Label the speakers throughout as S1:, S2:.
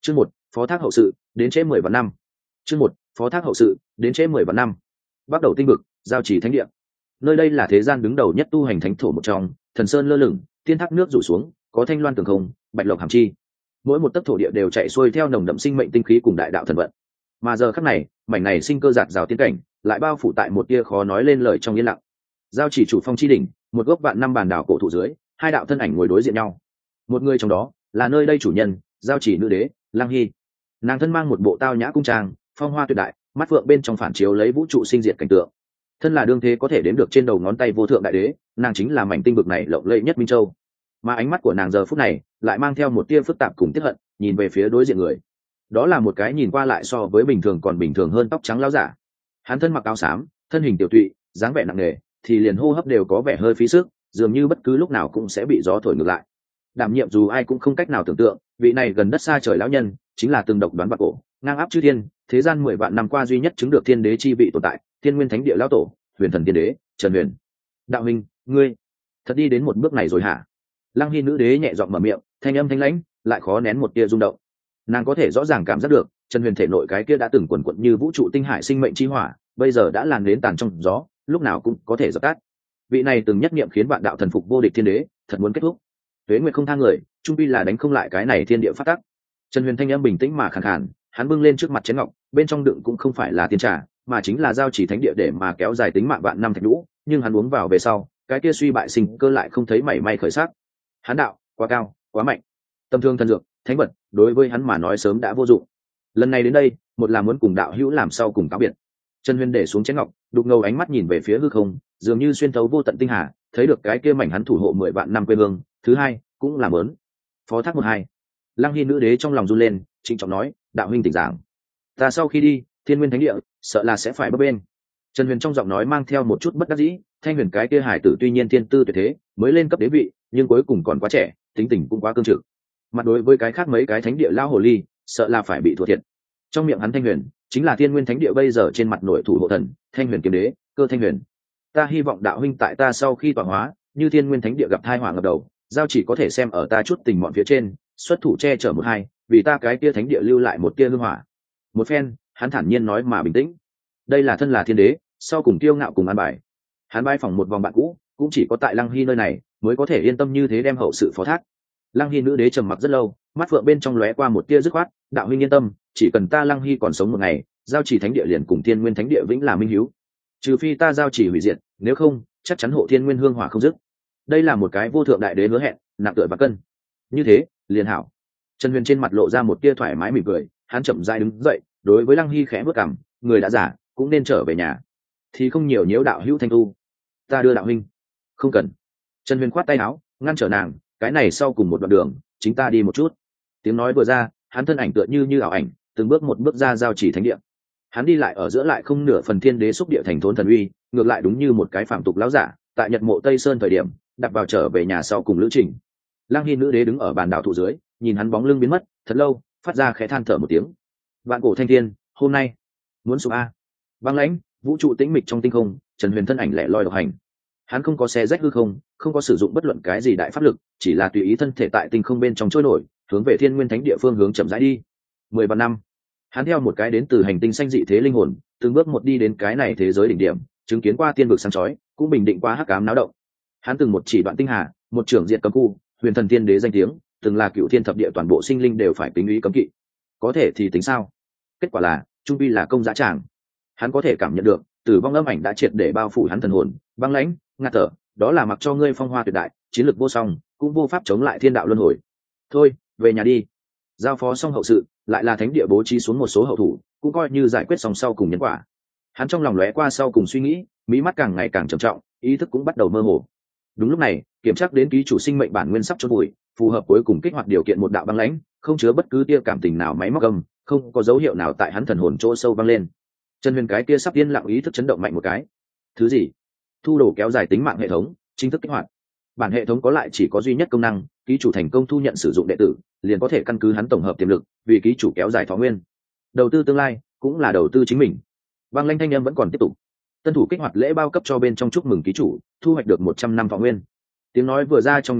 S1: Chương 1, phó thác hậu sự, đến trễ 10 vạn năm. Chương 1, phó thác hậu sự, đến trễ 10 vạn năm. Bắt đầu tinh vực, giao chỉ thánh địa. Nơi đây là thế gian đứng đầu nhất tu hành thánh thổ một trong, thần sơn lơ lửng, tiên thác nước rủ xuống, có thanh loan tường không, bạch lộc hàm chi. Mỗi một tấc thổ địa đều chạy xuôi theo nồng đậm sinh mệnh tinh khí cùng đại đạo thần vận. Mà giờ khắc này, mảnh này sinh cơ giạt rào tiên cảnh, lại bao phủ tại một tia khó nói lên lời trong yên lặng. Giao chỉ chủ phong chi đỉnh, một gốc vạn năm bàn đảo cổ thụ dưới, hai đạo thân ảnh ngồi đối diện nhau. Một người trong đó là nơi đây chủ nhân, giao chỉ nữ đế Lăng Hy. Nàng thân mang một bộ tao nhã cung trang, phong hoa tuyệt đại, mắt phượng bên trong phản chiếu lấy vũ trụ sinh diệt cảnh tượng. Thân là đương thế có thể đếm được trên đầu ngón tay vô thượng đại đế, nàng chính là mảnh tinh vực này lộng lẫy nhất Minh Châu. Mà ánh mắt của nàng giờ phút này lại mang theo một tia phức tạp cùng tiếc hận, nhìn về phía đối diện người. Đó là một cái nhìn qua lại so với bình thường còn bình thường hơn tóc trắng lão giả. Hắn thân mặc áo xám, thân hình tiểu tụy, dáng vẻ nặng nề, thì liền hô hấp đều có vẻ hơi phí sức, dường như bất cứ lúc nào cũng sẽ bị gió thổi ngược lại. Đảm nhiệm dù ai cũng không cách nào tưởng tượng, vị này gần đất xa trời lão nhân chính là từng độc đoán bạc cổ, ngang áp chư thiên, thế gian 10 vạn năm qua duy nhất chứng được thiên đế chi vị tồn tại, thiên nguyên thánh địa lão tổ, huyền thần tiên đế Trần Huyền. Đạo huynh, ngươi thật đi đến một bước này rồi hả? Lăng Hy nữ đế nhẹ giọng mở miệng, thanh âm thanh lãnh, lại khó nén một tia rung động. Nàng có thể rõ ràng cảm giác được, Trần Huyền thể nội cái kia đã từng quần quật như vũ trụ tinh hải sinh mệnh chi hỏa, bây giờ đã làn đến tàn trong gió, lúc nào cũng có thể dập tắt. Vị này từng nhất niệm khiến vạn đạo thần phục vô địch thiên đế, thật muốn kết thúc. Tuế nguyệt không thang người, trung pi là đánh không lại cái này thiên địa phát tắc. Trần Huyền thanh âm bình tĩnh mà khàn khàn, hắn bưng lên trước mặt chén ngọc, bên trong đựng cũng không phải là tiên trà, mà chính là giao chỉ thánh địa để mà kéo dài tính mạng vạn năm thạch lũ, nhưng hắn uống vào về sau, cái kia suy bại sinh cơ lại không thấy mảy may khởi sắc. Hắn đạo quá cao, quá mạnh, tâm thương thần dược, thánh vật, đối với hắn mà nói sớm đã vô dụng. Lần này đến đây, một là muốn cùng đạo hữu làm sau cùng cáo biệt. Trần Huyền để xuống chén ngọc, đục ngầu ánh mắt nhìn về phía hư không, dường như xuyên thấu vô tận tinh hà, thấy được cái kia mảnh hắn thủ hộ 10 vạn năm quê hương. Thứ hai, cũng là mớn. Phó thác 12. Lăng Hy nữ đế trong lòng run lên, trịnh trọng nói, đạo huynh tỉnh giảng. Ta sau khi đi, thiên nguyên thánh địa, sợ là sẽ phải bấp bên. Trần Huyền trong giọng nói mang theo một chút bất đắc dĩ, Thanh Huyền cái kia hải tử tuy nhiên thiên tư tuyệt thế, mới lên cấp đế vị, nhưng cuối cùng còn quá trẻ, tính tình cũng quá cương trực. Mặt đối với cái khác mấy cái thánh địa lao hồ ly, sợ là phải bị thua thiệt. Trong miệng hắn Thanh Huyền, chính là thiên nguyên thánh địa bây giờ trên mặt nội thủ hộ thần, Thanh Huyền kiếm đế, Cơ Thanh Huyền. Ta hy vọng đạo huynh tại ta sau khi tọa hóa, như thiên nguyên thánh địa gặp tai họa ngập đầu, giao chỉ có thể xem ở ta chút tình mọn phía trên, xuất thủ che chở một hai, vì ta cái kia thánh địa lưu lại một tia hương hỏa. Một phen, hắn thản nhiên nói mà bình tĩnh. Đây là thân là thiên đế, sau cùng kiêu ngạo cùng an bài. Hắn bái phỏng một vòng bạn cũ, cũng chỉ có tại Lăng Hy nơi này mới có thể yên tâm như thế đem hậu sự phó thác. Lăng Hy nữ đế trầm mặc rất lâu, mắt phượng bên trong lóe qua một tia dứt khoát, đạo huynh yên tâm, chỉ cần ta Lăng Hy còn sống một ngày, giao chỉ thánh địa liền cùng thiên nguyên thánh địa vĩnh là minh hiếu. Trừ phi ta giao chỉ hủy diệt, nếu không, chắc chắn hộ thiên nguyên hương hỏa không dứt. Đây là một cái vô thượng đại đế hứa hẹn, nặng tựa và cân. Như thế, liền hảo. Trần Huyền trên mặt lộ ra một tia thoải mái mỉm cười, hắn chậm rãi đứng dậy, đối với Lăng Hy khẽ bước cằm, người đã giả, cũng nên trở về nhà. Thì không nhiều nhiễu đạo hữu thanh tu. Ta đưa đạo huynh. Không cần. Trần Huyền khoát tay áo, ngăn trở nàng, cái này sau cùng một đoạn đường, chính ta đi một chút. Tiếng nói vừa ra, hắn thân ảnh tựa như ảo ảnh, từng bước một bước ra giao chỉ thánh địa. Hắn đi lại ở giữa lại không nửa phần thiên đế xúc địa thành thốn thần uy, ngược lại đúng như một cái phàm tục lão giả, tại Nhật Mộ Tây Sơn thời điểm, đặt vào trở về nhà sau cùng lữ trình. Lăng Hy nữ đế đứng ở bàn đảo thụ dưới, nhìn hắn bóng lưng biến mất, thật lâu, phát ra khẽ than thở một tiếng. Vạn cổ thanh thiên, hôm nay muốn sụp a. Băng lãnh, vũ trụ tĩnh mịch trong tinh không, Trần Huyền thân ảnh lẻ loi độc hành. Hắn không có xé rách hư không, không có sử dụng bất luận cái gì đại pháp lực, chỉ là tùy ý thân thể tại tinh không bên trong trôi nổi, hướng về thiên nguyên thánh địa phương hướng chậm rãi đi. 10 vạn năm, hắn theo một cái đến từ hành tinh xanh dị thế linh hồn, từng bước một đi đến cái này thế giới đỉnh điểm, chứng kiến qua tiên vực sáng chói, cũng bình định qua hắc ám náo động. Hắn từng một chỉ đoạn tinh hà, một trưởng diện cấm khu, huyền thần tiên đế danh tiếng, từng là cựu thiên thập địa toàn bộ sinh linh đều phải tính ý cấm kỵ. Có thể thì tính sao? Kết quả là, trung pi là công dã tràng. Hắn có thể cảm nhận được, tử vong âm ảnh đã triệt để bao phủ hắn thần hồn, băng lãnh, ngạt thở, đó là mặc cho ngươi phong hoa tuyệt đại, chiến lược vô song, cũng vô pháp chống lại thiên đạo luân hồi. Thôi, về nhà đi. Giao phó xong hậu sự, lại là thánh địa bố trí xuống một số hậu thủ, cũng coi như giải quyết xong sau cùng nhân quả. Hắn trong lòng lóe qua sau cùng suy nghĩ, mí mắt càng ngày càng trầm trọng, ý thức cũng bắt đầu mơ hồ. Đúng lúc này, kiểm tra đến ký chủ sinh mệnh bản nguyên sắp chôn vùi, phù hợp cuối cùng kích hoạt điều kiện một đạo băng lãnh, không chứa bất cứ tia cảm tình nào máy móc âm, không có dấu hiệu nào tại hắn thần hồn chỗ sâu vang lên. Trần Huyền cái kia sắp yên lặng ý thức chấn động mạnh một cái. Thứ gì? Thu đồ kéo dài tính mạng hệ thống, chính thức kích hoạt. Bản hệ thống có lại chỉ có duy nhất công năng, ký chủ thành công thu nhận sử dụng đệ tử, liền có thể căn cứ hắn tổng hợp tiềm lực, vì ký chủ kéo dài thọ nguyên. Đầu tư tương lai, cũng là đầu tư chính mình. Băng lãnh thanh âm vẫn còn tiếp tục. Tân thủ kích hoạt lễ bao cấp cho bên trong chúc mừng ký chủ, thu hoạch được 100 năm thọ nguyên. Tiếng nói vừa ra trong nháy mắt,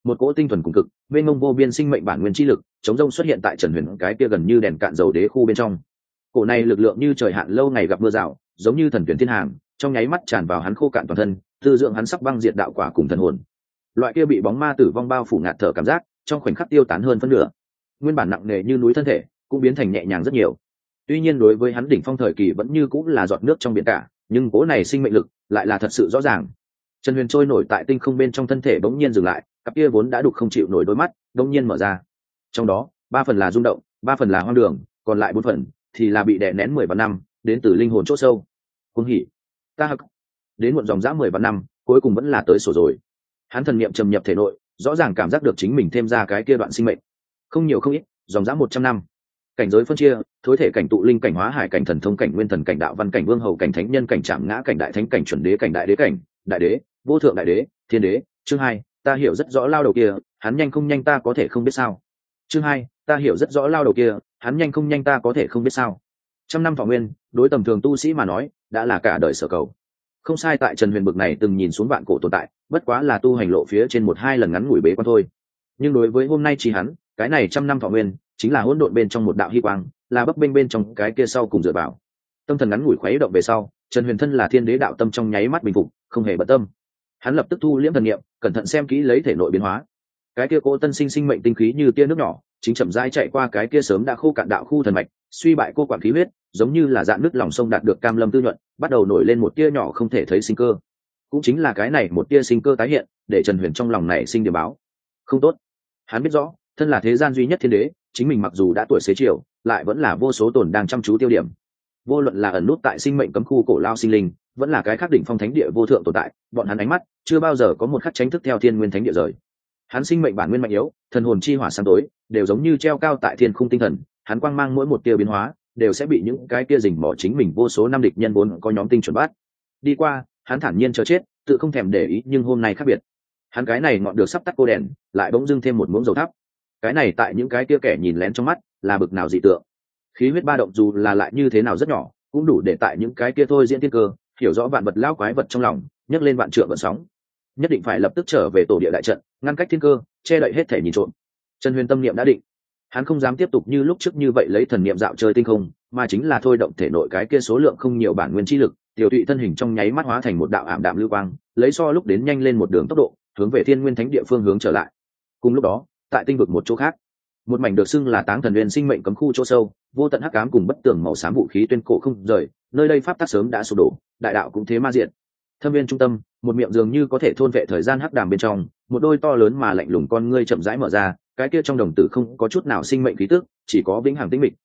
S1: một cỗ tinh thuần cùng cực bên ngông vô biên sinh mệnh bản nguyên chi lực chống rông xuất hiện tại Trần Huyền cái kia gần như đèn cạn dầu đế khu bên trong. Cổ này lực lượng như trời hạn lâu ngày gặp mưa rào, giống như thần tuyển thiên hàng, trong nháy mắt tràn vào hắn khô cạn toàn thân, tư dưỡng hắn sắc băng diệt đạo quả cùng thần hồn. Loại kia bị bóng ma tử vong bao phủ ngạt thở cảm giác, trong khoảnh khắc tiêu tán hơn phân nửa. Nguyên bản nặng nề như núi thân thể, cũng biến thành nhẹ nhàng rất nhiều. Tuy nhiên đối với hắn đỉnh phong thời kỳ vẫn như cũng là giọt nước trong biển cả, nhưng cỗ này sinh mệnh lực lại là thật sự rõ ràng. Trần Huyền trôi nổi tại tinh không bên trong thân thể bỗng nhiên dừng lại, cặp kia vốn đã đục không chịu nổi đôi mắt, bỗng nhiên mở ra. Trong đó, 3 phần là rung động, 3 phần là hoang đường, còn lại 4 phần thì là bị đè nén 10 vạn năm, đến từ linh hồn chỗ sâu. Cuồng hỉ, ta hắc. Đến muộn dòng dã 10 vạn năm, cuối cùng vẫn là tới sổ rồi. Hắn thần niệm trầm nhập thể nội, rõ ràng cảm giác được chính mình thêm ra cái kia đoạn sinh mệnh. Không nhiều không ít, dòng dã 100 năm. Cảnh giới phân chia, thối thể cảnh, tụ linh cảnh, hóa hải cảnh, thần thông cảnh, nguyên thần cảnh, đạo văn cảnh, vương hầu cảnh, thánh nhân cảnh, trảm ngã cảnh, đại thánh cảnh, chuẩn đế cảnh, đại đế cảnh, đại đế, vô thượng đại đế, thiên đế. Chương 2, ta hiểu rất rõ lao đầu kia, hắn nhanh không nhanh ta có thể không biết sao. Chương 2, ta hiểu rất rõ lao đầu kia, hắn nhanh không nhanh ta có thể không biết sao. Trăm năm thọ nguyên, đối tầm thường tu sĩ mà nói, đã là cả đời sở cầu. Không sai, tại Trần Huyền bực này từng nhìn xuống vạn cổ tồn tại, bất quá là tu hành lộ phía trên 1-2 lần ngắn ngủi bế quan thôi. Nhưng đối với hôm nay chỉ hắn, cái này trăm năm thọ nguyên, chính là hỗn độn bên trong một đạo hy quang, là bấp bênh bên trong cái kia sau cùng dựa vào. Tâm thần ngắn ngủi khuấy động về sau, Trần Huyền thân là thiên đế đạo tâm trong nháy mắt bình phục, không hề bận tâm. Hắn lập tức thu liễm thần niệm, cẩn thận xem kỹ lấy thể nội biến hóa. Cái kia cô tân sinh sinh mệnh tinh khí như tia nước nhỏ, chính chậm rãi chạy qua cái kia sớm đã khô cạn đạo khu thần mạch, suy bại cô quản khí huyết, giống như là dạn nước lòng sông đạt được cam lâm tư nhuận, bắt đầu nổi lên một tia nhỏ không thể thấy sinh cơ. Cũng chính là cái này một tia sinh cơ tái hiện, để Trần Huyền trong lòng này sinh điểm báo. Không tốt. Hắn biết rõ, thân là thế gian duy nhất thiên đế, chính mình mặc dù đã tuổi xế chiều, lại vẫn là vô số tồn đang chăm chú tiêu điểm. Vô luận là ẩn nút tại sinh mệnh cấm khu cổ lao sinh linh, vẫn là cái khác đỉnh phong thánh địa vô thượng tồn tại, bọn hắn ánh mắt chưa bao giờ có một khắc tránh thức theo thiên nguyên thánh địa rời. Hắn sinh mệnh bản nguyên mạnh yếu, thần hồn chi hỏa sáng tối, đều giống như treo cao tại thiên khung tinh thần, hắn quang mang mỗi một tia biến hóa, đều sẽ bị những cái kia rình mò chính mình vô số năm địch nhân vốn có nhóm tinh chuẩn bắt. Đi qua, hắn thản nhiên chờ chết, tự không thèm để ý, nhưng hôm nay khác biệt. Hắn cái này ngọn được sắp tắt cô đèn, lại bỗng dưng thêm một muỗng dầu thắp. Cái này tại những cái kia kẻ nhìn lén trong mắt, là bực nào dị tượng. Khí huyết ba động dù là lại như thế nào rất nhỏ, cũng đủ để tại những cái kia thôi diễn tiên cơ, hiểu rõ vạn vật lao quái vật trong lòng, nhấc lên vạn trượng vận sóng. Nhất định phải lập tức trở về tổ địa đại trận, ngăn cách thiên cơ, che đậy hết thể nhìn trộm. Trần Huyền tâm niệm đã định, hắn không dám tiếp tục như lúc trước như vậy lấy thần niệm dạo chơi tinh không, mà chính là thôi động thể nội cái kia số lượng không nhiều bản nguyên chi lực, tiểu tụy thân hình trong nháy mắt hóa thành một đạo ảm đạm lưu quang, lấy so lúc đến nhanh lên một đường tốc độ, hướng về thiên nguyên thánh địa phương hướng trở lại. Cùng lúc đó, tại tinh vực một chỗ khác, một mảnh được xưng là Táng Thần Nguyên sinh mệnh cấm khu chỗ sâu, vô tận hắc ám cùng bất tường màu xám vũ khí tuyên cổ không rời, nơi đây pháp tắc sớm đã sụp đổ, đại đạo cũng thế ma diện. Thâm viên trung tâm, một miệng dường như có thể thôn vệ thời gian hắc đàm bên trong, một đôi to lớn mà lạnh lùng con ngươi chậm rãi mở ra, cái kia trong đồng tử không có chút nào sinh mệnh khí tức, chỉ có vĩnh hằng tĩnh mịch.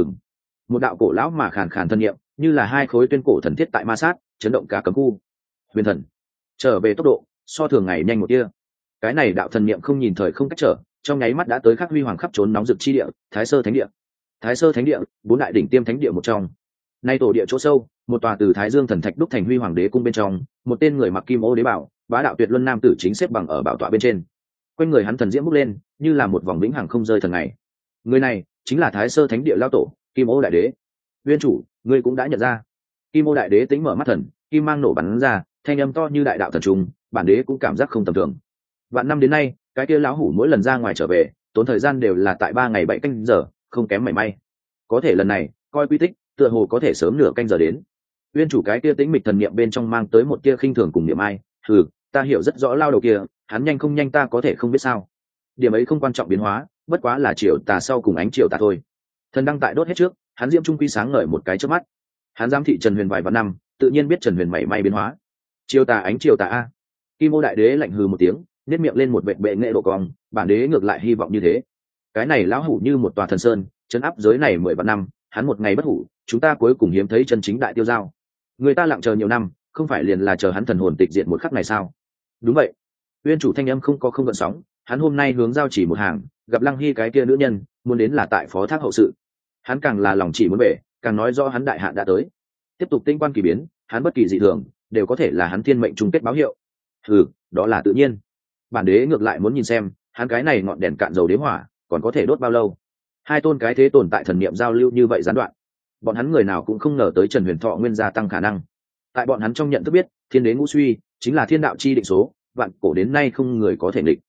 S1: Một đạo cổ lão mà khàn khàn thân niệm, như là hai khối tuyên cổ thần thiết tại ma sát, chấn động cả cấm khu. Huyền thần, trở về tốc độ so thường ngày nhanh một tia. Cái này đạo thần niệm không nhìn thời không cách trở, trong nháy mắt đã tới khắc huy hoàng khắp trốn nóng rực chi địa, Thái Sơ Thánh địa. Thái Sơ Thánh địa, 4 đại đỉnh tiêm thánh địa một trong. Nay tổ địa chỗ sâu, một tòa từ Thái Dương thần thạch đúc thành huy hoàng đế cung bên trong, một tên người mặc kim ô đế bảo, bá đạo tuyệt luân nam tử chính xếp bằng ở bảo tọa bên trên. Quanh người hắn thần diễm bốc lên, như là một vòng vĩnh hằng không rơi thần ngày. Người này chính là Thái Sơ Thánh địa lão tổ, Kim Ô đại đế. Nguyên chủ, ngươi cũng đã nhận ra. Kim Ô đại đế tính mở mắt thần, kim mang nổ bắn ra, thanh âm to như đại đạo thần trùng, bản đế cũng cảm giác không tầm thường. Vạn năm đến nay, cái kia lão hủ mỗi lần ra ngoài trở về, tốn thời gian đều là tại 3 ngày 7 canh giờ, không kém mảy may. Có thể lần này, coi quy tích, tựa hồ có thể sớm nửa canh giờ đến. Nguyên chủ cái kia tĩnh mịch thần niệm bên trong mang tới một tia khinh thường cùng niệm ai, hừ, ta hiểu rất rõ lao đầu kia, hắn nhanh không nhanh ta có thể không biết sao. Điểm ấy không quan trọng biến hóa, bất quá là chiều tà sau cùng ánh chiều tà thôi. Thần đăng tại đốt hết trước, hắn diễm trung quy sáng ngời một cái trước mắt. Hắn giám thị Trần Huyền vài vạn năm, tự nhiên biết Trần Huyền mảy may biến hóa. Chiều tà ánh chiều tà a. Kim Ô đại đế lạnh hừ một tiếng, nét miệng lên một vệt bệ nghệ độ cong, bản đế ngược lại hy vọng như thế. Cái này lão hủ như một tòa thần sơn, trấn áp giới này 10 vạn năm, hắn một ngày bất hủ, chúng ta cuối cùng hiếm thấy chân chính đại tiêu giao. Người ta lặng chờ nhiều năm, không phải liền là chờ hắn thần hồn tịch diệt một khắc này sao? Đúng vậy. Uyên chủ thanh âm không có không gợn sóng, hắn hôm nay hướng giao chỉ một hàng, gặp Lăng Hy cái kia nữ nhân, muốn đến là tại phó thác hậu sự. Hắn càng là lòng chỉ muốn về, càng nói rõ hắn đại hạn đã tới. Tiếp tục tinh quan kỳ biến, hắn bất kỳ dị thường, đều có thể là hắn thiên mệnh chung kết báo hiệu. Đó là tự nhiên. Bản đế ngược lại muốn nhìn xem, hắn cái này ngọn đèn cạn dầu đế hỏa, còn có thể đốt bao lâu. Hai tôn cái thế tồn tại thần niệm giao lưu như vậy gián đoạn, bọn hắn người nào cũng không ngờ tới Trần Huyền Thọ nguyên gia tăng khả năng. Tại bọn hắn trong nhận thức biết, thiên đế ngũ suy chính là thiên đạo chi định số, vạn cổ đến nay không người có thể nghịch.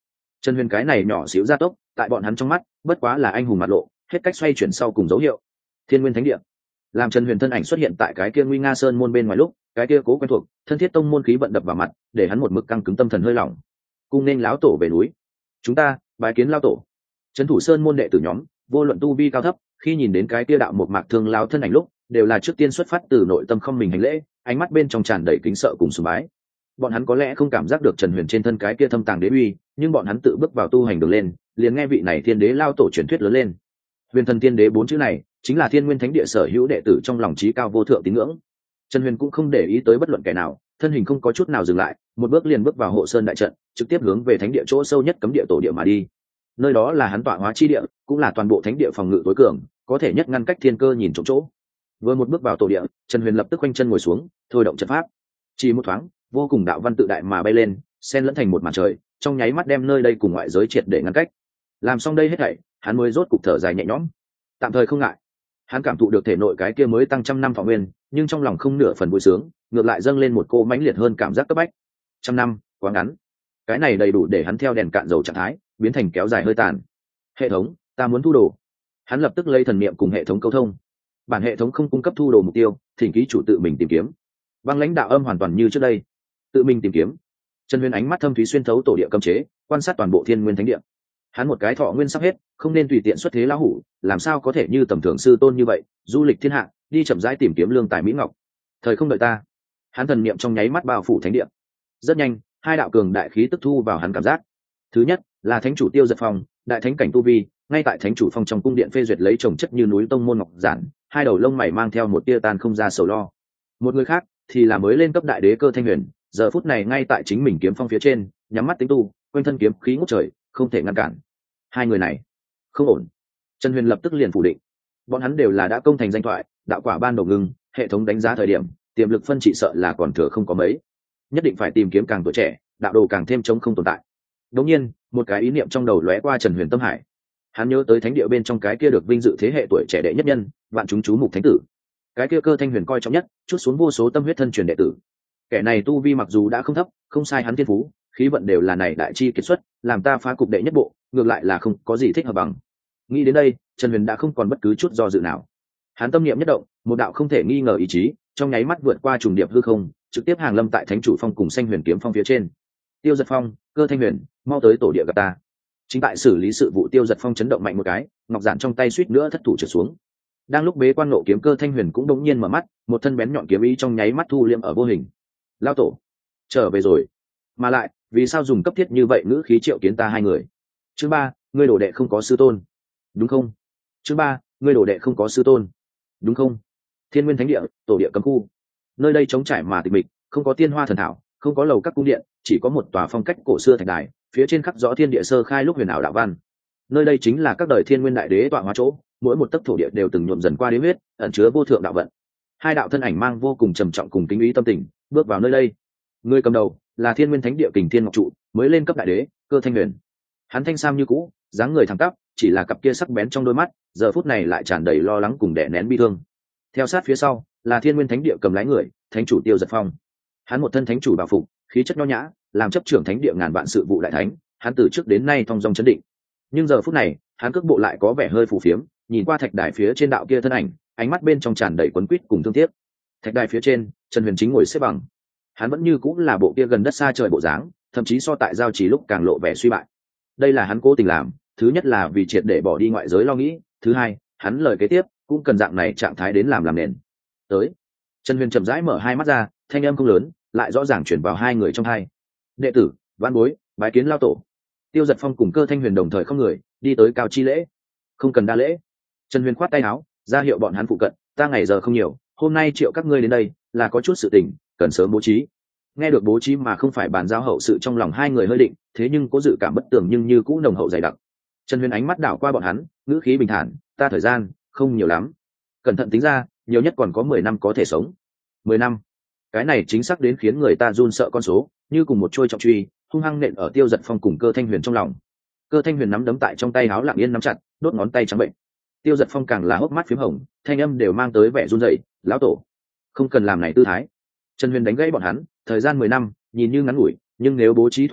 S1: Trần Huyền cái này nhỏ xíu gia tốc tại bọn hắn trong mắt bất quá là anh hùng mặt lộ, hết cách xoay chuyển sau cùng dấu hiệu. Thiên Nguyên Thánh Địa. Làm Trần Huyền thân ảnh xuất hiện tại cái kia nguy nga sơn môn bên ngoài lúc, cái kia cố quen thuộc thân thiết tông môn khí vận đập vào mặt, để hắn một mực căng cứng tâm thần hơi lỏng. Cung nên lão tổ về núi, chúng ta bái kiến lão tổ. Trấn thủ sơn môn đệ tử nhóm, vô luận tu vi cao thấp, khi nhìn đến cái kia đạo một mạc thương lão thân ảnh lúc, đều là trước tiên xuất phát từ nội tâm không mình hành lễ, ánh mắt bên trong tràn đầy kính sợ cùng sùng bái. Bọn hắn có lẽ không cảm giác được Trần Huyền trên thân cái kia thâm tàng đế uy, nhưng bọn hắn tự bước vào tu hành đường lên, liền nghe vị này thiên đế lao tổ truyền thuyết lớn lên. Huyền thần thiên đế 4 chữ này, chính là Thiên Nguyên Thánh Địa sở hữu đệ tử trong lòng trí cao vô thượng tín ngưỡng. Trần Huyền cũng không để ý tới bất luận kẻ nào, thân hình không có chút nào dừng lại, một bước liền bước vào hộ sơn đại trận, trực tiếp hướng về thánh địa chỗ sâu nhất cấm địa tổ địa mà đi. Nơi đó là hắn tọa hóa chi địa, cũng là toàn bộ thánh địa phòng ngự tối cường, có thể nhất ngăn cách thiên cơ nhìn trộm chỗ. Vừa một bước vào tổ địa, Trần Huyền lập tức quanh chân ngồi xuống, thôi động trận pháp. Chỉ một thoáng, vô cùng đạo văn tự đại mà bay lên, xen lẫn thành một màn trời, trong nháy mắt đem nơi đây cùng ngoại giới triệt để ngăn cách. Làm xong đây hết thảy, hắn mới rốt cục thở dài nhẹ nhõm. Tạm thời không ngại. Hắn cảm thụ được thể nội cái kia mới tăng trăm năm thọ nguyên, nhưng trong lòng không nửa phần vui sướng, ngược lại dâng lên một cô mãnh liệt hơn cảm giác cấp bách. Trăm năm quá ngắn, cái này đầy đủ để hắn theo đèn cạn dầu trạng thái biến thành kéo dài hơi tàn. Hệ thống, ta muốn thu đồ. Hắn lập tức lấy thần niệm cùng hệ thống câu thông. Bản hệ thống không cung cấp thu đồ mục tiêu, thỉnh ký chủ tự mình tìm kiếm. Băng lãnh đạo âm hoàn toàn như trước đây. Tự mình tìm kiếm. Trần Huyền ánh mắt thâm thúy xuyên thấu tổ địa cấm chế, quan sát toàn bộ Thiên Nguyên Thánh Địa. Hắn một cái thọ nguyên sắp hết, không nên tùy tiện xuất thế lão hủ, làm sao có thể như tầm thường sư tôn như vậy, du lịch thiên hạ, đi chậm rãi tìm kiếm lương tài mỹ ngọc. Thời không đợi ta. Hắn thần niệm trong nháy mắt bao phủ thánh địa. Rất nhanh, hai đạo cường đại khí tức thu vào hắn cảm giác. Thứ nhất, là thánh chủ Tiêu Giật Phong, đại thánh cảnh tu vi, ngay tại thánh chủ phong trong cung điện phê duyệt lấy trồng chất như núi tông môn ngọc giản, hai đầu lông mày mang theo một tia tan không ra sầu lo. Một người khác thì là mới lên cấp đại đế Cơ Thanh Huyền, giờ phút này ngay tại chính mình kiếm phong phía trên, nhắm mắt tính tu, quanh thân kiếm khí ngút trời, không thể ngăn cản. Hai người này không ổn. Trần Huyền lập tức liền phủ định. Bọn hắn đều là đã công thành danh thoại, đạo quả ban đầu ngưng, hệ thống đánh giá thời điểm, tiềm lực phân trị sợ là còn thừa không có mấy. Nhất định phải tìm kiếm càng tuổi trẻ, đạo đồ càng thêm trống không tồn tại. Đống nhiên, một cái ý niệm trong đầu lóe qua Trần Huyền tâm hải. Hắn nhớ tới thánh địa bên trong cái kia được vinh dự thế hệ tuổi trẻ đệ nhất nhân, vạn chúng chú mục thánh tử. Cái kia Cơ Thanh Huyền coi trọng nhất, chút xuống vô số tâm huyết thân truyền đệ tử. Kẻ này tu vi mặc dù đã không thấp, không sai hắn thiên phú, khí vận đều là này đại chi kiệt xuất, làm ta phá cục đệ nhất bộ, ngược lại là không có gì thích hợp bằng. Nghĩ đến đây, Trần Huyền đã không còn bất cứ chút do dự nào. Hắn tâm niệm nhất động, một đạo không thể nghi ngờ ý chí, trong nháy mắt vượt qua trùng điệp hư không, trực tiếp hàng lâm tại thánh chủ phong cùng Xanh Huyền kiếm phong phía trên. Tiêu Giật Phong, Cơ Thanh Huyền, mau tới tổ địa gặp ta. Chính tại xử lý sự vụ Tiêu Giật Phong chấn động mạnh một cái, ngọc giản trong tay suýt nữa thất thủ trượt xuống. Đang lúc bế quan nộ kiếm Cơ Thanh Huyền cũng đống nhiên mở mắt, một thân bén nhọn kiếm ý trong nháy mắt thu liệm ở vô hình. Lao tổ, trở về rồi. Mà lại, vì sao dùng cấp thiết như vậy ngữ khí triệu kiến ta hai người? Chương 3, ngươi đồ đệ không có sư tôn, đúng không? Chương 3, ngươi đồ đệ không có sư tôn, đúng không? Thiên Nguyên Thánh Địa, tổ địa cấm khu. Nơi đây trống trải mà tịch mịch, không có tiên hoa thần thảo, không có lầu các cung điện, chỉ có một tòa phong cách cổ xưa thạch đài, phía trên khắc rõ thiên địa sơ khai lúc huyền ảo đạo văn. Nơi đây chính là các đời Thiên Nguyên đại đế tọa hóa chỗ, mỗi một tấc thổ địa đều từng nhuộm dần qua đế huyết, ẩn chứa vô thượng đạo vận. Hai đạo thân ảnh mang vô cùng trầm trọng cùng kính ý tâm tình, bước vào nơi đây. Người cầm đầu là Thiên Nguyên Thánh Địa Kình Thiên Ngọc Trụ, mới lên cấp đại đế, Cơ Thanh Huyền. Hắn thanh sam như cũ, dáng người thẳng tắp, chỉ là cặp kia sắc bén trong đôi mắt, giờ phút này lại tràn đầy lo lắng cùng đè nén bi thương. Theo sát phía sau là Thiên Nguyên Thánh Địa cầm lái người, thánh chủ Tiêu Giật Phong. Hắn một thân thánh chủ bảo phục, khí chất nho nhã, làm chấp trưởng thánh địa ngàn vạn sự vụ đại thánh, hắn từ trước đến nay thong dong chấn định. Nhưng giờ phút này, hắn cước bộ lại có vẻ hơi phù phiếm, nhìn qua thạch đài phía trên đạo kia thân ảnh, ánh mắt bên trong tràn đầy quấn quýt cùng thương tiếc. Thạch đài phía trên, Trần Huyền chính ngồi xếp bằng. Hắn vẫn như cũng là bộ kia gần đất xa trời bộ dáng, thậm chí so tại giao chỉ lúc càng lộ vẻ suy bại. Đây là hắn cố tình làm, thứ nhất là vì triệt để bỏ đi ngoại giới lo nghĩ, thứ hai, hắn lời kế tiếp cũng cần dạng này trạng thái đến làm nền. Tới, Trần Huyền chậm rãi mở hai mắt ra, thanh âm không lớn, lại rõ ràng chuyển vào hai người trong hai. Đệ tử, vãn bối, bái kiến lao tổ. Tiêu Giật Phong cùng Cơ Thanh Huyền đồng thời không người, đi tới cao chi lễ. Không cần đa lễ. Trần Huyền khoát tay áo, ra hiệu bọn hắn phụ cận, ta ngày giờ không nhiều, hôm nay triệu các ngươi đến đây là có chút sự tình, cần sớm bố trí. Nghe được bố trí mà không phải bàn giao hậu sự, trong lòng hai người hơi định, thế nhưng có dự cảm bất tường nhưng như cũ nồng hậu dày đặc. Trần Huyền ánh mắt đảo qua bọn hắn, ngữ khí bình thản, ta thời gian không nhiều lắm, cẩn thận tính ra, nhiều nhất còn có 10 năm có thể sống. 10 năm, cái này chính xác đến khiến người ta run sợ con số, như cùng một trôi trọng truy hung hăng nện ở Tiêu Giật Phong cùng Cơ Thanh Huyền trong lòng. Cơ Thanh Huyền nắm đấm tại trong tay áo lặng yên nắm chặt, đốt ngón tay trắng bệnh. Tiêu Giật Phong càng là hốc mắt phím hồng, thanh âm đều mang tới vẻ run rẩy, lão tổ, không cần làm này tư thái. Trần Huyền đánh gãy bọn hắn, thời gian 10 năm nhìn như ngắn ngủi, nhưng nếu bố trí thỏa đáng,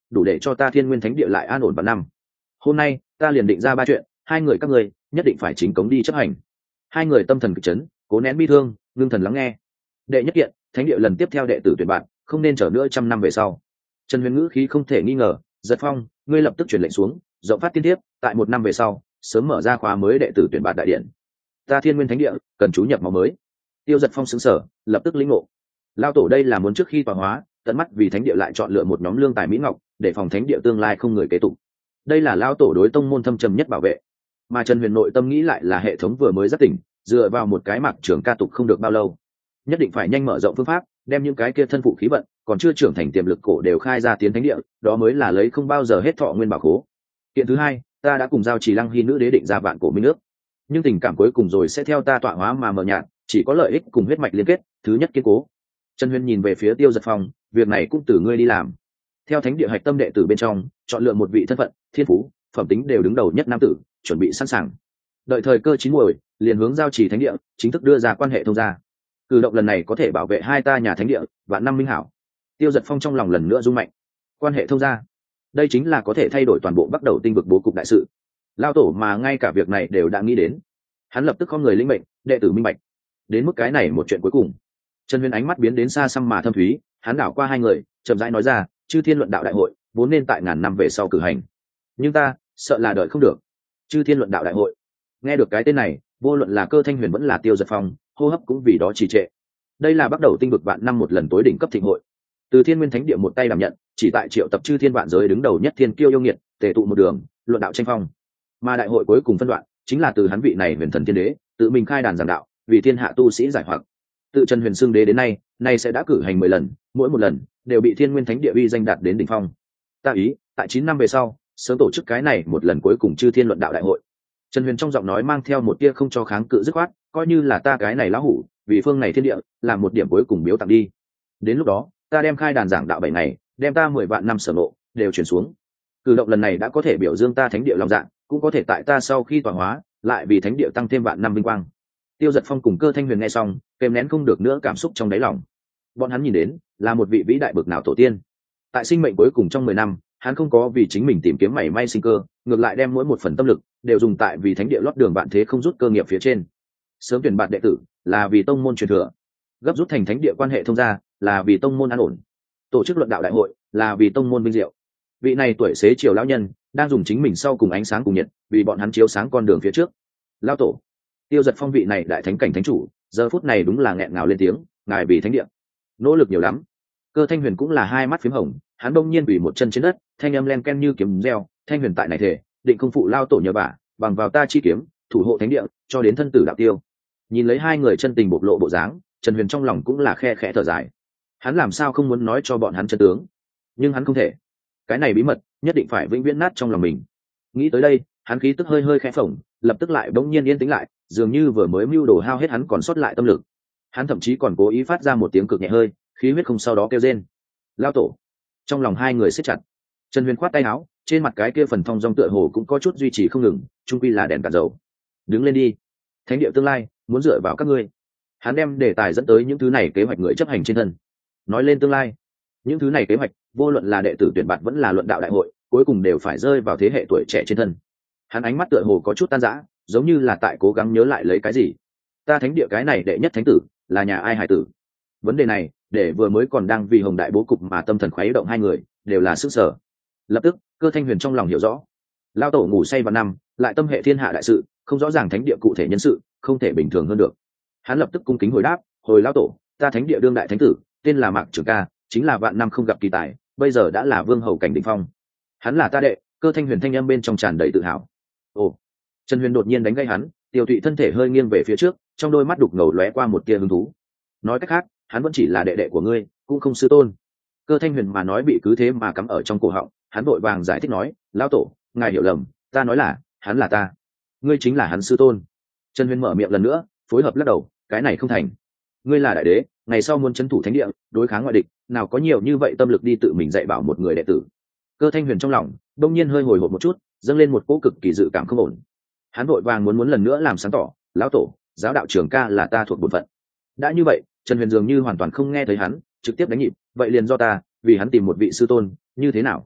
S1: đủ để cho ta thiên nguyên thánh địa lại an ổn vào năm. Hôm nay ta liền định ra 3 chuyện, hai người các ngươi nhất định phải chính cống đi chấp hành. Hai người tâm thần kịch chấn, cố nén bi thương, ngưng thần lắng nghe. Đệ nhất kiện, thánh địa lần tiếp theo đệ tử tuyển bạn không nên chờ nữa 100 năm về sau. Trần Huyền ngữ khí không thể nghi ngờ, Giật Phong, ngươi lập tức truyền lệnh xuống, rộng phát tiên tiếp, tại 1 năm về sau sớm mở ra khóa mới đệ tử tuyển bạn đại điện. Ta thiên nguyên thánh địa cần chú nhập máu mới. Tiêu Giật Phong sững sờ, lập tức lĩnh ngộ. Lao tổ đây là muốn trước khi tọa hóa, tận mắt vì thánh địa lại chọn lựa một nhóm lương tài mỹ ngọc, để phòng thánh địa tương lai không người kế tục. Đây là lao tổ đối tông môn thâm trầm nhất bảo vệ. Mà Trần Huyền nội tâm nghĩ lại là hệ thống vừa mới giác tỉnh, dựa vào một cái mạc trưởng ca tục không được bao lâu, nhất định phải nhanh mở rộng phương pháp, đem những cái kia thân phụ khí vận còn chưa trưởng thành tiềm lực cổ đều khai ra tiến thánh địa, đó mới là lấy không bao giờ hết thọ nguyên bảo khố. Kiện thứ hai, ta đã cùng giao Trì Lăng Hy nữ đế định ra vạn cổ minh nước, nhưng tình cảm cuối cùng rồi sẽ theo ta tọa hóa mà mờ nhạt, chỉ có lợi ích cùng huyết mạch liên kết, thứ nhất kiên cố. Trần Huyền nhìn về phía Tiêu Giật Phong, việc này cũng từ ngươi đi làm. Theo thánh địa hạch tâm đệ tử bên trong chọn lựa một vị thân phận, thiên phú, phẩm tính đều đứng đầu nhất nam tử, chuẩn bị sẵn sàng. Đợi thời cơ chín muồi, liền hướng giao trì thánh địa chính thức đưa ra quan hệ thông gia. Cử động lần này có thể bảo vệ hai ta nhà thánh địa vạn năm minh hảo. Tiêu Giật Phong trong lòng lần nữa rung mạnh. Quan hệ thông gia, đây chính là có thể thay đổi toàn bộ bắt đầu tinh vực bố cục đại sự. Lao tổ mà ngay cả việc này đều đã nghĩ đến. Hắn lập tức không người linh mệnh, đệ tử minh bạch. Đến mức cái này một chuyện cuối cùng, Trần Huyền ánh mắt biến đến xa xăm mà thâm thúy, hắn đảo qua hai người, chậm rãi nói ra, Chư Thiên Luận Đạo Đại hội vốn nên tại ngàn năm về sau cử hành, nhưng ta sợ là đợi không được. Chư Thiên Luận Đạo Đại hội, nghe được cái tên này, vô luận là Cơ Thanh Huyền vẫn là Tiêu Giật Phong, hô hấp cũng vì đó trì trệ. Đây là bắt đầu tinh vực vạn năm một lần tối đỉnh cấp thịnh hội, từ Thiên Nguyên Thánh Địa một tay đảm nhận, chỉ tại triệu tập chư thiên vạn giới đứng đầu nhất thiên kiêu yêu nghiệt, tề tụ một đường, luận đạo tranh phong. Mà đại hội cuối cùng phân đoạn, chính là từ hắn vị này huyền thần thiên đế tự mình khai đàn giảng đạo, vì thiên hạ tu sĩ giải hoặc. Tự Trần Huyền xưng đế đến nay, nay sẽ đã cử hành 10 lần, mỗi một lần đều bị Thiên Nguyên Thánh Địa uy danh đạt đến đỉnh phong. Ta ý, tại 9 năm về sau, sớm tổ chức cái này một lần cuối cùng chư thiên luận đạo đại hội. Trần Huyền trong giọng nói mang theo một tia không cho kháng cự dứt khoát, coi như là ta cái này lão hủ, vì phương này thiên địa, làm một điểm cuối cùng biếu tặng đi. Đến lúc đó, ta đem khai đàn giảng đạo 7 ngày, đem ta 10 vạn năm sở nộ đều truyền xuống. Cử động lần này đã có thể biểu dương ta thánh địa lòng dạ, cũng có thể tại ta sau khi tọa hóa, lại vì thánh địa tăng thêm vạn năm vinh quang. Tiêu Giật Phong cùng Cơ Thanh Huyền nghe xong, kèm nén không được nữa cảm xúc trong đáy lòng. Bọn hắn nhìn đến là một vị vĩ đại bậc nào tổ tiên. Tại sinh mệnh cuối cùng trong 10 năm, hắn không có vì chính mình tìm kiếm mảy may sinh cơ, ngược lại đem mỗi một phần tâm lực đều dùng tại vì thánh địa lót đường vạn thế không rút cơ nghiệp phía trên. Sớm tuyển bạn đệ tử là vì tông môn truyền thừa, gấp rút thành thánh địa quan hệ thông gia là vì tông môn an ổn, tổ chức luận đạo đại hội là vì tông môn vinh diệu. Vị này tuổi xế chiều lão nhân đang dùng chính mình sau cùng ánh sáng cùng nhiệt, vì bọn hắn chiếu sáng con đường phía trước. Lão tổ, Tiêu Giật Phong vị này đại thánh cảnh thánh chủ, giờ phút này đúng là nghẹn ngào lên tiếng, ngài vì thánh địa nỗ lực nhiều lắm. Cơ Thanh Huyền cũng là hai mắt phím hồng, hắn đông nhiên quỳ một chân trên đất, thanh âm len ken như kiếm reo, Thanh Huyền tại này thể, định không phụ lao tổ nhờ vả, bằng vào ta chi kiếm, thủ hộ thánh địa, cho đến thân tử đạo tiêu. Nhìn lấy hai người chân tình bộc lộ bộ dáng, Trần Huyền trong lòng cũng là khe khẽ thở dài. Hắn làm sao không muốn nói cho bọn hắn chân tướng, nhưng hắn không thể. Cái này bí mật nhất định phải vĩnh viễn nát trong lòng mình. Nghĩ tới đây, hắn khí tức hơi hơi khẽ phồng, lập tức lại bỗng nhiên yên tĩnh lại, dường như vừa mới mưu đồ hao hết hắn còn sót lại tâm lực. Hắn thậm chí còn cố ý phát ra một tiếng cực nhẹ hơi, khí huyết không sau đó kêu rên. Lao tổ. Trong lòng hai người siết chặt. Trần Huyền khoát tay áo, trên mặt cái kia phần thong dong tựa hồ cũng có chút duy trì không ngừng, chung quy là đèn cạn dầu. Đứng lên đi. Thánh địa tương lai muốn dựa vào các ngươi. Hắn đem đề tài dẫn tới những thứ này kế hoạch người chấp hành trên thân. Nói lên tương lai, những thứ này kế hoạch, vô luận là đệ tử tuyển bạt vẫn là luận đạo đại hội, cuối cùng đều phải rơi vào thế hệ tuổi trẻ trên thân. Hắn ánh mắt tựa hồ có chút tan rã, giống như là tại cố gắng nhớ lại lấy cái gì. Ta thánh địa cái này đệ nhất thánh tử là nhà ai hải tử? Vấn đề này để vừa mới còn đang vì hồng đại bố cục mà tâm thần khuấy động hai người đều là sức sở. Lập tức Cơ Thanh Huyền trong lòng hiểu rõ, lao tổ ngủ say vào năm, lại tâm hệ thiên hạ đại sự, không rõ ràng thánh địa cụ thể nhân sự, không thể bình thường hơn được. Hắn lập tức cung kính hồi đáp, hồi lao tổ, ta thánh địa đương đại thánh tử tên là Mạc Trường Ca, chính là vạn năm không gặp kỳ tài, bây giờ đã là vương hầu cảnh đỉnh phong. Hắn là ta đệ. Cơ Thanh Huyền thanh âm bên trong tràn đầy tự hào. Ồ. Trần Huyền đột nhiên đánh gây hắn, Tiêu Thụy thân thể hơi nghiêng về phía trước, trong đôi mắt đục ngầu lóe qua một tia hứng thú. Nói cách khác, hắn vẫn chỉ là đệ đệ của ngươi, cũng không sư tôn. Cơ Thanh Huyền mà nói bị cứ thế mà cắm ở trong cổ họng, hắn vội vàng giải thích nói, lão tổ, ngài hiểu lầm, ta nói là, hắn là ta, ngươi chính là hắn sư tôn. Trần Huyền mở miệng lần nữa, phối hợp lắc đầu, cái này không thành. Ngươi là đại đế, ngày sau muốn trấn thủ thánh địa, đối kháng ngoại địch, nào có nhiều như vậy tâm lực đi tự mình dạy bảo một người đệ tử. Cơ Thanh Huyền trong lòng đông nhiên hơi hồi hộp một chút, dâng lên một cỗ cực kỳ dự cảm không ổn. Hắn vội vàng muốn lần nữa làm sáng tỏ, lão tổ, giáo đạo Trường Ca là ta thuộc bổn phận. Đã như vậy, Trần Huyền dường như hoàn toàn không nghe thấy hắn, trực tiếp đánh nhịp, vậy liền do ta, vì hắn tìm một vị sư tôn, như thế nào?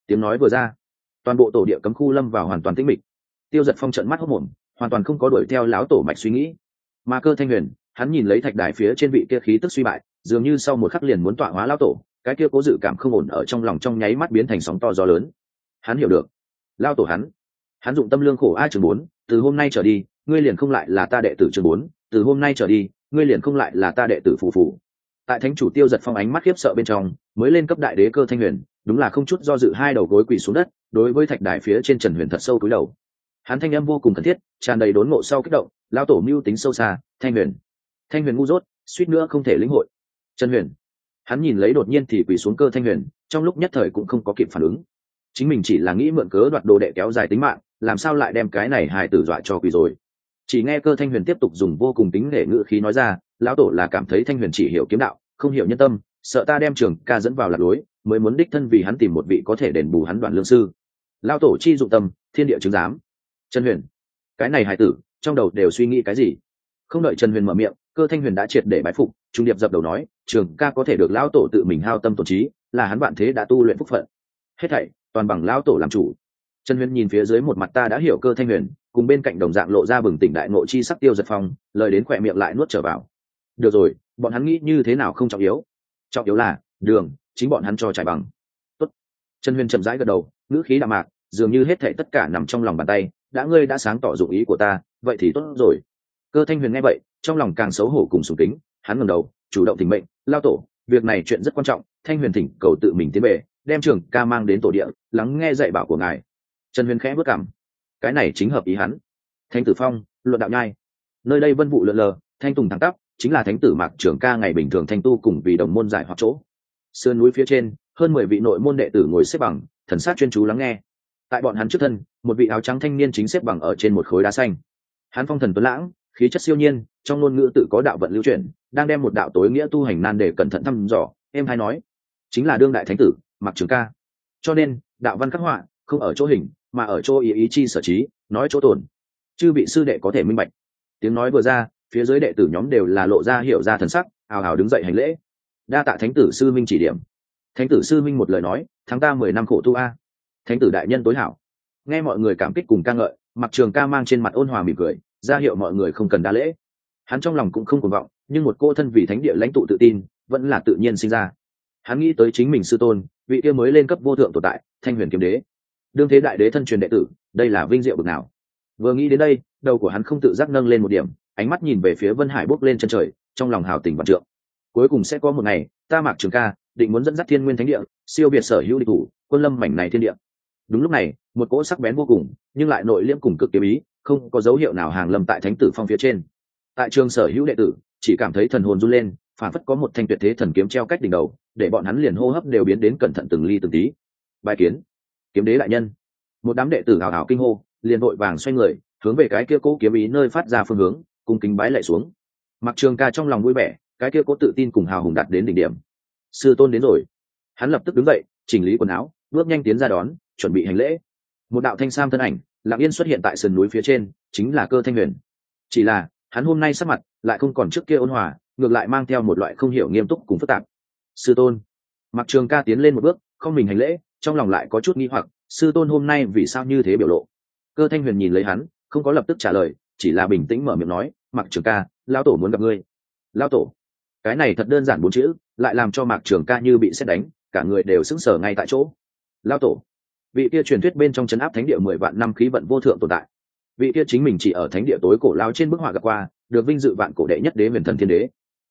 S1: Tiếng nói vừa ra, toàn bộ tổ địa cấm khu lâm vào hoàn toàn tĩnh mịch. Tiêu Dật Phong trợn mắt hốt mồm, hoàn toàn không có đuổi theo lão tổ mạch suy nghĩ. Mà Cơ Thanh Huyền, hắn nhìn lấy thạch đài phía trên vị kia khí tức suy bại, dường như sau một khắc liền muốn tọa hóa lão tổ, cái kia cố dự cảm không ổn ở trong lòng trong nháy mắt biến thành sóng to gió lớn. Hắn hiểu được, lão tổ hắn dụng tâm lương khổ a trường 4, từ hôm nay trở đi, ngươi liền không lại là ta đệ tử trường 4, từ hôm nay trở đi, ngươi liền không lại là ta đệ tử phù phù. Tại thánh chủ Tiêu Dật Phong ánh mắt khiếp sợ bên trong, mới lên cấp đại đế Cơ Thanh Huyền, đúng là không chút do dự hai đầu gối quỳ xuống đất, đối với thạch đài phía trên Trần Huyền thật sâu cúi đầu. Hắn thanh âm vô cùng cần thiết, tràn đầy đốn ngộ sau kích động, lão tổ mưu tính sâu xa, Thanh Huyền ngu dốt, suýt nữa không thể lĩnh hội. Trần Huyền, hắn nhìn lấy đột nhiên thì quỳ xuống Cơ Thanh Huyền, trong lúc nhất thời cũng không có kịp phản ứng. Chính mình chỉ là nghĩ mượn cớ đoạt đồ đệ kéo dài tính mạng, làm sao lại đem cái này hài tử dọa cho quỳ rồi. Chỉ nghe Cơ Thanh Huyền tiếp tục dùng vô cùng tính nể ngữ khí nói ra, lão tổ là cảm thấy Thanh Huyền chỉ hiểu kiếm đạo, không hiểu nhân tâm, sợ ta đem Trường Ca dẫn vào lạc lối, mới muốn đích thân vì hắn tìm một vị có thể đền bù hắn đoạn lương sư. Lão tổ chi dụng tâm, thiên địa chứng giám. Trần Huyền, cái này hài tử trong đầu đều suy nghĩ cái gì? Không đợi Trần Huyền mở miệng, Cơ Thanh Huyền đã triệt để bái phục, trung điệp dập đầu nói, Trường Ca có thể được lão tổ tự mình hao tâm tổn trí, là hắn bạn thế đã tu luyện phúc phận. Hết thảy toàn bằng lão tổ làm chủ. Trần Huyền nhìn phía dưới một mặt ta đã hiểu Cơ Thanh Huyền, cùng bên cạnh đồng dạng lộ ra bừng tỉnh đại ngộ chi sắc Tiêu Dật Phong, lời đến khỏe miệng lại nuốt trở vào. Được rồi, bọn hắn nghĩ như thế nào không trọng yếu, trọng yếu là đường chính bọn hắn cho trải bằng. Tốt. Trần Huyền chậm rãi gật đầu, ngữ khí đạm mạc, dường như hết thảy tất cả nằm trong lòng bàn tay, đã ngươi đã sáng tỏ dụng ý của ta, vậy thì tốt rồi. Cơ Thanh Huyền nghe vậy, trong lòng càng xấu hổ cùng sùng kính, hắn ngẩng đầu, chủ động thỉnh mệnh, lao tổ, việc này chuyện rất quan trọng, Thanh Huyền thỉnh cầu tự mình tiến về, đem Trường Ca mang đến tổ địa, lắng nghe dạy bảo của ngài. Trần Huyền khẽ bước cằm, cái này chính hợp ý hắn. Thánh tử phong, luận đạo nhai, nơi đây vân vụ lượn lờ, thanh tùng thẳng tắp, chính là thánh tử Mạc Trường Ca ngày bình thường thanh tu cùng vì đồng môn giải hoặc chỗ. Sườn núi phía trên, hơn 10 vị nội môn đệ tử ngồi xếp bằng, thần sắc chuyên chú lắng nghe. Tại bọn hắn trước thân, một vị áo trắng thanh niên chính xếp bằng ở trên một khối đá xanh. Hắn phong thần tuấn lãng, khí chất siêu nhiên, trong ngôn ngữ tự có đạo vận lưu chuyển, đang đem một đạo tối nghĩa tu hành nan để cẩn thận thăm dò, em hay nói, chính là đương đại thánh tử Mạc Trường Ca. Cho nên, đạo văn khắc họa không ở chỗ hình, mà ở chỗ ý chi sở trí, nói chỗ tồn. Chư vị sư đệ có thể minh bạch. Tiếng nói vừa ra, phía dưới đệ tử nhóm đều là lộ ra hiểu ra thần sắc, ào ào đứng dậy hành lễ. Đa tạ thánh tử sư minh chỉ điểm. Thánh tử sư minh một lời nói, tháng ta 10 năm khổ tu a. Thánh tử đại nhân tối hảo. Nghe mọi người cảm kích cùng ca ngợi, Mạc Trường Ca mang trên mặt ôn hòa mỉm cười, ra hiệu mọi người không cần đa lễ. Hắn trong lòng cũng không cuồng vọng, nhưng một cô thân vì thánh địa lãnh tụ tự tin, vẫn là tự nhiên sinh ra. Hắn nghĩ tới chính mình sư tôn, vị kia mới lên cấp vô thượng tồn tại, Thanh Huyền kiếm đế, đương thế đại đế thân truyền đệ tử, đây là vinh diệu bực nào. Vừa nghĩ đến đây, đầu của hắn không tự giác nâng lên một điểm, ánh mắt nhìn về phía Vân Hải bốc lên chân trời, trong lòng hào tình vạn trượng. Cuối cùng sẽ có một ngày, ta Mạc Trường Ca định muốn dẫn dắt Thiên Nguyên Thánh Địa, siêu việt sở hữu địch thủ, quân lâm mảnh này thiên địa. Đúng lúc này, một cỗ sắc bén vô cùng, nhưng lại nội liễm cùng cực kiếm ý, không có dấu hiệu nào hàng lâm tại Thánh tử phong phía trên. Tại trường sở hữu đệ tử, chỉ cảm thấy thần hồn run lên, phản phất có một thanh tuyệt thế thần kiếm treo cách đỉnh đầu, để bọn hắn liền hô hấp đều biến đến cẩn thận từng ly từng tí. Bài kiến, kiếm đế đại nhân. Một đám đệ tử hào hào kinh hô, liền vội vàng xoay người, hướng về cái kia cố kiếm ý nơi phát ra phương hướng, cung kính bái lạy xuống. Mạc Trường Ca trong lòng vui vẻ, cái kia cố tự tin cùng hào hùng đạt đến đỉnh điểm. Sư tôn đến rồi. Hắn lập tức đứng dậy, chỉnh lý quần áo, bước nhanh tiến ra đón, chuẩn bị hành lễ. Một đạo thanh sam thân ảnh lặng yên xuất hiện tại sườn núi phía trên, chính là Cơ Thanh Huyền. Chỉ là hắn hôm nay sắc mặt lại không còn trước kia ôn hòa, ngược lại mang theo một loại không hiểu nghiêm túc cùng phức tạp. Sư tôn. Mạc Trường Ca tiến lên một bước, không mình hành lễ, trong lòng lại có chút nghi hoặc, sư tôn hôm nay vì sao như thế biểu lộ. Cơ Thanh Huyền nhìn lấy hắn, không có lập tức trả lời, chỉ là bình tĩnh mở miệng nói, Mạc Trường Ca, lão tổ muốn gặp ngươi. Lão tổ. Cái này thật đơn giản 4 chữ, lại làm cho Mạc Trường Ca như bị sét đánh, cả người đều sững sờ ngay tại chỗ. Lão tổ. Vị kia truyền thuyết bên trong trấn áp thánh địa 10 vạn năm khí vận vô thượng tồn tại. Vị kia chính mình chỉ ở thánh địa tối cổ lao trên bức họa gặp qua, được vinh dự vạn cổ đệ nhất đế huyền thần thiên đế.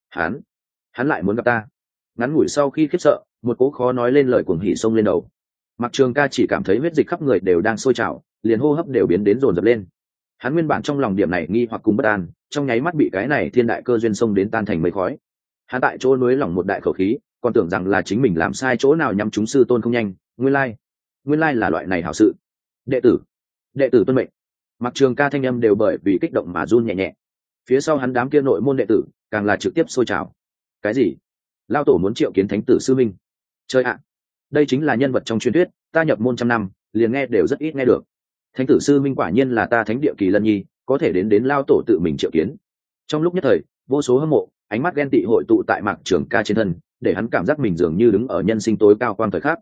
S1: Hắn lại muốn gặp ta. Ngắn ngủi sau khi khiếp sợ, một cố khó nói lên lời cuồng hỉ xông lên đầu. Mạc Trường Ca chỉ cảm thấy huyết dịch khắp người đều đang sôi trào, liền hô hấp đều biến đến dồn dập lên. Hắn nguyên bản trong lòng điểm này nghi hoặc cùng bất an, trong nháy mắt bị cái này thiên đại cơ duyên xông đến tan thành mây khói. Hắn tại chỗ núi lỏng một đại khẩu khí, còn tưởng rằng là chính mình làm sai chỗ nào nhắm chúng sư tôn không nhanh, nguyên lai là loại này hảo sự. Đệ tử tuân mệnh. Mạc Trường Ca thanh âm đều bởi vì kích động mà run nhẹ nhẹ. Phía sau hắn đám kia nội môn đệ tử càng là trực tiếp sôi trào. Cái gì? Lao tổ muốn triệu kiến thánh tử sư minh? Trời ạ, đây chính là nhân vật trong truyền thuyết, ta nhập môn 100 năm liền nghe đều rất ít nghe được. Thánh tử sư minh quả nhiên là ta thánh địa kỳ lân nhi, có thể đến Lao tổ tự mình triệu kiến. Trong lúc nhất thời, vô số hâm mộ ánh mắt ghen tị hội tụ tại Mạc Trường Ca trên thân, để hắn cảm giác mình dường như đứng ở nhân sinh tối cao quan thời khắc.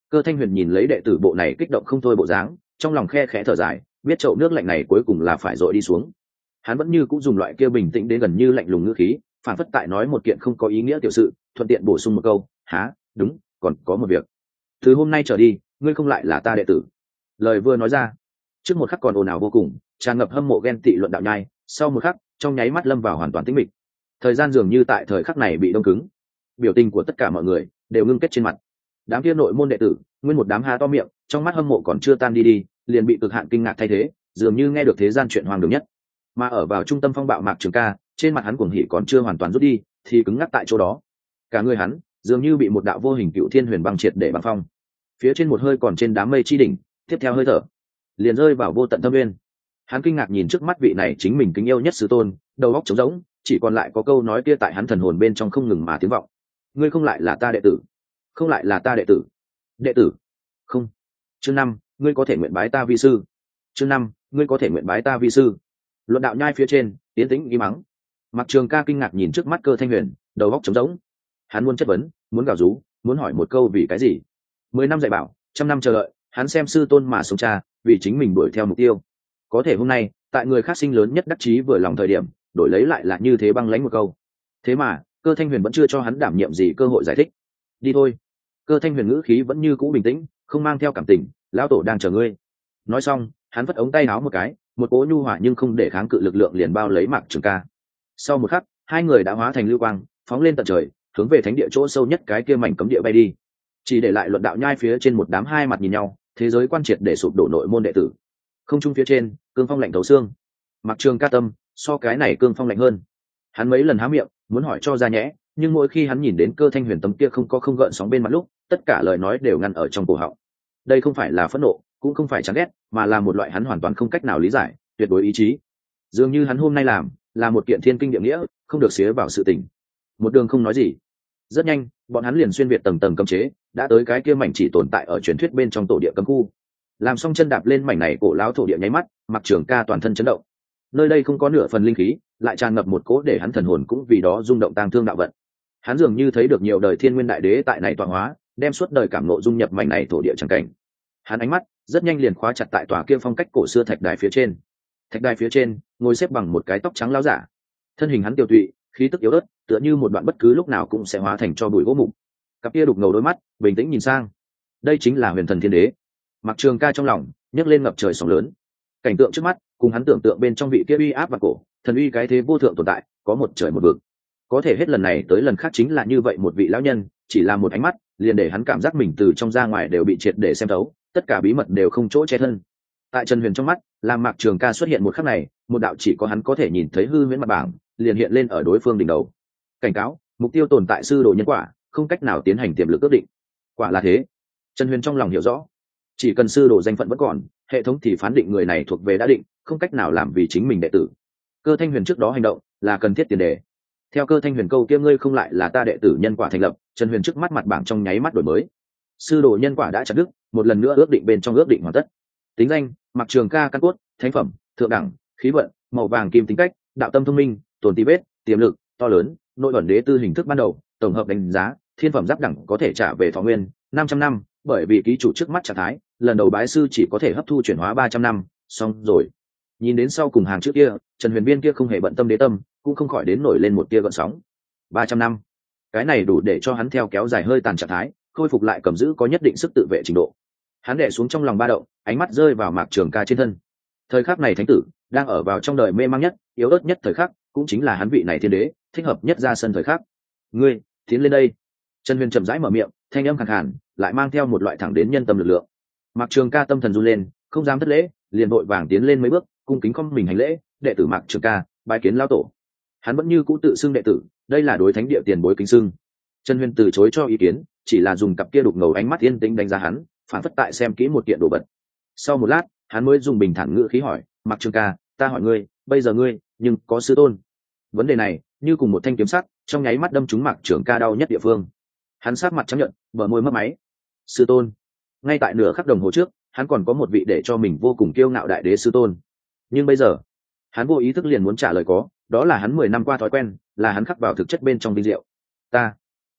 S1: Cơ Thanh Huyền nhìn lấy đệ tử bộ này kích động không thôi bộ dáng, trong lòng khe khẽ thở dài, biết chậu nước lạnh này cuối cùng là phải dội đi xuống. Hắn vẫn như cũng dùng loại kia bình tĩnh đến gần như lạnh lùng ngữ khí, phản phất tại nói một kiện không có ý nghĩa tiểu sự, thuận tiện bổ sung một câu, há đúng, còn có một việc, từ hôm nay trở đi ngươi không lại là ta đệ tử. Lời vừa nói ra, trước một khắc còn ồn ào vô cùng, tràn ngập hâm mộ ghen tị luận đạo nhai, sau một khắc trong nháy mắt lâm vào hoàn toàn tĩnh mịch. Thời gian dường như tại thời khắc này bị đông cứng, biểu tình của tất cả mọi người đều ngưng kết trên mặt. Đám kia nội môn đệ tử nguyên một đám há to miệng, trong mắt hâm mộ còn chưa tan đi, liền bị cực hạn kinh ngạc thay thế, dường như nghe được thế gian chuyện hoang đường nhất. Mà ở vào trung tâm phong bạo Mạc Trường Ca, trên mặt hắn cuồng hỉ còn chưa hoàn toàn rút đi thì cứng ngắc tại chỗ đó. Cả người hắn dường như bị một đạo vô hình cựu thiên huyền băng triệt để băng phong. Phía trên một hơi còn trên đám mây chi đỉnh, tiếp theo hơi thở liền rơi vào vô tận thâm nguyên. Hắn kinh ngạc nhìn trước mắt vị này chính mình kính yêu nhất sư tôn, đầu óc trống rỗng, chỉ còn lại có câu nói kia tại hắn thần hồn bên trong không ngừng mà tiếng vọng: ngươi không lại là ta đệ tử, không lại là ta đệ tử, đệ tử không. Chương 5, ngươi có thể nguyện bái ta vi sư. Chương 5, ngươi có thể nguyện bái ta vi sư. Luận đạo nhai phía trên tiến tĩnh im mắng. Mạc Trường Ca kinh ngạc nhìn trước mắt Cơ Thanh Huyền, đầu óc trống rỗng. Hắn muốn chất vấn, muốn gào rú, muốn hỏi một câu vì cái gì. 10 năm dạy bảo, 100 năm chờ đợi, hắn xem sư tôn mà sống cha, vì chính mình đuổi theo mục tiêu. Có thể hôm nay, tại người khác sinh lớn nhất đắc chí vừa lòng thời điểm, đổi lấy lại là như thế băng lãnh một câu. Thế mà, Cơ Thanh Huyền vẫn chưa cho hắn đảm nhiệm gì cơ hội giải thích. Đi thôi. Cơ Thanh Huyền ngữ khí vẫn như cũ bình tĩnh, không mang theo cảm tình, lão tổ đang chờ ngươi. Nói xong, hắn vất ống tay áo một cái, một cỗ nhu hòa nhưng không để kháng cự lực lượng liền bao lấy Mạc Trường Ca. Sau một khắc, hai người đã hóa thành lưu quang, phóng lên tận trời, hướng về thánh địa chỗ sâu nhất cái kia mảnh cấm địa bay đi. Chỉ để lại luận đạo nhai phía trên một đám hai mặt nhìn nhau, thế giới quan triệt để sụp đổ nội môn đệ tử. Không trung phía trên, cương phong lạnh thấu xương. Mạc Trường Ca tâm, so cái này cương phong lạnh hơn. Hắn mấy lần há miệng, muốn hỏi cho ra nhẽ, nhưng mỗi khi hắn nhìn đến Cơ Thanh Huyền tấm kia không gợn sóng bên mặt lúc, tất cả lời nói đều ngăn ở trong cổ họng. Đây không phải là phẫn nộ, cũng không phải chán ghét, mà là một loại hắn hoàn toàn không cách nào lý giải, tuyệt đối ý chí. Dường như hắn hôm nay làm là một kiện thiên kinh địa nghĩa, không được xía vào sự tình. Một đường không nói gì. Rất nhanh, bọn hắn liền xuyên việt tầng tầng cấm chế, đã tới cái kia mảnh chỉ tồn tại ở truyền thuyết bên trong tổ địa cấm khu. Làm xong chân đạp lên mảnh này cổ lão thổ địa nháy mắt, Mạc Trường Ca toàn thân chấn động. Nơi đây không có nửa phần linh khí, lại tràn ngập một cỗ để hắn thần hồn cũng vì đó rung động tang thương đạo vận. Hắn dường như thấy được nhiều đời thiên nguyên đại đế tại này tọa hóa, đem suốt đời cảm ngộ dung nhập mảnh này thổ địa chẳng cảnh. Hắn ánh mắt rất nhanh liền khóa chặt tại tòa kia phong cách cổ xưa thạch đài phía trên. Thạch đài phía trên ngồi xếp bằng một cái tóc trắng lão giả, thân hình hắn tiêu tụy, khí tức yếu ớt, tựa như một đoạn bất cứ lúc nào cũng sẽ hóa thành cho bụi gỗ mục. Cặp kia đục ngầu đôi mắt bình tĩnh nhìn sang. Đây chính là Huyền Thần Thiên Đế. Mạc Trường Ca trong lòng nhấc lên ngập trời sóng lớn. Cảnh tượng trước mắt cùng hắn tưởng tượng bên trong vị kia uy áp và cổ thần uy cái thế vô thượng tồn tại, có một trời một vực. Có thể hết lần này tới lần khác chính là như vậy một vị lão nhân, chỉ là một ánh mắt liền để hắn cảm giác mình từ trong ra ngoài đều bị triệt để xem thấu, tất cả bí mật đều không chỗ che thân. Tại Trần Huyền trong mắt, làm Mạc Trường Ca xuất hiện một khắc này, một đạo chỉ có hắn có thể nhìn thấy hư huyễn mặt bảng liền hiện lên ở đối phương đỉnh đầu. Cảnh cáo, mục tiêu tồn tại sư đồ nhân quả, không cách nào tiến hành tiềm lực ước định. Quả là thế. Trần Huyền trong lòng hiểu rõ, chỉ cần sư đồ danh phận vẫn còn, hệ thống thì phán định người này thuộc về đã định, không cách nào làm vì chính mình đệ tử. Cơ Thanh Huyền trước đó hành động là cần thiết tiền đề. Theo Cơ Thanh Huyền câu kia ngươi không lại là ta đệ tử nhân quả thành lập, Trần Huyền trước mắt mặt bảng trong nháy mắt đổi mới. Sư đồ nhân quả đã chặt đứt, một lần nữa ước định bên trong ước định hoàn tất. Tính danh: Mạc Trường Ca, căn cốt: thánh phẩm, thượng đẳng, khí vận, màu vàng kim, tính cách: đạo tâm thông minh, tồn tí vết, tiềm lực to lớn, nội ẩn đế tư hình thức ban đầu, tổng hợp đánh giá: thiên phẩm giáp đẳng, có thể trả về thọ nguyên 500 năm, bởi vì ký chủ trước mắt trạng thái, lần đầu bái sư chỉ có thể hấp thu chuyển hóa 300 năm, xong rồi. Nhìn đến sau cùng hàng trước kia, Trần Huyền Viên kia không hề bận tâm đế tâm, cũng không khỏi đến nổi lên một tia gợn sóng. 300 năm, cái này đủ để cho hắn theo kéo dài hơi tàn trạng thái, khôi phục lại cầm giữ có nhất định sức tự vệ trình độ. Hắn đè xuống trong lòng ba động, ánh mắt rơi vào Mạc Trường Ca trên thân. Thời khắc này thánh tử đang ở vào trong đời mê mang nhất, yếu ớt nhất thời khắc, cũng chính là hắn vị này thiên đế thích hợp nhất ra sân thời khắc. Ngươi tiến lên đây. Trần Huyền chậm rãi mở miệng, thanh âm khàn khàn, lại mang theo một loại thẳng đến nhân tâm lực lượng. Mạc Trường Ca tâm thần run lên, không dám thất lễ, liền vội vàng tiến lên mấy bước, cung kính khom mình hành lễ: đệ tử Mạc Trường Ca, bái kiến lão tổ. Hắn vẫn như cũ tự xưng đệ tử, đây là đối thánh địa tiền bối kính xưng. Trần Huyền từ chối cho ý kiến, chỉ là dùng cặp kia đục ngầu ánh mắt yên tĩnh đánh giá hắn, phản phất tại xem kỹ một kiện đồ vật. Sau một lát, hắn mới dùng bình thản ngữ khí hỏi: Mạc Trường Ca, ta hỏi ngươi, bây giờ ngươi nhưng có sư tôn? Vấn đề này như cùng một thanh kiếm sắc, trong nháy mắt đâm trúng Mạc Trường Ca đau nhất địa phương. Hắn sát mặt trắng nhợt, bờ môi mấp máy. Sư tôn? Ngay tại nửa khắc đồng hồ trước, hắn còn có một vị để cho mình vô cùng kiêu ngạo đại đế sư tôn, nhưng bây giờ hắn vô ý thức liền muốn trả lời có, đó là hắn 10 năm qua thói quen, là hắn khắc vào thực chất bên trong vinh diệu. Ta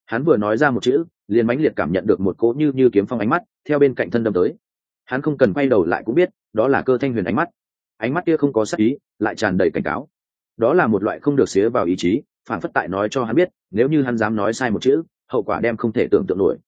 S1: Hắn vừa nói ra một chữ, liền mãnh liệt cảm nhận được một cỗ như kiếm phong ánh mắt theo bên cạnh thân đâm tới. Hắn không cần quay đầu lại cũng biết đó là Cơ Thanh Huyền ánh mắt kia không có sắc ý, lại tràn đầy cảnh cáo. Đó là một loại không được xía vào ý chí, phản phất tại nói cho hắn biết nếu như hắn dám nói sai một chữ, hậu quả đem không thể tưởng tượng nổi.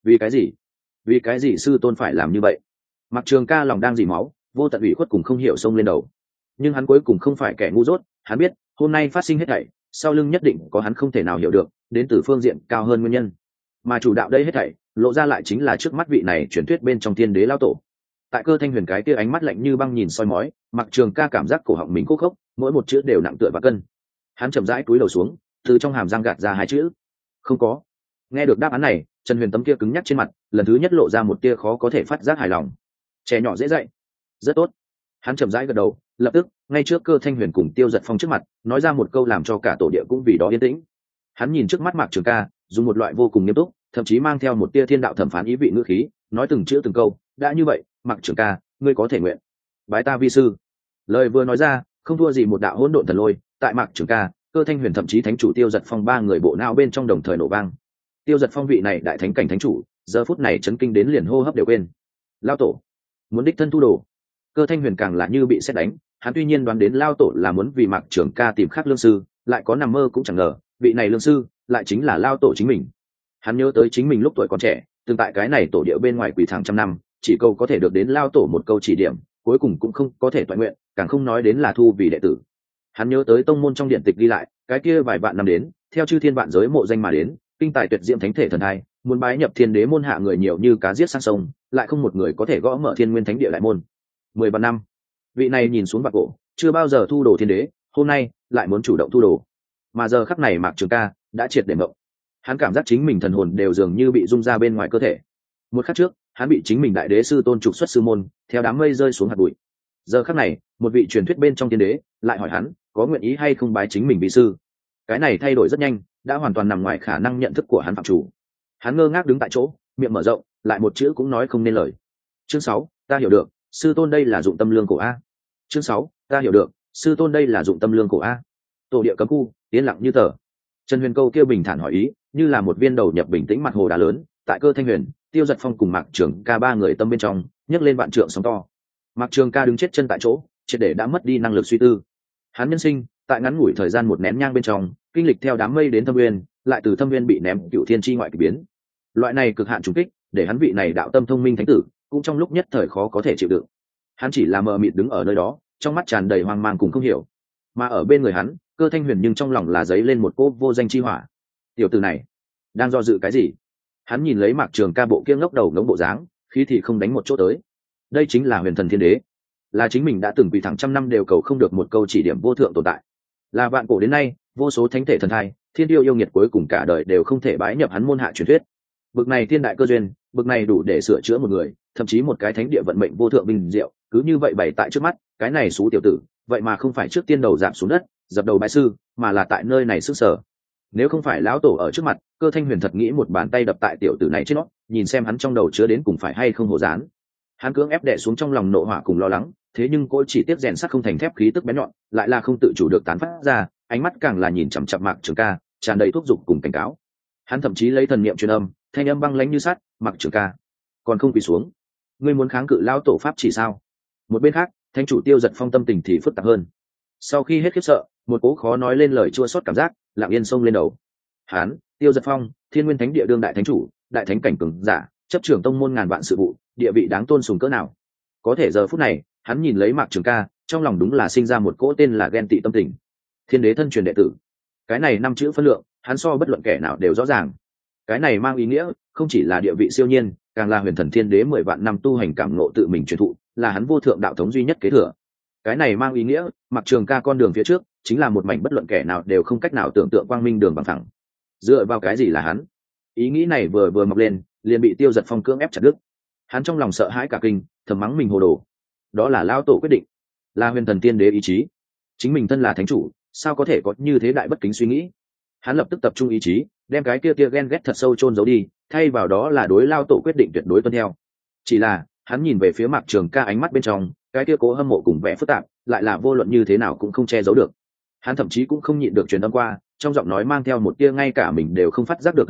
S1: Vì cái gì sư tôn phải làm như vậy? Mặc Trường Ca lòng đang dỉ máu, vô tận ủy khuất cùng không hiểu xông lên đầu. Nhưng hắn cuối cùng không phải kẻ ngu dốt, hắn biết hôm nay phát sinh hết thảy sau lưng nhất định có hắn không thể nào hiểu được đến từ phương diện cao hơn nguyên nhân, mà chủ đạo đây hết thảy lộ ra lại chính là trước mắt vị này truyền thuyết bên trong thiên đế lao tổ. Tại Cơ Thanh Huyền cái kia ánh mắt lạnh như băng nhìn soi mói, Mặc Trường Ca cảm giác cổ họng mình khô khốc, mỗi một chữ đều nặng tựa và cân. Hắn chậm rãi cúi đầu xuống, từ trong hàm răng gạt ra hai chữ: không có. Nghe được đáp án này, Trần Huyền tấm kia cứng nhắc trên mặt lần thứ nhất lộ ra một tia khó có thể phát giác hài lòng. Trẻ nhỏ dễ dạy, rất tốt. Hắn chậm rãi gật đầu, lập tức ngay trước Cơ Thanh Huyền cùng Tiêu Giật Phong trước mặt nói ra một câu làm cho cả tổ địa cũng vì đó yên tĩnh. Hắn nhìn trước mắt Mạc Trường Ca, dùng một loại vô cùng nghiêm túc, thậm chí mang theo một tia thiên đạo thẩm phán ý vị ngữ khí, nói từng chữ từng câu: đã như vậy, Mạc Trường Ca, ngươi có thể nguyện bái ta vi sư. Lời vừa nói ra, không thua gì một đạo hỗn độn thần lôi, tại Mạc Trường Ca, Cơ Thanh Huyền thậm chí thánh chủ Tiêu Giật Phong ba người bộ não bên trong đồng thời nổ vang. Tiêu Giật Phong vị này đại thánh cảnh thánh chủ, giờ phút này chấn kinh đến liền hô hấp đều quên. Lao tổ muốn đích thân thu đồ. Cơ Thanh Huyền càng là như bị sét đánh, hắn tuy nhiên đoán đến lao tổ là muốn vì Mạc Trường Ca tìm khác lương sư, lại có nằm mơ cũng chẳng ngờ vị này lương sư lại chính là lao tổ chính mình. Hắn nhớ tới chính mình lúc tuổi còn trẻ từng tại cái này tổ địa bên ngoài quỷ thẳng trăm năm, chỉ câu có thể được đến lao tổ một câu chỉ điểm, cuối cùng cũng không có thể toàn nguyện, càng không nói đến là thu vì đệ tử. Hắn nhớ tới tông môn trong điện tịch ghi lại cái kia vài vạn năm đến theo chư thiên vạn giới mộ danh mà đến kinh tài tuyệt diễm thánh thể thần thai, muốn bái nhập thiên đế môn hạ người nhiều như cá giết sang sông, lại không một người có thể gõ mở thiên nguyên thánh địa đại môn. 10 vạn năm, vị này nhìn xuống bạc cổ chưa bao giờ thu đồ thiên đế, hôm nay lại muốn chủ động thu đồ. Mà giờ khắc này Mạc Trường Ca đã triệt để mộng. Hắn cảm giác chính mình thần hồn đều dường như bị rung ra bên ngoài cơ thể. Một khắc trước hắn bị chính mình đại đế sư tôn trục xuất sư môn, theo đám mây rơi xuống hạt bụi. Giờ khắc này một vị truyền thuyết bên trong thiên đế lại hỏi hắn có nguyện ý hay không bái chính mình vì sư. Cái này thay đổi rất nhanh, đã hoàn toàn nằm ngoài khả năng nhận thức của hắn phạm chủ. Hắn ngơ ngác đứng tại chỗ, miệng mở rộng, lại một chữ cũng nói không nên lời. Chương 6, ta hiểu được, sư tôn đây là dụng tâm lương cổ a. Chương 6, ta hiểu được, sư tôn đây là dụng tâm lương cổ a. Tổ địa cấm khu yên lặng như tờ. Trần Huyền câu kêu bình thản hỏi ý, như là một viên đầu nhập bình tĩnh mặt hồ đá lớn, tại Cơ Thanh Huyền, Tiêu Giật Phong cùng Mạc Trường Ca ba người tâm bên trong nhấc lên vạn trượng sóng to. Mạc Trường Ca đứng chết chân tại chỗ, triệt để đã mất đi năng lực suy tư. Hắn nhân sinh tại ngắn ngủi thời gian một nén nhang bên trong kinh lịch theo đám mây đến thâm nguyên, lại từ thâm nguyên bị ném cựu thiên chi ngoại kỳ biến. Loại này cực hạn trùng kích để hắn vị này đạo tâm thông minh thánh tử cũng trong lúc nhất thời khó có thể chịu đựng. Hắn chỉ là mờ mịt đứng ở nơi đó, trong mắt tràn đầy hoang mang cùng không hiểu. Mà ở bên người hắn, Cơ Thanh Huyền nhưng trong lòng là dấy lên một cỗ vô danh chi hỏa. Tiểu tử này đang do dự cái gì? Hắn nhìn lấy Mạc Trường Ca bộ kia ngốc đầu ngỗng bộ dáng, khí thì không đánh một chỗ tới. Đây chính là huyền thần thiên đế, là chính mình đã từng quỳ thẳng trăm năm đều cầu không được một câu chỉ điểm vô thượng tồn tại, là vạn cổ đến nay vô số thánh thể thần thai thiên tiêu yêu nghiệt cuối cùng cả đời đều không thể bái nhập hắn môn hạ truyền thuyết. Bực này thiên đại cơ duyên, bực này đủ để sửa chữa một người, thậm chí một cái thánh địa vận mệnh vô thượng bình diệu, cứ như vậy bày tại trước mắt. Cái này xú tiểu tử vậy mà không phải trước tiên đầu giảm xuống đất dập đầu bái sư, mà là tại nơi này sức sở. Nếu không phải lão tổ ở trước mặt, Cơ Thanh Huyền thật nghĩ một bàn tay đập tại tiểu tử này trên nó, nhìn xem hắn trong đầu chứa đến cùng phải hay không hổ dán. Hắn cưỡng ép đè xuống trong lòng nộ hỏa cùng lo lắng, thế nhưng cô chỉ tiếp rèn sắt không thành thép, khí tức bén nhọn lại là không tự chủ được tán phát ra, ánh mắt càng là nhìn chằm chằm Mạc Trường Ca, tràn đầy thúc giục cùng cảnh cáo. Hắn thậm chí lấy thần niệm truyền âm, thanh âm băng lãnh như sắt: Mạc Trường Ca, còn không quỳ xuống, ngươi muốn kháng cự lão tổ pháp chỉ sao? Một bên khác, thánh chủ Tiêu Giật Phong tâm tình thì phức tạp hơn. Sau khi hết khiếp sợ, một cố khó nói lên lời chua xót cảm giác lặng yên xông lên đầu. Hắn, Tiêu Giật Phong, Thiên Nguyên Thánh Địa đương đại thánh chủ, đại thánh cảnh cường giả, chấp trưởng tông môn ngàn vạn sự vụ, địa vị đáng tôn sùng cỡ nào. Có thể giờ phút này, hắn nhìn lấy Mạc Trường Ca, trong lòng đúng là sinh ra một cỗ tên là ghen tị tâm tình. Thiên đế thân truyền đệ tử, cái này 5 chữ phân lượng, hắn so bất luận kẻ nào đều rõ ràng. Cái này mang ý nghĩa không chỉ là địa vị siêu nhiên, càng là huyền thần thiên đế 10 vạn năm tu hành cảm ngộ tự mình truyền thụ, là hắn vô thượng đạo thống duy nhất kế thừa. Cái này mang ý nghĩa Mạc Trường Ca con đường phía trước chính là một mảnh bất luận kẻ nào đều không cách nào tưởng tượng quang minh đường bằng phẳng. Dựa vào cái gì là hắn? Ý nghĩ này vừa mọc lên, liền bị Tiêu Giật Phong cưỡng ép chặt đứt. Hắn trong lòng sợ hãi cả kinh, thầm mắng mình hồ đồ. Đó là lão tổ quyết định, là huyền thần tiên đế ý chí. Chính mình thân là thánh chủ, sao có thể có như thế đại bất kính suy nghĩ? Hắn lập tức tập trung ý chí, đem cái kia ghen ghét thật sâu chôn giấu đi, thay vào đó là đối lao tổ quyết định tuyệt đối tuân theo. Chỉ là hắn nhìn về phía Mạc Trường Ca, ánh mắt bên trong cái kia cố hâm mộ cùng vẻ phức tạp, lại là vô luận như thế nào cũng không che giấu được. Hắn thậm chí cũng không nhịn được truyền âm qua, trong giọng nói mang theo một tia ngay cả mình đều không phát giác được hâm mộ,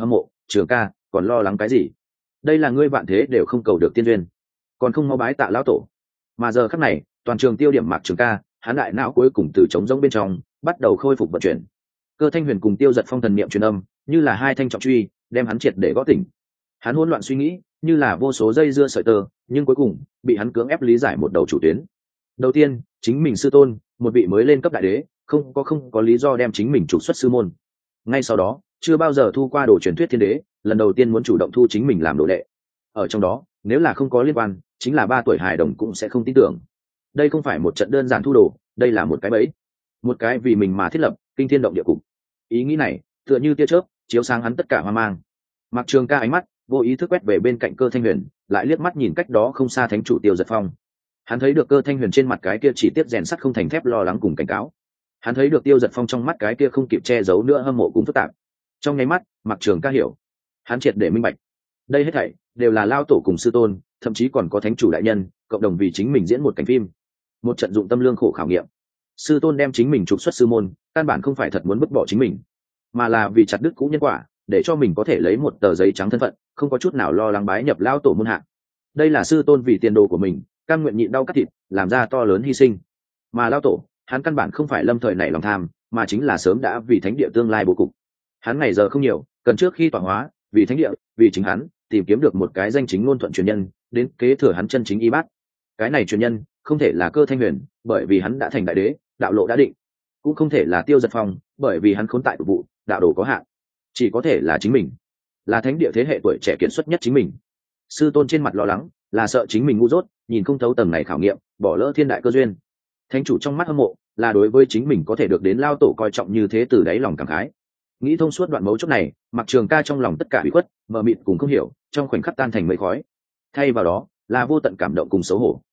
S1: Trường ca còn lo lắng cái gì? Đây là ngươi vạn thế đều không cầu được tiên duyên, còn không mau bái tạ lão tổ. Mà giờ khắc này toàn trường tiêu điểm Mạc Trường ca, hắn đại não cuối cùng từ trống rỗng bên trong bắt đầu khôi phục vận chuyển. Cơ Thanh Huyền cùng Tiêu Giật Phong thần niệm truyền âm, như là hai thanh trọng truy đem hắn triệt để gõ tỉnh. Hắn hỗn loạn suy nghĩ như là vô số dây dưa sợi tơ, nhưng cuối cùng bị hắn cưỡng ép lý giải một đầu chủ tuyến. Đầu tiên chính mình sư tôn, một vị mới lên cấp đại đế, không có lý do đem chính mình trục xuất sư môn. Ngay sau đó chưa bao giờ thu qua đồ truyền thuyết thiên đế, lần đầu tiên muốn chủ động thu chính mình làm đồ đệ. Ở trong đó nếu là không có liên quan, chính là 3 tuổi hài đồng cũng sẽ không tin tưởng. Đây không phải một trận đơn giản thu đồ, đây là một cái bẫy, một cái vì mình mà thiết lập kinh thiên động địa cục. Ý nghĩ này tựa như tia chớp chiếu sáng hắn tất cả hoang mang. Mạc Trường ca ánh mắt vô ý thức quét về bên cạnh Cơ Thanh Huyền, lại liếc mắt nhìn cách đó không xa thánh chủ Tiêu Giật Phong. Hắn thấy được Cơ Thanh Huyền trên mặt cái kia chỉ tiếp rèn sắt không thành thép lo lắng cùng cảnh cáo. Hắn thấy được Tiêu Giật Phong trong mắt cái kia không kịp che giấu nữa hâm mộ cùng phức tạp. Trong nháy mắt Mạc Trường ca hiểu, hắn triệt để minh bạch, đây hết thảy đều là lao tổ cùng sư tôn, thậm chí còn có thánh chủ đại nhân cộng đồng vì chính mình diễn một cảnh phim, một trận dụng tâm lương khổ khảo nghiệm. Sư tôn đem chính mình trục xuất sư môn, căn bản không phải thật muốn vứt bỏ chính mình, mà là vì chặt đứt cũ nhân quả, để cho mình có thể lấy một tờ giấy trắng thân phận, không có chút nào lo lắng bái nhập lao tổ môn hạ. Đây là sư tôn vì tiền đồ của mình cam nguyện nhịn đau cắt thịt, làm ra to lớn hy sinh. Mà lao tổ, hắn căn bản không phải lâm thời nảy lòng tham, mà chính là sớm đã vì thánh địa tương lai bố cục. Hắn ngày giờ không nhiều, cần trước khi tọa hóa, vì thánh địa, vì chính hắn, tìm kiếm được một cái danh chính ngôn thuận truyền nhân, đến kế thừa hắn chân chính y bát. Cái này truyền nhân không thể là Cơ Thanh Huyền, bởi vì hắn đã thành đại đế, đạo lộ đã định. Cũng không thể là Tiêu Giật Phong, bởi vì hắn khốn tại tục vụ, đạo đồ có hạn. Chỉ có thể là chính mình, là thánh địa thế hệ tuổi trẻ kiệt xuất nhất chính mình. Sư tôn trên mặt lo lắng, là sợ chính mình ngu dốt, nhìn không thấu tầng này khảo nghiệm, bỏ lỡ thiên đại cơ duyên. Thánh chủ trong mắt hâm mộ, là đối với chính mình có thể được đến lao tổ coi trọng như thế từ đáy lòng cảm khái. Nghĩ thông suốt đoạn mấu chốt này, Mạc Trường ca trong lòng tất cả ủy khuất, mờ mịt cùng không hiểu, trong khoảnh khắc tan thành mây khói. Thay vào đó là vô tận cảm động cùng xấu hổ.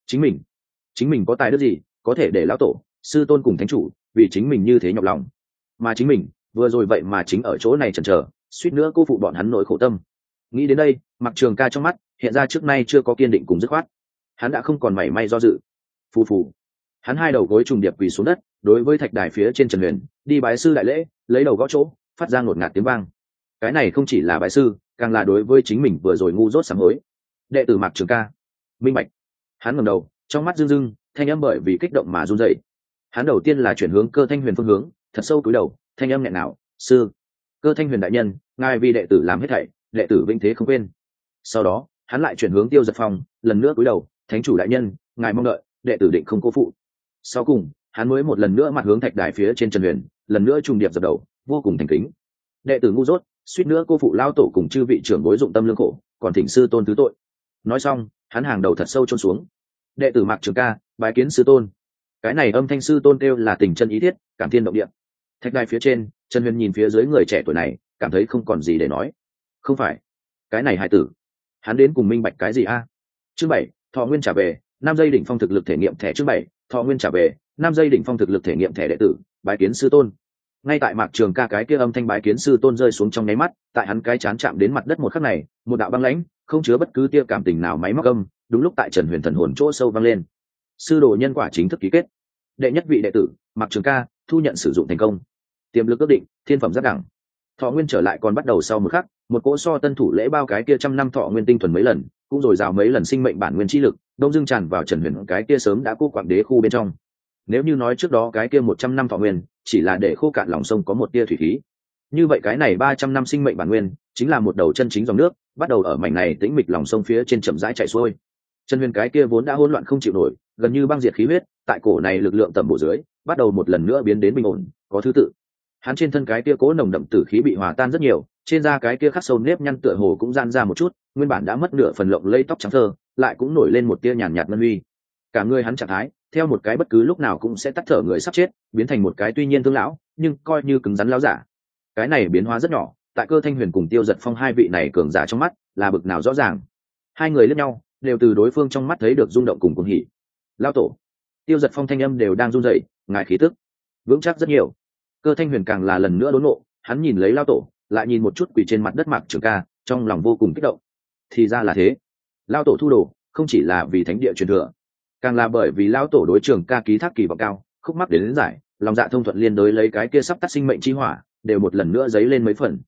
S1: Chính mình có tài đức gì có thể để lão tổ, sư tôn cùng thánh chủ vì chính mình như thế nhọc lòng, mà chính mình vừa rồi vậy mà chính ở chỗ này chần chờ, suýt nữa cô phụ bọn hắn nỗi khổ tâm. Nghĩ đến đây, Mạc Trường ca trong mắt hiện ra trước nay chưa có kiên định cùng dứt khoát. Hắn đã không còn mảy may do dự. Phù phù, hắn hai đầu gối trùng điệp quỳ xuống đất, đối với thạch đài phía trên Trần Huyền đi bái sư đại lễ, lấy đầu gõ chỗ, phát ra ngột ngạt tiếng vang. Cái này không chỉ là bái sư, càng là đối với chính mình vừa rồi ngu dốt sám hối. Đệ tử Mạc Trường ca minh bạch. Hắn ngẩng đầu, trong mắt rưng rưng, thanh âm bởi vì kích động mà run rẩy. Hắn đầu tiên là chuyển hướng Cơ Thanh Huyền phương hướng, thật sâu cúi đầu, thanh âm nghẹn ngào, sư, Cơ Thanh Huyền đại nhân, ngài vì đệ tử làm hết thảy, đệ tử vinh thế không quên. Sau đó hắn lại chuyển hướng Tiêu Giật Phong, lần nữa cúi đầu, thánh chủ đại nhân, ngài mong đợi, đệ tử định không cố phụ. Sau cùng hắn mới một lần nữa mặt hướng thạch đài phía trên Trần Huyền, lần nữa trùng điệp dập đầu, vô cùng thành kính. Đệ tử ngu dốt, suýt nữa cô phụ lao tổ cùng chư vị trưởng bối dụng tâm lương khổ, còn thỉnh sư tôn thứ tội. Nói xong hắn hàng đầu thật sâu chôn xuống. Đệ tử Mạc Trường ca bái kiến sư tôn. Cái này âm thanh sư tôn kêu là tình chân ý thiết, cảm thiên động địa. Thạch đài phía trên Trần Huyền nhìn phía dưới người trẻ tuổi này, cảm thấy không còn gì để nói. Không phải cái này hài tử, hắn đến cùng minh bạch cái gì a? Chương 7, Thọ Nguyên trả về, 5 giây đỉnh phong thực lực thể nghiệm thẻ. Chương 7, Thọ Nguyên trả về, 5 giây đỉnh phong thực lực thể nghiệm thẻ đệ tử bái kiến sư tôn. Ngay tại Mạc Trường ca cái kia âm thanh bái kiến sư tôn rơi xuống trong nháy mắt, tại hắn cái chán chạm đến mặt đất một khắc này, một đạo băng lãnh không chứa bất cứ tia cảm tình nào máy móc âm đúng lúc tại Trần Huyền thần hồn chỗ sâu vang lên. Sư đồ nhân quả chính thức ký kết, đệ nhất vị đệ tử Mạc Trường ca thu nhận sử dụng thành công. Tiềm lực ước định, thiên phẩm giáp đẳng. Thọ nguyên trở lại còn bắt đầu sau một khắc, một cỗ so tân thủ lễ bao cái kia trăm năm thọ nguyên tinh thuần mấy lần, cũng rồi rào mấy lần sinh mệnh bản nguyên chi lực, đông dưng tràn vào Trần Huyền cái kia sớm đã cô quạng đế khu bên trong. Nếu như nói trước đó cái kia 100 năm thọ nguyên chỉ là để khô cạn lòng sông có một tia thủy khí, như vậy cái này 300 năm sinh mệnh bản nguyên chính là một đầu chân chính dòng nước, bắt đầu ở mảnh này tĩnh mịch lòng sông phía trên chậm rãi chảy xuôi. Trần Huyền cái kia vốn đã hỗn loạn không chịu nổi, gần như băng diệt khí huyết, tại cổ này lực lượng tầm bổ dưới, bắt đầu một lần nữa biến đến bình ổn, có thứ tự. Hắn trên thân cái kia cố nồng đậm tử khí bị hòa tan rất nhiều, trên da cái kia khắc sâu nếp nhăn tựa hồ cũng giãn ra một chút, nguyên bản đã mất nửa phần lộng lây tóc trắng thơ, lại cũng nổi lên một tia nhàn nhạt ngân uy. Cả người hắn trạng thái, theo một cái bất cứ lúc nào cũng sẽ tắt thở người sắp chết, biến thành một cái tuy nhiên thương lão, nhưng coi như cứng rắn lão giả. Cái này biến hóa rất nhỏ, tại Cơ Thanh Huyền cùng Tiêu Giật Phong hai vị này cường giả trong mắt, là bực nào rõ ràng. Hai người liếc nhau, đều từ đối phương trong mắt thấy được rung động cùng cuồng hỉ. Lão tổ, Tiêu Giật Phong thanh âm đều đang run rẩy, ngài khí tức vững chắc rất nhiều. Cơ Thanh Huyền càng là lần nữa đốn ngộ, hắn nhìn lấy lão tổ, lại nhìn một chút quỳ trên mặt đất Mạc Trường ca, trong lòng vô cùng kích động. Thì ra là thế, lão tổ thu đồ không chỉ là vì thánh địa truyền thừa, càng là bởi vì lão tổ đối Trường ca ký thác kỳ vọng cao, khúc mắc đến giải, lòng dạ thông thuận liên đối lấy cái kia sắp tắt sinh mệnh chi hỏa, đều một lần nữa dấy lên mấy phần.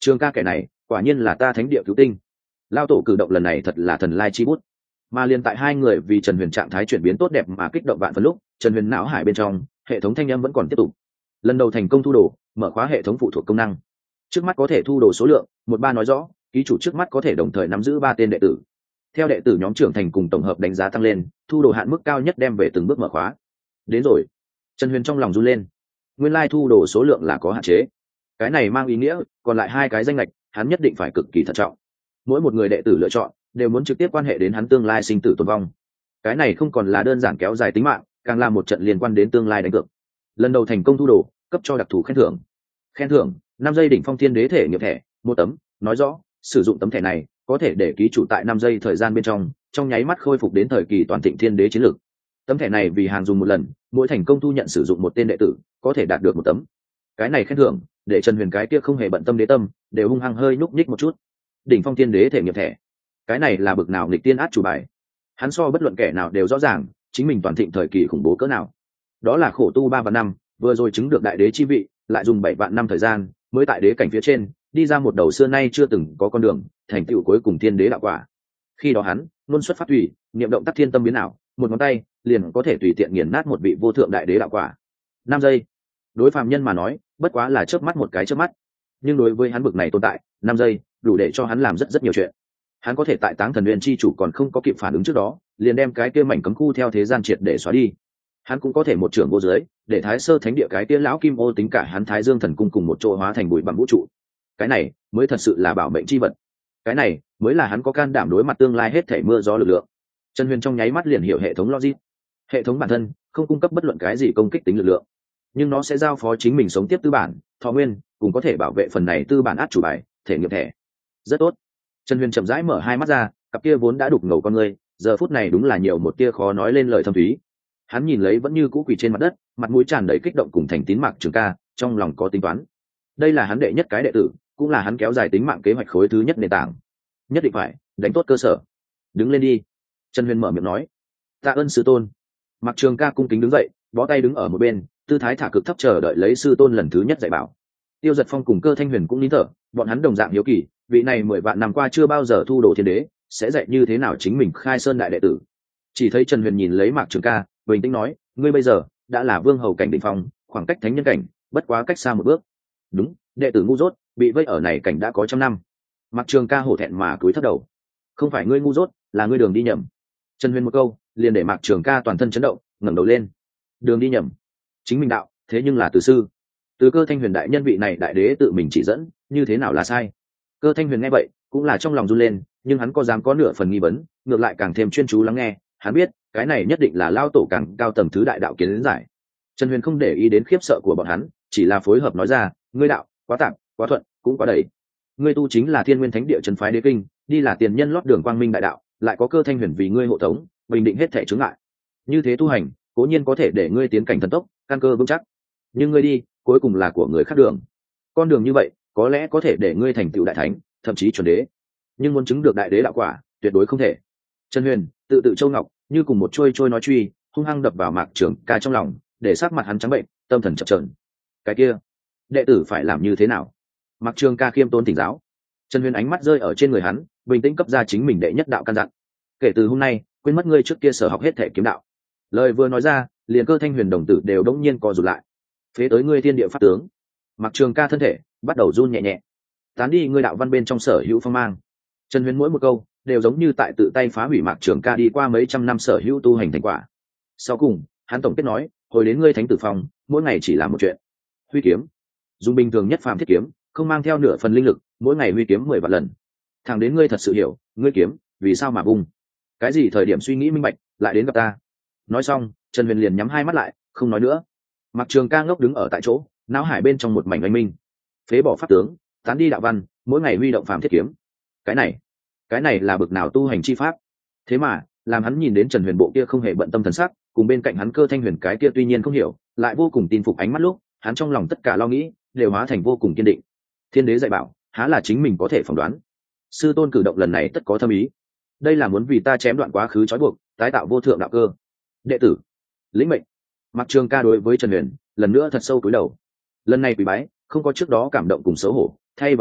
S1: Trường ca kẻ này quả nhiên là ta thánh địa cứu tinh. Lao tổ cử động lần này thật là thần lai chi bút. Mà liền tại hai người vì Trần Huyền trạng thái chuyển biến tốt đẹp mà kích động vạn phần lúc, Trần Huyền não hải bên trong hệ thống thanh âm vẫn còn tiếp tục. Lần đầu thành công thu đồ, mở khóa hệ thống phụ thuộc công năng. Trước mắt có thể thu đồ số lượng 13 nói rõ ký chủ trước mắt có thể đồng thời nắm giữ 3 tên đệ tử. Theo đệ tử nhóm trưởng thành cùng tổng hợp đánh giá tăng lên, thu đồ hạn mức cao nhất đem về từng bước mở khóa. Đến rồi. Trần Huyền trong lòng run lên. Nguyên lai thu đồ số lượng là có hạn chế. Cái này mang ý nghĩa còn lại 2 cái danh lệch hắn nhất định phải cực kỳ thận trọng. Mỗi một người đệ tử lựa chọn đều muốn trực tiếp quan hệ đến hắn tương lai sinh tử tồn vong. Cái này không còn là đơn giản kéo dài tính mạng, càng là một trận liên quan đến tương lai đánh cược. Lần đầu thành công thu đồ, cấp cho đặc thù khen thưởng. Khen thưởng 5 giây đỉnh phong thiên đế thể nghiệp thẻ, 1 tấm, nói rõ sử dụng tấm thẻ này có thể để ký chủ tại 5 giây thời gian bên trong nháy mắt khôi phục đến thời kỳ toàn thịnh thiên đế chiến lược. Tấm thẻ này vì hàng dùng một lần, mỗi thành công thu nhận sử dụng một tên đệ tử có thể đạt được 1 tấm. Cái này khen thưởng để Trần Huyền cái kia không hề bận tâm đế tâm đều hung hăng hơi nhúc nhích một chút. Đỉnh phong thiên đế thể nghiệp thẻ, cái này là bực nào nghịch tiên át chủ bài. Hắn so bất luận kẻ nào đều rõ ràng chính mình toàn thịnh thời kỳ khủng bố cỡ nào. Đó là khổ tu 3 vạn năm, vừa rồi chứng được đại đế chi vị, lại dùng 7 vạn năm thời gian mới tại đế cảnh phía trên đi ra một đầu xưa nay chưa từng có con đường, thành tựu cuối cùng thiên đế đạo quả. Khi đó hắn luôn xuất phát thủy, niệm động tác thiên tâm biến ảo, một ngón tay liền có thể tùy tiện nghiền nát một vị vô thượng đại đế đạo quả. 5 giây, đối phàm nhân mà nói bất quá là chớp mắt một cái chớp mắt, nhưng đối với hắn bực này tồn tại, 5 giây đủ để cho hắn làm rất nhiều chuyện. Hắn có thể tại Táng Thần Nguyên chi chủ còn không có kịp phản ứng trước đó liền đem cái kia mảnh cấm khu theo thế gian triệt để xóa đi. Hắn cũng có thể một trưởng vô dưới để Thái Sơ Thánh Địa cái kia lão kim ô tính cả hắn Thái Dương Thần Cung cùng một chỗ hóa thành bụi bặm vũ trụ. Cái này mới thật sự là bảo mệnh chi vật. Cái này mới là hắn có can đảm đối mặt tương lai hết thảy mưa gió lực lượng. Trần Huyền trong nháy mắt liền hiểu hệ thống logic. Hệ thống bản thân không cung cấp bất luận cái gì công kích tính lực lượng, nhưng nó sẽ giao phó chính mình sống tiếp tư bản, thọ nguyên, cùng có thể bảo vệ phần này tư bản át chủ bài, thể nghiệm thẻ. Rất tốt. Trần Huyền chậm rãi mở hai mắt ra, cặp kia vốn đã đục ngầu con người, giờ phút này đúng là nhiều một tia khó nói lên lời thâm thúy. Hắn nhìn lấy vẫn như cũ quỳ trên mặt đất, mặt mũi tràn đầy kích động cùng thành tín Mạc Trường Ca, trong lòng có tính toán. Đây là hắn đệ nhất cái đệ tử, cũng là hắn kéo dài tính mạng kế hoạch khối thứ nhất nền tảng. Nhất định phải đánh tốt cơ sở. Đứng lên đi. Trần Huyền mở miệng nói. Tạ ơn sư tôn. Mạc Trường Ca cung kính đứng dậy, bó tay đứng ở một bên, tư thái thả cực thấp chờ đợi lấy sư tôn lần thứ nhất dạy bảo. Tiêu Giật Phong cùng Cơ Thanh Huyền cũng nín thở, bọn hắn đồng dạng hiếu kỳ, vị này 10 vạn năm qua chưa bao giờ thu đồ thiên đế, sẽ dạy như thế nào chính mình khai sơn đại đệ tử. Chỉ thấy Trần Huyền nhìn lấy Mạc Trường Ca, bình tĩnh nói, ngươi bây giờ đã là vương hầu cảnh đỉnh phong, khoảng cách thánh nhân cảnh bất quá cách xa một bước. Đúng, đệ tử ngu dốt, bị vây ở này cảnh đã có trăm năm. Mạc Trường Ca hổ thẹn mà cúi thấp đầu. Không phải ngươi ngu dốt, là ngươi đường đi nhầm. Trần Huyền một câu liền để Mạc Trường Ca toàn thân chấn động, ngẩng đầu lên. Đường đi nhầm? Chính mình đạo, thế nhưng là từ sư, từ Cơ Thanh Huyền đại nhân vị này đại đế tự mình chỉ dẫn, như thế nào là sai? Cơ Thanh Huyền nghe vậy cũng là trong lòng run lên, nhưng hắn có dám có nửa phần nghi vấn, ngược lại càng thêm chuyên chú lắng nghe. Hắn biết cái này nhất định là lao tổ càng cao tầng thứ đại đạo kiến giải. Trần Huyền không để ý đến khiếp sợ của bọn hắn, chỉ là phối hợp nói ra, ngươi đạo quá tạm, quá thuận, cũng quá đầy. Ngươi tu chính là Thiên Nguyên Thánh Địa trấn phái đế kinh, đi là tiền nhân lót đường quang minh đại đạo, lại có Cơ Thanh Huyền vì ngươi hộ tống, bình định hết thảy chướng ngại. Như thế tu hành, cố nhiên có thể để ngươi tiến cảnh thần tốc, căn cơ vững chắc. Nhưng ngươi đi, cuối cùng là của người khác đường. Con đường như vậy, có lẽ có thể để ngươi thành tựu đại thánh, thậm chí chuẩn đế. Nhưng muốn chứng được đại đế đạo quả, tuyệt đối không thể. Trần Huyền tự tự châu ngọc, như cùng một trôi nói truy, hung hăng đập vào Mạc Trường Ca trong lòng, để sắc mặt hắn trắng bệnh, tâm thần chập chờn. Cái kia, đệ tử phải làm như thế nào? Mạc Trường Ca khiêm tốn thỉnh giáo. Trần Huyền ánh mắt rơi ở trên người hắn, bình tĩnh cấp ra chính mình đệ nhất đạo căn dặn. Kể từ hôm nay, quên mất ngươi trước kia sở học hết thể kiếm đạo. Lời vừa nói ra, liền Cơ Thanh Huyền đồng tử đều đống nhiên co rụt lại. Phế tới ngươi thiên địa pháp tướng. Mạc Trường Ca thân thể bắt đầu run nhẹ nhẹ. Tán đi ngươi đạo văn bên trong sở hữu phong mang. Trần Huyền mỗi một câu đều giống như tại tự tay phá hủy Mạc Trường Ca đi qua mấy trăm năm sở hữu tu hành thành quả. Sau cùng, hắn tổng kết nói, hồi đến ngươi thánh tử phòng, mỗi ngày chỉ làm một chuyện: huy kiếm. Dùng bình thường nhất phàm thiết kiếm, không mang theo nửa phần linh lực, mỗi ngày huy kiếm 10 vạn lần. Thẳng đến ngươi thật sự hiểu, ngươi kiếm vì sao mà bung, cái gì thời điểm suy nghĩ minh bạch, lại đến gặp ta. Nói xong, Trần Huyền liền nhắm hai mắt lại, không nói nữa. Mạc Trường Ca ngốc đứng ở tại chỗ, não hải bên trong một mảnh oanh minh. Phế bỏ pháp tướng, tán đi đạo văn, mỗi ngày huy động phàm thiết kiếm. Cái này là bực nào tu hành chi pháp? Thế mà làm hắn nhìn đến Trần Huyền bộ kia không hề bận tâm thần sắc, cùng bên cạnh hắn Cơ Thanh Huyền cái kia tuy nhiên không hiểu, lại vô cùng tin phục ánh mắt lúc, hắn trong lòng tất cả lo nghĩ đều hóa thành vô cùng kiên định. Thiên đế dạy bảo, há là chính mình có thể phỏng đoán. Sư tôn cử động lần này tất có thâm ý. Đây là muốn vì ta chém đoạn quá khứ trói buộc, tái tạo vô thượng đạo cơ. Đệ tử lĩnh mệnh. Mạc Trường Ca đối với Trần Huyền lần nữa thật sâu cúi đầu. Lần này quỳ bái không có trước đó cảm động cùng xấu hổ, thay vào đó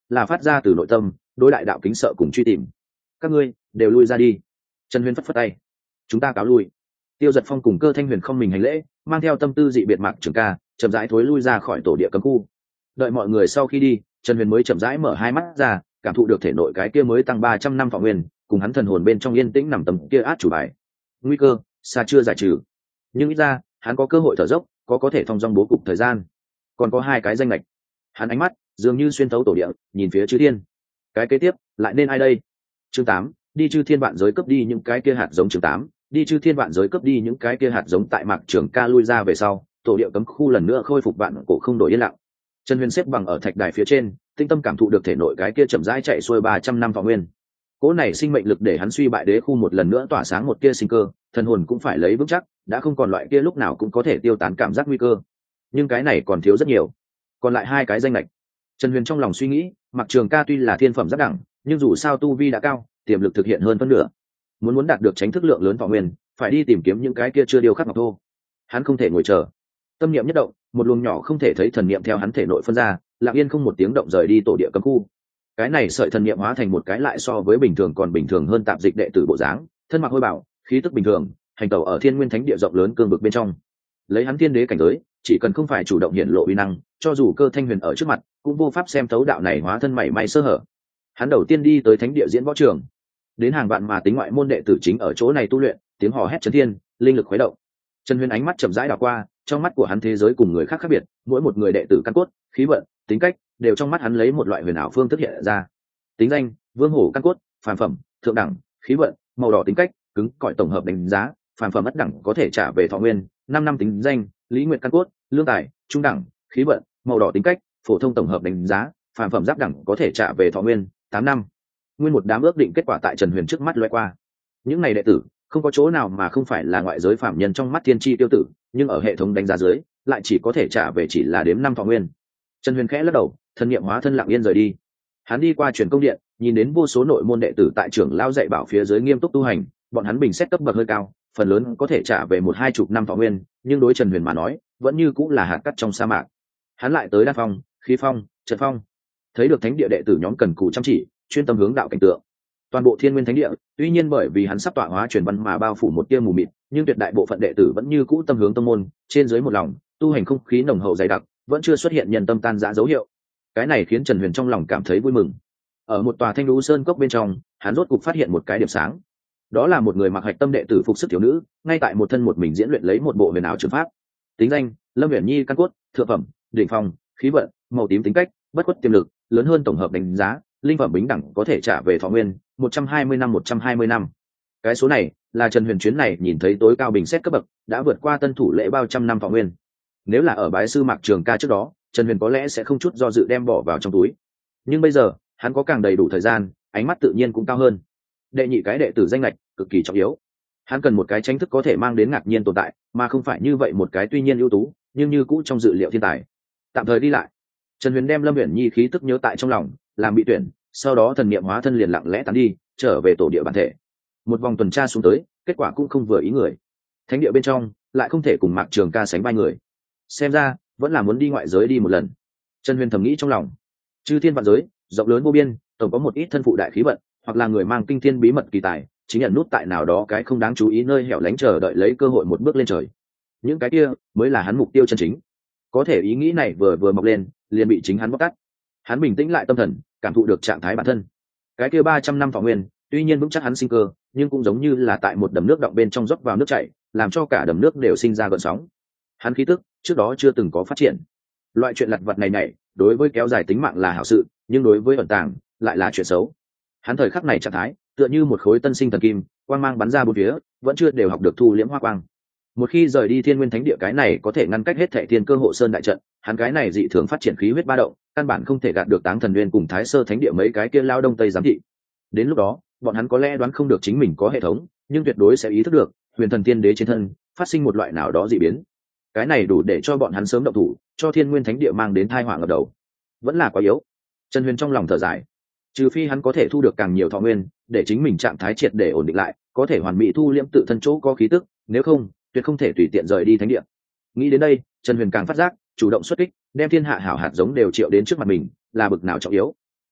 S1: là phát ra từ nội tâm đối đại đạo kính sợ cùng truy tìm. Các ngươi đều lui ra đi. Trần Huyền phất phất tay, chúng ta cáo lui. Tiêu Giật Phong cùng Cơ Thanh Huyền không mình hành lễ, mang theo tâm tư dị biệt Mạc Trường Ca chậm rãi thối lui ra khỏi tổ địa cấm khu. Đợi mọi người sau khi đi, Trần Huyền mới chậm rãi mở hai mắt ra, cảm thụ được thể nội cái kia mới tăng 300 năm thọ nguyên, cùng hắn thần hồn bên trong yên tĩnh nằm tầm kia át chủ bài. Nguy cơ xa chưa giải trừ, nhưng ít ra hắn có cơ hội thở dốc, có thể thông dong bố cục thời gian. Còn có 2 cái danh lệch. Hắn ánh mắt dường như xuyên thấu tổ địa, nhìn phía Chư Thiên. Cái kế tiếp lại nên ai đây? Chương 8, đi Chư Thiên vạn giới cướp đi những cái kia hạt giống. Chương 8, đi Chư Thiên vạn giới cướp đi những cái kia hạt giống. Tại Mạc Trường Ca lui ra về sau, tổ địa cấm khu lần nữa khôi phục vạn cổ không đổi yên lặng. Trần Huyền xếp bằng ở thạch đài phía trên, tinh tâm cảm thụ được thể nội cái kia chậm rãi chạy xuôi 300 năm thọ nguyên. Cỗ này sinh mệnh lực để hắn suy bại đế khu một lần nữa tỏa sáng một tia sinh cơ, thần hồn cũng phải lấy vững chắc, đã không còn loại kia lúc nào cũng có thể tiêu tán cảm giác nguy cơ. Nhưng cái này còn thiếu rất nhiều. Còn lại 2 cái danh lệch. Trần Huyền trong lòng suy nghĩ, Mạc Trường Ca tuy là thiên phẩm giáp đẳng, nhưng dù sao tu vi đã cao, tiềm lực thực hiện hơn phân nửa. Muốn đạt được tránh thức lượng lớn thọ nguyên, phải đi tìm kiếm những cái kia chưa điều khắc ngọc thô. Hắn không thể ngồi chờ. Tâm niệm nhất động, một luồng nhỏ không thể thấy thần niệm theo hắn thể nội phân ra, lặng yên không một tiếng động rời đi tổ địa cấm khu. Cái này sợi thần niệm hóa thành một cái lại so với bình thường còn bình thường hơn tạp dịch đệ tử bộ dáng, thân mặc hôi bảo, khí tức bình thường, hành tẩu ở Thiên Nguyên Thánh địa rộng lớn cương vực bên trong. Lấy hắn thiên đế cảnh giới, chỉ cần không phải chủ động hiện lộ uy năng, cho dù Cơ Thanh Huyền ở trước mặt, cũng vô pháp xem thấu đạo này hóa thân mảy may sơ hở. Hắn đầu tiên đi tới thánh địa diễn võ trường, đến hàng vạn mà tính ngoại môn đệ tử chính ở chỗ này tu luyện, tiếng hò hét chấn thiên, linh lực khuấy động. Trần Huyền ánh mắt chậm rãi đảo qua, trong mắt của hắn thế giới cùng người khác khác biệt, mỗi một người đệ tử căn cốt, khí vận, tính cách đều trong mắt hắn lấy một loại huyền ảo phương thức hiện ra. Tính danh: Vương Hổ căn cốt, phàm phẩm, thượng đẳng, khí vận, màu đỏ tính cách, cứng cỏi tổng hợp đánh giá, phàm phẩm ất đẳng có thể trả về thọ nguyên, 5 năm tính danh: Lý Nguyệt căn cốt, lương tài, trung đẳng, khí vận, màu đỏ tính cách, phổ thông tổng hợp đánh giá, phàm phẩm giáp đẳng có thể trả về thọ nguyên, 8 năm. Nguyên một đám ước định kết quả tại Trần Huyền trước mắt lóe qua. Những này đệ tử không có chỗ nào mà không phải là ngoại giới phạm nhân trong mắt thiên tri tiêu tử, nhưng ở hệ thống đánh giá dưới lại chỉ có thể trả về chỉ là đếm 5 thọ nguyên. Trần Huyền khẽ lắc đầu, thần niệm hóa thân lặng yên rời đi. Hắn đi qua truyền công điện, nhìn đến vô số nội môn đệ tử tại trưởng lao dạy bảo phía dưới nghiêm túc tu hành, bọn hắn bình xét cấp bậc hơi cao, phần lớn có thể trả về 1-2 chục năm thọ nguyên, nhưng đối Trần Huyền mà nói vẫn như cũng là hạt cát trong sa mạc. Hắn lại tới Đan Phong, Khí Phong, Trận Phong, thấy được thánh địa đệ tử nhóm cần cù chăm chỉ, chuyên tâm hướng đạo cảnh tượng. Toàn bộ Thiên Nguyên Thánh địa, tuy nhiên bởi vì hắn sắp tọa hóa truyền văn mà bao phủ một tia mù mịt, nhưng tuyệt đại bộ phận đệ tử vẫn như cũ tâm hướng tông môn, trên dưới một lòng, tu hành không khí nồng hậu dày đặc, vẫn chưa xuất hiện nhân tâm tan rã dấu hiệu. Cái này khiến Trần Huyền trong lòng cảm thấy vui mừng. Ở một tòa Thanh Lũ Sơn cốc bên trong, hắn rốt cục phát hiện một cái điểm sáng. Đó là một người mặc hạch tâm đệ tử phục sức thiếu nữ, ngay tại một thân một mình diễn luyện lấy một bộ huyền ảo trường pháp. Tính danh: Lâm Uyển Nhi căn cốt, thượng phẩm, đỉnh phong, khí vận, màu tím tính cách, bất khuất tiềm lực, lớn hơn tổng hợp đánh giá, linh phẩm bính đẳng có thể trả về thọ nguyên, 120 năm 120 năm. Cái số này là Trần Huyền chuyến này nhìn thấy tối cao bình xét cấp bậc, đã vượt qua tân thủ lễ bao trăm năm thọ nguyên. Nếu là ở bái sư Mạc Trường Ca trước đó, Trần Huyền có lẽ sẽ không chút do dự đem bỏ vào trong túi. Nhưng bây giờ, hắn có càng đầy đủ thời gian, ánh mắt tự nhiên cũng cao hơn. Đệ nhị cái đệ tử danh lệch cực kỳ trọng yếu. Hắn cần một cái tranh thức có thể mang đến ngạc nhiên tồn tại, mà không phải như vậy một cái tuy nhiên ưu tú, nhưng như cũ trong dự liệu thiên tài. Tạm thời đi lại, Trần Huyền đem Lâm Uyển Nhi khí tức nhớ tại trong lòng, làm bị tuyển, sau đó thần niệm hóa thân liền lặng lẽ tán đi, trở về tổ địa bản thể. Một vòng tuần tra xuống tới, kết quả cũng không vừa ý người. Thánh địa bên trong lại không thể cùng Mạc Trường Ca sánh vai người, xem ra vẫn là muốn đi ngoại giới đi một lần. Trần Huyền thầm nghĩ trong lòng. Chư thiên vạn giới rộng lớn vô biên, tổng có một ít thân phụ đại khí vận, hoặc là người mang kinh thiên bí mật kỳ tài, chính nhận nút tại nào đó cái không đáng chú ý nơi hẻo lánh chờ đợi lấy cơ hội một bước lên trời. Những cái kia mới là hắn mục tiêu chân chính. Có thể ý nghĩ này vừa vừa mọc lên, liền bị chính hắn bóc tát. Hắn bình tĩnh lại tâm thần, cảm thụ được trạng thái bản thân. Cái kia 300 năm thọ nguyên, tuy nhiên vững chắc hắn sinh cơ, nhưng cũng giống như là tại một đầm nước động bên trong rót vào nước chảy, làm cho cả đầm nước đều sinh ra gợn sóng. Hắn khí tức trước đó chưa từng có phát triển. Loại chuyện lặt vặt này đối với kéo dài tính mạng là hảo sự, nhưng đối với ẩn tàng lại là chuyện xấu. Hắn thời khắc này trạng thái tựa như một khối tân sinh thần kim, quang mang bắn ra bốn phía, vẫn chưa đều học được thu liễm hoa quang. Một khi rời đi Thiên Nguyên Thánh địa, cái này có thể ngăn cách hết thệ thiên cơ hộ sơn đại trận, hắn cái này dị thường phát triển khí huyết ba động, căn bản không thể gạt được Táng Thần Nguyên cùng Thái Sơ Thánh địa mấy cái kia lao đông tây giám thị. Đến lúc đó, bọn hắn có lẽ đoán không được chính mình có hệ thống, nhưng tuyệt đối sẽ ý thức được Huyền Thần Tiên Đế trên thân phát sinh một loại nào đó dị biến. Cái này đủ để cho bọn hắn sớm động thủ, cho Thiên Nguyên Thánh địa mang đến tai họa ngập đầu. Vẫn là quá yếu. Trần Huyền trong lòng thở dài. Trừ phi hắn có thể thu được càng nhiều thọ nguyên, để chính mình trạng thái triệt để ổn định lại, có thể hoàn mỹ thu liễm tự thân chỗ có khí tức, nếu không, tuyệt không thể tùy tiện rời đi thánh địa. Nghĩ đến đây, Trần Huyền càng phát giác, chủ động xuất kích, đem thiên hạ hảo hạt giống đều triệu đến trước mặt mình, là bực nào trọng yếu.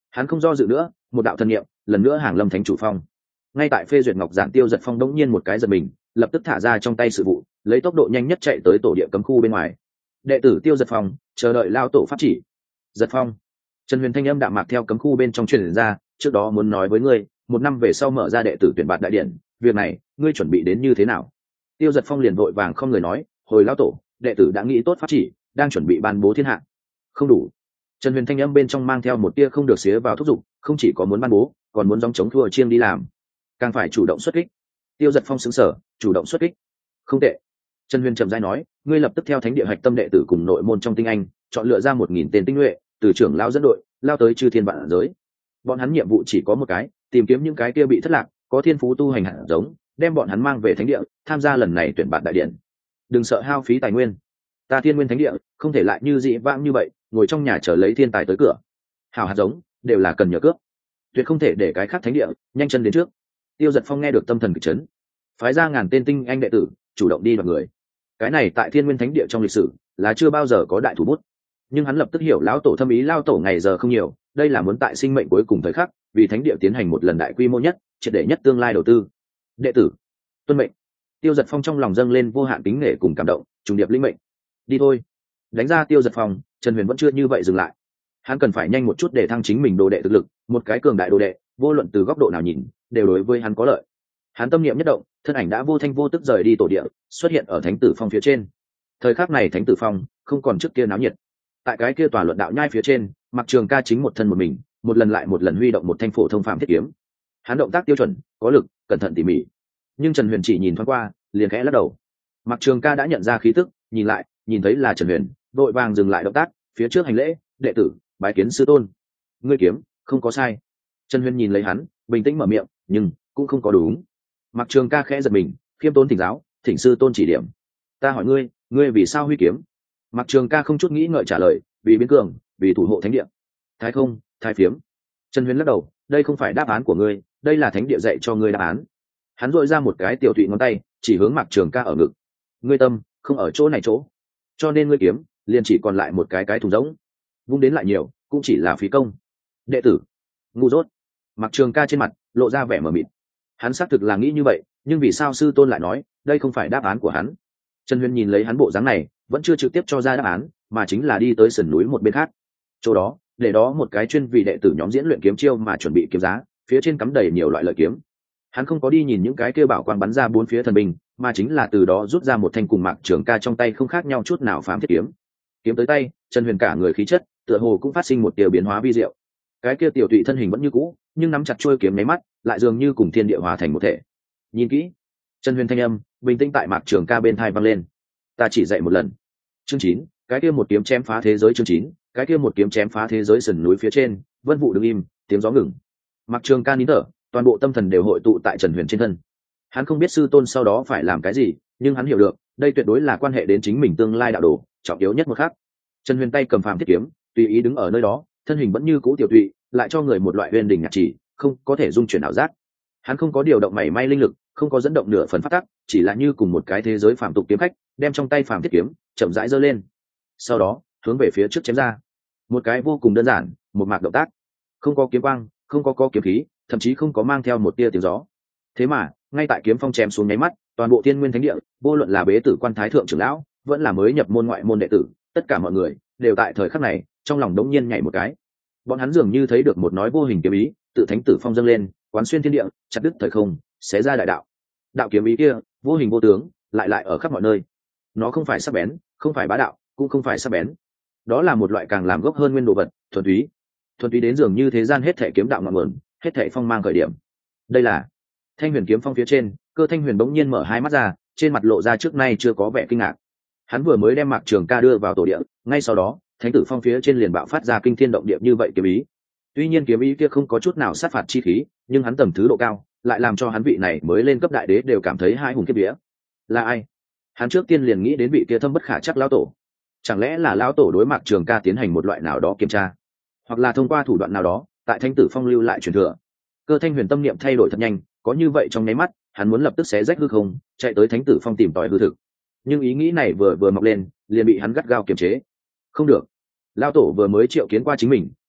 S1: Hắn không do dự nữa, một đạo thần niệm lần nữa hàng lâm thánh chủ phong. Ngay tại phê duyệt ngọc giản, Tiêu Giật Phong đống nhiên một cái giật mình, lập tức thả ra trong tay sự vụ, lấy tốc độ nhanh nhất chạy tới tổ địa cấm khu bên ngoài. Đệ tử Tiêu Giật Phong chờ đợi lao tổ pháp chỉ. Giật Phong, Trần Huyền thanh âm đạm mạc theo cấm khu bên trong truyền ra, trước đó muốn nói với ngươi, 1 năm về sau mở ra đệ tử tuyển bạt đại điển, việc này ngươi chuẩn bị đến như thế nào? Tiêu Giật Phong liền vội vàng không người nói, hồi lao tổ, đệ tử đã nghĩ tốt pháp chỉ, đang chuẩn bị ban bố thiên hạ. Không đủ. Trần Huyền thanh âm bên trong mang theo một tia không được xía vào thúc giục, không chỉ có muốn ban bố, còn muốn gióng chống thua chiêng đi làm, càng phải chủ động xuất kích. Tiêu Giật Phong sững sờ, chủ động xuất kích. Không tệ. Trần Huyền trầm rãi nói, ngươi lập tức theo thánh địa hạch tâm đệ tử cùng nội môn trong tinh anh, chọn lựa ra 1.000 tên tinh nhuệ, từ trưởng lao dẫn đội, lao tới chư thiên vạn giới. Bọn hắn nhiệm vụ chỉ có một cái, tìm kiếm những cái kia bị thất lạc, có thiên phú tu hành hạt giống, đem bọn hắn mang về thánh địa, tham gia lần này tuyển bạt đại điện. Đừng sợ hao phí tài nguyên. Ta Thiên Nguyên Thánh Địa không thể lại như dị vãng như vậy, ngồi trong nhà chờ lấy thiên tài tới cửa. Hào hạt giống đều là cần nhờ cướp, tuyệt không thể để cái khác thánh địa nhanh chân đến trước. Tiêu Giật Phong nghe được tâm thần kịch chấn, phái ra ngàn tên tinh anh đệ tử chủ động đi đoạt người. Cái này tại Thiên Nguyên Thánh Địa trong lịch sử là chưa bao giờ có đại thủ bút. Nhưng hắn lập tức hiểu lão tổ thâm ý, lao tổ ngày giờ không nhiều, đây là muốn tại sinh mệnh cuối cùng thời khắc, vì thánh địa tiến hành một lần đại quy mô nhất, triệt để nhất tương lai đầu tư. Đệ tử tuân mệnh. Tiêu Giật Phong trong lòng dâng lên vô hạn kính nể cùng cảm động, trùng điệp linh mệnh. Đi thôi. Đánh ra Tiêu Giật Phong, Trần Huyền vẫn chưa như vậy dừng lại. Hắn cần phải nhanh một chút để thăng chính mình đồ đệ thực lực, một cái cường đại đồ đệ, vô luận từ góc độ nào nhìn, đều đối với hắn có lợi. Hắn tâm niệm nhất động, thân ảnh đã vô thanh vô tức rời đi tổ địa, xuất hiện ở Thánh Tử Phong phía trên. Thời khắc này Thánh Tử Phong không còn trước kia náo nhiệt. Tại cái kia tòa luận đạo nhai phía trên, Mạc Trường Ca chính một thân một mình, một lần lại một lần huy động một thanh phổ thông phạm thiết kiếm. Hắn động tác tiêu chuẩn, có lực, cẩn thận tỉ mỉ. Nhưng Trần Huyền chỉ nhìn thoáng qua, liền khẽ lắc đầu. Mạc Trường Ca đã nhận ra khí tức, nhìn lại, nhìn thấy là Trần Huyền, vội vàng dừng lại động tác, phía trước hành lễ, đệ tử bái kiến sư tôn. Ngươi kiếm không có sai. Trần Huyền nhìn lấy hắn, bình tĩnh mở miệng, nhưng cũng không có đúng. Mạc Trường Ca khẽ giật mình, khiêm tốn thỉnh giáo, thỉnh sư tôn chỉ điểm. Ta hỏi ngươi, ngươi vì sao huy kiếm? Mạc Trường Ca không chút nghĩ ngợi trả lời, vì biến cường, vì thủ hộ thánh địa. Thái không, thái phiếm. Trần Huyền lắc đầu, đây không phải đáp án của ngươi, đây là thánh địa dạy cho ngươi đáp án. Hắn dội ra một cái tiểu thụy ngón tay, chỉ hướng Mạc Trường Ca ở ngực. Ngươi tâm không ở chỗ này chỗ, cho nên ngươi kiếm liền chỉ còn lại một cái thùng rỗng, vung đến lại nhiều cũng chỉ là phí công. Đệ tử ngu dốt. Mạc Trường Ca trên mặt lộ ra vẻ mờ mịt. Hắn xác thực là nghĩ như vậy, nhưng vì sao sư tôn lại nói đây không phải đáp án của hắn? Trần Huyền nhìn lấy hắn bộ dáng này, vẫn chưa trực tiếp cho ra đáp án, mà chính là đi tới sườn núi một bên khác. Chỗ đó để đó một cái chuyên vì đệ tử nhóm diễn luyện kiếm chiêu mà chuẩn bị kiếm giá, phía trên cắm đầy nhiều loại lợi kiếm. Hắn không có đi nhìn những cái kia bảo quang bắn ra bốn phía thần binh, mà chính là từ đó rút ra một thanh cùng Mạc Trường Ca trong tay không khác nhau chút nào phám thiết kiếm. Kiếm tới tay, Trần Huyền cả người khí chất tựa hồ cũng phát sinh một điều biến hóa vi diệu. Cái kia tiểu tụy thân hình vẫn như cũ, nhưng nắm chặt chuôi kiếm nháy mắt, lại dường như cùng thiên địa hòa thành một thể. Nhìn kỹ. Trần Huyền thanh âm bình tĩnh tại Mạc Trường Ca bên tai vang lên. Ta chỉ dạy một lần. Chương 9, cái kia một kiếm chém phá thế giới. Chương 9, cái kia một kiếm chém phá thế giới. Sườn núi phía trên, vân vụ đứng im, tiếng gió ngừng. Mạc Trường Ca nín thở, toàn bộ tâm thần đều hội tụ tại Trần Huyền trên thân. Hắn không biết sư tôn sau đó phải làm cái gì, nhưng hắn hiểu được, đây tuyệt đối là quan hệ đến chính mình tương lai đạo đồ, trọng yếu nhất một khắc. Trần Huyền tay cầm phàm thiết kiếm, tùy ý đứng ở nơi đó, thân hình vẫn như cũ tiểu tụy, lại cho người một loại huyền đỉnh nhạc chỉ, không có thể dung chuyển ảo giác. Hắn không có điều động mảy may linh lực, không có dẫn động nửa phần phát tắc, chỉ là như cùng một cái thế giới phàm tục kiếm khách, đem trong tay phàm thiết kiếm chậm rãi giơ lên, sau đó hướng về phía trước chém ra. Một cái vô cùng đơn giản, một mạc động tác, không có kiếm quang, không có kiếm khí, thậm chí không có mang theo một tia tiếng gió. Thế mà ngay tại kiếm phong chém xuống nháy mắt, toàn bộ Thiên Nguyên Thánh Địa, vô luận là bế tử quan thái thượng trưởng lão, vẫn là mới nhập môn ngoại môn đệ tử, tất cả mọi người đều tại thời khắc này trong lòng đống nhiên nhảy một cái. Bọn hắn dường như thấy được một nói vô hình kiếm ý tự thánh tử phong dâng lên, quán xuyên thiên địa, chặt đứt thời không, xé ra đại đạo. Đạo kiếm ý kia vô hình vô tướng, lại ở khắp mọi nơi. Nó không phải sắc bén, không phải bá đạo, cũng không phải sắc bén. Đó là một loại càng làm gốc hơn nguyên đồ vật, thuần túy đến dường như thế gian hết thảy kiếm đạo ngọn nguồn, hết thảy phong mang khởi điểm. Đây là Thanh Huyền kiếm phong phía trên, Cơ Thanh Huyền bỗng nhiên mở hai mắt ra, trên mặt lộ ra trước nay chưa có vẻ kinh ngạc. Hắn vừa mới đem Mạc Trường Ca đưa vào tổ địa, ngay sau đó, Thánh Tử Phong phía trên liền bạo phát ra kinh thiên động địa như vậy kiếm ý. Tuy nhiên kiếm ý kia không có chút nào sát phạt chi khí, nhưng hắn tầm thứ độ cao, lại làm cho hắn vị này mới lên cấp đại đế đều cảm thấy hai hùng kiếp vía. Là ai? Hắn trước tiên liền nghĩ đến vị kia thâm bất khả chắc lão tổ. Chẳng lẽ là lão tổ đối Mạc Trường Ca tiến hành một loại nào đó kiểm tra, hoặc là thông qua thủ đoạn nào đó, tại Thánh Tử Phong lưu lại truyền thừa. Cơ Thanh Huyền tâm niệm thay đổi thật nhanh, có như vậy trong nháy mắt, hắn muốn lập tức xé rách hư không, chạy tới Thánh Tử Phong tìm tòi hư thực. Nhưng ý nghĩ này vừa mọc lên, liền bị hắn gắt gao kiềm chế. Không được, lão tổ vừa mới triệu kiến qua chính mình,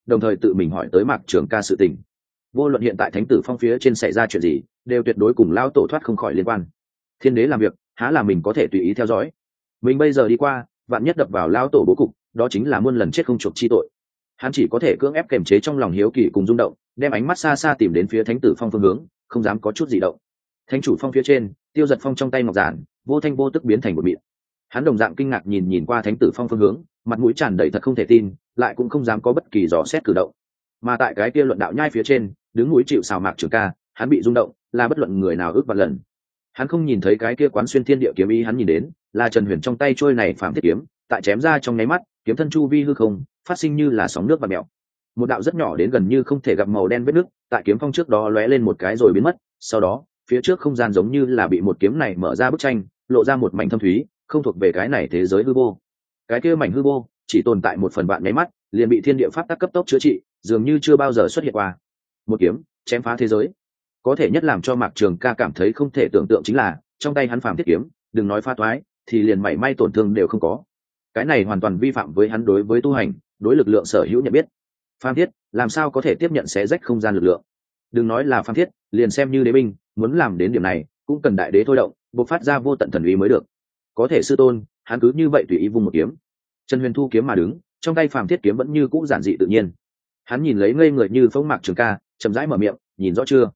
S1: đồng thời tự mình hỏi tới Mạc Trường Ca sự tình. Vô luận hiện tại thánh tử phong phía trên xảy ra chuyện gì, đều tuyệt đối cùng lao tổ thoát không khỏi liên quan. Thiên đế làm việc, há là mình có thể tùy ý theo dõi. Mình bây giờ đi qua, vạn nhất đập vào lao tổ bố cục, đó chính là muôn lần chết không chuộc chi tội. Hắn chỉ có thể cưỡng ép kiềm chế trong lòng hiếu kỳ cùng rung động, đem ánh mắt xa xa tìm đến phía thánh tử phong phương hướng, không dám có chút gì động. Thánh chủ phong phía trên, Tiêu Giật Phong trong tay ngọc giản, vô thanh vô tức biến thành một mịn. Hắn đồng dạng kinh ngạc nhìn qua thánh tử phong phương hướng, mặt mũi tràn đầy thật không thể tin, lại cũng không dám có bất kỳ dò xét cử động. Mà tại cái kia luận đạo nhai phía trên, đứng núi chịu sào Mạc Trường Ca, hắn bị rung động, là bất luận người nào ước vạn lần. Hắn không nhìn thấy cái kia quán xuyên thiên địa kiếm ý, hắn nhìn đến là Trần Huyền trong tay trôi này phàm thiết kiếm, tại chém ra trong nháy mắt, kiếm thân chu vi hư không, phát sinh như là sóng nước và mèo. Một đạo rất nhỏ đến gần như không thể gặp màu đen vết nước, tại kiếm phong trước đó lóe lên một cái rồi biến mất, sau đó, phía trước không gian giống như là bị một kiếm này mở ra bức tranh, lộ ra một mảnh thâm thúy, không thuộc về cái này thế giới hư vô. Cái kia mảnh hư vô chỉ tồn tại một phần vạn nháy mắt, liền bị thiên địa pháp tắc cấp tốc chữa trị, dường như chưa bao giờ xuất hiện qua. Một kiếm chém phá thế giới. Có thể nhất làm cho Mạc Trường Ca cảm thấy không thể tưởng tượng chính là, trong tay hắn phàm thiết kiếm, đừng nói phá toái, thì liền mảy may tổn thương đều không có. Cái này hoàn toàn vi phạm với hắn đối với tu hành, đối lực lượng sở hữu nhận biết. Phàm thiết làm sao có thể tiếp nhận xé rách không gian lực lượng? Đừng nói là phàm thiết, liền xem như đế binh, muốn làm đến điểm này, cũng cần đại đế thôi động, bộc phát ra vô tận thần uy mới được. Có thể sư tôn, hắn cứ như vậy tùy ý vung một kiếm. Trần Huyền thu kiếm mà đứng, trong tay phàm thiết kiếm vẫn như cũ giản dị tự nhiên. Hắn nhìn lấy ngây người như phóng Mạc Trường Ca, chậm rãi mở miệng, nhìn rõ chưa?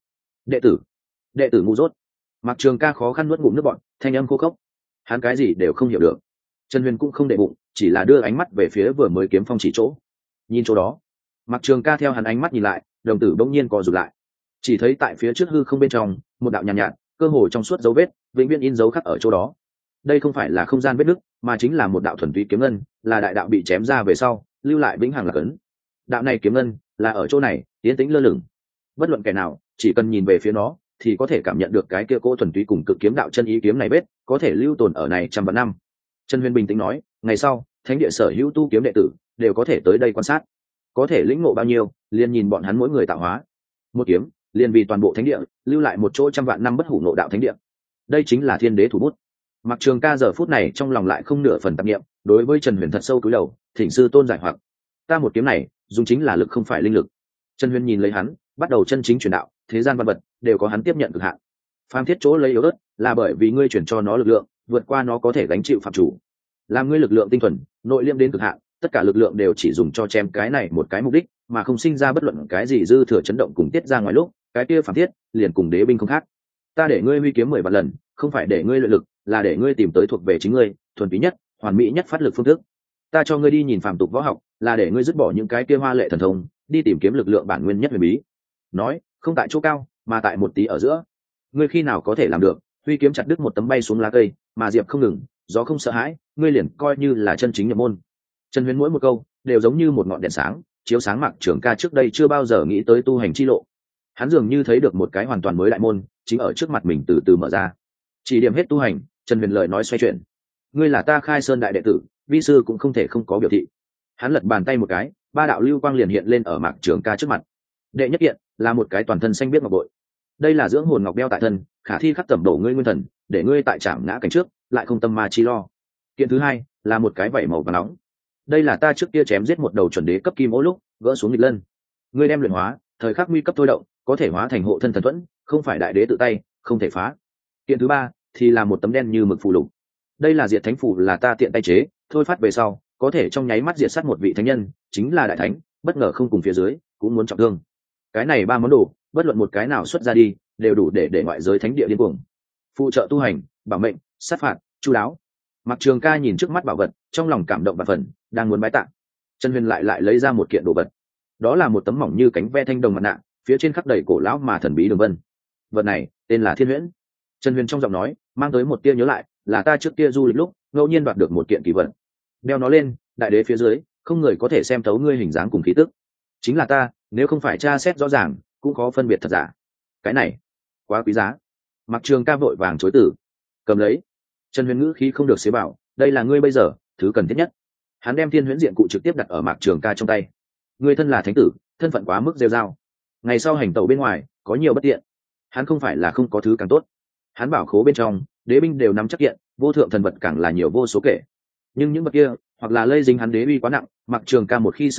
S1: Đệ tử ngu dốt. Mạc Trường Ca khó khăn nuốt ngụm nước bọt, thanh âm khô khốc. Hắn cái gì đều không hiểu được. Trần Huyền cũng không để bụng, chỉ là đưa ánh mắt về phía vừa mới kiếm phong chỉ chỗ. Nhìn chỗ đó, Mạc Trường Ca theo hắn ánh mắt nhìn lại, đồng tử bỗng nhiên co rụt lại. Chỉ thấy tại phía trước hư không bên trong, một đạo nhàn nhạt, cơ hồ trong suốt dấu vết, vĩnh viễn in dấu khắc ở chỗ đó. Đây không phải là không gian vết nứt, mà chính là một đạo thuần túy kiếm ngân, là đại đạo bị chém ra về sau, lưu lại vĩnh hằng là cấn. Đạo này kiếm ngân, là ở chỗ này, tiến tĩnh lơ lửng. Bất luận kẻ nào, chỉ cần nhìn về phía nó, thì có thể cảm nhận được cái kia cỗ thuần túy cùng cực kiếm đạo chân ý kiếm này vết, có thể lưu tồn ở này trăm vạn năm. Trần Huyền bình tĩnh nói, ngày sau, thánh địa sở hữu tu kiếm đệ tử đều có thể tới đây quan sát, có thể lĩnh ngộ bao nhiêu, liền nhìn bọn hắn mỗi người tạo hóa. Một kiếm, liền vì toàn bộ thánh địa lưu lại một chỗ trăm vạn năm bất hủ ngộ đạo thánh địa. Đây chính là thiên đế thủ bút. Mạc Trường Ca giờ phút này trong lòng lại không nửa phần tạp niệm, đối với Trần Huyền thật sâu cúi đầu, thỉnh sư tôn giải hoặc. Ta một kiếm này, dùng chính là lực không phải linh lực. Trần Huyền nhìn lấy hắn, bắt đầu chân chính truyền đạo, thế gian văn vật đều có hắn tiếp nhận cực hạn. Phàm thiết chỗ lấy yếu ớt, là bởi vì ngươi chuyển cho nó lực lượng, vượt qua nó có thể gánh chịu phạm chủ. Làm ngươi lực lượng tinh thuần, nội liêm đến cực hạn, tất cả lực lượng đều chỉ dùng cho chém cái này một cái mục đích, mà không sinh ra bất luận cái gì dư thừa chấn động cùng tiết ra ngoài lúc, cái kia phàm thiết liền cùng đế binh không khác. Ta để ngươi huy kiếm 10 vạn lần, không phải để ngươi luyện lực, là để ngươi tìm tới thuộc về chính ngươi, thuần túy nhất, hoàn mỹ nhất phát lực phương thức. Ta cho ngươi đi nhìn phàm tục võ học, là để ngươi dứt bỏ những cái kia hoa lệ thần thông, đi tìm kiếm lực lượng bản nguyên nhất huyền bí. Nói, không tại chỗ cao, mà tại một tí ở giữa. Ngươi khi nào có thể làm được, huy kiếm chặt đứt một tấm bay xuống lá cây, mà diệp không ngừng, gió không sợ hãi, ngươi liền coi như là chân chính nhập môn. Trần Huyền mỗi một câu đều giống như một ngọn đèn sáng, chiếu sáng Mạc Trường Ca trước đây chưa bao giờ nghĩ tới tu hành chi lộ. Hắn dường như thấy được một cái hoàn toàn mới đại môn, chính ở trước mặt mình từ từ mở ra. Chỉ điểm hết tu hành, Trần Huyền lời nói xoay chuyển. Ngươi là ta Khai Sơn đại đệ tử, vi sư cũng không thể không có biểu thị. Hắn lật bàn tay một cái, ba đạo lưu quang liền hiện lên ở Mạc Trường Ca trước mặt. Đệ nhất kiện là một cái toàn thân xanh biếc ngọc bội. Đây là dưỡng hồn ngọc đeo tại thân, khả thi khắc tẩm đổ ngươi nguyên thần, để ngươi tại trảm ngã cảnh trước, lại không tâm ma chi lo. Kiện thứ hai là một cái vảy màu vàng nóng. Đây là ta trước kia chém giết một đầu chuẩn đế cấp kim ô lúc gỡ xuống nghịch lân. Ngươi đem luyện hóa, thời khắc nguy cấp thôi động, có thể hóa thành hộ thân thần thuẫn, không phải đại đế tự tay, không thể phá. Kiện thứ ba thì là một tấm đen như mực phù lục. Đây là diệt thánh phù, là ta tiện tay chế, thôi phát về sau, có thể trong nháy mắt diệt sát một vị thánh nhân, chính là đại thánh, bất ngờ không cùng phía dưới, cũng muốn trọng thương. Cái này ba món đồ, bất luận một cái nào xuất ra đi, đều đủ để ngoại giới thánh địa điên cuồng. Phụ trợ tu hành, bảo mệnh, sát phạt, chu đáo. Mạc Trường Ca nhìn trước mắt bảo vật, trong lòng cảm động và phần, đang muốn bái tạ. Trần Huyền lại lấy ra một kiện đồ vật. Đó là một tấm mỏng như cánh ve thanh đồng mặt nạ, phía trên khắc đầy cổ lão mà thần bí đường vân. Vật này tên là Thiên Huyễn. Trần Huyền trong giọng nói mang tới một tia nhớ lại, là ta trước kia du lịch lúc ngẫu nhiên đoạt được một kiện kỳ vật. Đeo nó lên, đại đế phía dưới không người có thể xem thấu ngươi hình dáng cùng khí tức. Chính là ta, nếu không phải tra xét rõ ràng, cũng khó phân biệt thật giả. Cái này quá quý giá. Mạc Trường Ca vội vàng chối từ. Cầm lấy. Trần Huyền ngữ khí không được xế bảo, đây là ngươi bây giờ thứ cần thiết nhất. Hắn đem Thiên Huyễn diện cụ trực tiếp đặt ở Mạc Trường Ca trong tay. Ngươi thân là thánh tử, thân phận quá mức rêu rao, ngày sau hành tẩu bên ngoài có nhiều bất tiện. Hắn không phải là không có thứ càng tốt. Hắn bảo khố bên trong đế binh đều nắm chắc kiện, vô thượng thần vật càng là nhiều vô số kể. Nhưng những vật kia hoặc là lây dính hắn đế uy quá nặng, Mạc Trường Ca một khi sử dụng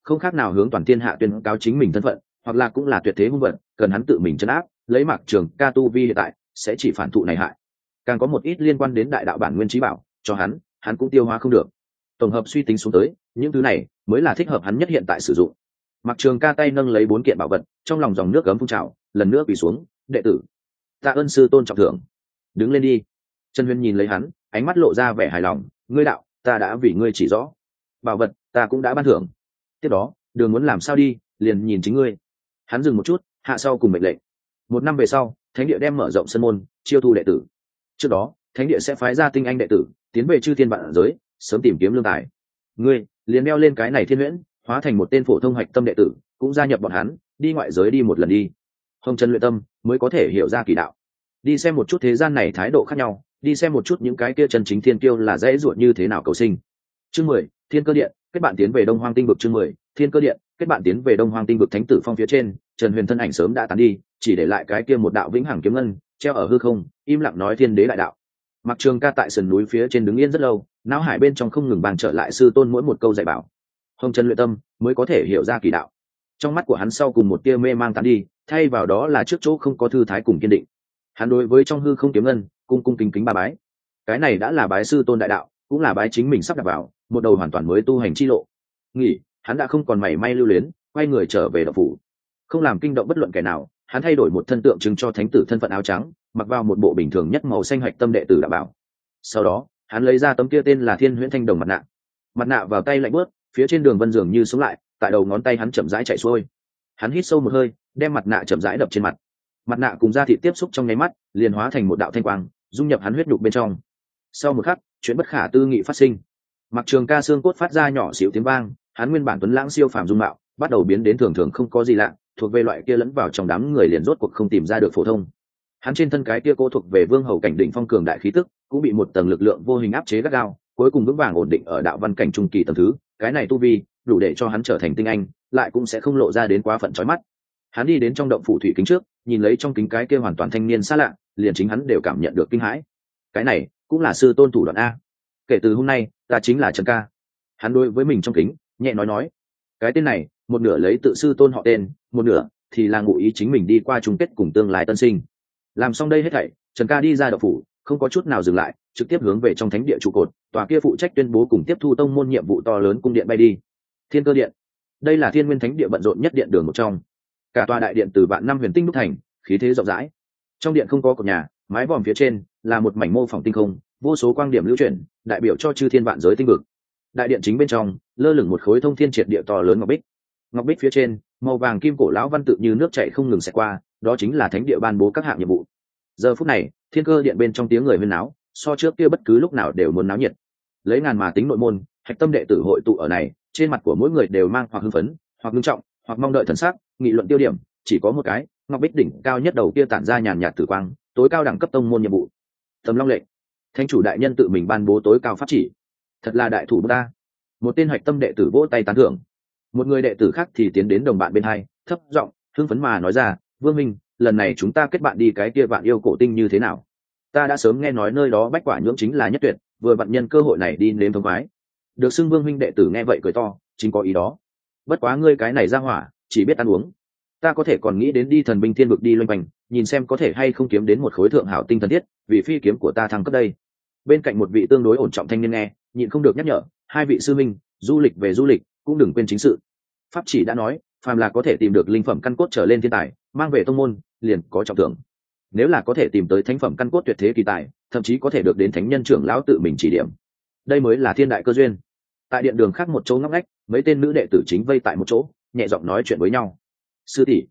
S1: không khác nào hướng toàn thiên hạ tuyên cáo chính mình thân phận, hoặc là cũng là tuyệt thế hung vật, cần hắn tự mình trấn áp, lấy Mạc Trường Ca tu vi hiện tại sẽ chỉ phản thụ này hại. Càng có một ít liên quan đến đại đạo bản nguyên trí bảo cho hắn cũng tiêu hóa không được. Tổng hợp suy tính xuống tới, những thứ này mới là thích hợp hắn nhất hiện tại sử dụng. Mạc Trường Ca tay nâng lấy 4 kiện bảo vật, trong lòng dòng nước gấm phun trào, lần nữa quỳ xuống, đệ tử tạ ơn sư tôn trọng thưởng, đứng lên đi. Trần Huyền nhìn lấy hắn, ánh mắt lộ ra vẻ hài lòng, ngươi đạo ta đã vì ngươi chỉ rõ, bảo vật ta cũng đã ban thưởng, tiếp đó đường muốn làm sao đi liền nhìn chính ngươi. Hắn dừng một chút, hạ sau cùng mệnh lệnh. 1 năm về sau, thánh địa đem mở rộng sân môn, chiêu thu đệ tử. Trước đó thánh địa sẽ phái ra tinh anh đệ tử tiến về chư thiên vạn giới, sớm tìm kiếm lương tài. Ngươi liền đeo lên cái này thiên huyễn, hóa thành một tên phổ thông hạch tâm đệ tử, cũng gia nhập bọn hắn đi ngoại giới đi một lần đi. Hồng Trần luyện tâm mới có thể hiểu ra kỳ đạo, đi xem một chút thế gian này thái độ khác nhau, đi xem một chút những cái kia chân chính thiên kiêu là dễ ruột như thế nào cầu sinh. Chương 10, Thiên Cơ Điện, kết bạn tiến về Đông Hoang Tinh vực. Chương 10, Thiên Cơ Điện, kết bạn tiến về Đông Hoang Tinh vực. Thánh tử phong phía trên, Trần Huyền thân ảnh sớm đã tán đi, chỉ để lại cái kia một đạo vĩnh hằng kiếm ngân treo ở hư không, im lặng nói thiên đế đại đạo. Mạc Trường Ca tại sườn núi phía trên đứng yên rất lâu, não hải bên trong không ngừng bàn trở lại sư tôn mỗi một câu dạy bảo. Hồng Trần luyện tâm mới có thể hiểu ra kỳ đạo. Trong mắt của hắn sau cùng một tia mê mang tán đi, thay vào đó là trước chỗ không có thư thái cùng kiên định. Hắn đối với trong hư không kiếm ngân cung cung kính kính ba bái. Cái này đã là bái sư tôn đại đạo, cũng là bái chính mình sắp đặt vào một đầu hoàn toàn mới tu hành chi lộ. Nghỉ, hắn đã không còn mảy may lưu luyến, quay người trở về đạo phủ. Không làm kinh động bất luận kẻ nào, hắn thay đổi một thân tượng trưng cho thánh tử thân phận áo trắng, mặc vào một bộ bình thường nhất màu xanh hạch tâm đệ tử đạo bảo. Sau đó hắn lấy ra tấm kia tên là Thiên Huyễn Thanh Đồng mặt nạ. Mặt nạ vào tay lạnh bớt, phía trên đường vân dường như sống lại, tại đầu ngón tay hắn chậm rãi chạy xuôi. Hắn hít sâu một hơi, đem mặt nạ chậm rãi đập trên mặt. Mặt nạ cùng da thịt tiếp xúc trong nháy mắt, liền hóa thành một đạo thanh quang, dung nhập hắn huyết nhục bên trong. Sau một khắc, chuyện bất khả tư nghị phát sinh. Mạc Trường Ca xương cốt phát ra nhỏ xíu tiếng vang, hắn nguyên bản tuấn lãng siêu phàm dung mạo, bắt đầu biến đến thường thường không có gì lạ, thuộc về loại kia lẫn vào trong đám người liền rốt cuộc không tìm ra được phổ thông. Hắn trên thân cái kia cô thuộc về vương hầu cảnh đỉnh phong cường đại khí tức, cũng bị một tầng lực lượng vô hình áp chế gắt gao, cuối cùng vững vàng ổn định ở đạo văn cảnh trung kỳ tầng thứ. Cái này tu vi đủ để cho hắn trở thành tinh anh, lại cũng sẽ không lộ ra đến quá phận chói mắt. Hắn đi đến trong động phủ thủy kính trước, nhìn lấy trong kính cái kia hoàn toàn thanh niên xa lạ, liền chính hắn đều cảm nhận được kinh hãi. Cái này cũng là sư tôn thủ đoạn a. Kể từ hôm nay, ta chính là Trần Ca. Hắn đối với mình trong kính nhẹ nói, cái tên này một nửa lấy tự sư tôn họ tên, một nửa thì là ngụ ý chính mình đi qua chung kết cùng tương lai tân sinh. Làm xong đây hết thảy, Trần Ca đi ra động phủ, không có chút nào dừng lại, trực tiếp hướng về trong thánh địa trụ cột, tòa kia phụ trách tuyên bố cùng tiếp thu tông môn nhiệm vụ to lớn cung điện bay đi. Thiên Cơ Điện, đây là Thiên Nguyên Thánh Địa bận rộn nhất điện đường một trong. Cả tòa đại điện từ vạn năm huyền tinh đúc thành, khí thế rộng rãi. Trong điện không có cột nhà, mái vòm phía trên là một mảnh mô phỏng tinh không, vô số quang điểm lưu chuyển, đại biểu cho chư thiên vạn giới tinh vực. Đại điện chính bên trong lơ lửng một khối thông thiên triệt địa to lớn ngọc bích. Ngọc bích phía trên màu vàng kim cổ lão văn tự như nước chảy không ngừng xẹt qua, đó chính là thánh địa ban bố các hạng nhiệm vụ. Giờ phút này, Thiên Cơ Điện bên trong tiếng người huyên náo, so trước kia bất cứ lúc nào đều muốn náo nhiệt. Lấy ngàn mà tính nội môn, hạch tâm đệ tử hội tụ ở này, trên mặt của mỗi người đều mang hoặc hưng phấn, hoặc nghiêm trọng, hoặc mong đợi thần sắc, nghị luận tiêu điểm chỉ có một cái, ngọc bích đỉnh cao nhất đầu kia tản ra nhàn nhạt tử quang, tối cao đẳng cấp tông môn nhiệm vụ. Tầm Long lệnh, thánh chủ đại nhân tự mình ban bố tối cao pháp chỉ, thật là đại thủ ta. Một tên hạch tâm đệ tử vỗ tay tán thưởng. Một người đệ tử khác thì tiến đến đồng bạn bên hai, thấp giọng hưng phấn mà nói ra, Vương Minh, lần này chúng ta kết bạn đi cái kia Vạn Yêu Cổ Tinh như thế nào? Ta đã sớm nghe nói nơi đó bách quả nhưỡng chính là nhất tuyệt, vừa vặn nhân cơ hội này đi nếm thông khoái. Được xưng Vương Minh đệ tử nghe vậy cười to, chính có ý đó. Bất quá ngươi cái này ra hỏa, chỉ biết ăn uống. Ta có thể còn nghĩ đến đi thần binh thiên vực đi loanh quanh, nhìn xem có thể hay không kiếm đến một khối thượng hảo tinh thần thiết, vì phi kiếm của ta thăng cấp đây. Bên cạnh một vị tương đối ổn trọng thanh niên nghe, nhịn không được nhắc nhở, hai vị sư minh, du lịch về du lịch, cũng đừng quên chính sự. Pháp chỉ đã nói, phàm là có thể tìm được linh phẩm căn cốt trở lên thiên tài, mang về tông môn, liền có trọng thưởng. Nếu là có thể tìm tới thánh phẩm căn cốt tuyệt thế kỳ tài, thậm chí có thể được đến thánh nhân trưởng lão tự mình chỉ điểm. Đây mới là thiên đại cơ duyên. Tại điện đường khác một chỗ ngóc ngách, mấy tên nữ đệ tử chính vây tại một chỗ, nhẹ giọng nói chuyện với nhau. Sư tỷ,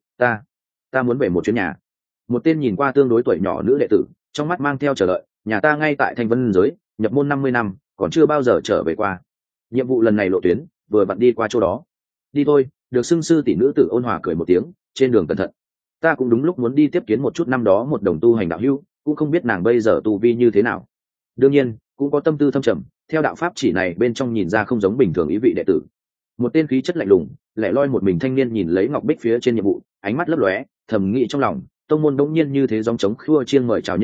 S1: ta muốn về một chuyến nhà. Một tên nhìn qua tương đối tuổi nhỏ nữ đệ tử, trong mắt mang theo chờ đợi, nhà ta ngay tại Thanh Vân giới, nhập môn 50 năm, còn chưa bao giờ trở về qua. Nhiệm vụ lần này lộ tuyến, vừa vặn đi qua chỗ đó. Đi thôi. Được xưng sư tỷ nữ tử ôn hòa cười một tiếng, trên đường cẩn thận. Ta cũng đúng lúc muốn đi tiếp kiến một chút năm đó một đồng tu hành đạo hữu, cũng không biết nàng bây giờ tu vi như thế nào. Đương nhiên, cũng có tâm tư thâm trầm, theo đạo pháp chỉ này bên trong nhìn ra không giống bình thường ý vị đệ tử. Một tên khí chất lạnh lùng, lẻ loi một mình thanh niên nhìn lấy ngọc bích phía trên nhiệm vụ, ánh mắt lấp lóe, thầm nghĩ trong lòng, tông môn đống nhiên như thế gióng trống khua chiêng mời chào nhân tài,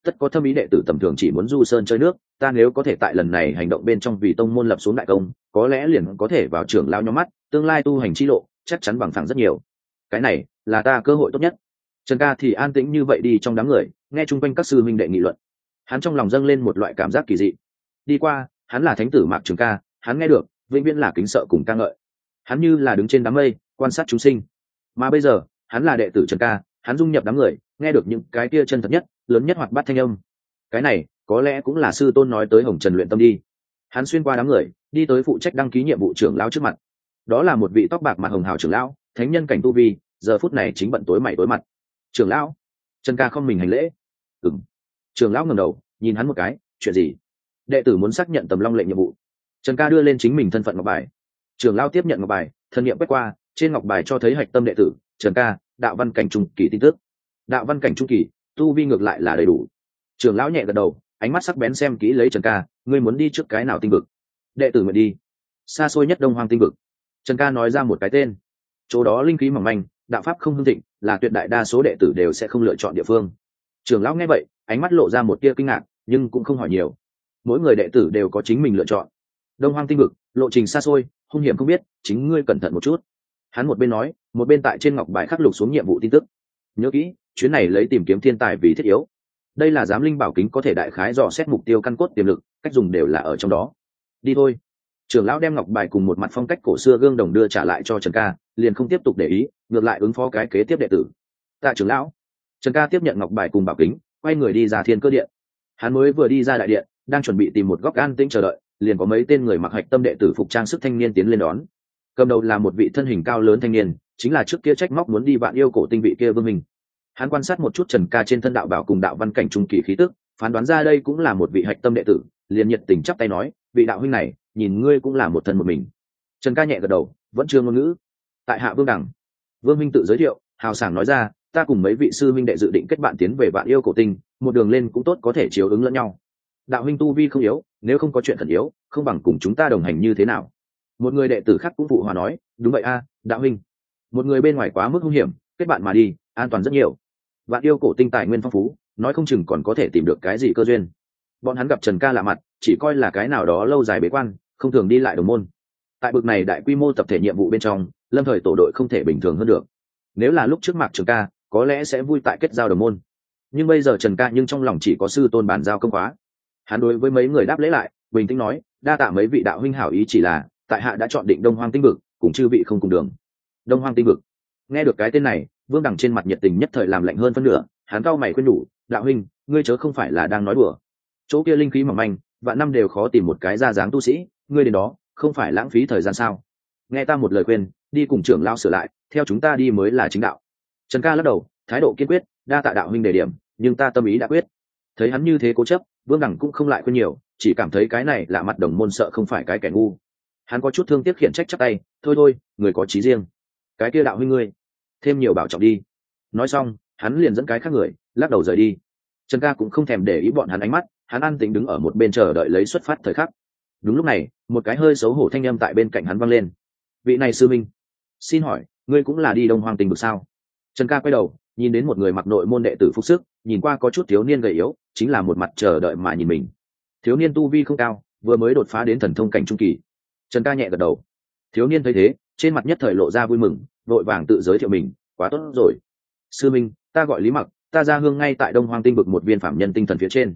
S1: tất có thâm ý đệ tử tầm thường chỉ muốn du sơn chơi nước, ta nếu có thể tại lần này hành động bên trong vì tông môn lập xuống đại công, có lẽ liền có thể vào trưởng lão nhóm mắt, tương lai tu hành chi lộ chắc chắn bằng phẳng rất nhiều. Cái này là ta cơ hội tốt nhất. Trần Ca thì an tĩnh như vậy đi trong đám người, nghe chung quanh các sư huynh đệ nghị luận. Hắn trong lòng dâng lên một loại cảm giác kỳ dị. Đi qua, hắn là thánh tử Mạc Trường Ca, hắn nghe được, vĩnh viễn là kính sợ cùng ca ngợi. Hắn như là đứng trên đám mây, quan sát chúng sinh. Mà bây giờ, hắn là đệ tử Trần Ca, hắn dung nhập đám người, nghe được những cái kia chân thật nhất, lớn nhất hoạt bát thanh âm. Cái này, có lẽ cũng là sư tôn nói tới Hồng Trần luyện tâm đi. Hắn xuyên qua đám người, đi tới phụ trách đăng ký nhiệm vụ trưởng lão trước mặt. Đó là một vị tóc bạc mặt hồng hào trưởng lão, thánh nhân cảnh tu vi, giờ phút này chính bận tối mày tối mặt. Trưởng lão. Trần Ca không mình hành lễ. Ừm. Trưởng lão ngẩng đầu, nhìn hắn một cái, chuyện gì? Đệ tử muốn xác nhận Tầm Long lệnh nhiệm vụ. Trần Ca đưa lên chính mình thân phận ngọc bài. Trưởng lão tiếp nhận ngọc bài, thân nhiệm quét qua, trên ngọc bài cho thấy hạch tâm đệ tử Trần Ca, đạo văn cảnh trung kỳ tin tức. Đạo văn cảnh trung kỳ, tu vi ngược lại là đầy đủ. Trưởng lão nhẹ gật đầu, ánh mắt sắc bén xem kỹ lấy Trần Ca, ngươi muốn đi trước cái nào tinh vực? Đệ tử nguyện đi xa xôi nhất Đông Hoang tinh vực. Trần Ca nói ra một cái tên. Chỗ đó linh khí mỏng manh, đạo pháp không hưng thịnh, là tuyệt đại đa số đệ tử đều sẽ không lựa chọn địa phương. Trưởng lão nghe vậy, ánh mắt lộ ra một tia kinh ngạc, nhưng cũng không hỏi nhiều. Mỗi người đệ tử đều có chính mình lựa chọn. Đông Hoang tinh vực, lộ trình xa xôi, hung hiểm không biết, chính ngươi cẩn thận một chút. Hắn một bên nói, một bên tại trên ngọc bài khắc lục xuống nhiệm vụ tin tức. Nhớ kỹ, chuyến này lấy tìm kiếm thiên tài vì thiết yếu. Đây là giám linh bảo kính có thể đại khái dò xét mục tiêu căn cốt tiềm lực, cách dùng đều là ở trong đó. Đi thôi. Trưởng lão đem ngọc bài cùng một mặt phong cách cổ xưa gương đồng đưa trả lại cho Trần Ca, liền không tiếp tục để ý, ngược lại ứng phó cái kế tiếp đệ tử. Tạ trưởng lão. Trần Ca tiếp nhận ngọc bài cùng bảo kính, quay người đi ra thiên cơ điện. Hắn mới vừa đi ra đại điện, đang chuẩn bị tìm một góc an tĩnh chờ đợi, liền có mấy tên người mặc hạch tâm đệ tử phục trang sức thanh niên tiến lên đón. Cầm đầu là một vị thân hình cao lớn thanh niên, chính là trước kia trách móc muốn đi Vạn Yêu cổ tinh vị kia Vương Minh. Hắn quan sát một chút Trần Ca trên thân đạo bảo cùng đạo văn cảnh trung kỳ khí tức, phán đoán ra đây cũng là một vị hạch tâm đệ tử, liền nhiệt tình chắp tay nói, vị đạo huynh này, nhìn ngươi cũng là một thân một mình. Trần Ca nhẹ gật đầu, vẫn chưa ngôn ngữ. Tại hạ Vương Đằng. Vương Minh tự giới thiệu, hào sảng nói ra, ta cùng mấy vị sư huynh đệ dự định kết bạn tiến về Vạn Yêu cổ tinh, một đường lên cũng tốt có thể chiếu ứng lẫn nhau. Đạo huynh tu vi không yếu, nếu không có chuyện khẩn yếu, không bằng cùng chúng ta đồng hành như thế nào? Một người đệ tử khác cũng phụ hòa nói, đúng vậy a, đạo huynh. Một người bên ngoài quá mức hung hiểm, kết bạn mà đi, an toàn rất nhiều. Vạn Yêu cổ tinh tài nguyên phong phú, nói không chừng còn có thể tìm được cái gì cơ duyên. Bọn hắn gặp Trần Ca lạ mặt, chỉ coi là cái nào đó lâu dài bế quan, không thường đi lại đồng môn. Tại bực này đại quy mô tập thể nhiệm vụ bên trong, lâm thời tổ đội không thể bình thường hơn được. Nếu là lúc trước Mạc Trường Ca, có lẽ sẽ vui tại kết giao đồng môn. Nhưng bây giờ Trần Ca nhưng trong lòng chỉ có sư tôn bàn giao công khóa. Hắn đối với mấy người đáp lễ lại, bình tĩnh nói, đa tạ mấy vị đạo huynh hảo ý, chỉ là tại hạ đã chọn định Đông Hoang tinh vực, cùng chư vị không cùng đường. Đông Hoang tinh vực. Nghe được cái tên này, Vương Đằng trên mặt nhiệt tình nhất thời làm lạnh hơn phân nửa, hắn cau mày khuyên nhủ, đạo huynh, ngươi chớ không phải là đang nói đùa. Chỗ kia linh khí mỏng manh, vạn năm đều khó tìm một cái ra dáng tu sĩ, ngươi đến đó, không phải lãng phí thời gian sao? Nghe ta một lời khuyên, đi cùng trưởng lão sửa lại, theo chúng ta đi mới là chính đạo. Trần Ca lắc đầu, thái độ kiên quyết, đa tạ đạo huynh đề điểm, nhưng ta tâm ý đã quyết. Thấy hắn như thế cố chấp, Vương Đằng cũng không lại khuyên nhiều, chỉ cảm thấy cái này lạ mặt đồng môn sợ không phải cái kẻ ngu. Hắn có chút thương tiếc khiển trách chắp tay, thôi thôi, người có chí riêng. Cái kia đạo huynh ngươi, thêm nhiều bảo trọng đi. Nói xong, hắn liền dẫn cái khác người, lắc đầu rời đi. Trần Ca cũng không thèm để ý bọn hắn ánh mắt, hắn an tĩnh đứng ở một bên chờ đợi lấy xuất phát thời khắc. Đúng lúc này, một cái hơi xấu hổ thanh âm tại bên cạnh hắn vang lên. Vị này sư minh, xin hỏi, ngươi cũng là đi Đông Hoang tinh vực sao? Trần Ca quay đầu, nhìn đến một người mặc nội môn đệ tử phục sức, nhìn qua có chút thiếu niên gầy yếu, chính là một mặt chờ đợi mà nhìn mình. Thiếu niên tu vi không cao, vừa mới đột phá đến thần thông cảnh trung kỳ. Trần Ca nhẹ gật đầu. Thiếu niên thấy thế, trên mặt nhất thời lộ ra vui mừng, vội vàng tự giới thiệu mình, quá tốt rồi. Sư minh, ta gọi Lý Mặc, ta ra hương ngay tại Đông Hoang tinh vực một viên phạm nhân tinh thần phía trên.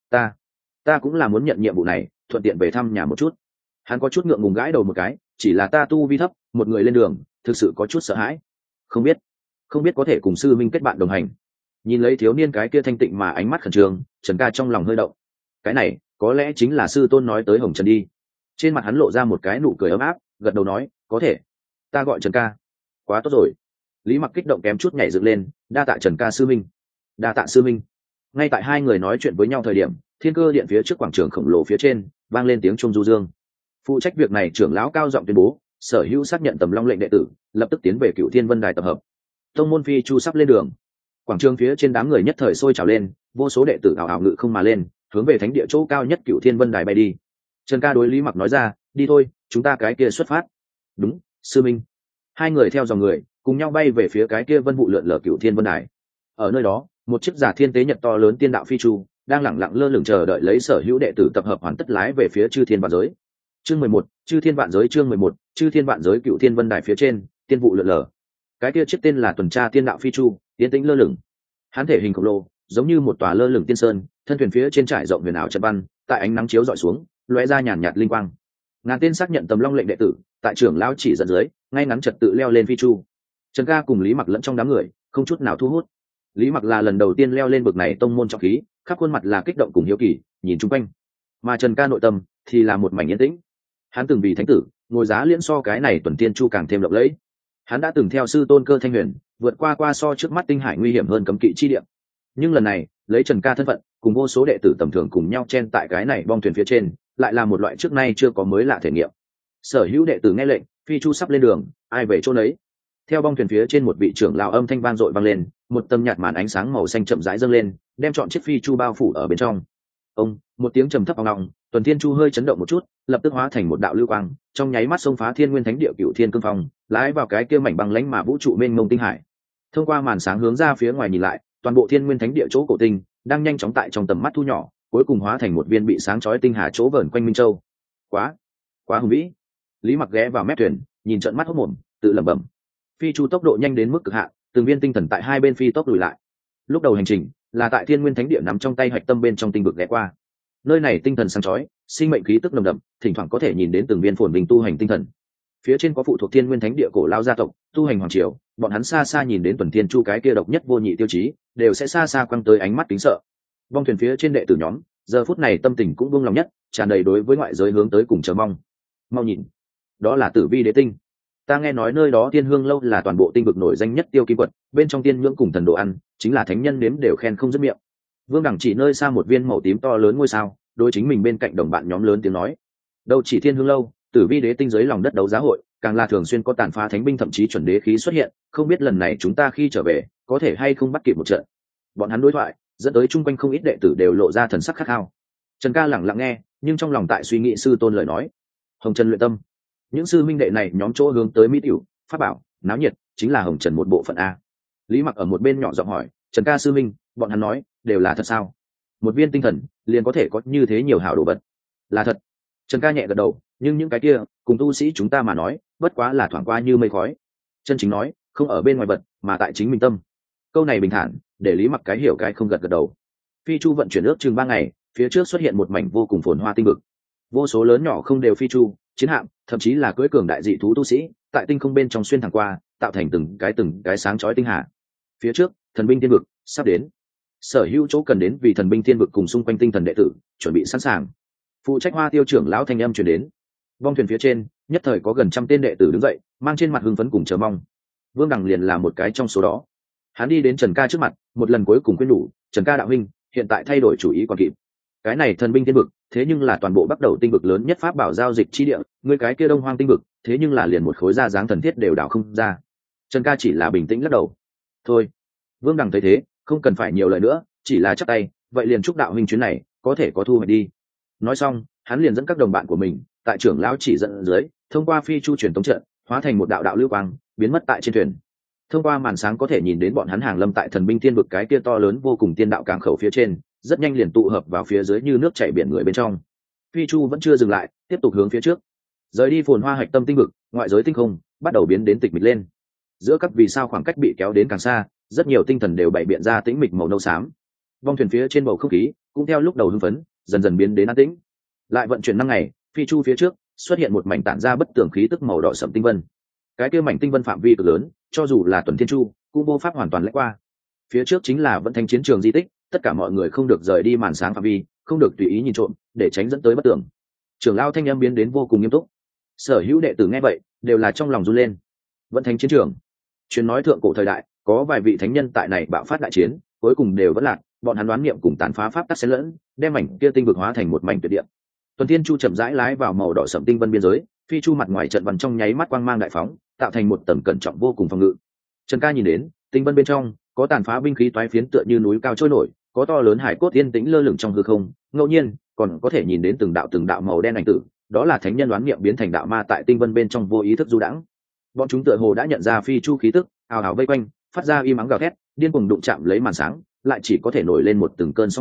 S1: Ta cũng là muốn nhận nhiệm vụ này, thuận tiện về thăm nhà một chút. Hắn có chút ngượng ngùng gãi đầu một cái, chỉ là ta tu vi thấp, một người lên đường, thực sự có chút sợ hãi. Không biết có thể cùng sư minh kết bạn đồng hành. Nhìn lấy thiếu niên cái kia thanh tịnh mà ánh mắt khẩn trương, Trần Ca trong lòng hơi động. Cái này có lẽ chính là sư tôn nói tới Hồng Trần đi. Trên mặt hắn lộ ra một cái nụ cười ấm áp, gật đầu nói, có thể. Ta gọi Trần Ca. Quá tốt rồi. Lý Mặc kích động kém chút nhảy dựng lên, đa tạ Trần Ca sư minh. Đa tạ sư minh. Ngay tại hai người nói chuyện với nhau thời điểm, thiên cơ điện phía trước quảng trường khổng lồ phía trên vang lên tiếng chuông du dương. Phụ trách việc này trưởng lão cao giọng tuyên bố, sở hữu xác nhận Tầm Long lệnh đệ tử lập tức tiến về Cựu Thiên Vân Đài tập hợp. Tông môn phi chu sắp lên đường. Quảng trường phía trên đám người nhất thời sôi trào lên, vô số đệ tử ảo ảo ngự không mà lên, hướng về thánh địa chỗ cao nhất Cựu Thiên Vân Đài bay đi. Trần Ca đối Lý Mặc nói ra, đi thôi, chúng ta cái kia xuất phát. Đúng, sư minh. Hai người theo dòng người cùng nhau bay về phía cái kia vân vụ lượn lờ Cựu Thiên Vân Đài. Ở nơi đó, một chiếc giả thiên tế nhật to lớn tiên đạo phi chu đang lẳng lặng lơ lửng chờ đợi lấy sở hữu đệ tử tập hợp hoàn tất lái về phía chư thiên vạn giới. Chương 11, chư thiên vạn giới. Chương 11, chư thiên vạn giới. Cựu thiên vân đài phía trên, tiên vụ lượn lờ. Cái kia chiếc tên là tuần tra tiên đạo phi chu, tiến tĩnh lơ lửng. Hắn thể hình khổng lồ, giống như một tòa lơ lửng tiên sơn, thân thuyền phía trên trải rộng huyền ảo trận văn, tại ánh nắng chiếu dọi xuống, lóe ra nhàn nhạt linh quang. Ngàn tên xác nhận tầm long lệnh đệ tử, tại trưởng lão chỉ dẫn dưới, ngay ngắn trật tự leo lên phi chu. Trần Ca cùng Lý Mặc lẫn trong đám người, không chút nào thu hút. Lý Mặc là lần đầu tiên leo lên bậc này tông môn trọng khí, khắp khuôn mặt là kích động cùng hiếu kỳ, nhìn chung quanh. Mà Trần Ca nội tâm thì là một mảnh yên tĩnh. Hắn từng vì thánh tử, ngồi giá liễn so cái này tuần tiên chu càng thêm lộng lẫy. Hắn đã từng theo sư tôn Cơ Thanh Huyền, vượt qua so trước mắt tinh hải nguy hiểm hơn cấm kỵ chi địa. Nhưng lần này, lấy Trần Ca thân phận, cùng vô số đệ tử tầm thường cùng nhau chen tại cái này bong thuyền phía trên, lại là một loại trước nay chưa có mới lạ thể nghiệm. Sở hữu đệ tử nghe lệnh, phi chu sắp lên đường, ai về chỗ nấy. Theo bong thuyền phía trên một vị trưởng lão âm thanh vang dội vang lên, một tấm nhạt màn ánh sáng màu xanh chậm rãi dâng lên, đem trọn chiếc phi chu bao phủ ở bên trong. Ông, một tiếng trầm thấp ong ong, tuần thiên chu hơi chấn động một chút, lập tức hóa thành một đạo lưu quang, trong nháy mắt xông phá thiên nguyên thánh địa cựu thiên cương phong, lái vào cái kia mảnh băng lãnh mà vũ trụ mênh mông tinh hải. Thông qua màn sáng hướng ra phía ngoài nhìn lại, toàn bộ thiên nguyên thánh địa chỗ cổ tinh đang nhanh chóng tại trong tầm mắt thu nhỏ, cuối cùng hóa thành một viên bị sáng chói tinh hà chỗ vờn quanh minh châu. Quá hùng vĩ. Lý Mặc ghé vào mép thuyền, nhìn trợn mắt hốt mồm, tự lẩm bẩm. Phi chu tốc độ nhanh đến mức cực hạn, từng viên tinh thần tại hai bên phi tốc lùi lại. Lúc đầu hành trình là tại thiên nguyên thánh địa nắm trong tay hạch tâm bên trong tinh vực ghé qua. Nơi này tinh thần sáng chói, sinh mệnh khí tức nồng đậm, thỉnh thoảng có thể nhìn đến từng viên phồn vinh tu hành tinh thần. Phía trên có phụ thuộc thiên nguyên thánh địa cổ lao gia tộc, tu hành hoàng triều, bọn hắn xa xa nhìn đến tuần thiên chu cái kia độc nhất vô nhị tiêu chí, đều sẽ xa xa quăng tới ánh mắt kính sợ. Bong thuyền phía trên đệ tử nhóm, giờ phút này tâm tình cũng buông lòng nhất, tràn đầy đối với ngoại giới hướng tới cùng chờ mong. Mau nhìn, đó là Tử Vi Đế Tinh. Ta nghe nói nơi đó Tiên Hương lâu là toàn bộ tinh vực nổi danh nhất tiêu kim quật, bên trong tiên nhưỡng cùng thần đồ ăn, chính là thánh nhân nếm đều khen không dứt miệng. Vương Đẳng chỉ nơi xa một viên màu tím to lớn ngôi sao, đối chính mình bên cạnh đồng bạn nhóm lớn tiếng nói. Đâu chỉ Tiên Hương lâu, Tử Vi Đế Tinh dưới lòng đất đấu giá hội, càng là thường xuyên có tàn phá thánh binh thậm chí chuẩn đế khí xuất hiện, không biết lần này chúng ta khi trở về, có thể hay không bắt kịp một trận. Bọn hắn đối thoại, dẫn tới chung quanh không ít đệ tử đều lộ ra thần sắc khát khao. Trần Ca lẳng lặng nghe, nhưng trong lòng tại suy nghĩ sư tôn lời nói. Hồng Trần luyện tâm, những sư minh đệ này nhóm chỗ hướng tới mỹ tiểu pháp bảo náo nhiệt chính là Hồng Trần một bộ phận a. Lý Mặc ở một bên nhỏ giọng hỏi, Trần Ca sư minh, bọn hắn nói đều là thật sao? Một viên tinh thần liền có thể có như thế nhiều hảo đồ vật? Là thật. Trần Ca nhẹ gật đầu, nhưng những cái kia cùng tu sĩ chúng ta mà nói bất quá là thoảng qua như mây khói. Chân chính nói không ở bên ngoài vật mà tại chính mình tâm. Câu này bình thản để Lý Mặc cái hiểu cái không gật gật đầu. Phi chu vận chuyển ước chừng 3 ngày, phía trước xuất hiện một mảnh vô cùng phồn hoa tinh vực, vô số lớn nhỏ không đều phi chu, chiến hạm, thậm chí là cưỡi cường đại dị thú tu sĩ tại tinh không bên trong xuyên thẳng qua, tạo thành từng cái sáng chói tinh hà. Phía trước thần binh thiên vực sắp đến, sở hữu chỗ cần đến vì thần binh thiên vực cùng xung quanh tinh thần đệ tử chuẩn bị sẵn sàng. Phụ trách Hoa Tiêu trưởng lão thanh âm truyền đến. Vong thuyền phía trên nhất thời có gần 100 tên đệ tử đứng dậy, mang trên mặt hưng phấn cùng chờ mong. Vương Đằng liền là một cái trong số đó. Hắn đi đến Trần Ca trước mặt, một lần cuối cùng khuyên nhủ, Trần Ca đạo huynh, hiện tại thay đổi chủ ý còn kịp. Cái này thần binh thiên vực thế nhưng là toàn bộ bắt đầu tinh vực lớn nhất pháp bảo giao dịch chi địa, ngươi cái kia Đông Hoang tinh vực thế nhưng là liền một khối da dáng thần thiết đều đảo không ra. Trần Ca chỉ là bình tĩnh lắc đầu. Thôi. Vương Đằng thấy thế, không cần phải nhiều lời nữa, chỉ là chắp tay, vậy liền chúc đạo huynh chuyến này có thể có thu hoạch đi. Nói xong, hắn liền dẫn các đồng bạn của mình, tại trưởng lão chỉ dẫn dưới, thông qua phi chu truyền tống trận, hóa thành một đạo đạo lưu quang, biến mất tại trên thuyền. Thông qua màn sáng có thể nhìn đến bọn hắn hàng lâm tại thần binh thiên vực cái kia to lớn vô cùng tiên đạo cảng khẩu phía trên, rất nhanh liền tụ hợp vào phía dưới như nước chảy biển người bên trong. Phi chu vẫn chưa dừng lại, tiếp tục hướng phía trước. Rời đi phồn hoa hạch tâm tinh vực, ngoại giới tinh không bắt đầu biến đến tịch mịch lên. Giữa các vì sao khoảng cách bị kéo đến càng xa, rất nhiều tinh thần đều bày biện ra tĩnh mịch màu nâu xám. Vong thuyền phía trên bầu không khí cũng theo lúc đầu hưng phấn, dần dần biến đến an tĩnh. Lại vận chuyển 5 ngày, phi chu phía trước xuất hiện một mảnh tản ra bất tường khí tức màu đỏ sẫm tinh vân. Cái kia mảnh tinh vân phạm vi cực lớn, cho dù là tuần thiên chu cũng vô pháp hoàn toàn lách qua. Phía trước chính là vận thanh chiến trường di tích, tất cả mọi người không được rời đi màn sáng phạm vi, không được tùy ý nhìn trộm, để tránh dẫn tới bất tường. Trưởng lão thanh âm biến đến vô cùng nghiêm túc. Sở hữu đệ tử nghe vậy đều là trong lòng run lên. Vận thanh chiến trường, truyền nói thượng cổ thời đại có vài vị thánh nhân tại này bạo phát đại chiến, cuối cùng đều vẫn lạc, bọn hắn đoán niệm cùng tàn phá pháp tắc xen lẫn, đem mảnh kia tinh vực hóa thành một mảnh tuyệt địa. Tuần Thiên Chu chậm rãi lái vào màu đỏ sẫm tinh vân biên giới, phi chu mặt ngoài trận văn trong nháy mắt quang mang đại phóng, tạo thành một tầm cẩn trọng vô cùng phòng ngự. Trần Ca nhìn đến, tinh vân bên trong có tàn phá binh khí toái phiến tựa như núi cao trôi nổi, có to lớn hải cốt yên tĩnh lơ lửng trong hư không, ngẫu nhiên còn có thể nhìn đến từng đạo màu đen ảnh tử, đó là thánh nhân đoán niệm biến thành đạo ma tại tinh vân bên trong vô ý thức du đãng. Bọn chúng tựa hồ đã nhận ra phi chu khí tức, ào ào vây quanh, phát ra im ắng gào thét, điên cuồng đụng chạm lấy màn sáng, lại chỉ có thể nổi lên một từng cơn sóng gợn,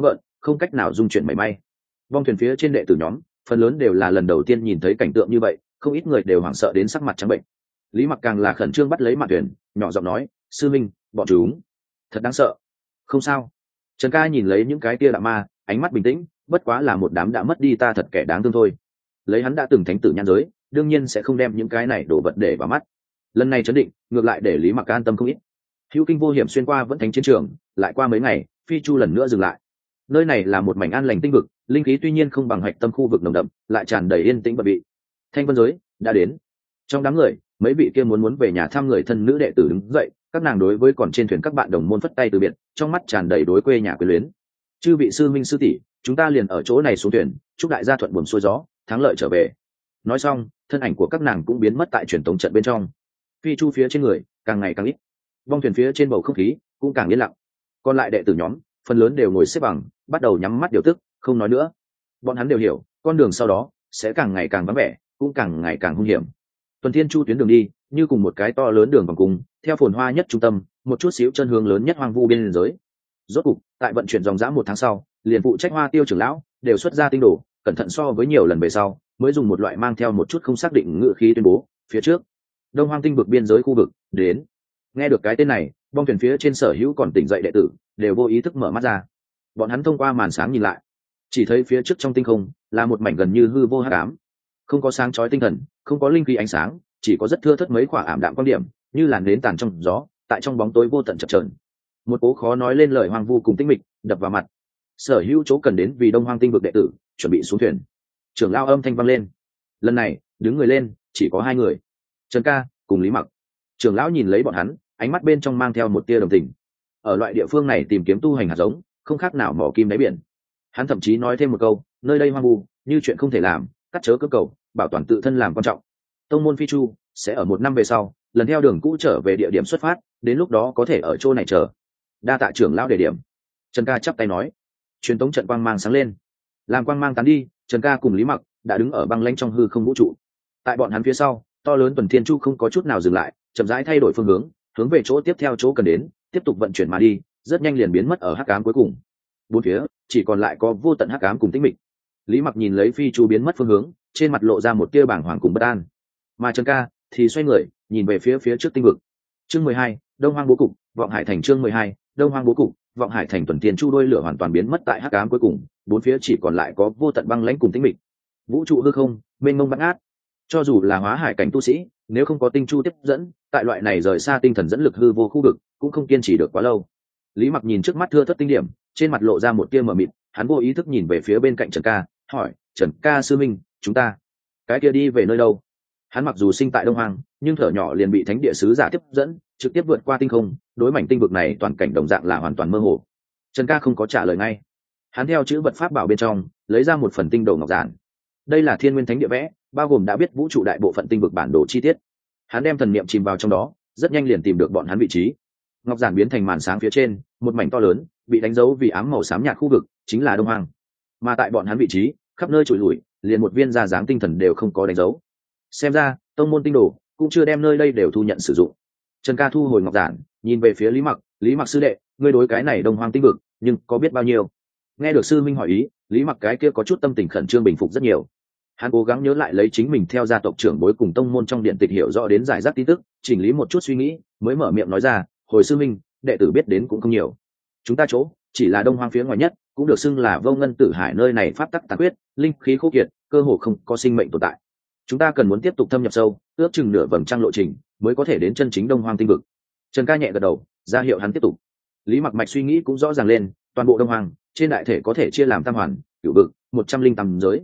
S1: không cách nào dung chuyển mảy may. Vong thuyền phía trên đệ tử nhóm phần lớn đều là lần đầu tiên nhìn thấy cảnh tượng như vậy, không ít người đều hoảng sợ đến sắc mặt trắng bệnh. Lý Mặc càng là khẩn trương bắt lấy mạn thuyền, nhỏ giọng nói, sư minh, bọn chúng thật đáng sợ. Không sao. Trần Ca nhìn lấy những cái kia đạo ma, ánh mắt bình tĩnh, bất quá là một đám đã mất đi ta thật kẻ đáng thương thôi. Lấy hắn đã từng thánh tử nhan giới, đương nhiên sẽ không đem những cái này đổ vật để vào mắt. Lần này chấn định, ngược lại để Lý Mặc an tâm không ít. Hữu kinh vô hiểm xuyên qua vẫn thánh chiến trường, lại qua mấy ngày, phi chu lần nữa dừng lại. Nơi này là một mảnh an lành tinh vực, linh khí tuy nhiên không bằng hạch tâm khu vực nồng đậm, lại tràn đầy yên tĩnh bận bị. Thanh vân giới đã đến. Trong đám người, mấy vị kia muốn về nhà thăm người thân nữ đệ tử đứng dậy, các nàng đối với còn trên thuyền các bạn đồng môn phất tay từ biệt, trong mắt tràn đầy đối quê nhà quyến luyến. Chư vị sư minh sư tỷ, chúng ta liền ở chỗ này xuống thuyền, chúc đại gia thuận buồm xuôi gió, thắng lợi trở về. Nói xong, thân ảnh của các nàng cũng biến mất tại truyền tống trận bên trong. Phi chu phía trên người càng ngày càng ít, vong thuyền phía trên bầu không khí cũng càng yên lặng. Còn lại đệ tử nhóm phần lớn đều ngồi xếp bằng, bắt đầu nhắm mắt điều tức, không nói nữa. Bọn hắn đều hiểu, con đường sau đó sẽ càng ngày càng vắng vẻ, cũng càng ngày càng hung hiểm. Tuần Thiên Chu tuyến đường đi, như cùng một cái to lớn đường vòng cung, theo phồn hoa nhất trung tâm, một chút xíu chân hướng lớn nhất hoang vu biên giới. Rốt cục, tại vận chuyển dòng dã 1 tháng sau, liền phụ trách Hoa Tiêu trưởng lão đều xuất ra tinh đồ, cẩn thận so với nhiều lần về sau, mới dùng một loại mang theo một chút không xác định ngữ khí tuyên bố, phía trước, Đông Hoang tinh vực biên giới khu vực, đến. Nghe được cái tên này, bong thuyền phía trên sở hữu còn tỉnh dậy đệ tử, đều vô ý thức mở mắt ra. Bọn hắn thông qua màn sáng nhìn lại, chỉ thấy phía trước trong tinh không là một mảnh gần như hư vô hắc ám, không có sáng chói tinh thần, không có linh khí ánh sáng, chỉ có rất thưa thớt mấy quả ảm đạm quan điểm, như là nến tàn trong gió, tại trong bóng tối vô tận chập chờn. Một cố khó nói lên lời hoang vu cùng tĩnh mịch đập vào mặt. Sở hữu chỗ cần đến vì Đông Hoang tinh vực đệ tử chuẩn bị xuống thuyền. Trưởng lão âm thanh vang lên. Lần này đứng người lên chỉ có 2 người, Trần Ca cùng Lý Mặc. Trưởng lão nhìn lấy bọn hắn, ánh mắt bên trong mang theo một tia đồng tình. Ở loại địa phương này tìm kiếm tu hành hạt giống, không khác nào mỏ kim đáy biển. Hắn thậm chí nói thêm một câu, nơi đây hoang vu, như chuyện không thể làm, cắt chớ cơ cầu, bảo toàn tự thân làm quan trọng. Tông môn Phi Chu sẽ ở 1 năm về sau, lần theo đường cũ trở về địa điểm xuất phát, đến lúc đó có thể ở chỗ này chờ. Đa tạ trưởng lão đề điểm. Trần Ca chắp tay nói. Truyền tống trận quang mang sáng lên. Làm quang mang tán đi, Trần Ca cùng Lý Mặc đã đứng ở băng lãnh trong hư không vũ trụ. Tại bọn hắn phía sau, to lớn Tuần Thiên Chu không có chút nào dừng lại, chậm rãi thay đổi phương hướng, hướng về chỗ tiếp theo chỗ cần đến, tiếp tục vận chuyển mà đi, rất nhanh liền biến mất ở hắc ám cuối cùng. Bốn phía chỉ còn lại có vô tận hắc ám cùng tĩnh mịch. Lý Mặc nhìn lấy Phi Chu biến mất phương hướng, trên mặt lộ ra một tia bàng hoàng cùng bất an. Mà Trần Ca thì xoay người, nhìn về phía trước tinh vực. Chương 12, Đông Hoang bố cục, Vọng Hải thành. Chương 12, Đông Hoang bố cục, Vọng Hải thành. Tuần Thiên Chu đôi lửa hoàn toàn biến mất tại hắc ám cuối cùng, bốn phía chỉ còn lại có vô tận băng lãnh cùng tĩnh mịch. Vũ trụ hư không mênh mông bát ngát, cho dù là hóa hải cảnh tu sĩ, nếu không có tinh chu tiếp dẫn, tại loại này rời xa tinh thần dẫn lực hư vô khu vực, cũng không kiên trì được quá lâu. Lý Mặc nhìn trước mắt thưa thất tinh điểm, trên mặt lộ ra một tia mờ mịt, hắn vô ý thức nhìn về phía bên cạnh Trần Ca, hỏi, Trần Ca sư minh, chúng ta cái kia đi về nơi đâu? Hắn mặc dù sinh tại Đông Hoang, nhưng thở nhỏ liền bị thánh địa sứ giả tiếp dẫn, trực tiếp vượt qua tinh không, đối mảnh tinh vực này toàn cảnh đồng dạng là hoàn toàn mơ hồ. Trần Ca không có trả lời ngay. Hắn theo chữ vật pháp bảo bên trong lấy ra một phần tinh đồ ngọc giản. Đây là Thiên Nguyên Thánh địa vẽ, bao gồm đã biết vũ trụ đại bộ phận tinh vực bản đồ chi tiết. Hắn đem thần niệm chìm vào trong đó, rất nhanh liền tìm được bọn hắn vị trí. Ngọc giản biến thành màn sáng phía trên, một mảnh to lớn, bị đánh dấu vì ám màu xám nhạt khu vực, chính là Đông Hoang. Mà tại bọn hắn vị trí, khắp nơi trụi lủi, liền một viên da dáng tinh thần đều không có đánh dấu. Xem ra, tông môn tinh đồ cũng chưa đem nơi đây đều thu nhận sử dụng. Trần Ca thu hồi ngọc giản, nhìn về phía Lý Mặc sư đệ, ngươi đối cái này Đông Hoang tinh vực, nhưng có biết bao nhiêu? Nghe được sư minh hỏi ý, Lý Mặc cái kia có chút tâm tình khẩn trương bình phục rất nhiều. Hắn cố gắng nhớ lại lấy chính mình theo gia tộc trưởng bối cùng tông môn trong điện tịch hiểu rõ đến giải rác tin tức, chỉnh lý một chút suy nghĩ, mới mở miệng nói ra, hồi sư minh, đệ tử biết đến cũng không nhiều. Chúng ta chỗ chỉ là Đông Hoang phía ngoài nhất, cũng được xưng là Vô Ngân Tử Hải, nơi này pháp tắc tàn quyết, linh khí khô kiệt, cơ hồ không có sinh mệnh tồn tại. Chúng ta cần muốn tiếp tục thâm nhập sâu, ước chừng nửa vầng trăng lộ trình, mới có thể đến chân chính Đông Hoang tinh vực. Trần Ca nhẹ gật đầu, ra hiệu hắn tiếp tục. Lý Mặc mạch suy nghĩ cũng rõ ràng lên, toàn bộ Đông Hoang trên đại thể có thể chia làm tam hoàn, cửu vực, 108 giới.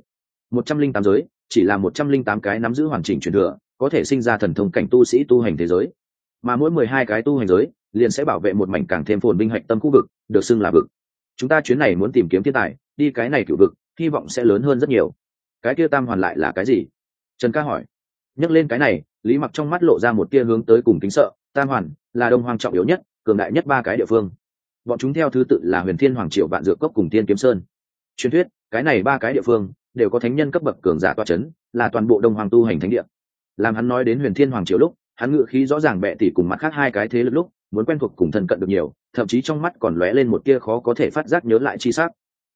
S1: 108 giới chỉ là 108 cái nắm giữ hoàn chỉnh truyền thừa, có thể sinh ra thần thông cảnh tu sĩ tu hành thế giới. Mà mỗi 12 cái tu hành giới liền sẽ bảo vệ một mảnh càng thêm phồn vinh hạch tâm khu vực, được xưng là vực. Chúng ta chuyến này muốn tìm kiếm thiên tài, đi cái này cửu vực, hy vọng sẽ lớn hơn rất nhiều. Cái kia tam hoàn lại là cái gì? Trần Ca hỏi. Nhắc lên cái này, Lý Mặc trong mắt lộ ra một tia hướng tới cùng kính sợ. Tam hoàn là Đông Hoang trọng yếu nhất, cường đại nhất 3 cái địa phương. Bọn chúng theo thứ tự là Huyền Thiên Hoàng Triều, Vạn Dược Cốc cùng Tiên Kiếm Sơn. Truyền thuyết, cái này 3 cái địa phương đều có thánh nhân cấp bậc cường giả tọa chấn, là toàn bộ Đông Hoang tu hành thánh địa. Làm hắn nói đến Huyền Thiên Hoàng Triều lúc, hắn ngự khí rõ ràng bệ tỷ cùng mặt khác 2 cái thế lực lúc, muốn quen thuộc cùng thân cận được nhiều, thậm chí trong mắt còn lóe lên một tia khó có thể phát giác nhớ lại chi sắc.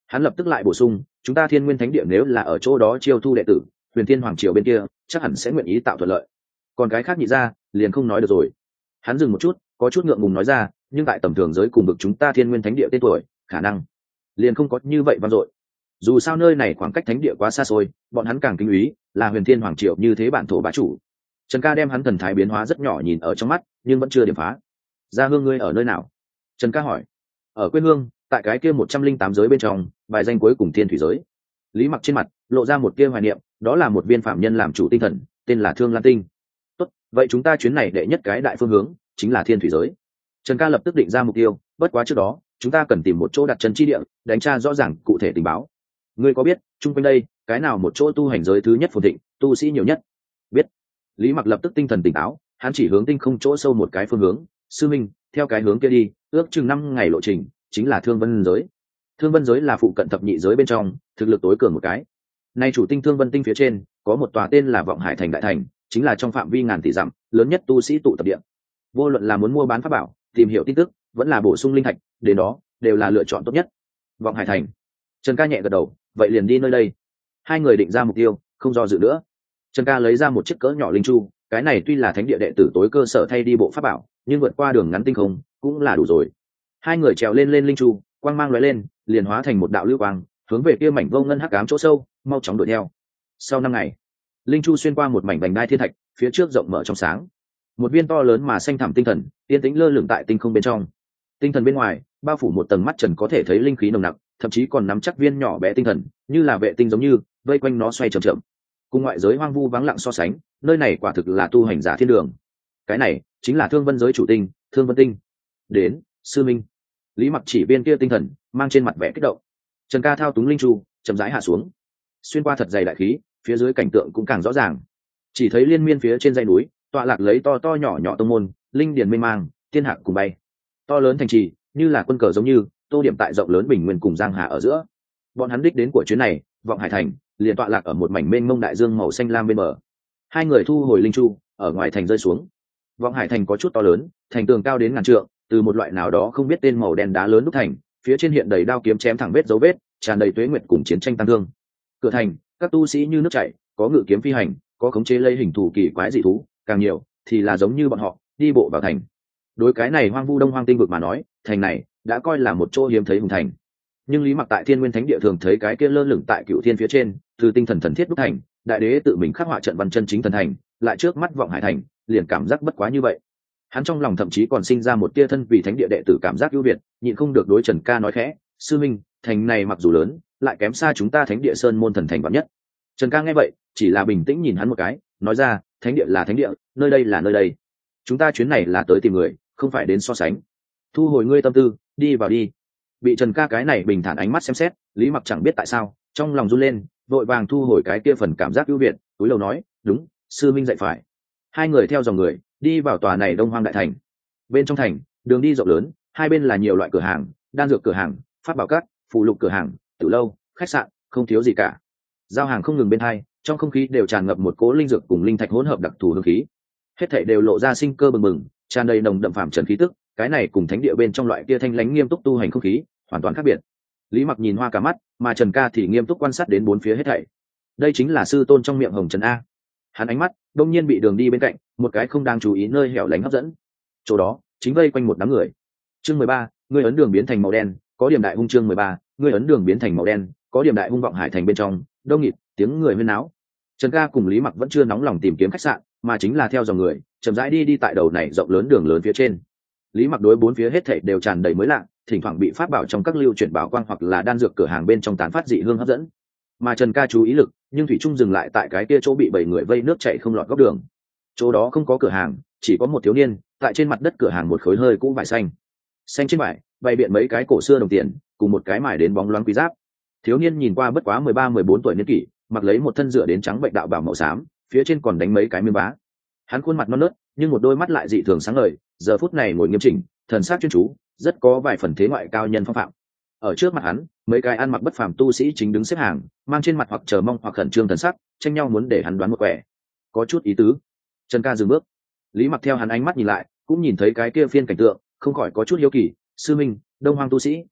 S1: Hắn lập tức lại bổ sung, chúng ta Thiên Nguyên Thánh Địa nếu là ở chỗ đó chiêu thu đệ tử, Huyền Thiên Hoàng Triều bên kia chắc hẳn sẽ nguyện ý tạo thuận lợi. Còn cái khác nhị ra liền không nói được rồi. Hắn dừng một chút, có chút ngượng ngùng nói ra, nhưng tại tầm thường giới cùng vực chúng ta Thiên Nguyên Thánh Địa tên tuổi, khả năng liền không có như vậy vang dội. Dù sao nơi này khoảng cách thánh địa quá xa xôi, bọn hắn càng kính úy là Huyền Thiên Hoàng Triều như thế bản thổ bá chủ. Trần Ca đem hắn thần thái biến hóa rất nhỏ nhìn ở trong mắt, nhưng vẫn chưa điểm phá. Gia hương ngươi ở nơi nào? Trần Ca hỏi. Ở quê hương, tại cái kia 108 giới bên trong, bài danh cuối cùng thiên thủy giới. Lý Mặc trên mặt lộ ra một tia hoài niệm, đó là một viên phạm nhân làm chủ tinh thần, tên là Thương Lan Tinh. Tốt, vậy chúng ta chuyến này đệ nhất cái đại phương hướng chính là thiên thủy giới. Trần Ca lập tức định ra mục tiêu, bất quá trước đó chúng ta cần tìm một chỗ đặt chân chi địa, đánh tra rõ ràng cụ thể tình báo. Ngươi có biết chung quanh đây cái nào một chỗ tu hành giới thứ nhất phồn thịnh, tu sĩ nhiều nhất? Biết. Lý Mặc lập tức tinh thần tỉnh táo, hắn chỉ hướng tinh không chỗ sâu một cái phương hướng. Sư minh, theo cái hướng kia đi, ước chừng 5 ngày lộ trình, chính là Thương Vân giới. Thương Vân giới là phụ cận thập nhị giới bên trong thực lực tối cường một cái. Nay chủ tinh Thương Vân tinh phía trên có một tòa tên là Vọng Hải Thành đại thành, chính là trong phạm vi ngàn tỷ dặm lớn nhất tu sĩ tụ tập địa. Vô luận là muốn mua bán pháp bảo, tìm hiểu tin tức, vẫn là bổ sung linh thạch, đến đó đều là lựa chọn tốt nhất. Vọng Hải Thành. Trần Ca nhẹ gật đầu, vậy liền đi nơi đây. Hai người định ra mục tiêu, không do dự nữa. Trần Ca lấy ra một chiếc cỡ nhỏ linh chu, cái này tuy là thánh địa đệ tử tối cơ sở thay đi bộ pháp bảo, nhưng vượt qua đường ngắn tinh không cũng là đủ rồi. Hai người trèo lên linh chu, quang mang lóe lên, liền hóa thành một đạo lưu quang, hướng về kia mảnh vô ngân hắc ám chỗ sâu, mau chóng đuổi theo. Sau 5 ngày, linh chu xuyên qua một mảnh vành đai thiên thạch, phía trước rộng mở trong sáng. Một viên to lớn mà xanh thẳm tinh thần, yên tĩnh lơ lửng tại tinh không bên trong. Tinh thần bên ngoài bao phủ một tầng mắt trần có thể thấy linh khí nồng nặc, thậm chí còn nắm chắc viên nhỏ bé tinh thần, như là vệ tinh giống như vây quanh nó xoay chậm chậm. Cùng ngoại giới hoang vu vắng lặng so sánh, nơi này quả thực là tu hành giả thiên đường. Cái này chính là Thương Vân giới chủ tinh, Thương Vân tinh. Đến, sư minh. Lý Mặc chỉ viên kia tinh thần, mang trên mặt vẻ kích động. Trần Ca thao túng linh chu, chậm rãi hạ xuống. Xuyên qua thật dày đại khí, phía dưới cảnh tượng cũng càng rõ ràng. Chỉ thấy liên miên phía trên dãy núi, tọa lạc lấy to to nhỏ nhỏ tông môn, linh điển mênh mang, thiên hạc cùng bay. To lớn thành trì, như là quân cờ giống như, tô điểm tại rộng lớn bình nguyên cùng giang hà ở giữa. Bọn hắn đích đến của chuyến này, Vọng Hải Thành, liền tọa lạc ở một mảnh mênh mông đại dương màu xanh lam bên bờ. Hai người thu hồi linh chu, ở ngoài thành rơi xuống. Vọng Hải Thành có chút to lớn, thành tường cao đến ngàn trượng, từ một loại nào đó không biết tên màu đen đá lớn đúc thành, phía trên hiện đầy đao kiếm chém thẳng vết dấu vết, tràn đầy tuế nguyệt cùng chiến tranh tăng thương. Cửa thành, các tu sĩ như nước chảy, có ngự kiếm phi hành, có khống chế lây hình thù kỳ quái dị thú, càng nhiều thì là giống như bọn họ đi bộ vào thành. Đối cái này hoang vu đông hoang tinh vực mà nói, thành này đã coi là một chỗ hiếm thấy hùng thành. Nhưng Lý Mặc tại Thiên Nguyên Thánh Địa thường thấy cái kia lơ lửng tại Cựu Thiên phía trên, từ tinh thần thần thiết đúc thành, đại đế tự mình khắc họa trận văn chân chính thần thành, lại trước mắt Vọng Hải Thành, liền cảm giác bất quá như vậy. Hắn trong lòng thậm chí còn sinh ra một tia thân vì thánh địa đệ tử cảm giác ưu việt, nhịn không được đối Trần Ca nói khẽ, sư minh, thành này mặc dù lớn, lại kém xa chúng ta thánh địa sơn môn thần thành vạn nhất. Trần Ca nghe vậy, chỉ là bình tĩnh nhìn hắn một cái, nói ra, thánh địa là thánh địa, nơi đây là nơi đây. Chúng ta chuyến này là tới tìm người, không phải đến so sánh. Thu hồi ngươi tâm tư, đi vào đi. Bị Trần Ca cái này bình thản ánh mắt xem xét, Lý Mặc chẳng biết tại sao, trong lòng run lên, vội vàng thu hồi cái kia phần cảm giác ưu việt, túi lầu nói, đúng, sư minh dạy phải. Hai người theo dòng người đi vào tòa này Đông Hoang đại thành. Bên trong thành, đường đi rộng lớn, hai bên là nhiều loại cửa hàng, đan dược cửa hàng, pháp bảo cát, phụ lục cửa hàng, tiểu lâu, khách sạn, không thiếu gì cả. Giao hàng không ngừng bên hai, trong không khí đều tràn ngập một cỗ linh dược cùng linh thạch hỗn hợp đặc thù hương khí. Hết thảy đều lộ ra sinh cơ bừng bừng, tràn đầy nồng đậm phàm trần khí tức, cái này cùng thánh địa bên trong loại kia thanh lãnh nghiêm túc tu hành không khí, hoàn toàn khác biệt. Lý Mặc nhìn hoa cả mắt, mà Trần Ca thì nghiêm túc quan sát đến bốn phía hết thảy. Đây chính là sư tôn trong miệng Hồng Trần a. Hắn ánh mắt đông nhiên bị đường đi bên cạnh một cái không đang chú ý nơi hẻo lánh hấp dẫn. Chỗ đó chính vây quanh một đám người. Chương 13, ngươi ấn đường biến thành màu đen, có điểm đại hung. Chương 13, ngươi ấn đường biến thành màu đen, có điểm đại hung. Vọng Hải Thành bên trong đông nghịt tiếng người huyên náo. Trần Ca cùng Lý Mặc vẫn chưa nóng lòng tìm kiếm khách sạn, mà chính là theo dòng người chậm rãi đi tại đầu này rộng lớn đường lớn phía trên. Lý Mặc đối bốn phía hết thảy đều tràn đầy mới lạ, thỉnh thoảng bị pháp bảo trong các lưu chuyển bảo quang hoặc là đan dược cửa hàng bên trong tán phát dị hương hấp dẫn. Mà Trần Ca chú ý lực nhưng thủy trung dừng lại tại cái kia chỗ bị 7 người vây nước chảy không lọt góc đường. Chỗ đó không có cửa hàng, chỉ có một thiếu niên tại trên mặt đất cửa hàng một khối hơi cũ vải xanh. Xanh trên vải bày biện mấy cái cổ xưa đồng tiền cùng một cái mài đến bóng loáng quý giáp. Thiếu niên nhìn qua bất quá 13-14 tuổi niên kỷ, mặc lấy một thân rửa đến trắng bệnh đạo bào màu xám, phía trên còn đánh mấy cái miếng bá. Hắn khuôn mặt non nớt, nhưng một đôi mắt lại dị thường sáng ngời, giờ phút này ngồi nghiêm chỉnh, thần sắc chuyên chú, rất có vài phần thế ngoại cao nhân phong phạm. Ở trước mặt hắn, mấy cái ăn mặc bất phàm tu sĩ chính đứng xếp hàng, mang trên mặt hoặc chờ mong hoặc khẩn trương thần sắc, tranh nhau muốn để hắn đoán một quẻ. Có chút ý tứ. Trần Ca dừng bước. Lý Mặc theo hắn ánh mắt nhìn lại, cũng nhìn thấy cái kia phiên cảnh tượng, không khỏi có chút hiếu kỳ. Sư minh, Đông Hoang tu sĩ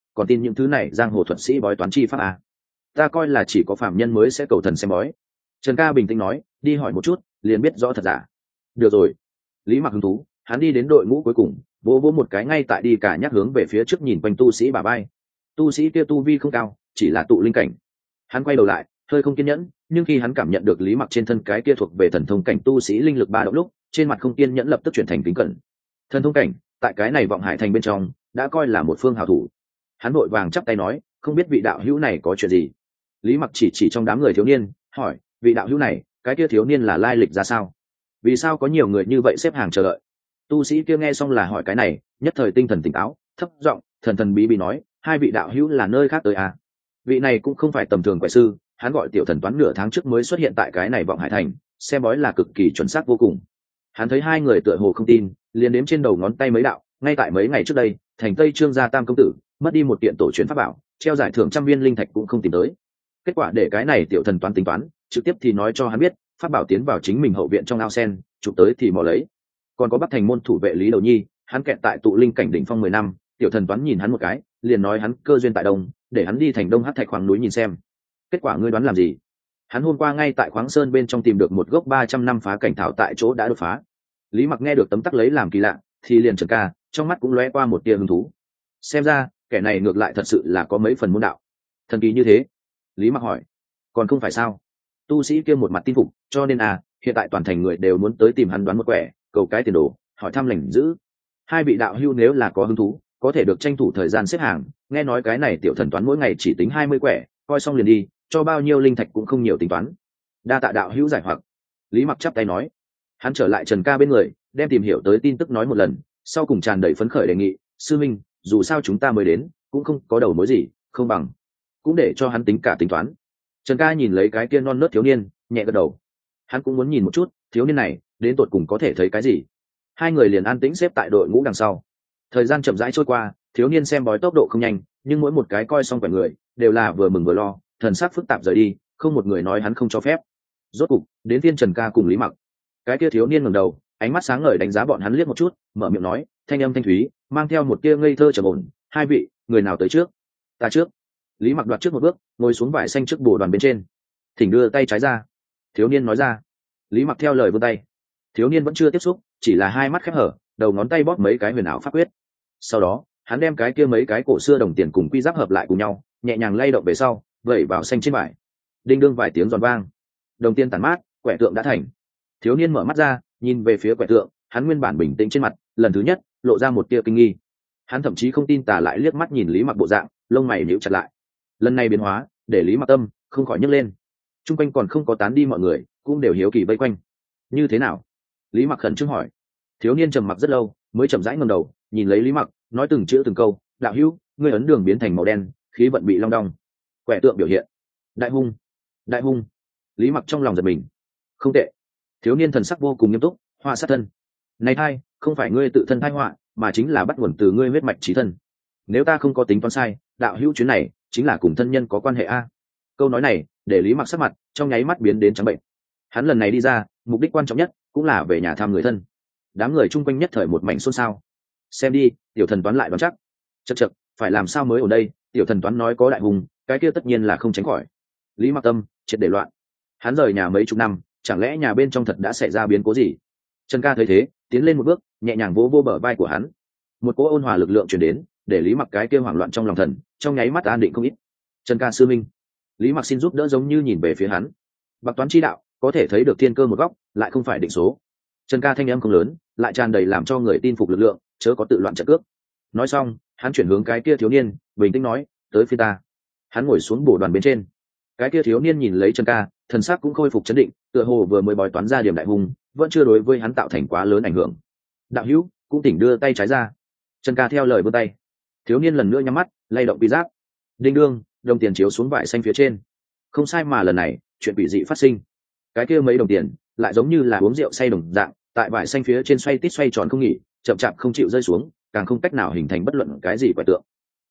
S1: còn tin những thứ này giang hồ thuật sĩ bói toán chi pháp à? Ta coi là chỉ có phạm nhân mới sẽ cầu thần xem bói. Trần Ca bình tĩnh nói, đi hỏi một chút liền biết rõ thật giả. Được rồi. Lý Mặc hứng thú, hắn đi đến đội ngũ cuối cùng, vỗ vỗ một cái ngay tại đi cả nhắc hướng về phía trước nhìn quanh tu sĩ bà bay. Tu sĩ kia tu vi không cao, chỉ là tụ linh cảnh. Hắn quay đầu lại, hơi không kiên nhẫn, nhưng khi hắn cảm nhận được Lý Mặc trên thân cái kia thuộc về thần thông cảnh tu sĩ linh lực ba động lúc, trên mặt không kiên nhẫn lập tức chuyển thành kính cẩn. Thần thông cảnh, tại cái này vọng hải thành bên trong, đã coi là một phương hảo thủ. Hắn vội vàng chắp tay nói, không biết vị đạo hữu này có chuyện gì. Lý Mặc chỉ trong đám người thiếu niên, hỏi, vị đạo hữu này, cái kia thiếu niên là lai lịch ra sao? Vì sao có nhiều người như vậy xếp hàng chờ đợi? Tu sĩ kia nghe xong là hỏi cái này, nhất thời tinh thần tỉnh táo, thấp giọng, thần thần bí bí nói, hai vị đạo hữu là nơi khác tới à? Vị này cũng không phải tầm thường quẻ sư, hắn gọi tiểu thần toán nửa tháng trước mới xuất hiện tại cái này vọng hải thành, xem bói là cực kỳ chuẩn xác vô cùng. Hắn thấy hai người tựa hồ không tin, liền đếm trên đầu ngón tay mấy đạo, ngay tại mấy ngày trước đây, thành Tây Trương gia tam công tử mất đi một kiện tổ truyền pháp bảo, treo giải thưởng 100 viên linh thạch cũng không tìm tới. Kết quả để cái này tiểu thần toán tính toán, trực tiếp thì nói cho hắn biết, pháp bảo tiến vào chính mình hậu viện trong ao sen, chụp tới thì mò lấy. Còn có Bắc Thành môn thủ vệ Lý Đầu Nhi, hắn kẹt tại tụ linh cảnh đỉnh phong 10 năm, tiểu thần toán nhìn hắn một cái, liền nói hắn cơ duyên tại đông, để hắn đi thành Đông Hắc Thạch khoáng núi nhìn xem. Kết quả ngươi đoán làm gì? Hắn hôm qua ngay tại khoáng sơn bên trong tìm được một gốc 300 năm phá cảnh thảo tại chỗ đã đột phá. Lý Mặc nghe được tấm tắc lấy làm kỳ lạ, thì liền Trần Ca, trong mắt cũng lóe qua một tia hứng thú. Xem ra, kẻ này ngược lại thật sự là có mấy phần môn đạo. Thần kỳ như thế? Lý Mặc hỏi. Còn không phải sao? Tu sĩ kia một mặt tin phục, cho nên hiện tại toàn thành người đều muốn tới tìm hắn đoán một quẻ, cầu cái tiền đồ, hỏi thăm lành giữ. Hai vị đạo hữu nếu là có hứng thú, có thể được tranh thủ thời gian xếp hàng, nghe nói cái này tiểu thần toán mỗi ngày chỉ tính 20 quẻ, coi xong liền đi, cho bao nhiêu linh thạch cũng không nhiều tính toán. Đa tạ đạo hữu giải hoặc. Lý Mặc chắp tay nói. Hắn trở lại Trần Ca bên người, đem tìm hiểu tới tin tức nói một lần, sau cùng tràn đầy phấn khởi đề nghị, sư minh, dù sao chúng ta mới đến, cũng không có đầu mối gì, không bằng cũng để cho hắn tính cả tính toán. Trần Ca nhìn lấy cái kia non nớt thiếu niên, nhẹ gật đầu. Hắn cũng muốn nhìn một chút, thiếu niên này đến tột cùng có thể thấy cái gì. Hai người liền an tĩnh xếp tại đội ngũ đằng sau. Thời gian chậm rãi trôi qua, thiếu niên xem bói tốc độ không nhanh, nhưng mỗi một cái coi xong quẻ người đều là vừa mừng vừa lo, thần sắc phức tạp rời đi, không một người nói hắn không cho phép. Rốt cục đến phiên Trần Ca cùng Lý Mặc. Cái kia thiếu niên ngẩng đầu, ánh mắt sáng ngời đánh giá bọn hắn liếc một chút, mở miệng nói, thanh âm thanh thúy, mang theo một tia ngây thơ trầm ổn, hai vị, người nào tới trước? Ta trước. Lý Mặc đoạt trước một bước, ngồi xuống vải xanh trước bồ đoàn bên trên. Thỉnh đưa tay trái ra. Thiếu niên nói ra. Lý Mặc theo lời vươn tay. Thiếu niên vẫn chưa tiếp xúc, chỉ là hai mắt khép hở, đầu ngón tay bóp mấy cái huyền ảo pháp quyết. Sau đó hắn đem cái kia mấy cái cổ xưa đồng tiền cùng quy giáp hợp lại cùng nhau, nhẹ nhàng lay động về sau, vẩy vào xanh trên vải. Đinh đương vài tiếng giòn vang, đồng tiền tản mát, quẻ tượng đã thành. Thiếu niên mở mắt ra, nhìn về phía quẻ tượng, hắn nguyên bản bình tĩnh trên mặt lần thứ nhất lộ ra một tia kinh nghi. Hắn thậm chí không tin tả lại liếc mắt nhìn Lý Mặc bộ dạng, lông mày nhíu chặt lại. Lần này biến hóa để Lý Mặc tâm không khỏi nhấc lên. Trung quanh còn không có tán đi mọi người cũng đều hiếu kỳ vây quanh. Như thế nào? Lý Mặc khẩn trương hỏi. Thiếu niên trầm mặc rất lâu, mới chậm rãi ngẩng đầu, nhìn lấy Lý Mặc, nói từng chữ từng câu, đạo hữu, ngươi ấn đường biến thành màu đen, khí vận bị long đong. Quẻ tượng biểu hiện. Đại hung. Đại hung. Lý Mặc trong lòng giật mình. Không tệ. Thiếu niên thần sắc vô cùng nghiêm túc, họa sát thân. Này thai, không phải ngươi tự thân thai họa, mà chính là bắt nguồn từ ngươi huyết mạch chí thân. Nếu ta không có tính toán sai, đạo hữu chuyến này chính là cùng thân nhân có quan hệ a. Câu nói này để Lý Mặc sắc mặt trong nháy mắt biến đến trắng bệnh. Hắn lần này đi ra, mục đích quan trọng nhất cũng là về nhà thăm người thân. Đám người chung quanh nhất thời một mảnh xôn xao. Xem đi, tiểu thần toán lại đoán chắc. Chậc chậc, phải làm sao mới ở đây, tiểu thần toán nói có đại hùng, cái kia tất nhiên là không tránh khỏi. Lý Mặc tâm triệt để loạn. Hắn rời nhà mấy chục năm, chẳng lẽ nhà bên trong thật đã xảy ra biến cố gì? Trần Ca thấy thế, tiến lên một bước, nhẹ nhàng vỗ vô bờ vai của hắn. Một cỗ ôn hòa lực lượng truyền đến, để Lý Mặc cái kia hoảng loạn trong lòng thần, trong nháy mắt an định không ít. Trần Ca sư minh. Lý Mặc xin giúp đỡ giống như nhìn về phía hắn. Bạc toán chi đạo, có thể thấy được thiên cơ một góc, lại không phải định số. Trần Ca thanh âm không lớn, lại tràn đầy làm cho người tin phục lực lượng, chớ có tự loạn trận cước. Nói xong, hắn chuyển hướng cái kia thiếu niên, bình tĩnh nói, tới phía ta. Hắn ngồi xuống bổ đoàn bên trên. Cái kia thiếu niên nhìn lấy Trần Ca, thần sắc cũng khôi phục chấn định, tựa hồ vừa mới bói toán ra điểm đại hung, vẫn chưa đối với hắn tạo thành quá lớn ảnh hưởng. Đạo hữu, cũng tỉnh đưa tay trái ra. Trần Ca theo lời vươn tay. Thiếu niên lần nữa nhắm mắt, lay động quy giáp. Đinh đương, đồng tiền chiếu xuống vải xanh phía trên. Không sai mà lần này, chuyện quỷ dị phát sinh. Cái kia mấy đồng tiền, lại giống như là uống rượu say đồng dạng, tại vải xanh phía trên xoay tít xoay tròn không nghỉ, chậm chạp không chịu rơi xuống, càng không cách nào hình thành bất luận cái gì quẻ tượng.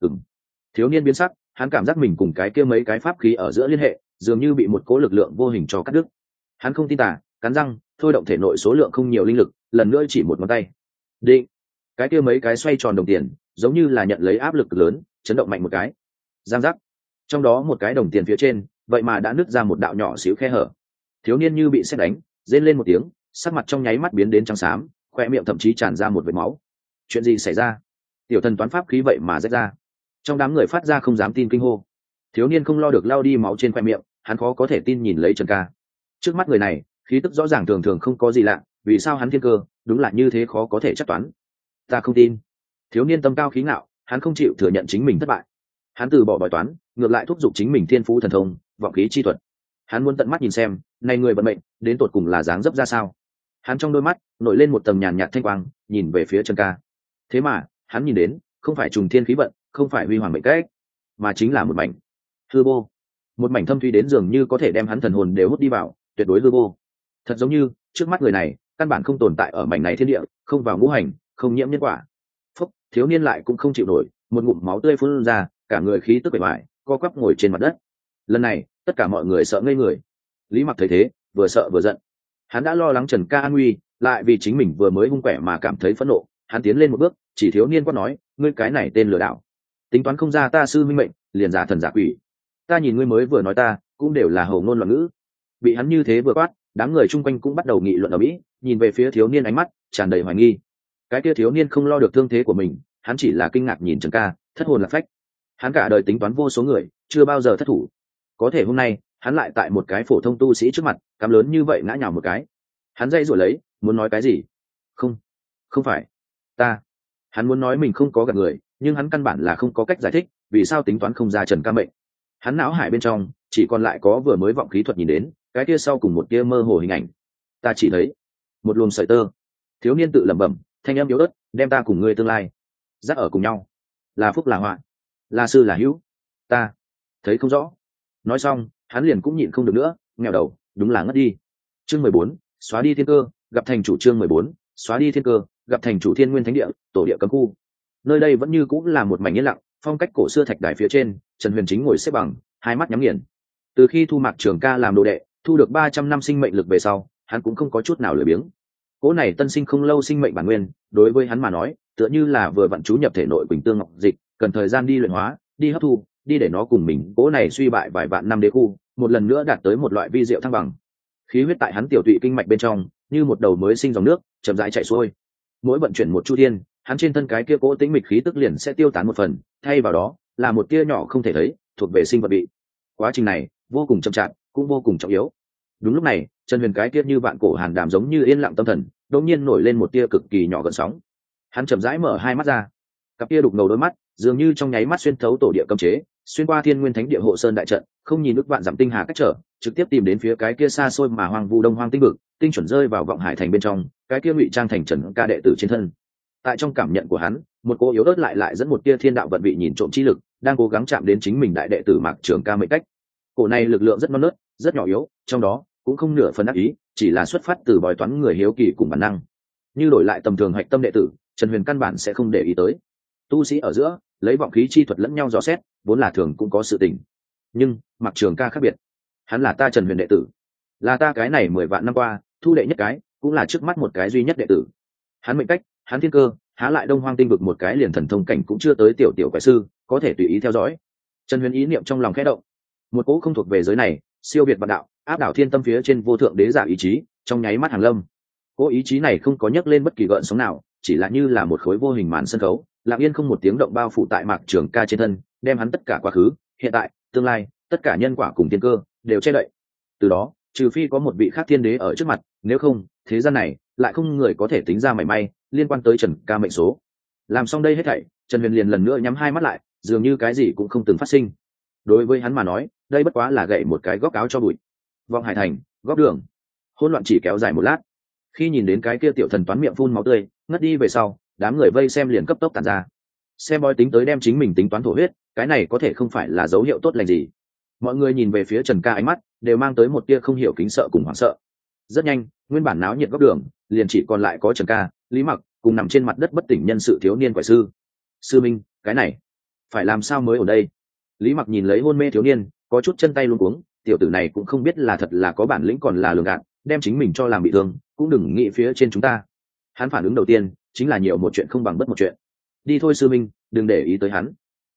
S1: Thiếu niên biến sắc, hắn cảm giác mình cùng cái kia mấy cái pháp khí ở giữa liên hệ, dường như bị một cố lực lượng vô hình cho cắt đứt. Hắn không tin tả, cắn răng, thôi động thể nội số lượng không nhiều linh lực, lần nữa chỉ một ngón tay. Định. Cái kia mấy cái xoay tròn đồng tiền, giống như là nhận lấy áp lực lớn, chấn động mạnh một cái. Giang giác. Trong đó một cái đồng tiền phía trên vậy mà đã nứt ra một đạo nhỏ xíu khe hở. Thiếu niên như bị sét đánh, rên lên một tiếng, sắc mặt trong nháy mắt biến đến trắng xám, khoe miệng thậm chí tràn ra một vệt máu. Chuyện gì xảy ra? Tiểu thần toán pháp khí vậy mà rách ra. Trong đám người phát ra không dám tin kinh hô. Thiếu niên không lo được lao đi máu trên khoe miệng, hắn khó có thể tin nhìn lấy Trần Ca. Trước mắt người này khí tức rõ ràng thường thường không có gì lạ, vì sao hắn thiên cơ đúng là như thế khó có thể chắc toán. Ta không tin. Thiếu niên tâm cao khí ngạo, hắn không chịu thừa nhận chính mình thất bại. Hắn từ bỏ bói toán, ngược lại thúc giục chính mình thiên phú thần thông, vọng khí chi thuật. Hắn muốn tận mắt nhìn xem này người vận mệnh đến tột cùng là dáng dấp ra sao. Hắn trong đôi mắt nổi lên một tầm nhàn nhạt thanh quang, nhìn về phía Trần Ca. Thế mà hắn nhìn đến không phải trùng thiên khí vận, không phải huy hoàng mệnh cách, mà chính là một mảnh hư vô, một mảnh thâm thúy đến dường như có thể đem hắn thần hồn đều hút đi vào, tuyệt đối hư vô. Thật giống như trước mắt người này căn bản không tồn tại ở mảnh này thiên địa, không vào ngũ hành, không nhiễm nhân quả. Phúc, thiếu niên lại cũng không chịu nổi, một ngụm máu tươi phun ra, cả người khí tức bề ngoài co quắp ngồi trên mặt đất. Lần này tất cả mọi người sợ ngây người. Lý Mặc thấy thế vừa sợ vừa giận. Hắn đã lo lắng Trần Ca an nguy, lại vì chính mình vừa mới hung quẻ mà cảm thấy phẫn nộ. Hắn tiến lên một bước, chỉ thiếu niên quát nói: ngươi cái này tên lừa đảo, tính toán không ra ta sư minh mệnh, liền giả thần giả quỷ. Ta nhìn ngươi mới vừa nói ta cũng đều là hầu ngôn loạn ngữ. Bị hắn như thế vừa quát, đám người chung quanh cũng bắt đầu nghị luận ở mỹ, nhìn về phía thiếu niên ánh mắt tràn đầy hoài nghi. Cái kia thiếu niên không lo được thương thế của mình, hắn chỉ là kinh ngạc nhìn Trần Ca, thất hồn lạc phách. Hắn cả đời tính toán vô số người, chưa bao giờ thất thủ. Có thể hôm nay hắn lại tại một cái phổ thông tu sĩ trước mặt cắm lớn như vậy ngã nhào một cái. Hắn dây rồi lấy muốn nói cái gì? Không phải ta. Hắn muốn nói mình không có gạt người, nhưng hắn căn bản là không có cách giải thích vì sao tính toán không ra Trần Ca mệnh. Hắn não hải bên trong chỉ còn lại có vừa mới vọng khí thuật nhìn đến cái kia sau cùng một kia mơ hồ hình ảnh. Ta chỉ thấy một luồng sợi tơ. Thiếu niên tự lẩm bẩm, thanh âm yếu ớt, đem ta cùng ngươi tương lai dắt ở cùng nhau, là phúc là họa, là sư là hữu, ta thấy không rõ. Nói xong hắn liền cũng nhịn không được nữa, nghèo đầu đúng là ngất đi. Chương 14, xóa đi thiên cơ, gặp thành chủ. Chương 14, xóa đi thiên cơ, gặp thành chủ. Thiên Nguyên Thánh Địa, tổ địa cấm khu. Nơi đây vẫn như cũng là một mảnh yên lặng, phong cách cổ xưa thạch đài phía trên, Trần Huyền chính ngồi xếp bằng, hai mắt nhắm nghiền. Từ khi thu Mạc Trường Ca làm đồ đệ, thu được 300 năm sinh mệnh lực về sau, hắn cũng không có chút nào lười biếng. Cỗ này tân sinh không lâu sinh mệnh bản nguyên, đối với hắn mà nói, tựa như là vừa vặn chú nhập thể nội Quỳnh Tương Ngọc Dịch, cần thời gian đi luyện hóa, đi hấp thu, đi để nó cùng mình cỗ này suy bại vài vạn năm đế khu, một lần nữa đạt tới một loại vi diệu thăng bằng. Khí huyết tại hắn tiểu tụy kinh mạch bên trong, như một đầu mới sinh dòng nước, chậm rãi chảy xuôi. Mỗi vận chuyển một chu thiên, hắn trên thân cái kia cỗ tĩnh mịch khí tức liền sẽ tiêu tán một phần, thay vào đó là một tia nhỏ không thể thấy, thuộc về sinh vật bị. Quá trình này vô cùng chậm chạp, cũng vô cùng trọng yếu. Đúng lúc này, Trần Huyền cái kia như vạn cổ hàn đàm giống như yên lặng tâm thần, đột nhiên nổi lên một tia cực kỳ nhỏ gợn sóng. Hắn chậm rãi mở hai mắt ra, cặp kia đục ngầu đôi mắt dường như trong nháy mắt xuyên thấu tổ địa cấm chế, xuyên qua Thiên Nguyên Thánh Địa hộ sơn đại trận, không nhìn ước vạn dặm tinh hà cách trở, trực tiếp tìm đến phía cái kia xa xôi mà hoang vu đông hoang tinh vực, tinh chuẩn rơi vào vọng hải thành bên trong, cái kia ngụy trang thành Trần Ca đệ tử trên thân. Tại trong cảm nhận của hắn, một cô yếu ớt lại dẫn một tia thiên đạo vận vị nhìn trộm chi lực, đang cố gắng chạm đến chính mình đại đệ tử Mạc Trường Ca mệnh cách. Cổ này lực lượng rất non nớt, rất nhỏ yếu, trong đó cũng không nửa phần ác ý, chỉ là xuất phát từ bói toán người hiếu kỳ cùng bản năng. Như đổi lại tầm thường hạch tâm đệ tử, Trần Huyền căn bản sẽ không để ý tới. Tu sĩ ở giữa lấy vọng khí chi thuật lẫn nhau dò xét, vốn là thường cũng có sự tình. Nhưng Mạc Trường Ca khác biệt, hắn là ta Trần Huyền đệ tử, là ta cái này 10 vạn năm qua thu đệ nhất cái, cũng là trước mắt một cái duy nhất đệ tử. Hắn mệnh cách, hắn thiên cơ, há lại đông hoang tinh vực một cái liền thần thông cảnh cũng chưa tới tiểu tiểu quái sư có thể tùy ý theo dõi. Trần Huyền ý niệm trong lòng khẽ động, một cỗ không thuộc về giới này, siêu việt vạn đạo, áp đảo thiên tâm phía trên vô thượng đế giả ý chí trong nháy mắt hàng lâm. Cỗ ý chí này không có nhấc lên bất kỳ gợn sóng nào, chỉ là như là một khối vô hình màn sân khấu, lặng yên không một tiếng động bao phủ tại Mạc Trường Ca trên thân, đem hắn tất cả quá khứ, hiện tại, tương lai, tất cả nhân quả cùng thiên cơ đều che đậy. Từ đó, trừ phi có một vị khác thiên đế ở trước mặt, nếu không, thế gian này lại không người có thể tính ra mảy may liên quan tới Trần Ca mệnh số. Làm xong đây hết thảy, Trần Huyền liền lần nữa nhắm hai mắt lại, dường như cái gì cũng không từng phát sinh. Đối với hắn mà nói, đây bất quá là gậy một cái góc áo cho bụi. Vọng hải thành, góc đường, hỗn loạn chỉ kéo dài một lát. Khi nhìn đến cái kia tiểu thần toán miệng phun máu tươi ngất đi về sau, đám người vây xem liền cấp tốc tản ra. Xem bói tính tới đem chính mình tính toán thổ huyết, cái này có thể không phải là dấu hiệu tốt lành gì. Mọi người nhìn về phía Trần Ca ánh mắt đều mang tới một tia không hiểu kính sợ cùng hoảng sợ. Rất nhanh, nguyên bản náo nhiệt góc đường liền chỉ còn lại có Trần Ca, Lý Mặc cùng nằm trên mặt đất bất tỉnh nhân sự thiếu niên quẻ sư. Sư minh, cái này phải làm sao mới ở đây? Lý Mặc nhìn lấy hôn mê thiếu niên, có chút chân tay luống cuống, tiểu tử này cũng không biết là thật là có bản lĩnh còn là lường gạt, đem chính mình cho làm bị thương, cũng đừng nghĩ phía trên chúng ta. Hắn phản ứng đầu tiên chính là nhiều một chuyện không bằng bất một chuyện. Đi thôi sư minh, đừng để ý tới hắn.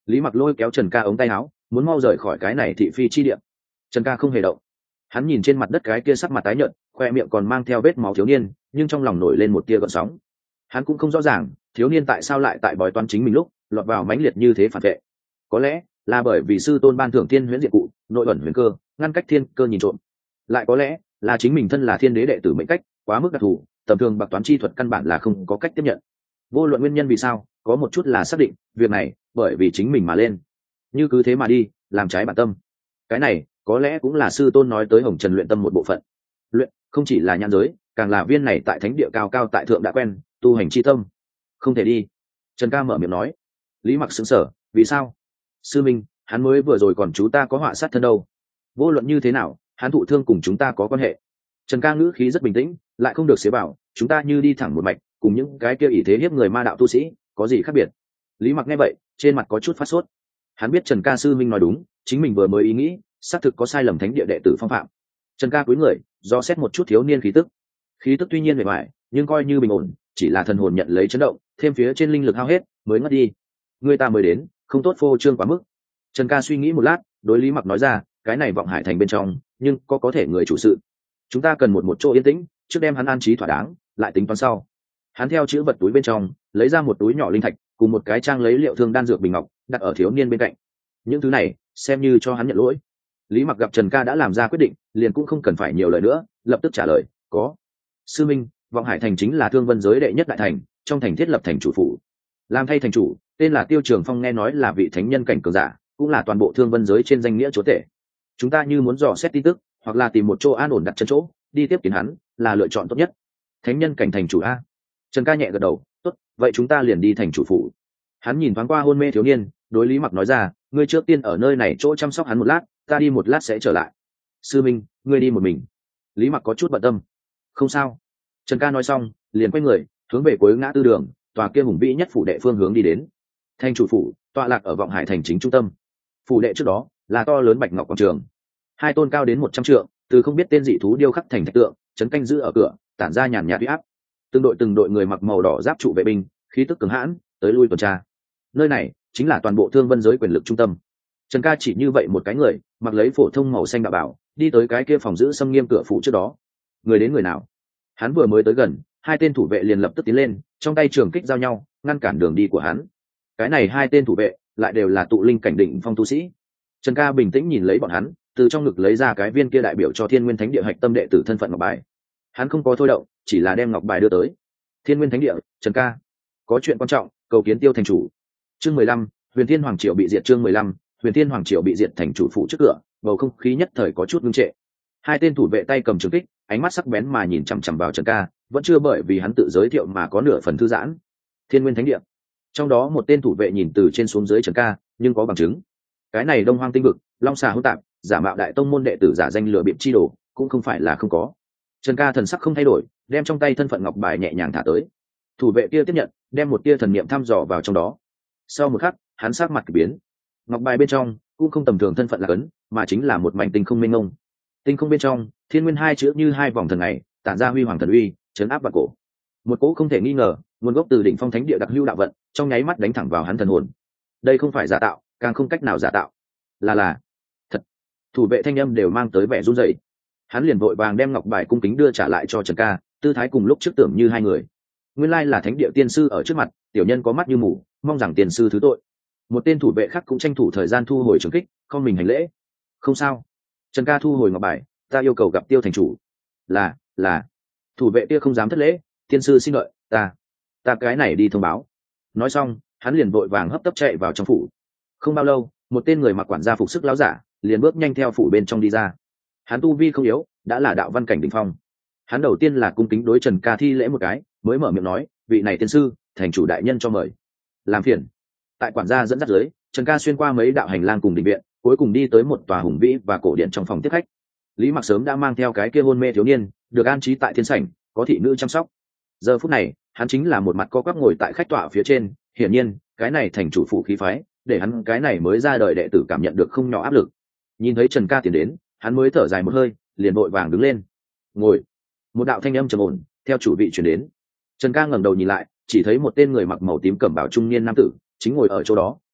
S1: Lý Mặc lôi kéo Trần Ca ống tay áo, muốn mau rời khỏi cái này thị phi chi địa. Trần Ca không hề động. Hắn nhìn trên mặt đất cái kia sắc mặt tái nhợt, khoe miệng còn mang theo vết máu thiếu niên, nhưng trong lòng nổi lên một tia gợn sóng. Hắn cũng không rõ ràng thiếu niên tại sao lại tại bói toán chính mình lúc lọt vào mãnh liệt như thế phản vệ. Có lẽ là bởi vì sư tôn ban thưởng thiên huyễn diện cụ, nội ẩn huyền cơ, ngăn cách thiên cơ nhìn trộm. Lại có lẽ là chính mình thân là thiên đế đệ tử mệnh cách quá mức đặc thù, tầm thường bạc toán chi thuật căn bản là không có cách tiếp nhận. Vô luận nguyên nhân vì sao, có một chút là xác định, việc này bởi vì chính mình mà lên, như cứ thế mà đi, làm trái bản tâm. Cái này có lẽ cũng là sư tôn nói tới Hồng Trần luyện tâm một bộ phận. Luyện không chỉ là nhãn giới, càng là viên này tại thánh địa cao cao tại thượng đã quen tu hành chi tâm. Không thể đi. Trần Ca mở miệng nói. Lý Mặc sững sờ, vì sao? Sư minh, hắn mới vừa rồi còn chú ta có họa sát thân đâu. Vô luận như thế nào, hắn thụ thương cùng chúng ta có quan hệ. Trần Ca ngữ khí rất bình tĩnh, lại không được xế bảo, chúng ta như đi thẳng một mạch, cùng những cái kia ỷ thế hiếp người ma đạo tu sĩ có gì khác biệt? Lý Mặc nghe vậy, trên mặt có chút phát sốt. Hắn biết Trần Ca sư minh nói đúng, chính mình vừa mới ý nghĩ xác thực có sai lầm thánh địa đệ tử phong phạm. Trần Ca cúi người do xét một chút thiếu niên khí tức tuy nhiên bề ngoài nhưng coi như bình ổn, chỉ là thần hồn nhận lấy chấn động, thêm phía trên linh lực hao hết mới ngất đi. Người ta mới đến, không tốt phô trương quá mức. Trần Ca suy nghĩ một lát, đối Lý Mặc nói ra, cái này vọng hải thành bên trong nhưng có thể người chủ sự, chúng ta cần một chỗ yên tĩnh, trước đem hắn an trí thỏa đáng, lại tính toán sau. Hắn theo chữ vật túi bên trong lấy ra một túi nhỏ linh thạch cùng một cái trang lấy liệu thương đan dược bình ngọc đặt ở thiếu niên bên cạnh. Những thứ này xem như cho hắn nhận lỗi. Lý Mặc gặp Trần Ca đã làm ra quyết định, liền cũng không cần phải nhiều lời nữa, lập tức trả lời, có. Sư minh, vọng hải thành chính là thương vân giới đệ nhất đại thành, trong thành thiết lập thành chủ phủ. Làm thay thành chủ, tên là Tiêu Trường Phong, nghe nói là vị thánh nhân cảnh cường giả, cũng là toàn bộ thương vân giới trên danh nghĩa chúa tể. Chúng ta như muốn dò xét tin tức, hoặc là tìm một chỗ an ổn đặt chân chỗ, đi tiếp kiến hắn, là lựa chọn tốt nhất. Thánh nhân cảnh thành chủ a? Trần Ca nhẹ gật đầu, tốt, vậy chúng ta liền đi thành chủ phủ. Hắn nhìn thoáng qua hôn mê thiếu niên, đối Lý Mặc nói ra, ngươi trước tiên ở nơi này chỗ chăm sóc hắn một lát, ta đi một lát sẽ trở lại. Sư minh, ngươi đi một mình. Lý Mặc có chút bận tâm. Không sao. Trần Ca nói xong, liền quay người hướng về cuối ngã tư đường, tòa kia hùng vĩ nhất phủ đệ phương hướng đi đến. Thành chủ phủ tọa lạc ở vọng hải thành chính trung tâm. Phủ đệ trước đó là to lớn bạch ngọc quảng trường, hai tôn cao đến 100 trượng, từ không biết tên dị thú điêu khắc thành thạch tượng, trấn canh giữ ở cửa, tản ra nhàn nhạt uy áp. Từng đội người mặc màu đỏ giáp trụ vệ binh, khí tức cứng hãn, tới lui tuần tra. Nơi này chính là toàn bộ thương vân giới quyền lực trung tâm. Trần Ca chỉ như vậy một cái người, mặc lấy phổ thông màu xanh đạo bảo, đi tới cái kia phòng giữ xâm nghiêm cửa phủ trước đó. Người đến người nào? Hắn vừa mới tới gần, hai tên thủ vệ liền lập tức tiến lên, trong tay trường kích giao nhau, ngăn cản đường đi của hắn. Cái này hai tên thủ vệ lại đều là tụ linh cảnh đỉnh phong tu sĩ. Trần Ca bình tĩnh nhìn lấy bọn hắn, từ trong ngực lấy ra cái viên kia đại biểu cho Thiên Nguyên Thánh Địa hạch tâm đệ tử thân phận ngọc bài. Hắn không có thôi động, chỉ là đem ngọc bài đưa tới. Thiên Nguyên Thánh Địa, Trần Ca, có chuyện quan trọng, cầu kiến Tiêu thành chủ. Chương 15, Huyền Thiên Hoàng Triều bị diệt. Chương 15, Huyền Thiên Hoàng Triều bị diệt. Thành chủ phủ trước cửa, bầu không khí nhất thời có chút ngưng trệ. Hai tên thủ vệ tay cầm trường kích, ánh mắt sắc bén mà nhìn chằm chằm vào Trần Ca, vẫn chưa bởi vì hắn tự giới thiệu mà có nửa phần thư giãn. Thiên Nguyên Thánh Địa. Trong đó một tên thủ vệ nhìn từ trên xuống dưới Trần Ca, nhưng có bằng chứng. Cái này Đông Hoang tinh vực, long xà hỗn tạp, giả mạo đại tông môn đệ tử giả danh lừa bịp chi đồ, cũng không phải là không có. Trần Ca thần sắc không thay đổi, đem trong tay thân phận ngọc bài nhẹ nhàng thả tới. Thủ vệ kia tiếp nhận, đem một tia thần niệm thăm dò vào trong đó. Sau một khắc, hắn sắc mặt kỳ biến. Ngọc bài bên trong cũng không tầm thường thân phận là cấn, mà chính là một mảnh tinh không mênh mông. Tinh không bên trong, Thiên Nguyên hai chữ như hai vòng thần ngày, tản ra huy hoàng thần uy, chấn áp vạn cổ. Một cỗ không thể nghi ngờ, nguồn gốc từ đỉnh phong thánh địa đặc hữu đạo vận, trong nháy mắt đánh thẳng vào hắn thần hồn. Đây không phải giả tạo, càng không cách nào giả tạo, là thật. Thủ vệ thanh âm đều mang tới vẻ run rẩy. Hắn liền vội vàng đem ngọc bài cung kính đưa trả lại cho Trần Ca, tư thái cùng lúc trước tưởng như hai người. Nguyên lai là thánh địa tiên sư ở trước mặt, tiểu nhân có mắt như mù, mong rằng tiên sư thứ tội. Một tên thủ vệ khác cũng tranh thủ thời gian thu hồi trường kích, không mình hành lễ. Không sao. Trần Ca thu hồi ngọc bài, ta yêu cầu gặp Tiêu thành chủ. Là. Thủ vệ kia không dám thất lễ, tiên sư xin lợi, ta cái này đi thông báo. Nói xong, hắn liền vội vàng hấp tấp chạy vào trong phủ. Không bao lâu, một tên người mặc quản gia phục sức láo giả liền bước nhanh theo phủ bên trong đi ra. Hắn tu vi không yếu, đã là đạo văn cảnh đỉnh phong. Hắn đầu tiên là cung kính đối Trần Ca thi lễ một cái, mới mở miệng nói, vị này tiên sư, thành chủ đại nhân cho mời. Làm phiền. Tại quản gia dẫn dắt dưới, Trần Ca xuyên qua mấy đạo hành lang cùng đình viện, cuối cùng đi tới một tòa hùng vĩ và cổ điện trong phòng tiếp khách. Lý Mặc sớm đã mang theo cái kia hôn mê thiếu niên, được an trí tại thiên sảnh, có thị nữ chăm sóc. Giờ phút này, hắn chính là một mặt co quắp ngồi tại khách tọa phía trên, hiển nhiên, cái này thành chủ phủ khí phái, để hắn cái này mới ra đời đệ tử cảm nhận được không nhỏ áp lực. Nhìn thấy Trần Ca tiến đến, hắn mới thở dài một hơi, liền vội vàng đứng lên. Ngồi. Một đạo thanh âm trầm ổn theo chủ vị truyền đến. Trần Ca ngẩng đầu nhìn lại, chỉ thấy một tên người mặc màu tím cẩm bào trung niên nam tử chính ngồi ở chỗ đó,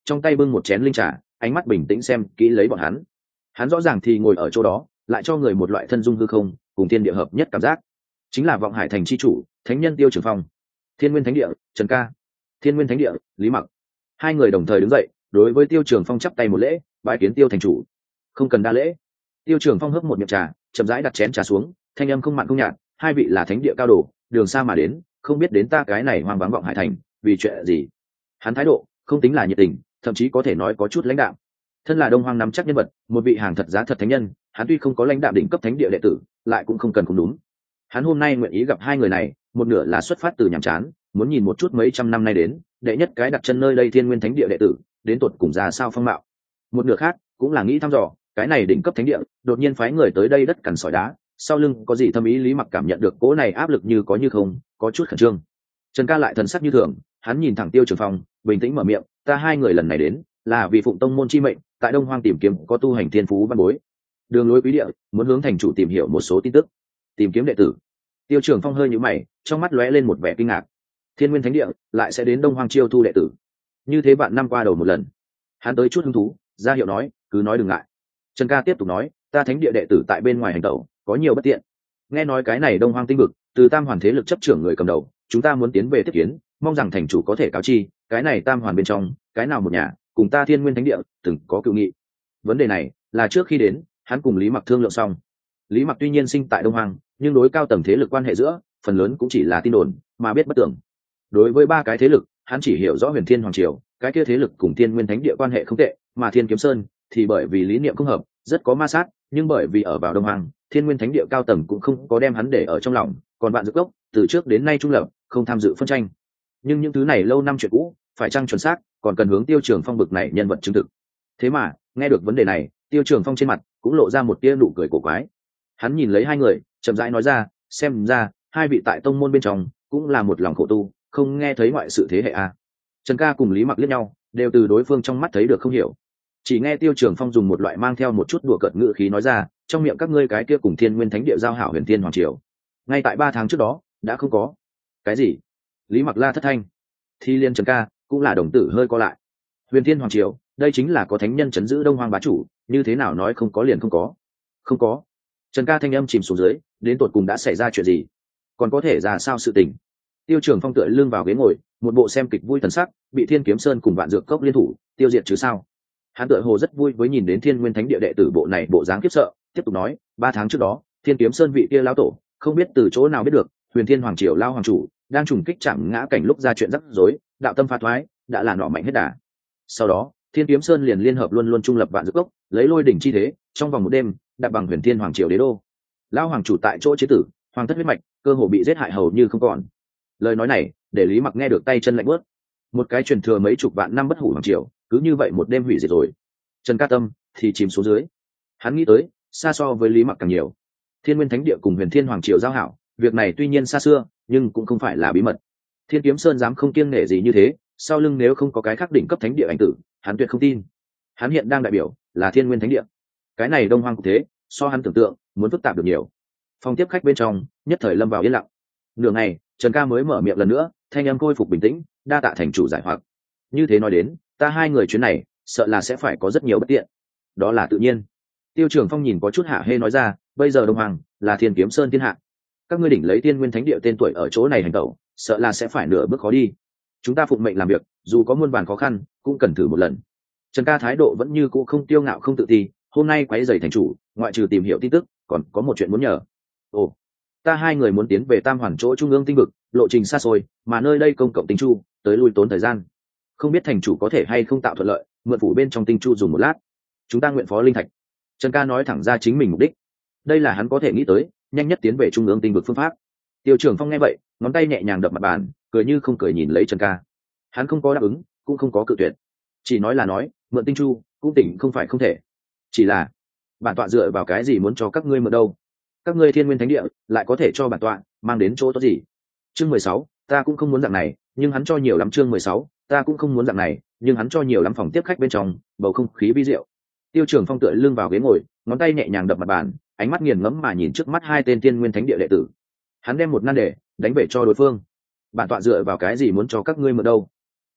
S1: trong tay bưng một chén linh trà, ánh mắt bình tĩnh xem kỹ lấy bọn hắn. Hắn rõ ràng thì ngồi ở chỗ đó, lại cho người một loại thân dung hư không cùng thiên địa hợp nhất cảm giác. Chính là vọng hải thành chi chủ thánh nhân Tiêu Trường Phong. Thiên Nguyên Thánh Địa Trần Ca, Thiên Nguyên Thánh Địa Lý Mặc. Hai người đồng thời đứng dậy, đối với Tiêu Trường Phong chắp tay một lễ, bái kiến Tiêu thành chủ. Không cần đa lễ. Tiêu Trường Phong hớp một miệng trà, chậm rãi đặt chén trà xuống, thanh âm không mặn không nhạt, hai vị là thánh địa cao đồ, đường xa mà đến, không biết đến ta cái này hoang vắng vọng hải thành vì chuyện gì. Hắn thái độ không tính là nhiệt tình, thậm chí có thể nói có chút lãnh đạm. Thân là Đông Hoang nắm chắc nhân vật, một vị hàng thật giá thật thánh nhân, hắn tuy không có lãnh đạm đỉnh cấp thánh địa đệ tử, lại cũng không cần cũng đúng. Hắn hôm nay nguyện ý gặp hai người này, một nửa là xuất phát từ nhàm chán, muốn nhìn một chút mấy trăm năm nay đến, đệ nhất cái đặt chân nơi đây Thiên Nguyên Thánh Địa đệ tử, đến tột cùng ra sao phong mạo. Một nửa khác cũng là nghĩ thăm dò, cái này đỉnh cấp thánh địa, đột nhiên phái người tới đây đất cằn sỏi đá, sau lưng có gì thâm ý. Lý Mặc cảm nhận được cỗ này áp lực như có như không, có chút khẩn trương. Trần Ca lại thần sắc như thường, hắn nhìn thẳng Tiêu Trường Phong, bình tĩnh mở miệng, ta hai người lần này đến, là vì phụng tông môn chi mệnh, tại Đông Hoang tìm kiếm có tu hành thiên phú văn bối. Đường lối quý địa, muốn hướng thành chủ tìm hiểu một số tin tức, tìm kiếm đệ tử. Tiêu Trường Phong hơi nhíu mày, trong mắt lóe lên một vẻ kinh ngạc. Thiên Nguyên Thánh Địa lại sẽ đến Đông Hoang chiêu thu đệ tử? Như thế bạn năm qua đầu một lần. Hắn tới chút hứng thú, ra hiệu nói, cứ nói đừng ngại. Trần Ca tiếp tục nói, ta thánh địa đệ tử tại bên ngoài hành tẩu, có nhiều bất tiện. Nghe nói cái này Đông Hoang tinh vực, từ Tam Hoàn thế lực chấp trưởng người cầm đầu, chúng ta muốn tiến về tiếp kiến, mong rằng thành chủ có thể cáo chi, cái này Tam Hoàn bên trong, cái nào một nhà, cùng ta Thiên Nguyên Thánh Địa từng có cựu nghị. Vấn đề này là trước khi đến, hắn cùng Lý Mặc thương lượng xong. Lý Mặc tuy nhiên sinh tại Đông Hoang, nhưng đối cao tầng thế lực quan hệ giữa, phần lớn cũng chỉ là tin đồn, mà biết bất tưởng. Đối với ba cái thế lực, hắn chỉ hiểu rõ Huyền Thiên Hoàng Triều, cái kia thế lực cùng Thiên Nguyên Thánh Địa quan hệ không tệ, mà Thiên Kiếm Sơn thì bởi vì lý niệm không hợp, rất có ma sát, nhưng bởi vì ở vào Đông Hoang, Thiên Nguyên Thánh Địa cao tầng cũng không có đem hắn để ở trong lòng, còn Vạn Dược Cốc từ trước đến nay trung lập, không tham dự phân tranh. Nhưng những thứ này lâu năm chuyện cũ, phải chăng chuẩn xác, còn cần hướng Tiêu Trường Phong bực này nhân vật chứng thực. Thế mà, nghe được vấn đề này, Tiêu Trường Phong trên mặt cũng lộ ra một tia nụ cười cổ quái. Hắn nhìn lấy hai người, chậm rãi nói ra, xem ra hai vị tại tông môn bên trong cũng là một lòng khổ tu, không nghe thấy ngoại sự thế hệ à. Trần Ca cùng Lý Mặc liếc nhau, đều từ đối phương trong mắt thấy được không hiểu. Chỉ nghe Tiêu Trường Phong dùng một loại mang theo một chút đùa cợt ngữ khí nói ra, trong miệng các ngươi cái kia cùng Thiên Nguyên Thánh Địa giao hảo Huyền Thiên Hoàng Triều, ngay tại 3 tháng trước đó đã không có. Cái gì? Lý Mặc la thất thanh. Thi Liên Trần Ca cũng là đồng tử hơi co lại. Huyền Thiên Hoàng Triều, đây chính là có thánh nhân trấn giữ Đông Hoang bá chủ, như thế nào nói không có liền không có. Không có. Trần Ca thanh âm chìm xuống dưới, đến tột cùng đã xảy ra chuyện gì, còn có thể ra sao sự tình. Tiêu Trường Phong tựa lưng vào ghế ngồi, một bộ xem kịch vui thần sắc, bị Thiên Kiếm Sơn cùng Vạn Dược Cốc liên thủ tiêu diệt chứ sao. Hắn tựa hồ rất vui với nhìn đến Thiên Nguyên Thánh Địa đệ tử bộ này bộ dáng khiếp sợ, tiếp tục nói, 3 tháng trước đó, Thiên Kiếm Sơn vị kia lão tổ, không biết từ chỗ nào biết được, Huyền Thiên Hoàng Triều lao hoàng chủ đang trùng kích chạm ngã cảnh lúc ra chuyện rắc rối, đạo tâm phá thoái, đã là nọ mạnh hết đà. Sau đó, Thiên Kiếm Sơn liền liên hợp luôn luôn trung lập Vạn Dược Cốc, lấy lôi đỉnh chi thế, trong vòng một đêm, đạp bằng Huyền Thiên Hoàng Triều đế đô. Lão hoàng chủ tại chỗ chế tử, hoàng thất huyết mạch, cơ hồ bị giết hại hầu như không còn. Lời nói này, để Lý Mặc nghe được tay chân lạnh buốt. Một cái truyền thừa mấy chục vạn năm bất hủ hoàng triều, cứ như vậy một đêm hủy diệt rồi. Trần Ca tâm thì chìm xuống dưới. Hắn nghĩ tới, xa so với Lý Mặc càng nhiều. Thiên Nguyên Thánh Địa cùng Huyền Thiên Hoàng Triều giao hảo, việc này tuy nhiên xa xưa, nhưng cũng không phải là bí mật. Thiên Kiếm Sơn dám không kiêng nể gì như thế, sau lưng nếu không có cái khác đỉnh cấp thánh địa ảnh tử, hắn tuyệt không tin. Hắn hiện đang đại biểu là Thiên Nguyên Thánh Địa. Cái này Đông Hoang cục thế, so hắn tưởng tượng muốn phức tạp được nhiều. Phòng tiếp khách bên trong nhất thời lâm vào yên lặng. Nửa ngày, Trần Ca mới mở miệng lần nữa, thanh âm khôi phục bình tĩnh, đa tạ thành chủ giải hoặc. Như thế nói đến, ta hai người chuyến này, sợ là sẽ phải có rất nhiều bất tiện. Đó là tự nhiên. Tiêu Trường Phong nhìn có chút hạ hê nói ra, bây giờ Đông Hoàng là Thiên Kiếm Sơn thiên hạ, các ngươi đỉnh lấy Thiên Nguyên Thánh Địa tên tuổi ở chỗ này hành tẩu, sợ là sẽ phải nửa bước khó đi. Chúng ta phụng mệnh làm việc, dù có muôn vàn khó khăn, cũng cần thử một lần. Trần Ca thái độ vẫn như cũ không tiêu ngạo không tự ti, hôm nay quấy rầy thành chủ, ngoại trừ tìm hiểu tin tức, còn có một chuyện muốn nhờ. Ồ, ta hai người muốn tiến về Tam Hoàn chỗ trung ương tinh vực, lộ trình xa xôi, mà nơi đây công cộng tinh chu, tới lui tốn thời gian. Không biết thành chủ có thể hay không tạo thuận lợi, mượn phủ bên trong tinh chu dùng một lát. Chúng ta nguyện phó linh thạch. Trần Ca nói thẳng ra chính mình mục đích. Đây là hắn có thể nghĩ tới, nhanh nhất tiến về trung ương tinh vực phương pháp. Tiêu Trường Phong nghe vậy, ngón tay nhẹ nhàng đập mặt bàn, cười như không cười nhìn lấy Trần Ca. Hắn không có đáp ứng, cũng không có cự tuyệt, chỉ nói là nói, mượn tinh chu, cũng tỉnh không phải không thể. Chỉ là, bản tọa dựa vào cái gì muốn cho các ngươi mượn đâu? Các ngươi Thiên Nguyên Thánh Địa lại có thể cho bản tọa mang đến chỗ tốt gì? Chương 16, ta cũng không muốn dạng này, nhưng hắn cho nhiều lắm. Chương 16, ta cũng không muốn dạng này, nhưng hắn cho nhiều lắm. Phòng tiếp khách bên trong, bầu không khí vi diệu. Tiêu Trường Phong tựa lưng vào ghế ngồi, ngón tay nhẹ nhàng đập mặt bàn, ánh mắt nghiền ngẫm mà nhìn trước mắt hai tên Thiên Nguyên Thánh Địa đệ tử. Hắn đem một nan đề đánh về cho đối phương. Bản tọa dựa vào cái gì muốn cho các ngươi mượn đâu?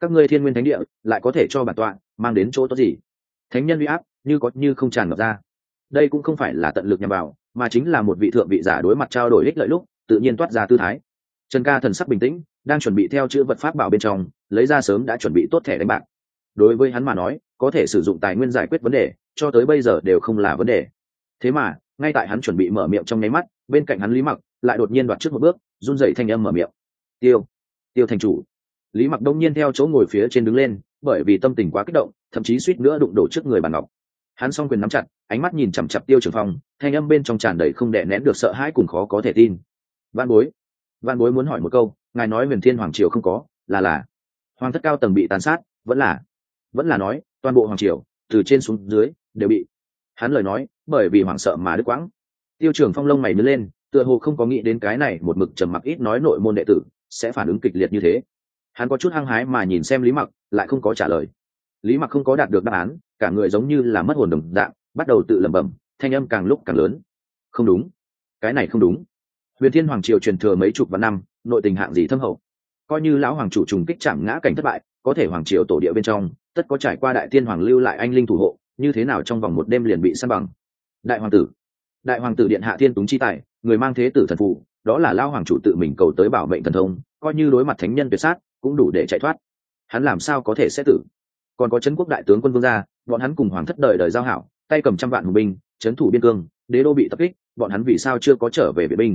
S1: các ngươi thiên nguyên thánh địa lại có thể cho bản tọa mang đến chỗ tốt gì? Thánh nhân uy áp như có như không tràn ngập ra. Đây cũng không phải là tận lực nhằm vào, mà chính là một vị thượng vị giả đối mặt trao đổi ích lợi lúc tự nhiên toát ra tư thái. Trần Ca thần sắc bình tĩnh, đang chuẩn bị theo chữ vật pháp bảo bên trong lấy ra sớm đã chuẩn bị tốt thẻ đánh bạc. Đối với hắn mà nói, có thể sử dụng tài nguyên giải quyết vấn đề cho tới bây giờ đều không là vấn đề. Thế mà ngay tại hắn chuẩn bị mở miệng trong nháy mắt, bên cạnh hắn Lý Mặc lại đột nhiên đoạt trước một bước, run rẩy thanh âm mở miệng: tiêu thành chủ. Lý Mặc đông nhiên theo chỗ ngồi phía trên đứng lên, bởi vì tâm tình quá kích động, thậm chí suýt nữa đụng đổ trước người bàn ngọc. Hắn song quyền nắm chặt, ánh mắt nhìn chằm chằm Tiêu Trường Phong, thanh âm bên trong tràn đầy không đè nén được sợ hãi cùng khó có thể tin. Vạn bối muốn hỏi một câu, ngài nói Huyền Thiên Hoàng triều không có, là hoàng thất cao tầng bị tàn sát, vẫn là nói toàn bộ hoàng triều từ trên xuống dưới đều bị? Hắn lời nói bởi vì hoảng sợ mà đứt quãng. Tiêu Trường Phong lông mày nhướng lên, tựa hồ không có nghĩ đến cái này một mực trầm mặc ít nói nội môn đệ tử sẽ phản ứng kịch liệt như thế. Hắn có chút hăng hái mà nhìn xem Lý Mặc, lại không có trả lời. Lý Mặc không có đạt được đáp án, cả người giống như là mất hồn đồng dạng, bắt đầu tự lẩm bẩm, thanh âm càng lúc càng lớn. Không đúng, cái này không đúng. Huyền Thiên Hoàng triều truyền thừa mấy chục vạn năm, nội tình hạng gì thâm hậu. Coi như lão hoàng chủ trùng kích chạm ngã cảnh thất bại, có thể hoàng triều tổ địa bên trong tất có trải qua đại tiên hoàng lưu lại anh linh thủ hộ, như thế nào trong vòng một đêm liền bị san bằng? Đại hoàng tử điện hạ thiên túng chi tài, người mang thế tử thần phù, đó là lão hoàng chủ tự mình cầu tới bảo mệnh thần thông, coi như đối mặt thánh nhân tuyệt sát cũng đủ để chạy thoát. Hắn làm sao có thể sẽ tử? Còn có trấn quốc đại tướng quân vương gia, bọn hắn cùng hoàng thất đời đời giao hảo, tay cầm trăm vạn hùng binh trấn thủ biên cương, đế đô bị tập kích, bọn hắn vì sao chưa có trở về viện binh?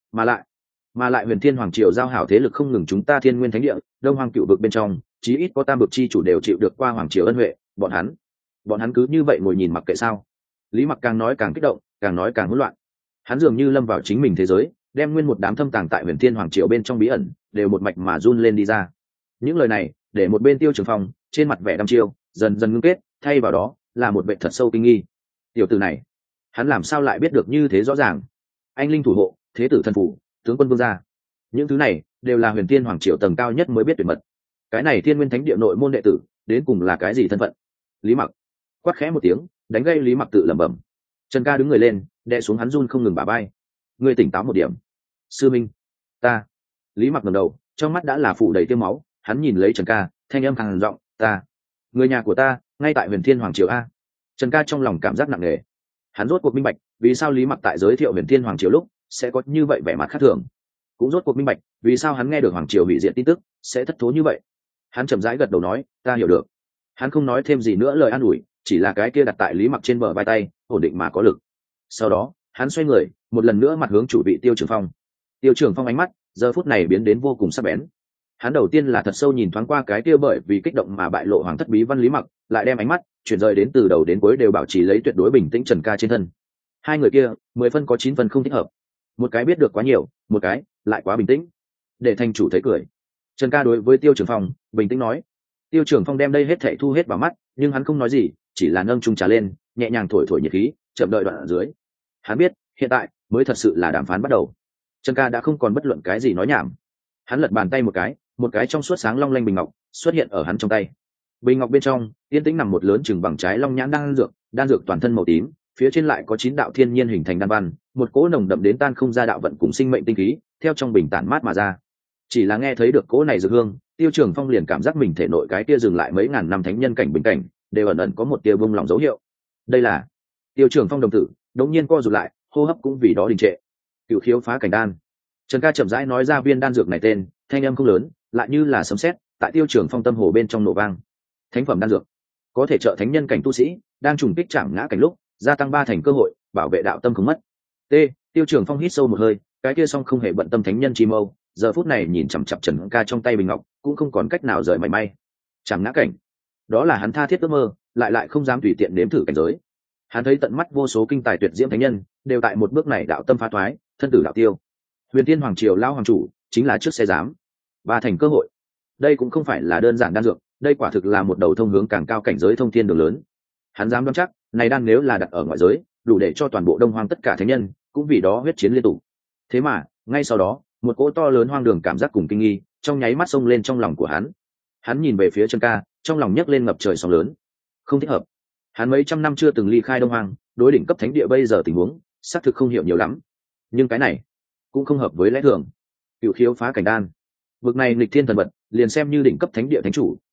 S1: Mà lại Huyền Thiên Hoàng triều giao hảo thế lực không ngừng chúng ta Thiên Nguyên Thánh địa, Đông Hoang cựu vực bên trong, chí ít có tam vực chi chủ đều chịu được qua hoàng triều ân huệ, bọn hắn cứ như vậy ngồi nhìn mặc kệ sao? Lý Mặc càng nói càng kích động, càng nói càng hỗn loạn. Hắn dường như lâm vào chính mình thế giới, đem nguyên một đám thâm tàng tại Huyền Thiên Hoàng triều bên trong bí ẩn đều một mạch mà run lên đi ra. Những lời này để một bên Tiêu Trường Phong trên mặt vẻ đăm chiêu dần dần ngưng kết, thay vào đó là một vẻ thật sâu kinh nghi. Tiểu tử này, hắn làm sao lại biết được như thế rõ ràng? Anh linh thủ hộ, thế tử thần phủ, tướng quân vương gia, những thứ này đều là Huyền Thiên Hoàng triều tầng cao nhất mới biết tuyệt mật. Cái này Thiên Nguyên Thánh địa nội môn đệ tử đến cùng là cái gì thân phận? Lý Mặc quát khẽ một tiếng, đánh gây Lý Mặc tự lẩm bẩm. Trần Ca đứng người lên, đè xuống hắn run không ngừng bả vai. Ngươi tỉnh táo một điểm. Sư minh, ta. Lý Mặc ngẩng đầu, trong mắt đã là phủ đầy tiêu máu, hắn nhìn lấy Trần Ca, thanh âm khàn giọng, ta, người nhà của ta ngay tại Huyền Thiên Hoàng triều a. Trần Ca trong lòng cảm giác nặng nề. Hắn rốt cuộc minh bạch vì sao Lý Mặc tại giới thiệu Huyền Thiên Hoàng triều lúc sẽ có như vậy vẻ mặt khác thường, cũng rốt cuộc minh bạch vì sao hắn nghe được hoàng triều hủy diệt tin tức sẽ thất thố như vậy. Hắn chậm rãi gật đầu nói, ta hiểu được. Hắn không nói thêm gì nữa lời an ủi, chỉ là cái kia đặt tại Lý Mặc trên bờ vai tay ổn định mà có lực. Sau đó hắn xoay người một lần nữa mặt hướng chủ vị Tiêu Trường Phong. Tiêu Trường Phong ánh mắt giờ phút này biến đến vô cùng sắc bén. Hắn đầu tiên là thật sâu nhìn thoáng qua cái kia bởi vì kích động mà bại lộ hoàng thất bí văn Lý Mặc, lại đem ánh mắt chuyển rời đến từ đầu đến cuối đều bảo trì lấy tuyệt đối bình tĩnh Trần Ca trên thân. Hai người kia 10 phân có 9 phân không thích hợp, một cái biết được quá nhiều, một cái lại quá bình tĩnh. Để thành chủ thấy cười. Trần Ca đối với Tiêu Trường Phong bình tĩnh nói. Tiêu Trường Phong đem đây hết thảy thu hết vào mắt, nhưng hắn không nói gì, chỉ là nâng chung trà lên, nhẹ nhàng thổi thổi nhiệt khí, chậm đợi đoạn ở dưới. Hắn biết hiện tại mới thật sự là đàm phán bắt đầu. Trần Ca đã không còn bất luận cái gì nói nhảm. Hắn lật bàn tay một cái trong suốt sáng long lanh bình ngọc xuất hiện ở hắn trong tay. Bình ngọc bên trong yên tĩnh nằm một lớn chừng bằng trái long nhãn đan dược toàn thân màu tím, phía trên lại có 9 đạo thiên nhiên hình thành đan văn, một cỗ nồng đậm đến tan không ra đạo vận cùng sinh mệnh tinh khí theo trong bình tản mát mà ra. Chỉ là nghe thấy được cỗ này dược hương, Tiêu Trường Phong liền cảm giác mình thể nội cái tia dừng lại mấy ngàn năm thánh nhân cảnh bình cảnh đều ẩn ẩn có một tia bông lòng dấu hiệu. Đây là Tiêu Trường Phong đồng tử đống nhiên co rụt lại, hô hấp cũng vì đó đình trệ. Cửu khiếu phá cảnh đan. Trần Ca chậm rãi nói ra viên đan dược này tên, thanh âm không lớn, lại như là sấm sét tại Tiêu Trường Phong tâm hồ bên trong nổ vang. Thánh phẩm đan dược, có thể trợ thánh nhân cảnh tu sĩ đang trùng kích chạm ngã cảnh lúc gia tăng 3 thành cơ hội bảo vệ đạo tâm không mất. Tiêu Trường Phong hít sâu một hơi, cái kia song không hề bận tâm thánh nhân chi mâu, giờ phút này nhìn chằm chằm Trần Ca trong tay bình ngọc, cũng không còn cách nào rời mảy may. Chạm ngã cảnh, đó là hắn tha thiết ước mơ, lại không dám tùy tiện nếm thử cảnh giới. Hắn thấy tận mắt vô số kinh tài tuyệt diễm thánh nhân đều tại một bước này đạo tâm phá thoái, thân tử đạo tiêu. Huyền Thiên Hoàng triều lão hoàng chủ chính là trước xe giám. 3 thành cơ hội, đây cũng không phải là đơn giản đan dược, đây quả thực là một đầu thông hướng càng cao cảnh giới thông thiên đường lớn. Hắn dám đoán chắc, này đan nếu là đặt ở ngoại giới, đủ để cho toàn bộ Đông Hoang tất cả thánh nhân cũng vì đó huyết chiến liên tục. Thế mà ngay sau đó một cỗ to lớn hoang đường cảm giác cùng kinh nghi trong nháy mắt xông lên trong lòng của hắn. Hắn nhìn về phía Trần Ca, trong lòng nhấc lên ngập trời sóng lớn. Không thích hợp. Hắn mấy trăm năm chưa từng ly khai Đông Hoang, đối đỉnh cấp thánh địa bây giờ tình huống xác thực không hiểu nhiều lắm, nhưng cái này cũng không hợp với lẽ thường. Cửu khiếu phá cảnh đan, vực này nghịch thiên thần vật, liền xem như đỉnh cấp thánh địa thánh chủ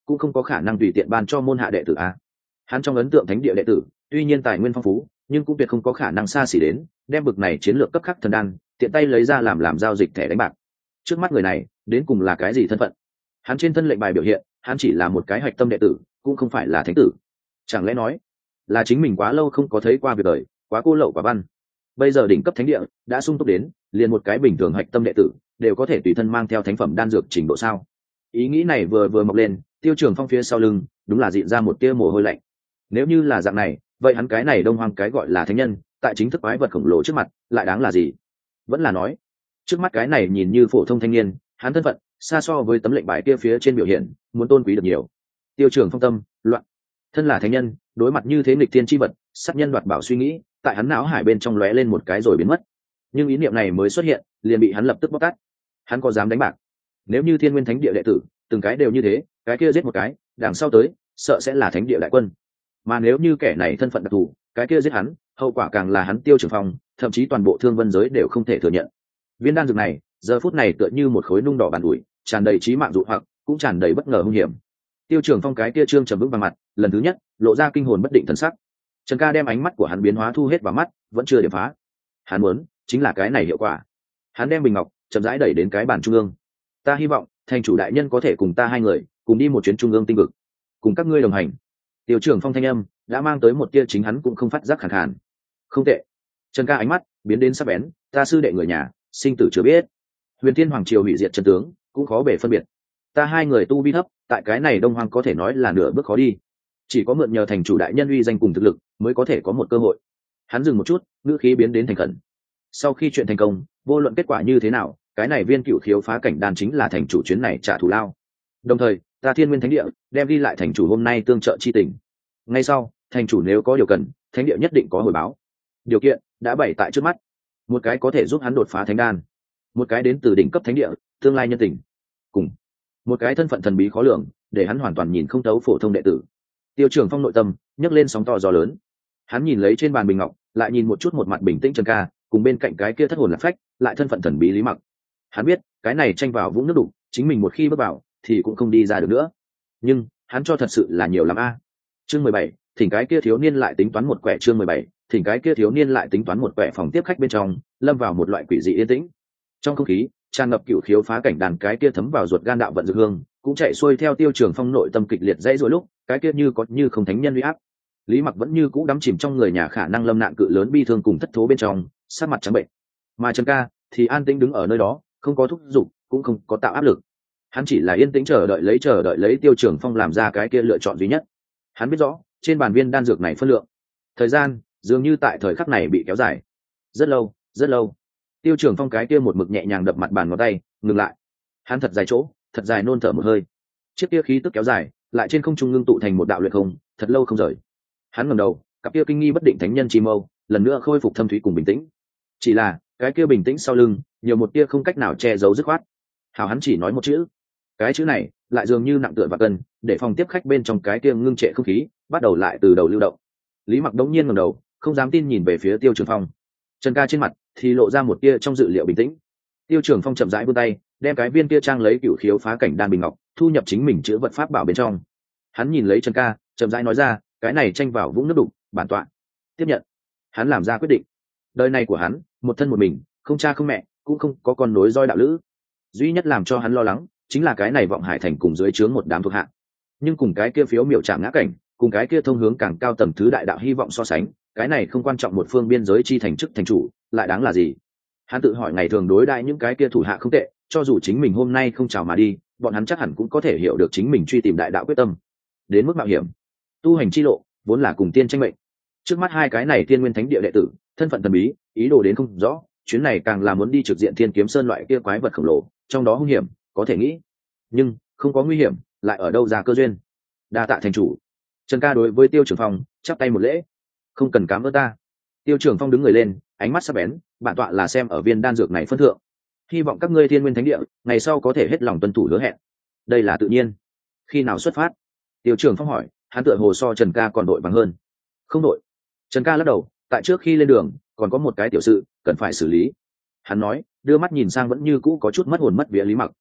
S1: cũng không có khả năng tùy tiện ban cho môn hạ đệ tử a. Hắn trong ấn tượng thánh địa đệ tử tuy nhiên tài nguyên phong phú, nhưng cũng tuyệt không có khả năng xa xỉ đến đem bực này chiến lược cấp khắc thần đan tiện tay lấy ra làm giao dịch thẻ đánh bạc. Trước mắt người này đến cùng là cái gì thân phận? Hắn trên thân lệnh bài biểu hiện hắn chỉ là một cái hạch tâm đệ tử, cũng không phải là thánh tử. Chẳng lẽ nói là chính mình quá lâu không có thấy qua việc đời, quá cô lậu quả văn. Bây giờ đỉnh cấp thánh địa đã sung túc đến liền một cái bình thường hạch tâm đệ tử đều có thể tùy thân mang theo thánh phẩm đan dược trình độ sao? Ý nghĩ này vừa mọc lên, Tiêu Trường Phong phía sau lưng đúng là dịn ra một tia mồ hôi lạnh. Nếu như là dạng này, vậy hắn cái này đông hoang cái gọi là thánh nhân, tại chính thức quái vật khổng lồ trước mặt lại đáng là gì? Vẫn là nói trước mắt cái này nhìn như phổ thông thanh niên, hắn thân phận xa so với tấm lệnh bài kia phía trên biểu hiện muốn tôn quý được nhiều. Tiêu Trường Phong tâm loạn. Thân là thánh nhân, đối mặt như thế nghịch thiên chi vật, sát nhân đoạt bảo suy nghĩ tại hắn não hải bên trong lóe lên một cái rồi biến mất. Nhưng ý niệm này mới xuất hiện liền bị hắn lập tức bóc tát. Hắn có dám đánh bạc? Nếu như Thiên Nguyên Thánh Địa đệ tử từng cái đều như thế, cái kia giết một cái, đằng sau tới sợ sẽ là Thánh Địa đại quân. Mà nếu như kẻ này thân phận đặc thù, cái kia giết hắn, hậu quả càng là hắn Tiêu Trường Phong, thậm chí toàn bộ Thương Vân giới đều không thể thừa nhận. Viên đan dược này, giờ phút này tựa như một khối nung đỏ bàn ủi, tràn đầy trí mạng dụ hoặc, cũng tràn đầy bất ngờ hung hiểm. Tiêu Trường Phong cái kia trương trầm vững bằng mặt, lần thứ nhất lộ ra kinh hồn bất định thần sắc. Trần Ca đem ánh mắt của hắn biến hóa thu hết vào mắt, vẫn chưa điểm phá. Hắn muốn chính là cái này hiệu quả. Hắn đem bình ngọc chậm rãi đẩy đến cái bàn trung ương. Ta hy vọng thành chủ đại nhân có thể cùng ta hai người cùng đi một chuyến trung ương tinh vực, cùng các ngươi đồng hành. Tiêu Trường Phong thanh âm đã mang tới một tia chính hắn cũng không phát giác khàn khàn. Không tệ. Trần Ca ánh mắt biến đến sắc bén, ta sư đệ người nhà, sinh tử chưa biết. Huyền Thiên Hoàng triều hủy diệt chân tướng, cũng khó bề phân biệt. Ta hai người tu vi thấp, tại cái này đông hoang có thể nói là nửa bước khó đi. Chỉ có mượn nhờ thành chủ đại nhân uy danh cùng thực lực mới có thể có một cơ hội. Hắn dừng một chút, ngữ khí biến đến thành khẩn. Sau khi chuyện thành công, vô luận kết quả như thế nào, cái này viên cựu khiếu phá cảnh đan chính là thành chủ chuyến này trả thù lao. Đồng thời ta Thiên Nguyên Thánh Địa đem đi lại thành chủ hôm nay tương trợ chi tình. Ngay sau thành chủ nếu có điều cần, thánh địa nhất định có hồi báo. Điều kiện đã bày tại trước mắt, một cái có thể giúp hắn đột phá thánh đan, một cái đến từ đỉnh cấp thánh địa tương lai nhân tình, cùng một cái thân phận thần bí khó lường để hắn hoàn toàn nhìn không thấu phổ thông đệ tử. Tiêu Trường Phong nội tâm nhấc lên sóng to gió lớn. Hắn nhìn lấy trên bàn bình ngọc, lại nhìn một chút một mặt bình tĩnh Trần Ca, cùng bên cạnh cái kia thất hồn lạc phách lại thân phận thần bí Lý Mặc. Hắn biết cái này tranh vào vũng nước đục, chính mình một khi bước vào thì cũng không đi ra được nữa. Nhưng hắn cho thật sự là nhiều lắm a. Chương 17, thỉnh cái kia thiếu niên lại tính toán một quẻ. Chương 17, thỉnh cái kia thiếu niên lại tính toán một quẻ. Phòng tiếp khách bên trong lâm vào một loại quỷ dị yên tĩnh. Trong không khí tràn ngập cựu khiếu phá cảnh đàn cái kia thấm vào ruột gan đạo vận dược hương, cũng chạy xuôi theo Tiêu Trường Phong nội tâm kịch liệt dãy rủa lúc, cái kia như có như không thánh nhân uy áp. Lý Mặc vẫn như cũ đắm chìm trong người nhà khả năng lâm nạn cự lớn bi thương cùng thất thố bên trong, sát mặt trắng bệnh. Mà Trần Ca thì an tĩnh đứng ở nơi đó, không có thúc giục, cũng không có tạo áp lực. Hắn chỉ là yên tĩnh chờ đợi lấy Tiêu Trường Phong làm ra cái kia lựa chọn duy nhất. Hắn biết rõ, trên bàn viên đan dược này phân lượng, thời gian dường như tại thời khắc này bị kéo dài rất lâu, rất lâu. Tiêu Trường Phong cái kia một mực nhẹ nhàng đập mặt bàn ngón tay, ngừng lại. Hắn thật dài chỗ, thật dài nôn thở một hơi. Chiếc kia khí tức kéo dài, lại trên không trung ngưng tụ thành một đạo luyện không, thật lâu không rời. Hắn ngẩng đầu, cặp kia kinh nghi bất định thánh nhân chi mâu, lần nữa khôi phục thâm thúy cùng bình tĩnh. Chỉ là, cái kia bình tĩnh sau lưng, nhiều một tia không cách nào che giấu dứt khoát. Hảo hắn chỉ nói một chữ. Cái chữ này, lại dường như nặng tựa và cân, để phòng tiếp khách bên trong cái kia ngưng trệ không khí, bắt đầu lại từ đầu lưu động. Lý Mặc đống nhiên ngẩng đầu, không dám tin nhìn về phía Tiêu Trường Phong. Trần Ca trên mặt thì lộ ra một tia trong dự liệu bình tĩnh. Tiêu Trường Phong chậm rãi vươn tay, đem cái viên kia trang lấy cửu khiếu phá cảnh đan bình ngọc thu nhập chính mình chữ vật pháp bảo bên trong. Hắn nhìn lấy Trần Ca, chậm rãi nói ra, cái này tranh vào vũng nước đục, bản tọa tiếp nhận. Hắn làm ra quyết định. Đời này của hắn, một thân một mình, không cha không mẹ, cũng không có con nối roi đạo lữ. Duy nhất làm cho hắn lo lắng chính là cái này vọng hải thành cùng dưới trướng một đám thuộc hạ. Nhưng cùng cái kia phiếu miểu trạng ngã cảnh, cùng cái kia thông hướng càng cao tầm thứ đại đạo hy vọng so sánh, cái này không quan trọng một phương biên giới chi thành chức thành chủ, lại đáng là gì? Hắn tự hỏi ngày thường đối đại những cái kia thủ hạ không tệ, cho dù chính mình hôm nay không chào mà đi, bọn hắn chắc hẳn cũng có thể hiểu được chính mình truy tìm đại đạo quyết tâm. Đến mức mạo hiểm, tu hành chi lộ vốn là cùng tiên tranh mệnh. Trước mắt hai cái này Thiên Nguyên Thánh Địa đệ tử, thân phận thần bí, ý đồ đến không rõ, chuyến này càng là muốn đi trực diện Thiên Kiếm Sơn loại kia quái vật khổng lồ, trong đó hung hiểm, có thể nghĩ. Nhưng không có nguy hiểm, lại ở đâu ra cơ duyên? Đa tạ thành chủ. Trần Ca đối với Tiêu Trường Phong chắp tay một lễ. Không cần cảm ơn ta. Tiêu Trường Phong đứng người lên, ánh mắt sắc bén, bản tọa là xem ở viên đan dược này phân thượng, hy vọng các ngươi Thiên Nguyên Thánh Địa ngày sau có thể hết lòng tuân thủ hứa hẹn. Đây là tự nhiên. Khi nào xuất phát? Tiêu Trường Phong hỏi, hắn tựa hồ so Trần Ca còn đội vàng hơn. Không đội. Trần Ca lắc đầu, tại trước khi lên đường còn có một cái tiểu sự cần phải xử lý. Hắn nói, đưa mắt nhìn sang vẫn như cũ có chút mất hồn mất vía Lý Mặc.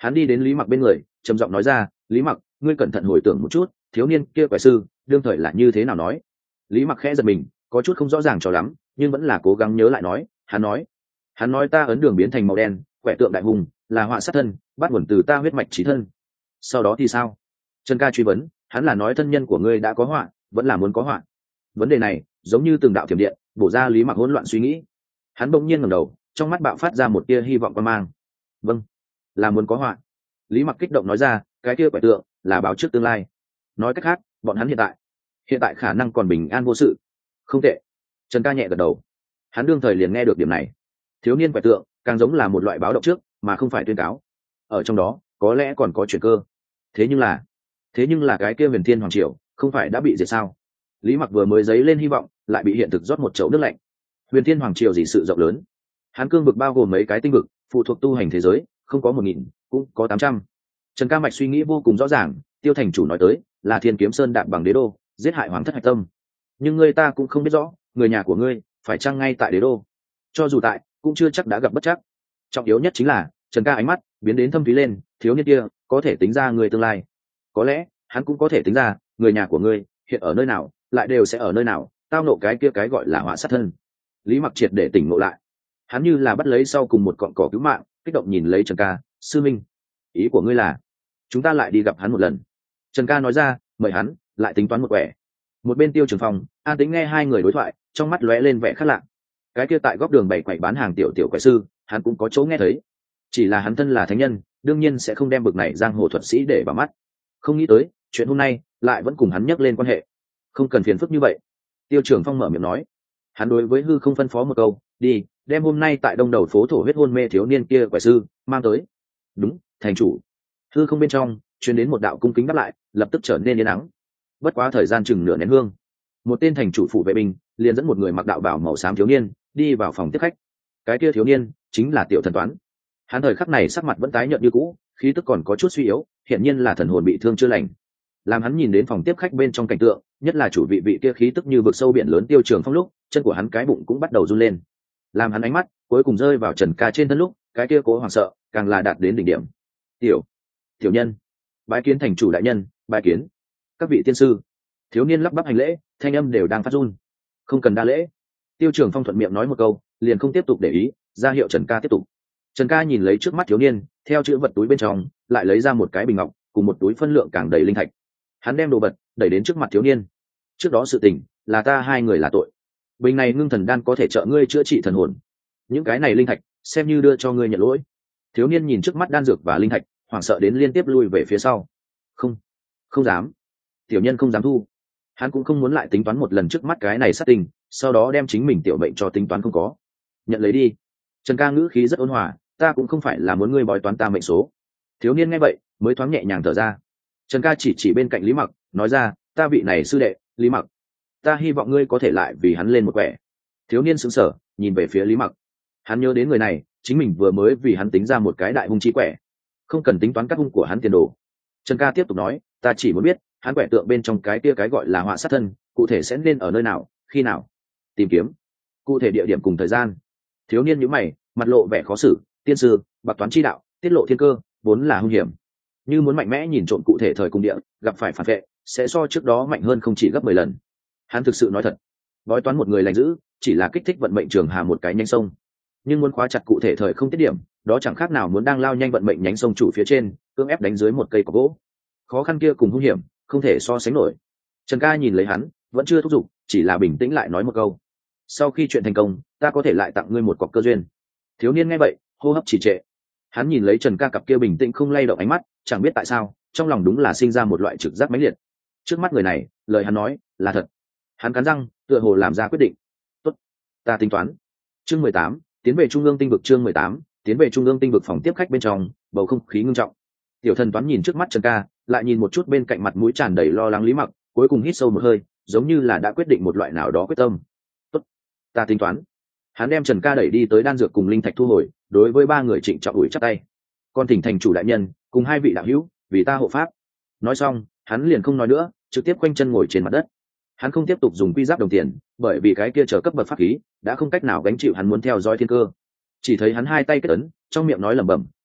S1: Hắn đi đến Lý Mặc bên người, trầm giọng nói ra, Lý Mặc, ngươi cẩn thận hồi tưởng một chút, thiếu niên kia quẻ sư đương thời là như thế nào nói. Lý Mặc khẽ giật mình, có chút không rõ ràng cho lắm, nhưng vẫn là cố gắng nhớ lại nói. Hắn nói ta ấn đường biến thành màu đen, quẻ tượng đại hùng là họa sát thân, bắt nguồn từ ta huyết mạch chí thân. Sau đó thì sao? Trần Ca truy vấn, hắn là nói thân nhân của ngươi đã có họa, vẫn là muốn có họa. Vấn đề này giống như từng đạo thiểm điện bổ ra Lý Mặc hỗn loạn suy nghĩ. Hắn bỗng nhiên ngẩng đầu, trong mắt bạo phát ra một tia hy vọng quan mang. Vâng, là muốn có họa. Lý Mặc kích động nói ra, cái kia quẻ tượng là báo trước tương lai. Nói cách khác, bọn hắn hiện tại khả năng còn bình an vô sự. Không tệ. Trần Ca nhẹ gật đầu. Hắn đương thời liền nghe được điểm này. Thiếu niên quẻ tượng càng giống là một loại báo động trước, mà không phải tuyên cáo. Ở trong đó có lẽ còn có chuyển cơ. Thế nhưng là cái kia Huyền Thiên Hoàng Triều không phải đã bị diệt sao? Lý Mặc vừa mới dấy lên hy vọng, lại bị hiện thực rót một chậu nước lạnh. Huyền Thiên Hoàng Triều gì sự rộng lớn, hắn cương vực bao gồm mấy cái tinh vực, phụ thuộc tu hành thế giới, không có 1000, cũng có 800. Trần Ca mạch suy nghĩ vô cùng rõ ràng, Tiêu thành chủ nói tới là Thiên Kiếm Sơn đạp bằng đế đô, giết hại Hoàng thất hạch tâm. Nhưng người ta cũng không biết rõ, người nhà của ngươi phải chăng ngay tại đế đô? Cho dù tại, cũng chưa chắc đã gặp bất chắc. Trọng yếu nhất chính là, Trần Ca ánh mắt biến đến thâm thúy lên, thiếu niên kia có thể tính ra người tương lai. Có lẽ hắn cũng có thể tính ra người nhà của ngươi hiện ở nơi nào, lại đều sẽ ở nơi nào, tao nộ cái kia cái gọi là họa sát thân. Lý Mặc triệt để tỉnh ngộ lại, hắn như là bắt lấy sau cùng một cọn cỏ cứu mạng, kích động nhìn lấy Trần Ca. Sư minh, ý của ngươi là chúng ta lại đi gặp hắn một lần? Trần Ca nói ra, mời hắn lại tính toán một quẻ. Một bên Tiêu Trường Phong an tĩnh nghe hai người đối thoại, trong mắt lóe lên vẻ khác lạ. Cái kia tại góc đường bày quầy bán hàng tiểu quẻ sư, hắn cũng có chỗ nghe thấy. Chỉ là hắn thân là thánh nhân, đương nhiên sẽ không đem bực này giang hồ thuật sĩ để vào mắt. Không nghĩ tới chuyện hôm nay lại vẫn cùng hắn nhắc lên quan hệ. Không cần phiền phức như vậy. Tiêu Trường Phong mở miệng nói. Hắn đối với hư không phân phó một câu, đi đem hôm nay tại đông đầu phố thổ huyết hôn mê thiếu niên kia quẻ sư mang tới. Đúng, thành chủ. Hư không bên trong truyền đến một đạo cung kính đáp lại, lập tức trở nên yên ắng. Bất quá thời gian chừng nửa nén hương, một tên thành chủ phủ vệ binh liền dẫn một người mặc đạo bào màu xám thiếu niên đi vào phòng tiếp khách. Cái kia thiếu niên chính là Tiểu Thần Toán. Hắn thời khắc này sắc mặt vẫn tái nhợt như cũ, khí tức còn có chút suy yếu, hiển nhiên là thần hồn bị thương chưa lành. Làm hắn nhìn đến phòng tiếp khách bên trong cảnh tượng, nhất là chủ vị kia khí tức như vực sâu biển lớn Tiêu Trường Phong lúc, chân của hắn cái bụng cũng bắt đầu run lên. Làm hắn ánh mắt cuối cùng rơi vào Trần Ca trên thân lúc, cái kia cố hoảng sợ càng là đạt đến đỉnh điểm. Tiểu nhân, bái kiến thành chủ đại nhân, bái kiến các vị tiên sư. Thiếu niên lắp bắp hành lễ, thanh âm đều đang phát run. Không cần đa lễ. Tiêu Trường Phong thuận miệng nói một câu, liền không tiếp tục để ý, ra hiệu Trần Ca tiếp tục. Trần Ca nhìn lấy trước mắt thiếu niên, theo chữ vật túi bên trong lại lấy ra một cái bình ngọc cùng một túi phân lượng càng đầy linh thạch. Hắn đem đồ vật đẩy đến trước mặt thiếu niên. Trước đó sự tình là ta hai người là tội, bình này ngưng thần đan có thể trợ ngươi chữa trị thần hồn, những cái này linh thạch xem như đưa cho ngươi nhận lỗi. Thiếu niên nhìn trước mắt đan dược và linh thạch, hoảng sợ đến liên tiếp lui về phía sau. Không dám. Tiểu nhân không dám thu. Hắn cũng không muốn lại tính toán một lần trước mắt cái này sát tình, sau đó đem chính mình tiểu mệnh cho tính toán không có. Nhận lấy đi. Trần Ca ngữ khí rất ôn hòa, ta cũng không phải là muốn ngươi bói toán ta mệnh số. Thiếu niên nghe vậy mới thoáng nhẹ nhàng thở ra. Trần Ca chỉ bên cạnh Lý Mặc, nói ra, ta vị này sư đệ Lý Mặc, ta hy vọng ngươi có thể lại vì hắn lên một quẻ. Thiếu niên sững sờ nhìn về phía Lý Mặc, hắn nhớ đến người này chính mình vừa mới vì hắn tính ra một cái đại hung chi quẻ, không cần tính toán các hung của hắn tiền đồ. Trần Ca tiếp tục nói, ta chỉ muốn biết hắn quẻ tượng bên trong cái kia cái gọi là họa sát thân cụ thể sẽ nên ở nơi nào, khi nào tìm kiếm, cụ thể địa điểm cùng thời gian. Thiếu niên nhíu mày, mặt lộ vẻ khó xử, tiên sư bạc toán chi đạo tiết lộ thiên cơ vốn là hung hiểm, như muốn mạnh mẽ nhìn trộm cụ thể thời cung địa, gặp phải phản vệ sẽ so trước đó mạnh hơn không chỉ gấp 10 lần. Hắn thực sự nói thật, bói toán một người lành dữ chỉ là kích thích vận mệnh trường hà một cái nhánh sông, nhưng muốn khóa chặt cụ thể thời không tiết điểm, đó chẳng khác nào muốn đang lao nhanh vận mệnh nhánh sông chủ phía trên cưỡng ép đánh dưới một cây cọc gỗ. Khó khăn kia cùng hung hiểm không thể so sánh nổi. Trần Ca nhìn lấy hắn vẫn chưa thúc giục, chỉ là bình tĩnh lại nói một câu, sau khi chuyện thành công ta có thể lại tặng ngươi một cọc cơ duyên. Thiếu niên nghe vậy hô hấp trì trệ, hắn nhìn lấy Trần Ca cặp kia bình tĩnh không lay động ánh mắt, chẳng biết tại sao trong lòng đúng là sinh ra một loại trực giác mãnh liệt. Trước mắt người này lời hắn nói là thật. Hắn cắn răng tựa hồ làm ra quyết định. Tốt, ta tính toán. Chương 18, tiến về trung ương tinh vực. Chương 18, tiến về trung ương tinh vực. Phòng tiếp khách bên trong bầu không khí ngưng trọng. Tiểu Thần Toán nhìn trước mắt Trần Ca, lại nhìn một chút bên cạnh mặt mũi tràn đầy lo lắng Lý Mặc, cuối cùng hít sâu một hơi, giống như là đã quyết định một loại nào đó quyết tâm. Tốt, ta tính toán. Hắn đem Trần Ca đẩy đi tới đan dược cùng linh thạch thu hồi, đối với ba người trịnh trọng ủi chắp tay. Con thỉnh thành chủ đại nhân cùng hai vị đạo hữu vì ta hộ pháp. Nói xong hắn liền không nói nữa, trực tiếp quanh chân ngồi trên mặt đất. Hắn không tiếp tục dùng quy giáp đồng tiền, bởi vì cái kia trở cấp bậc pháp khí đã không cách nào gánh chịu hắn muốn theo dõi thiên cơ. Chỉ thấy hắn hai tay kết ấn, trong miệng nói lẩm bẩm,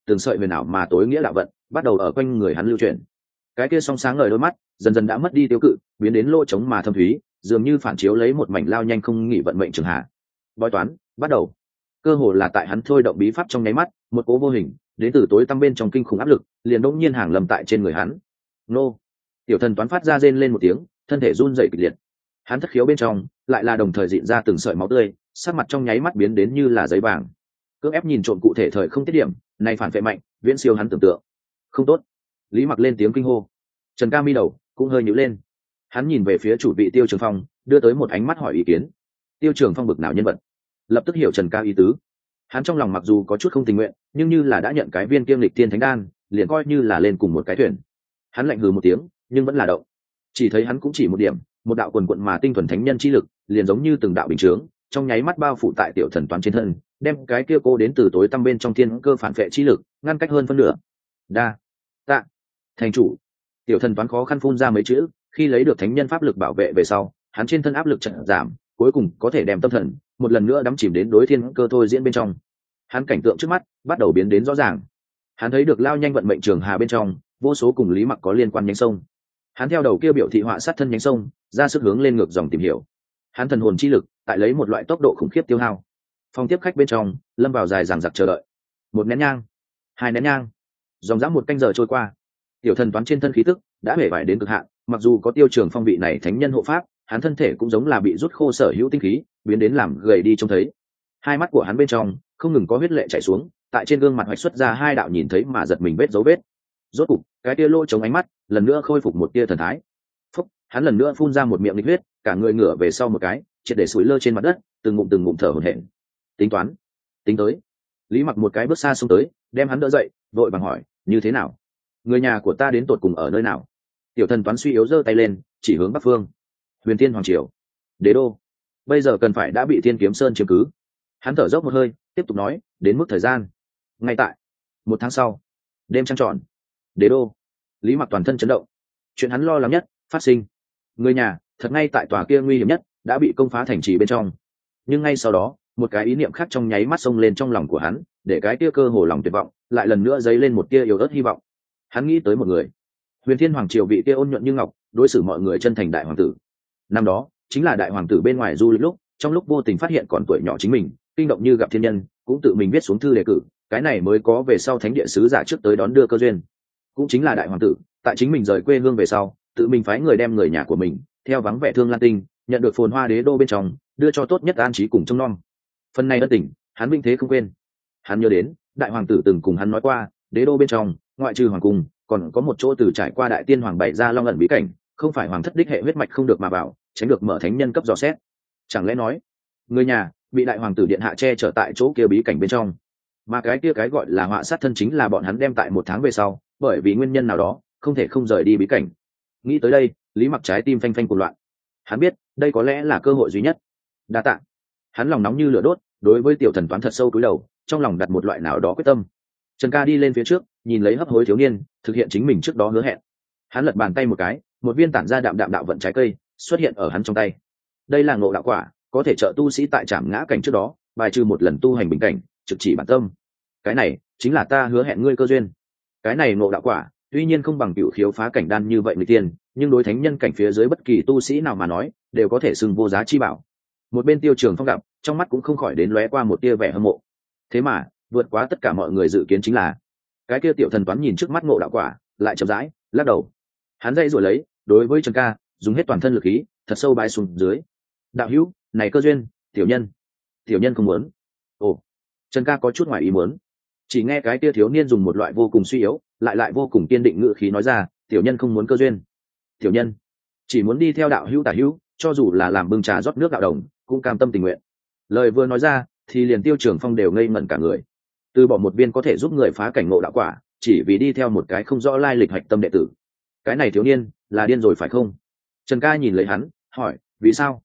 S1: từng sợi huyền ảo mà tối nghĩa đạo vận bắt đầu ở quanh người hắn lưu chuyển. Cái kia song sáng ngời đôi mắt dần dần đã mất đi tiêu cự, biến đến lỗ trống mà thâm thúy, dường như phản chiếu lấy một mảnh lao nhanh không nghỉ vận mệnh trường hạ. Bói toán bắt đầu. Cơ hồ là tại hắn thôi động bí pháp trong nháy mắt, một cố vô hình đến từ tối tăm bên trong kinh khủng áp lực liền đột nhiên hàng lầm tại trên người hắn. Nô! Tiểu thần toán phát ra rên lên một tiếng, thân thể run rẩy kịch liệt. Hắn thất khiếu bên trong lại là đồng thời dịn ra từng sợi máu tươi, sắc mặt trong nháy mắt biến đến như là giấy vàng. Cưỡng ép nhìn trộm cụ thể thời không tiết điểm, này phản vệ mạnh, viễn siêu hắn tưởng tượng. Không tốt! Lý Mặc lên tiếng kinh hô. Trần Ca mi đầu cũng hơi nhíu lên. Hắn nhìn về phía chủ vị Tiêu Trường Phong, đưa tới một ánh mắt hỏi ý kiến. Tiêu Trường Phong bực nào nhân vật, lập tức hiểu Trần Ca ý tứ. Hắn trong lòng mặc dù có chút không tình nguyện, nhưng như là đã nhận cái viên kiêm lịch tiên thánh đan, liền coi như là lên cùng một cái thuyền. Hắn lạnh hừ một tiếng, nhưng vẫn là động. Chỉ thấy hắn cũng chỉ một điểm, một đạo quần quận mà tinh thuần thánh nhân chi lực, liền giống như từng đạo bình chướng, trong nháy mắt bao phủ tại tiểu thần toán trên thân, đem cái kia cô đến từ tối tăm bên trong thiên cơ phản vệ chi lực ngăn cách hơn phân nửa. Đa tạ thành chủ. Tiểu thần toán khó khăn phun ra mấy chữ, khi lấy được thánh nhân pháp lực bảo vệ về sau, hắn trên thân áp lực chợt giảm, cuối cùng có thể đem tâm thần một lần nữa đắm chìm đến đối thiên cơ thôi diễn bên trong. Hắn cảnh tượng trước mắt bắt đầu biến đến rõ ràng. Hắn thấy được lao nhanh vận mệnh trường hà bên trong vô số cùng Lý Mặc có liên quan nhánh sông. Hắn theo đầu kia biểu thị họa sát thân nhánh sông, ra sức hướng lên ngược dòng tìm hiểu. Hắn thần hồn chi lực tại lấy một loại tốc độ khủng khiếp tiêu hao. Phòng tiếp khách bên trong lâm vào dài dằng dặc chờ đợi. Một nén nhang, hai nén nhang, dòng dã một canh giờ trôi qua. Tiểu thần toán trên thân khí tức đã bể bại đến cực hạn, mặc dù có Tiêu Trường Phong vị này thánh nhân hộ pháp, hắn thân thể cũng giống là bị rút khô sở hữu tinh khí, biến đến làm gầy đi trông thấy. Hai mắt của hắn bên trong không ngừng có huyết lệ chảy xuống, tại trên gương mặt hoạch xuất ra hai đạo nhìn thấy mà giật mình vết dấu vết. Rốt cục, cái tia lỗ chống ánh mắt lần nữa khôi phục một tia thần thái. Phúc, hắn lần nữa phun ra một miệng nghịch huyết, cả người ngửa về sau một cái, triệt để sủi lơ trên mặt đất, từng ngụm thở hổn hển. Tính toán, tính tới. Lý Mặc một cái bước xa xông tới, đem hắn đỡ dậy, vội vàng hỏi, như thế nào? Người nhà của ta đến tột cùng ở nơi nào? Tiểu thần toán suy yếu giơ tay lên, chỉ hướng bắc phương. Huyền Thiên Hoàng Triều, Đế đô, bây giờ cần phải đã bị Thiên Kiếm Sơn chiếm cứ. Hắn thở dốc một hơi, tiếp tục nói, đến mức thời gian. Ngay tại 1 tháng sau, đêm trăng tròn, Đế đô. Lý Mặc toàn thân chấn động. Chuyện hắn lo lắng nhất phát sinh. Người nhà thật ngay tại tòa kia nguy hiểm nhất đã bị công phá thành trì bên trong. Nhưng ngay sau đó, một cái ý niệm khác trong nháy mắt xông lên trong lòng của hắn, để cái kia cơ hồ lòng tuyệt vọng lại lần nữa dấy lên một tia yếu ớt hy vọng. Hắn nghĩ tới một người, Huyền Thiên Hoàng Triều vị kia ôn nhuận như ngọc, đối xử mọi người chân thành đại hoàng tử. Năm đó chính là đại hoàng tử bên ngoài du lịch lúc, trong lúc vô tình phát hiện còn tuổi nhỏ chính mình, kinh động như gặp thiên nhân, cũng tự mình viết xuống thư đề cử, cái này mới có về sau thánh địa sứ giả trước tới đón đưa cơ duyên. Cũng chính là đại hoàng tử, tại chính mình rời quê hương về sau, tự mình phái người đem người nhà của mình theo vắng vẻ Thương Lan Tinh, nhận được phồn hoa đế đô bên trong, đưa cho tốt nhất an trí cùng trông nom. Phần này ân tình, hắn vinh thế không quên. Hắn nhớ đến, đại hoàng tử từng cùng hắn nói qua, đế đô bên trong, ngoại trừ hoàng cung, còn có một chỗ từ trải qua đại tiên hoàng bày ra long ẩn bí cảnh, không phải hoàng thất đích hệ huyết mạch không được mà vào, tránh được mở thánh nhân cấp dò xét. Chẳng lẽ nói, người nhà bị đại hoàng tử điện hạ che chở tại chỗ kia bí cảnh bên trong, mà cái kia cái gọi là họa sát thân chính là bọn hắn đem tại 1 tháng về sau, bởi vì nguyên nhân nào đó không thể không rời đi bí cảnh. Nghĩ tới đây, Lý Mặc trái tim phanh phanh cuồng loạn. Hắn biết đây có lẽ là cơ hội duy nhất. Đa tạ. Hắn lòng nóng như lửa đốt, đối với tiểu thần toán thật sâu cúi đầu, trong lòng đặt một loại nào đó quyết tâm. Trần Ca đi lên phía trước, nhìn lấy hấp hối thiếu niên, thực hiện chính mình trước đó hứa hẹn. Hắn lật bàn tay một cái, một viên tản ra đạm đạm đạo vận trái cây xuất hiện ở hắn trong tay. Đây là ngộ đạo quả, có thể trợ tu sĩ tại trảm ngã cảnh trước đó bài trừ một lần tu hành bình cảnh, trực chỉ bản tâm. Cái này chính là ta hứa hẹn ngươi cơ duyên. Cái này ngộ đạo quả tuy nhiên không bằng cựu khiếu phá cảnh đan như vậy người tiên, nhưng đối thánh nhân cảnh phía dưới bất kỳ tu sĩ nào mà nói đều có thể xưng vô giá chi bảo. Một bên Tiêu Trường Phong gặp, trong mắt cũng không khỏi đến lóe qua một tia vẻ hâm mộ. Thế mà vượt quá tất cả mọi người dự kiến chính là, cái kia tiểu thần toán nhìn trước mắt ngộ đạo quả, lại chậm rãi lắc đầu. Hắn dây rồi lấy, đối với Trần Ca dùng hết toàn thân lực khí, thật sâu bái xuống dưới. Đạo hữu, này cơ duyên, tiểu nhân không muốn. Ồ, Trần Ca có chút ngoài ý muốn. Chỉ nghe cái kia thiếu niên dùng một loại vô cùng suy yếu, lại vô cùng kiên định ngữ khí nói ra, tiểu nhân không muốn cơ duyên. Tiểu nhân chỉ muốn đi theo đạo hữu tả hữu, cho dù là làm bưng trà rót nước đạo đồng, cũng cam tâm tình nguyện. Lời vừa nói ra, thì liền Tiêu Trường Phong đều ngây ngẩn cả người. Từ bỏ một viên có thể giúp người phá cảnh ngộ đạo quả, chỉ vì đi theo một cái không rõ lai lịch hạch tâm đệ tử. Cái này thiếu niên là điên rồi phải không? Trần Ca nhìn lấy hắn, hỏi, vì sao?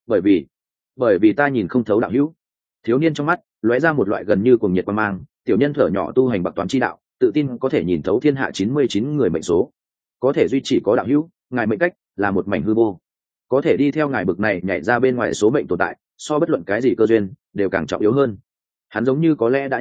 S1: Bởi vì ta nhìn không thấu đạo hữu. Thiếu niên trong mắt lóe ra một loại gần như cuồng nhiệt quan mang. Tiểu nhân thở nhỏ tu hành bậc toán chi đạo, tự tin có thể nhìn thấu thiên hạ 99 người mệnh số, có thể duy chỉ có đạo hữu, ngài mệnh cách là một mảnh hư vô, có thể đi theo ngài bậc này nhảy ra bên ngoài số mệnh tồn tại, so bất luận cái gì cơ duyên đều càng trọng yếu hơn. Hắn giống như có lẽ đã nhận định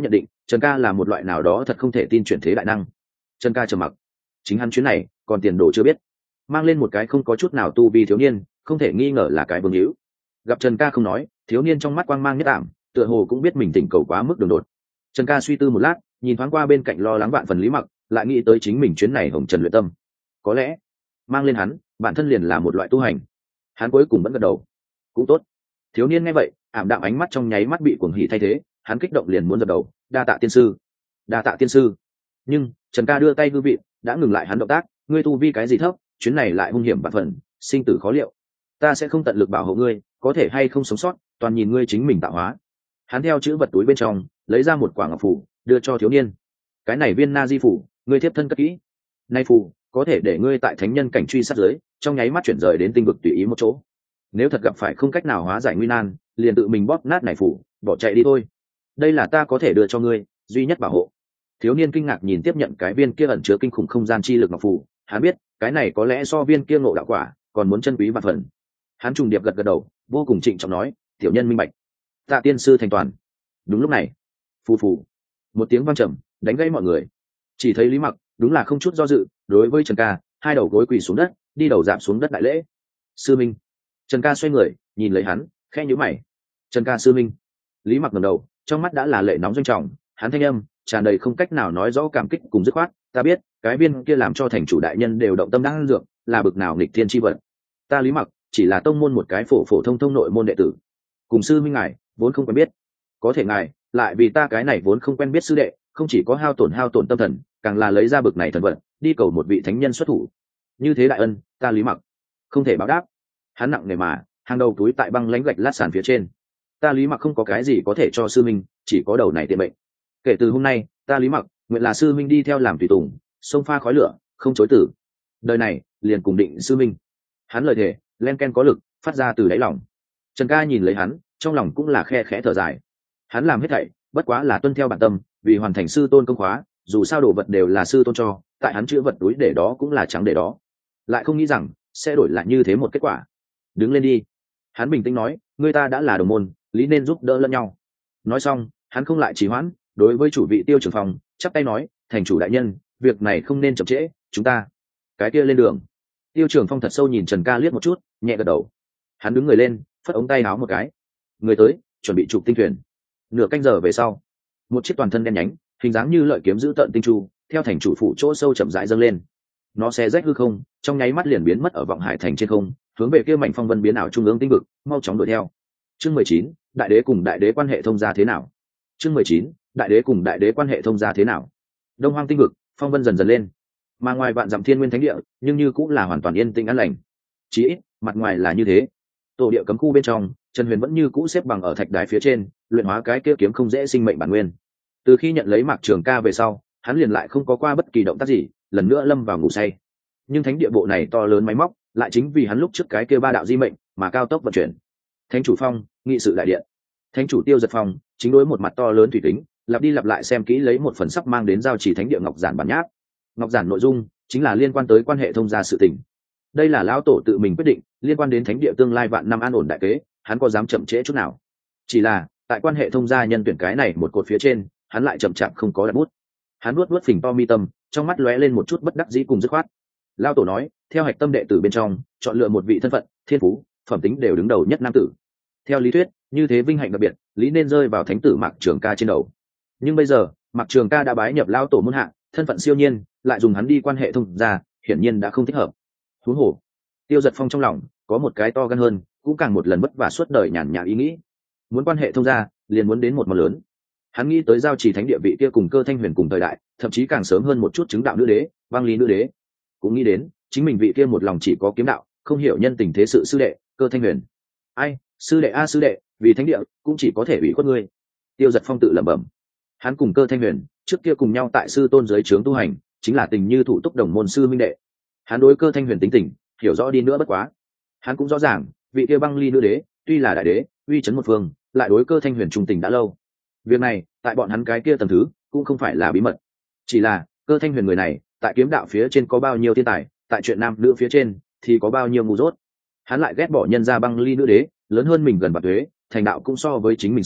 S1: Trần ca là một loại nào đó thật không thể tin chuyển thế đại năng. Trần ca trầm mặc. Chính hắn chuyến này còn tiền đồ chưa biết, mang lên một cái không có chút nào tu vi thiếu niên, không thể nghi ngờ là cái vương hữu. Gặp Trần ca không nói, thiếu niên trong mắt quang mang nhất ảm, tựa hồ cũng biết mình tình cầu quá mức đường đột. Trần ca suy tư một lát, nhìn thoáng qua bên cạnh lo lắng vạn phần Lý Mặc, lại nghĩ tới chính mình chuyến này hồng trần luyện tâm, có lẽ mang lên hắn bản thân liền là một loại tu hành. Hắn cuối cùng vẫn gật đầu. Cũng tốt. Thiếu niên nghe vậy, ảm đạm ánh mắt trong nháy mắt bị cuồng hỉ thay thế, hắn kích động liền muốn dập đầu, đa tạ tiên sư, đa tạ tiên sư. Nhưng Trần ca đưa tay hư vị đã ngừng lại hắn động tác. Ngươi tu vi cái gì thấp, chuyến này lại hung hiểm vạn phần, sinh tử khó liệu, ta sẽ không tận lực bảo hộ ngươi, có thể hay không sống sót toàn nhìn ngươi chính mình tạo hóa. Hắn theo chữ vật túi bên trong lấy ra một quả ngọc phủ đưa cho thiếu niên. Cái này viên na di phủ, ngươi thiếp thân cất kỹ. Nay phủ có thể để ngươi tại thánh nhân cảnh truy sát giới trong nháy mắt chuyển rời đến tinh vực tùy ý một chỗ. Nếu thật gặp phải không cách nào hóa giải nguy nan, liền tự mình bóp nát này phủ bỏ chạy đi thôi. Đây là ta có thể đưa cho ngươi duy nhất bảo hộ. Thiếu niên kinh ngạc nhìn tiếp nhận cái viên kia ẩn chứa kinh khủng không gian chi lực ngọc phủ. Hắn biết cái này có lẽ so viên kia ngộ đạo quả còn muốn chân quý vạn phần. Hắn trùng điệp gật gật đầu, vô cùng trịnh trọng nói, tiểu nhân minh bạch, tạ tiên sư thành toàn. Đúng lúc này, phù phù một tiếng vang trầm đánh gãy mọi người. Chỉ thấy Lý Mặc đúng là không chút do dự, đối với Trần ca hai đầu gối quỳ xuống đất, đi đầu dạp xuống đất đại lễ. Sư minh. Trần ca xoay người nhìn lấy hắn, khẽ nhíu mày. Trần ca sư minh. Lý Mặc ngẩng đầu, trong mắt đã là lệ nóng doanh trọng, hắn thanh âm tràn đầy không cách nào nói rõ cảm kích cùng dứt khoát. Ta biết cái viên kia làm cho thành chủ đại nhân đều động tâm đang dược là bực nào nghịch thiên chi vật. Ta Lý Mặc chỉ là tông môn một cái phổ phổ thông thông nội môn đệ tử, cùng sư minh ngài vốn không quen biết, có thể ngài lại vì ta cái này vốn không quen biết sư đệ, không chỉ có hao tổn tâm thần, càng là lấy ra bực này thần vật đi cầu một vị thánh nhân xuất thủ, như thế đại ân ta Lý Mặc không thể báo đáp. Hắn nặng nề mà hàng đầu túi tại băng lãnh gạch lát sàn phía trên. Ta Lý Mặc không có cái gì có thể cho sư minh, chỉ có đầu này tiện mệnh. Kể từ hôm nay ta Lý Mặc nguyện là sư minh đi theo làm tùy tùng, xông pha khói lửa không chối tử, đời này liền cùng định sư minh. Hắn lời thề len ken có lực, phát ra từ đáy lòng. Trần ca nhìn lấy hắn, trong lòng cũng là khe khẽ thở dài. Hắn làm hết thảy bất quá là tuân theo bản tâm, vì hoàn thành sư tôn công khóa, dù sao đồ vật đều là sư tôn cho, tại hắn chữ vật túi để đó cũng là trắng để đó, lại không nghĩ rằng sẽ đổi lại như thế một kết quả. Đứng lên đi. Hắn bình tĩnh nói, người ta đã là đồng môn, lý nên giúp đỡ lẫn nhau. Nói xong hắn không lại trì hoãn, đối với chủ vị Tiêu trưởng phòng chắp tay nói, thành chủ đại nhân, việc này không nên chậm trễ, chúng ta cái kia lên đường. Tiêu trưởng phong thật sâu nhìn Trần ca liếc một chút, nhẹ gật đầu. Hắn đứng người lên, phất ống tay áo một cái. Người tới chuẩn bị chụp tinh thuyền. Nửa canh giờ về sau, một chiếc toàn thân đen nhánh, hình dáng như lợi kiếm giữ tợn tinh chu theo thành chủ phủ chỗ sâu chậm rãi dâng lên. Nó xé rách hư không, trong nháy mắt liền biến mất ở vọng hải thành trên không, hướng về kia mảnh phong vân biến ảo trung ương tinh vực mau chóng đuổi theo. Chương 19, đại đế cùng đại đế quan hệ thông gia thế nào? Chương 19, đại đế cùng đại đế quan hệ thông gia thế nào? Đông hoang tinh vực, phong vân dần dần lên, mà ngoài vạn dặm thiên nguyên thánh địa, nhưng như cũng là hoàn toàn yên tĩnh an lành. Chỉ ít mặt ngoài là như thế. Tổ địa cấm khu bên trong, Trần Huyền vẫn như cũ xếp bằng ở thạch đài phía trên, luyện hóa cái kia kiếm không dễ sinh mệnh bản nguyên. Từ khi nhận lấy Mạc Trường Ca về sau, hắn liền lại không có qua bất kỳ động tác gì, lần nữa lâm vào ngủ say. Nhưng thánh địa bộ này to lớn máy móc, lại chính vì hắn lúc trước cái kia ba đạo di mệnh mà cao tốc vận chuyển. Thánh chủ phong, nghị sự đại điện. Thánh chủ Tiêu Giật Phong chính đối một mặt to lớn thủy kính, lặp đi lặp lại xem kỹ lấy một phần sắp mang đến giao chỉ thánh địa ngọc giản bản nháp. Ngọc giản nội dung chính là liên quan tới quan hệ thông gia sự tình. Đây là lão tổ tự mình quyết định, liên quan đến thánh địa tương lai vạn năm an ổn đại kế, hắn có dám chậm trễ chút nào? Chỉ là tại quan hệ thông gia nhân tuyển cái này một cột phía trên, hắn lại chậm chạp không có đặt bút. Hắn nuốt phình to mi tâm, trong mắt lóe lên một chút bất đắc dĩ cùng dứt khoát. Lão tổ nói, theo hạch tâm đệ tử bên trong, chọn lựa một vị thân phận, thiên phú, phẩm tính đều đứng đầu nhất nam tử. Theo lý thuyết, như thế vinh hạnh đặc biệt, lý nên rơi vào thánh tử Mạc Trường Ca trên đầu. Nhưng bây giờ, Mạc Trường Ca đã bái nhập lão tổ môn hạ, thân phận siêu nhiên, lại dùng hắn đi quan hệ thông gia, hiển nhiên đã không thích hợp. Huống hồ, Tiêu Giật Phong trong lòng có một cái to gan hơn, cũng càng một lần vất vả suốt đời nhàn nhã ý nghĩ. Muốn quan hệ thông gia, liền muốn đến một món lớn. Hắn nghĩ tới giao trì thánh địa vị kia cùng Cơ Thanh Huyền cùng thời đại, thậm chí càng sớm hơn một chút chứng đạo nữ đế, băng lý nữ đế. Cũng nghĩ đến chính mình vị kia một lòng chỉ có kiếm đạo, không hiểu nhân tình thế sự sư đệ Cơ Thanh Huyền. Ai, sư đệ a sư đệ, vì thánh địa cũng chỉ có thể ủy khuất ngươi. Tiêu Giật Phong tự lẩm bẩm. Hắn cùng Cơ Thanh Huyền trước kia cùng nhau tại sư tôn dưới trướng tu hành, chính là tình như thủ túc đồng môn sư minh đệ. Hắn đối Cơ Thanh Huyền tính tình hiểu rõ đi nữa bất quá. Hắn cũng rõ ràng, vị kia băng ly nữ đế tuy là đại đế, uy chấn một phương, lại đối Cơ Thanh Huyền trung tình đã lâu. Việc này tại bọn hắn cái kia tầng thứ cũng không phải là bí mật. Chỉ là Cơ Thanh Huyền người này tại kiếm đạo phía trên có bao nhiêu thiên tài, tại chuyện nam nữ phía trên thì có bao nhiêu ngu dốt. Hắn lại ghét bỏ nhân gia băng ly nữ đế lớn hơn mình gần vạn tuế, thành đạo cũng so với chính mình sớm,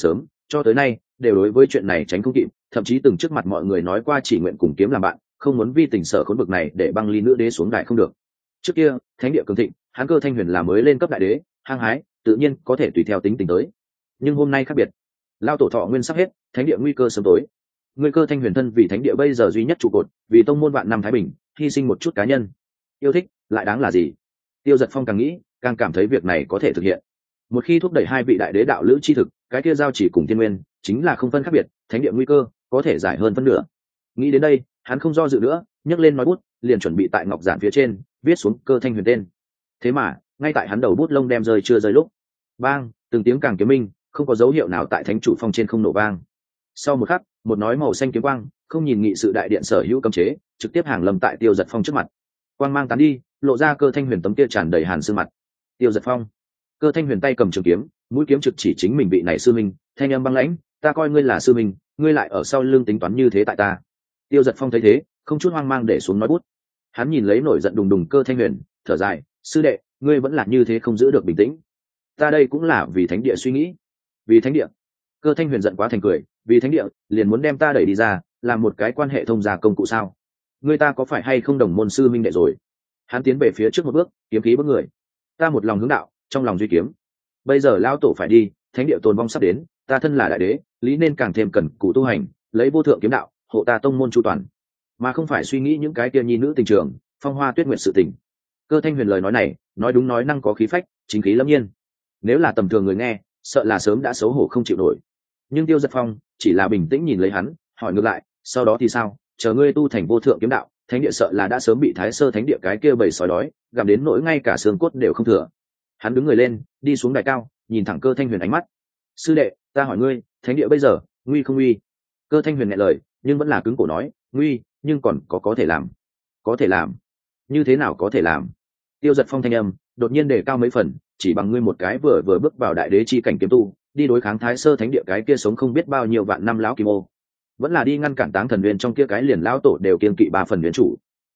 S1: cho tới nay đều đối với chuyện này tránh không kịp, thậm chí từng trước mặt mọi người nói qua chỉ nguyện cùng kiếm làm bạn, không muốn vì tình sở khốn vực này để băng ly nữ đế xuống đài không được. Trước kia thánh địa cường thịnh, hắn Cơ Thanh Huyền là mới lên cấp đại đế, hăng hái tự nhiên có thể tùy theo tính tình tới. Nhưng hôm nay khác biệt, lao tổ thọ nguyên sắp hết, thánh địa nguy cơ sớm tối. Người Cơ Thanh Huyền thân vì thánh địa bây giờ duy nhất trụ cột, vì tông môn vạn năm thái bình, hy sinh một chút cá nhân yêu thích lại đáng là gì? Tiêu Dật Phong càng nghĩ càng cảm thấy việc này có thể thực hiện. Một khi thúc đẩy hai vị đại đế đạo lữ chi thực, cái kia giao chỉ cùng thiên nguyên chính là không phân khác biệt, thánh địa nguy cơ có thể giải hơn phân nửa. Nghĩ đến đây, hắn không do dự nữa, nhấc lên nói bút, liền chuẩn bị tại ngọc giản phía trên viết xuống Cơ Thanh Huyền tên. Thế mà ngay tại hắn đầu bút lông đem rơi chưa rơi lúc, bang, từng tiếng càng kiếm minh, không có dấu hiệu nào tại thánh chủ phong trên không nổ vang. Sau một khắc, một nói màu xanh kiếm quang không nhìn nghị sự đại điện sở hữu cấm chế, trực tiếp hàng lâm tại Tiêu Dật Phong trước mặt. Quang mang tán đi, lộ ra Cơ Thanh Huyền tấm kia tràn đầy hàn sương mặt. Tiêu Dật Phong. Cơ Thanh Huyền tay cầm trường kiếm, mũi kiếm trực chỉ chính mình vị này sư minh, thanh âm băng lãnh, ta coi ngươi là sư minh, ngươi lại ở sau lưng tính toán như thế tại ta. Tiêu Dật Phong thấy thế, không chút hoang mang để xuống nói bút. Hắn nhìn lấy nổi giận đùng đùng Cơ Thanh Huyền, thở dài, sư đệ, ngươi vẫn là như thế không giữ được bình tĩnh. Ta đây cũng là vì thánh địa suy nghĩ. Vì thánh địa? Cơ Thanh Huyền giận quá thành cười, vì thánh địa liền muốn đem ta đẩy đi ra, làm một cái quan hệ thông gia công cụ sao? Ngươi ta có phải hay không đồng môn sư minh đệ rồi? Hắn tiến về phía trước một bước, kiếm khí bước người. Ta một lòng hướng đạo, trong lòng duy kiếm. Bây giờ lão tổ phải đi, thánh địa tồn vong sắp đến, ta thân là đại đế, lý nên càng thêm cần cù tu hành, lấy vô thượng kiếm đạo hộ ta tông môn chu toàn, mà không phải suy nghĩ những cái kia nhi nữ tình trường, phong hoa tuyết nguyệt sự tình. Cơ Thanh Huyền lời nói này, nói đúng nói năng có khí phách, chính khí lâm nhiên. Nếu là tầm thường người nghe, sợ là sớm đã xấu hổ không chịu nổi. Nhưng Tiêu Dật Phong chỉ là bình tĩnh nhìn lấy hắn, hỏi ngược lại, sau đó thì sao? Chờ ngươi tu thành vô thượng kiếm đạo, thánh địa sợ là đã sớm bị Thái Sơ thánh địa cái kia bầy sói đói, gặm đến nỗi ngay cả xương cốt đều không thừa. Hắn đứng người lên, đi xuống đài cao, nhìn thẳng Cơ Thanh Huyền ánh mắt. Sư đệ, ta hỏi ngươi, thánh địa bây giờ nguy không nguy? Cơ Thanh Huyền nhẹ lời, nhưng vẫn là cứng cổ nói, nguy, nhưng còn có thể làm. Có thể làm? Như thế nào có thể làm? Tiêu Dật Phong thanh âm đột nhiên đề cao mấy phần, chỉ bằng ngươi một cái vừa bước vào đại đế chi cảnh kiếm tu, đi đối kháng Thái Sơ thánh địa cái kia sống không biết bao nhiêu vạn năm lão kim ô, vẫn là đi ngăn cản Táng Thần Huyền trong kia cái liền lão tổ đều kiên kỵ 3 phần huyền chủ.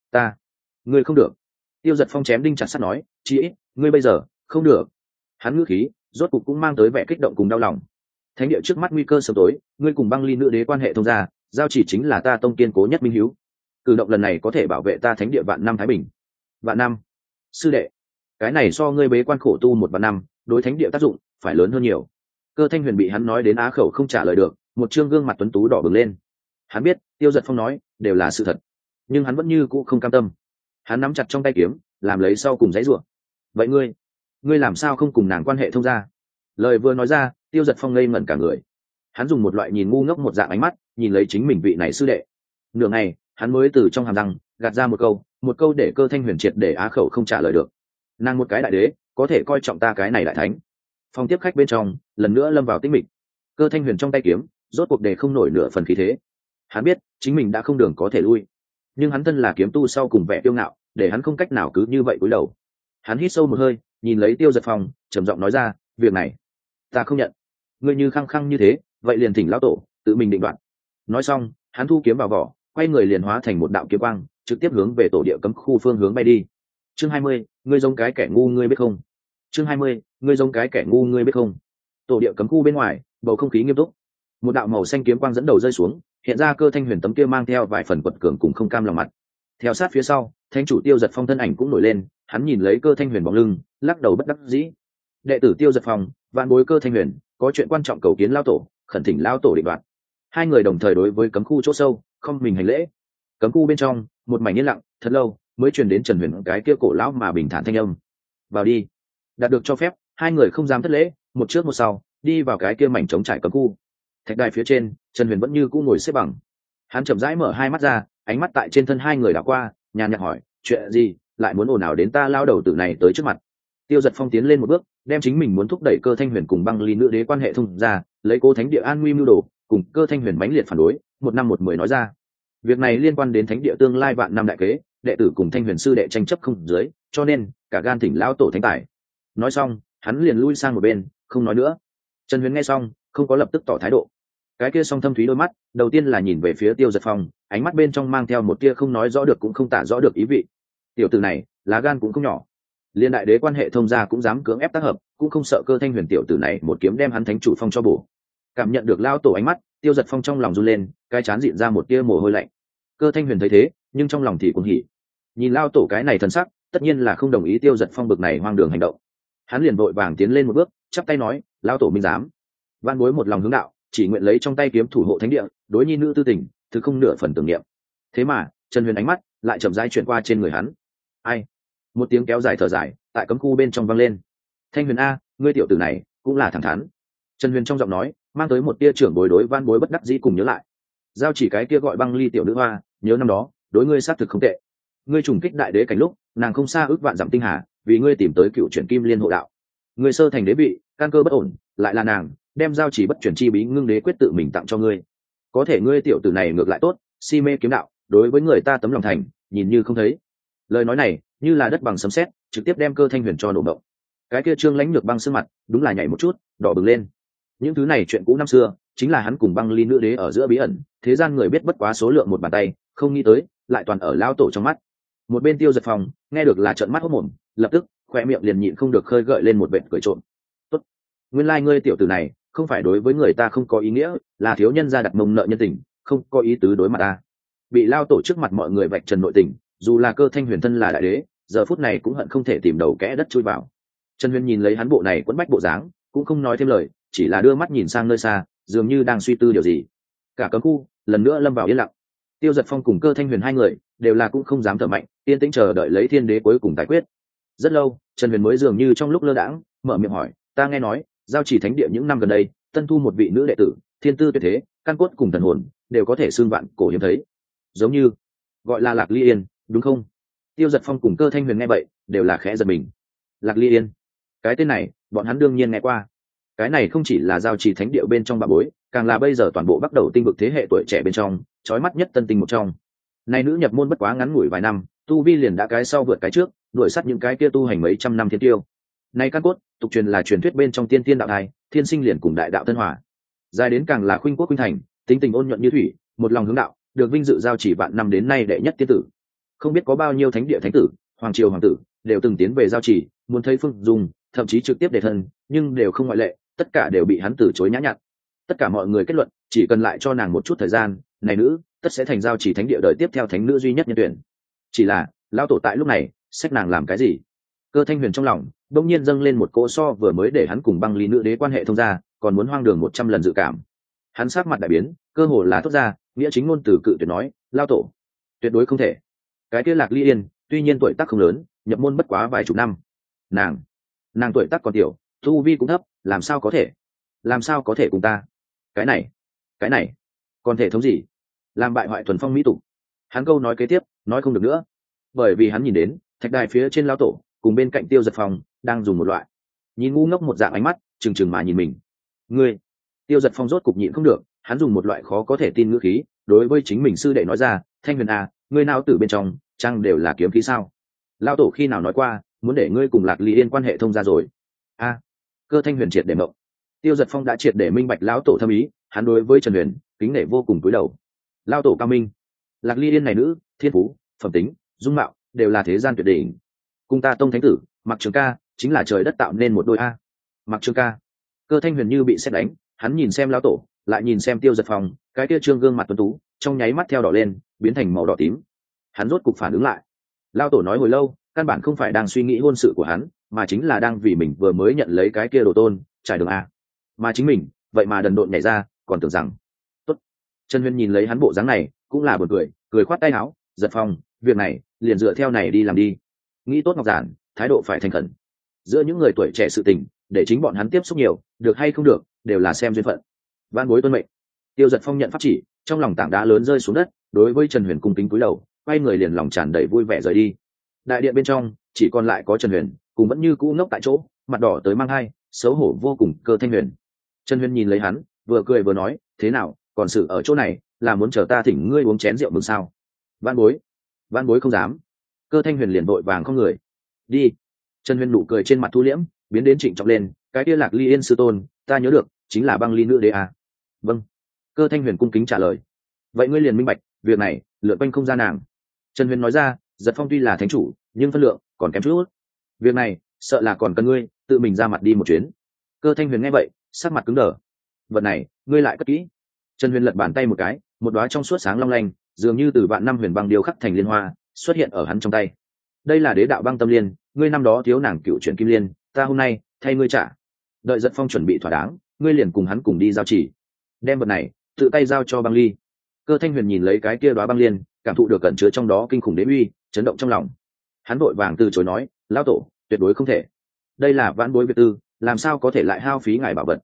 S1: Ngươi không được. Tiêu Dật Phong chém đinh chặt sắt nói, chí ít ngươi bây giờ không được. Hắn ngữ khí rốt cục cũng mang tới vẻ kích động cùng đau lòng. Thánh địa trước mắt nguy cơ sớm tối, ngươi cùng băng ly nữ đế quan hệ thông gia, giao chỉ chính là ta tông kiên cố nhất minh hiếu. Cử động lần này có thể bảo vệ ta thánh địa vạn năm thái bình. Vạn năm? Sư đệ, cái này so ngươi bế quan khổ tu 1 vạn năm, đối thánh địa tác dụng phải lớn hơn nhiều. Cơ Thanh Huyền bị hắn nói đến á khẩu không trả lời được, một trương gương mặt tuấn tú đỏ bừng lên. Hắn biết Tiêu Dật Phong nói đều là sự thật, nhưng hắn vẫn như cũ không cam tâm. Hắn nắm chặt trong tay kiếm, làm lấy sau cùng giãy giụa. Vậy ngươi làm sao không cùng nàng quan hệ thông gia? Lời vừa nói ra, Tiêu Dật Phong ngây ngẩn cả người. Hắn dùng một loại nhìn ngu ngốc một dạng ánh mắt nhìn lấy chính mình vị này sư đệ. Nửa ngày, hắn mới từ trong hàm răng gạt ra một câu để Cơ Thanh Huyền triệt để á khẩu không trả lời được. Nàng một cái đại đế có thể coi trọng ta cái này đại thánh? Phòng tiếp khách bên trong lần nữa lâm vào tĩnh mịch. Cơ Thanh Huyền trong tay kiếm rốt cuộc để không nổi nửa phần khí thế. Hắn biết chính mình đã không đường có thể lui, nhưng hắn thân là kiếm tu sau cùng vẻ kiêu ngạo để hắn không cách nào cứ như vậy cúi đầu. Hắn hít sâu một hơi, nhìn lấy Tiêu Dật Phong, trầm giọng nói ra, việc này ta không nhận. Ngươi như khăng khăng như thế, vậy liền thỉnh lão tổ tự mình định đoạt. Nói xong, hắn thu kiếm vào vỏ, quay người liền hóa thành một đạo kiếm quang, trực tiếp hướng về tổ địa cấm khu phương hướng bay đi. Chương 20, ngươi giống cái kẻ ngu ngươi biết không? Chương 20, ngươi giống cái kẻ ngu ngươi biết không? Tổ địa cấm khu bên ngoài, bầu không khí nghiêm túc. Một đạo màu xanh kiếm quang dẫn đầu rơi xuống, hiện ra Cơ Thanh Huyền tấm kia mang theo vài phần quật cường cùng không cam lòng mặt. Theo sát phía sau, thánh chủ Tiêu Dật Phong thân ảnh cũng nổi lên, hắn nhìn lấy Cơ Thanh Huyền bóng lưng, lắc đầu bất đắc dĩ. Đệ tử Tiêu Dật Phong, vạn bối Cơ Thanh Huyền, có chuyện quan trọng cầu kiến lão tổ, khẩn thỉnh lão tổ định đoạt. Hai người đồng thời đối với cấm khu chỗ sâu không mình hành lễ. Cấm khu bên trong một mảnh yên lặng thật lâu mới truyền đến Trần Huyền cái kia cổ lão mà bình thản thanh âm. Vào đi. Đạt được cho phép, hai người không dám thất lễ, một trước một sau đi vào cái kia mảnh trống trải cấm khu. Thạch đài phía trên, Trần Huyền vẫn như cũ ngồi xếp bằng. Hắn chậm rãi mở hai mắt ra, ánh mắt tại trên thân hai người đảo qua, nhàn nhạt hỏi, chuyện gì lại muốn ồn ào đến ta lao đầu tử này tới trước mặt? Tiêu Dật Phong tiến lên một bước, đem chính mình muốn thúc đẩy Cơ Thanh Huyền cùng băng ly nữ đế quan hệ thông ra, lấy Cố Thánh địa an nguy mưu đồ, cùng Cơ Thanh Huyền mãnh liệt phản đối, 1 năm 1 mười nói ra. Việc này liên quan đến thánh địa tương lai vạn năm đại kế, đệ tử cùng Thanh Huyền sư đệ tranh chấp không dưới, cho nên cả gan thỉnh lão tổ thánh tài. Nói xong, hắn liền lui sang một bên, không nói nữa. Trần Huyền nghe xong, không có lập tức tỏ thái độ. Cái kia song thâm thúy đôi mắt, đầu tiên là nhìn về phía Tiêu Dật Phong, ánh mắt bên trong mang theo một tia không nói rõ được cũng không tả rõ được ý vị. Tiểu tử này, lá gan cũng không nhỏ. Liên đại đế quan hệ thông gia cũng dám cưỡng ép tác hợp, cũng không sợ Cơ Thanh Huyền tiểu tử này một kiếm đem hắn thánh chủ phong cho bổ. Cảm nhận được lao tổ ánh mắt, Tiêu Giật Phong trong lòng run lên, cái chán dịn ra một tia mồ hôi lạnh. Cơ Thanh Huyền thấy thế, nhưng trong lòng thì cũng hỉ. Nhìn lao tổ cái này thần sắc, tất nhiên là không đồng ý Tiêu Giật Phong bực này hoang đường hành động. Hắn liền vội vàng tiến lên một bước, chắp tay nói, lao tổ minh giám. Van Bối một lòng hướng đạo, chỉ nguyện lấy trong tay kiếm thủ hộ thánh địa, đối nhi nữ tư tình, thứ không nửa phần tưởng niệm. Thế mà Trần Huyền ánh mắt lại chậm rãi chuyển qua trên người hắn. Ai? Một tiếng kéo dài thở dài tại cấm khu bên trong vang lên. Thanh Huyền a, ngươi tiểu tử này cũng là thẳng thắn. Trần Huyền trong giọng nói mang tới một tia trưởng bối đối Van Bối bất đắc dĩ cùng nhớ lại. Giao chỉ cái kia gọi Băng Ly tiểu nữ hoa, nhớ năm đó đối ngươi xác thực không tệ. Ngươi trùng kích đại đế cảnh lúc, nàng không xa ước vạn dặm tinh hà, vì ngươi tìm tới cựu chuyển kim liên hộ đạo. Ngươi sơ thành đế vị, căn cơ bất ổn, lại là nàng đem giao chỉ bất chuyển chi bí ngưng đế quyết tự mình tặng cho ngươi. Có thể ngươi tiểu tử này ngược lại tốt, si mê kiếm đạo, đối với người ta tấm lòng thành, nhìn như không thấy. Lời nói này như là đất bằng sấm sét, trực tiếp đem Cơ Thanh Huyền cho nổ động. Cái kia Trương Lãnh Nhược băng sương mặt đúng là nhảy một chút, đỏ bừng lên. Những thứ này chuyện cũ năm xưa, chính là hắn cùng Băng Ly nữ đế ở giữa bí ẩn, thế gian người biết bất quá số lượng một bàn tay, không nghĩ tới lại toàn ở lao tổ trong mắt. Một bên Tiêu Giật Phong nghe được là trợn mắt hốt mồm, lập tức khoe miệng liền nhịn không được khơi gợi lên một vệt cười trộm. Tốt, nguyên lai ngươi tiểu tử này không phải đối với người ta không có ý nghĩa, là thiếu nhân gia đặt mông nợ nhân tình, không có ý tứ đối mặt ta. Bị lao tổ trước mặt mọi người vạch trần nội tình, dù là Cơ Thanh Huyền thân là đại đế, giờ phút này cũng hận không thể tìm đầu kẽ đất chui vào. Trần Huyền nhìn lấy hắn bộ này quẫn bách bộ dáng, cũng không nói thêm lời, chỉ là đưa mắt nhìn sang nơi xa, dường như đang suy tư điều gì. Cả cấm khu lần nữa lâm vào yên lặng. Tiêu Giật Phong cùng Cơ Thanh Huyền hai người đều là cũng không dám thở mạnh, yên tĩnh chờ đợi lấy thiên đế cuối cùng giải quyết. Rất lâu, Trần Huyền mới dường như trong lúc lơ đãng mở miệng hỏi, ta nghe nói giao chỉ thánh địa những năm gần đây tân thu một vị nữ đệ tử, thiên tư tuyệt thế, căn cốt cùng thần hồn đều có thể xương vạn cổ hiếm thấy, giống như gọi là Lạc Ly Yên, đúng không? Tiêu Giật Phong cùng Cơ Thanh Huyền nghe vậy đều là khẽ giật mình. Lạc Ly Yên, cái tên này bọn hắn đương nhiên nghe qua. Cái này không chỉ là giao chỉ thánh địa bên trong bà bối, càng là bây giờ toàn bộ bắt đầu tinh vực thế hệ tuổi trẻ bên trong chói mắt nhất tân tinh một trong. Này nữ nhập môn bất quá ngắn ngủi vài năm, tu vi liền đã cái sau vượt cái trước, đuổi sát những cái kia tu hành mấy trăm năm thiên tiêu. Này căn cốt tục truyền là truyền thuyết bên trong tiên tiên đạo thai, thiên sinh liền cùng đại đạo thân hòa. Dài đến càng là khuynh quốc khuynh thành, tính tình ôn nhuận như thủy, một lòng hướng đạo, được vinh dự giao chỉ vạn năm đến nay đệ nhất tiên tử. Không biết có bao nhiêu thánh địa thánh tử, hoàng triều hoàng tử đều từng tiến về giao chỉ, muốn thấy phương dung, thậm chí trực tiếp đề thân, nhưng đều không ngoại lệ, tất cả đều bị hắn từ chối nhã nhặn. Tất cả mọi người kết luận, chỉ cần lại cho nàng một chút thời gian, này nữ tất sẽ thành giao chỉ thánh địa đời tiếp theo thánh nữ duy nhất nhân tuyển. Chỉ là lão tổ tại lúc này xách nàng làm cái gì? Cơ Thanh Huyền trong lòng đông nhiên dâng lên một cỗ so vừa mới để hắn cùng Băng Ly nữ đế quan hệ thông ra, còn muốn hoang đường 100 lần dự cảm. Hắn sắc mặt đại biến, cơ hồ là thốt ra, nghĩa chính ngôn từ cự tuyệt nói, lão tổ, tuyệt đối không thể. Cái kia Lạc Ly Yên, tuy nhiên tuổi tác không lớn, nhập môn bất quá vài chục năm, nàng tuổi tác còn tiểu, tu vi cũng thấp, làm sao có thể cùng ta? Cái này còn thể thống gì? Làm bại hoại thuần phong mỹ tục. Hắn câu nói kế tiếp nói không được nữa, bởi vì hắn nhìn đến thạch đài phía trên lão tổ cùng bên cạnh Tiêu Giật Phong đang dùng một loại nhìn ngu ngốc một dạng ánh mắt trừng trừng mà nhìn mình. Ngươi! Tiêu Giật Phong rốt cục nhịn không được, hắn dùng một loại khó có thể tin ngữ khí đối với chính mình sư đệ nói ra, Thanh Huyền à, ngươi nào tử bên trong chăng đều là kiếm khí sao? Lão tổ khi nào nói qua muốn để ngươi cùng Lạc Ly Yên quan hệ thông ra rồi? A! Cơ Thanh Huyền triệt để mộng. Tiêu Giật Phong đã triệt để minh bạch lão tổ thâm ý, hắn đối với Trần Huyền kính nể vô cùng cúi đầu. Lão tổ cao minh, Lạc Ly Yên này nữ, thiên phú, phẩm tính, dung mạo đều là thế gian tuyệt đỉnh. Cùng ta tông thánh tử Mặc Trường Ca chính là trời đất tạo nên một đôi a. Mặc Trường Ca. Cơ Thanh Huyền như bị sét đánh, hắn nhìn xem lão tổ, lại nhìn xem Tiêu Giật Phong, cái kia trương gương mặt tuấn tú trong nháy mắt theo đỏ lên biến thành màu đỏ tím. Hắn rốt cục phản ứng lại. Lão tổ nói hồi lâu, căn bản không phải đang suy nghĩ hôn sự của hắn, mà chính là đang vì mình vừa mới nhận lấy cái kia đồ tôn trải đường a. Mà chính mình vậy mà đần độn nhảy ra, còn tưởng rằng tốt. Trần Huyền nhìn lấy hắn bộ dáng này cũng là buồn cười, cười khoát tay áo, Giật Phong, việc này liền dựa theo này đi làm đi. Nghĩ tốt ngọc giản, thái độ phải thành khẩn. Giữa những người tuổi trẻ sự tình, để chính bọn hắn tiếp xúc nhiều, được hay không được đều là xem duyên phận. Van bối tuân mệnh. Tiêu Giật Phong nhận pháp chỉ, trong lòng tảng đá lớn rơi xuống đất, đối với Trần Huyền cung kính cúi đầu, quay người liền lòng tràn đầy vui vẻ rời đi. Đại điện bên trong chỉ còn lại có Trần Huyền, cùng vẫn như cũ ngốc tại chỗ, mặt đỏ tới mang hai, xấu hổ vô cùng Cơ Thanh Huyền. Trần Huyền nhìn lấy hắn, vừa cười vừa nói, thế nào, còn sự ở chỗ này là muốn chờ ta thỉnh ngươi uống chén rượu mừng sao? Van bối không dám. Cơ Thanh Huyền liền vội vàng không người đi. Trần Huyền nụ cười trên mặt thu liễm, biến đến trịnh trọng lên, cái kia Lạc Ly Yên sư tôn ta nhớ được chính là Băng Ly nữ đế à? Vâng. Cơ Thanh Huyền cung kính trả lời. Vậy ngươi liền minh bạch, việc này lượn quanh không ra nàng. Trần Huyền nói ra, Giật Phong tuy là thánh chủ nhưng phân lượng còn kém chút, việc này sợ là còn cần ngươi tự mình ra mặt đi một chuyến. Cơ Thanh Huyền nghe vậy sắc mặt cứng đờ. Vật này ngươi lại cất kỹ. Trần Huyền lật bàn tay một cái, một đóa trong suốt sáng long lanh, dường như từ vạn năm huyền băng điêu khắc thành liên hoa xuất hiện ở hắn trong tay. Đây là đế đạo băng tâm liên, ngươi năm đó thiếu nàng cựu chuyển kim liên, ta hôm nay thay ngươi trả. Đợi Giật Phong chuẩn bị thỏa đáng, ngươi liền cùng hắn cùng đi giao chỉ, đem vật này tự tay giao cho băng ly. Cơ Thanh Huyền nhìn lấy cái kia đóa băng liên, cảm thụ được cẩn chứa trong đó kinh khủng đế uy, chấn động trong lòng. Hắn vội vàng từ chối nói, lão tổ, tuyệt đối không thể. Đây là vãn bối Việt tư, làm sao có thể lại hao phí ngài bảo vật.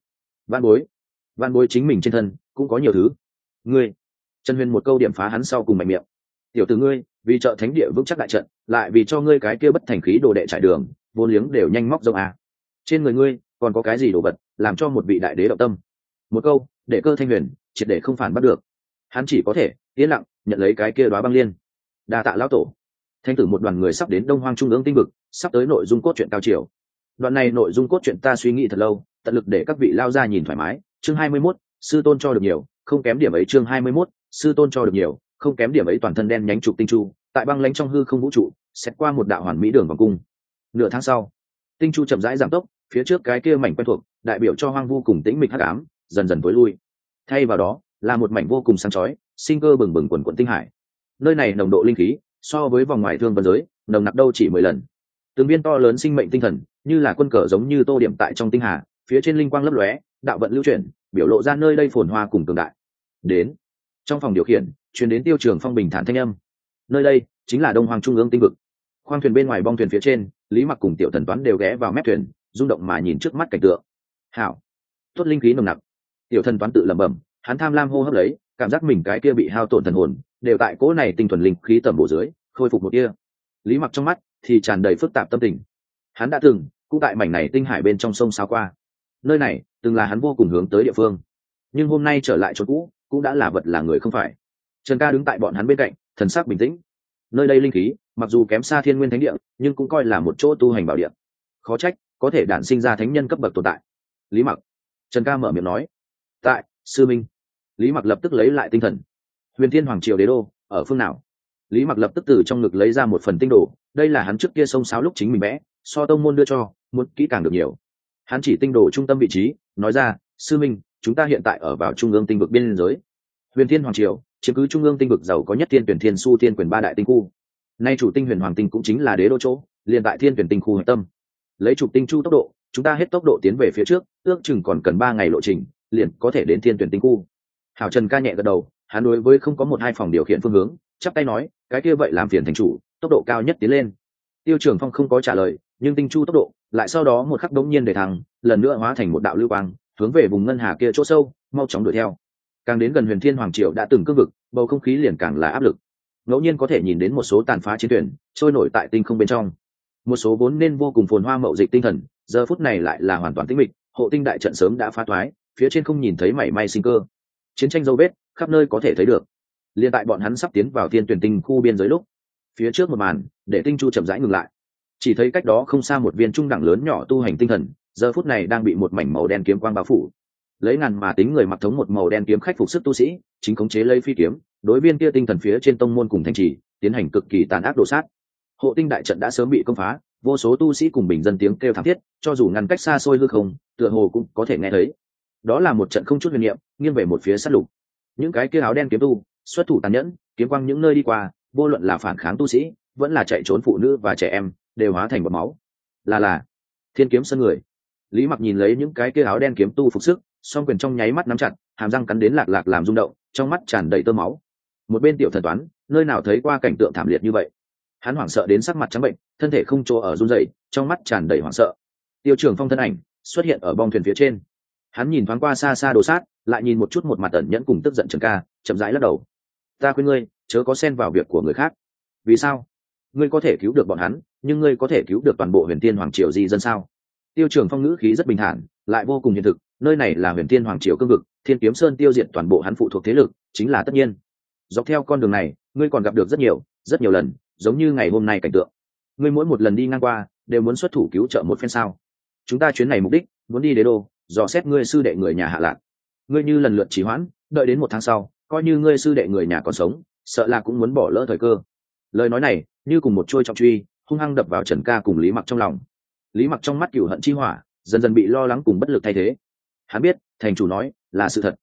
S1: Vãn bối chính mình trên thân cũng có nhiều thứ. Ngươi, Trần Huyền một câu điểm phá hắn sau cùng mạnh miệng. Tiểu tử ngươi, vì trợ thánh địa vững chắc đại trận, lại vì cho ngươi cái kia bất thành khí đồ đệ trải đường, vốn liếng đều nhanh móc rông à. Trên người ngươi còn có cái gì đồ vật, làm cho một vị đại đế động tâm. Một câu để Cơ Thanh Huyền triệt để không phản bắt được. Hắn chỉ có thể yên lặng nhận lấy cái kia đóa băng liên. Đa tạ lão tổ. Thanh tử một đoàn người sắp đến Đông Hoang Trung ương tinh vực, sắp tới nội dung cốt truyện cao chiều. Đoạn này nội dung cốt truyện ta suy nghĩ thật lâu, tận lực để các vị lao ra nhìn thoải mái. Chương 21, sư tôn cho được nhiều, không kém điểm ấy. Chương 21, sư tôn cho được nhiều, không kém điểm ấy. Toàn thân đen nhánh trục tinh chu, tại băng lãnh trong hư không vũ trụ, xét qua một đạo hoàn mỹ đường vòng cung. Nửa tháng sau, tinh chu chậm rãi giảm tốc, phía trước cái kia mảnh quen thuộc, đại biểu cho hoang vu cùng tĩnh mịch hắc ám, dần dần tối lui. Thay vào đó, là một mảnh vô cùng sáng chói, sinh cơ bừng bừng quần quần tinh hải. Nơi này nồng độ linh khí so với vòng ngoài thương vân giới nồng nặc đâu chỉ 10 lần. Từng viên to lớn sinh mệnh tinh thần như là quân cờ giống như tô điểm tại trong tinh hà, phía trên linh quang lấp lóe, đạo vận lưu chuyển, biểu lộ ra nơi đây phồn hoa cùng cường đại. Đến trong phòng điều khiển, truyền đến Tiêu Trường Phong bình thản thanh âm. Nơi đây chính là Đông Hoang Trung ương tinh vực. Khoang thuyền bên ngoài bong thuyền phía trên, Lý Mặc cùng Tiểu Thần Toán đều ghé vào mép thuyền, rung động mà nhìn trước mắt cảnh tượng. Hảo, tốt linh khí nồng nặc. Tiểu Thần Toán tự lẩm bẩm, hắn tham lam hô hấp lấy, cảm giác mình cái kia bị hao tổn thần hồn đều tại cỗ này tinh thuần linh khí tầm bổ dưới khôi phục một kia. Lý Mặc trong mắt thì tràn đầy phức tạp tâm tình. Hắn đã từng cũng tại mảnh này tinh hải bên trong sông sao qua, nơi này từng là hắn vô cùng hướng tới địa phương, nhưng hôm nay trở lại chỗ cũ cũng đã là vật là người không phải. Trần Ca đứng tại bọn hắn bên cạnh, thần sắc bình tĩnh. Nơi đây linh khí mặc dù kém xa Thiên Nguyên Thánh Địa, nhưng cũng coi là một chỗ tu hành bảo địa, khó trách có thể đản sinh ra thánh nhân cấp bậc tồn tại. Lý Mặc, Trần Ca mở miệng nói. Tại sư minh. Lý Mặc lập tức lấy lại tinh thần. Huyền Thiên Hoàng Triều đế đô ở phương nào? Lý Mặc lập tức từ trong ngực lấy ra một phần tinh đồ, đây là hắn trước kia xông xáo lúc chính mình vẽ, so tông môn đưa cho, muốn kỹ càng được nhiều. Hắn chỉ tinh đồ trung tâm vị trí, nói ra, sư minh, chúng ta hiện tại ở vào trung ương tinh vực biên giới. Huyền Thiên Hoàng Triều chiếm cứ trung ương tinh vực giàu có nhất Thiên Tuyển Thiên Su Thiên Quyền ba đại tinh khu. Nay chủ tinh Huyền Hoàng tinh cũng chính là đế đô chỗ, liền tại Thiên Tuyển tinh khu hạch tâm. Lấy trục tinh chu tốc độ, chúng ta hết tốc độ tiến về phía trước, ước chừng còn cần 3 ngày lộ trình, liền có thể đến Thiên Tuyển tinh khu. Hảo Trần Ca nhẹ gật đầu, hắn đối với không có một hai phòng điều khiển phương hướng, chắp tay nói, cái kia vậy làm phiền thành chủ, tốc độ cao nhất tiến lên. Tiêu Trường Phong không có trả lời, nhưng tinh chu tốc độ lại sau đó một khắc đống nhiên để thăng, lần nữa hóa thành một đạo lưu quang, hướng về vùng ngân hà kia chỗ sâu, mau chóng đuổi theo. Càng đến gần Huyền Thiên Hoàng Triều đã từng cương vực, bầu không khí liền càng là áp lực. Ngẫu nhiên có thể nhìn đến một số tàn phá chiến thuyền trôi nổi tại tinh không bên trong. Một số vốn nên vô cùng phồn hoa mậu dịch tinh thần, giờ phút này lại là hoàn toàn tĩnh mịch, hộ tinh đại trận sớm đã phá toái, phía trên không nhìn thấy mảy may sinh cơ. Chiến tranh dấu vết khắp nơi có thể thấy được. Liên tại bọn hắn sắp tiến vào Thiên Tuyển tinh khu biên giới lúc, phía trước một màn để tinh chu chậm rãi ngừng lại. Chỉ thấy cách đó không xa một viên trung đẳng lớn nhỏ tu hành tinh thần, giờ phút này đang bị một mảnh màu đen kiếm quang bao phủ. Lấy ngàn mà tính người mặc thống một màu đen kiếm khách phục sức tu sĩ, chính khống chế lấy phi kiếm, đối viên kia tinh thần phía trên tông môn cùng thành trì tiến hành cực kỳ tàn ác đổ sát. Hộ tinh đại trận đã sớm bị công phá, vô số tu sĩ cùng bình dân tiếng kêu thảm thiết, cho dù ngăn cách xa xôi hư không, tựa hồ cũng có thể nghe thấy. Đó là một trận không chút huyền niệm, nghiêng về một phía sát lục. Những cái kia áo đen kiếm tu xuất thủ tàn nhẫn, kiếm quang những nơi đi qua, vô luận là phản kháng tu sĩ, vẫn là chạy trốn phụ nữ và trẻ em, đều hóa thành bọt máu. Là Thiên Kiếm Sơn người. Lý Mặc nhìn lấy những cái kia áo đen kiếm tu phục sức, song quyền trong nháy mắt nắm chặt, hàm răng cắn đến lạc lạc làm rung động, trong mắt tràn đầy tơ máu. Một bên Tiểu Thần Toán, nơi nào thấy qua cảnh tượng thảm liệt như vậy, hắn hoảng sợ đến sắc mặt trắng bệnh, thân thể không chỗ ở run rẩy, trong mắt tràn đầy hoảng sợ. Tiêu Trường Phong thân ảnh xuất hiện ở bong thuyền phía trên, hắn nhìn thoáng qua xa xa đồ sát, lại nhìn một chút một mặt ẩn nhẫn cùng tức giận Trần Ca, chậm rãi lắc đầu. Ta khuyên ngươi chớ có xen vào việc của người khác. Vì sao? Ngươi có thể cứu được bọn hắn, nhưng ngươi có thể cứu được toàn bộ Huyền Thiên Hoàng Triều di dân sao? Tiêu Trường Phong ngữ khí rất bình thản, lại vô cùng hiện thực, nơi này là Huyền Thiên Hoàng Triều cương vực, Thiên Kiếm Sơn tiêu diệt toàn bộ hắn phụ thuộc thế lực, chính là tất nhiên. Dọc theo con đường này, ngươi còn gặp được rất nhiều lần, giống như ngày hôm nay cảnh tượng. Ngươi mỗi một lần đi ngang qua, đều muốn xuất thủ cứu trợ một phen sao? Chúng ta chuyến này mục đích, muốn đi đế đô, dò xét ngươi sư đệ người nhà hạ lạc. Ngươi như lần lượt trì hoãn, đợi đến 1 tháng sau, coi như ngươi sư đệ người nhà còn sống, sợ là cũng muốn bỏ lỡ thời cơ. Lời nói này như cùng một trôi trọng truy, hung hăng đập vào Trần Ca cùng Lý Mặc trong lòng. Lý Mặc trong mắt cừu hận chi hỏa dần dần bị lo lắng cùng bất lực thay thế. Hắn biết thành chủ nói là sự thật,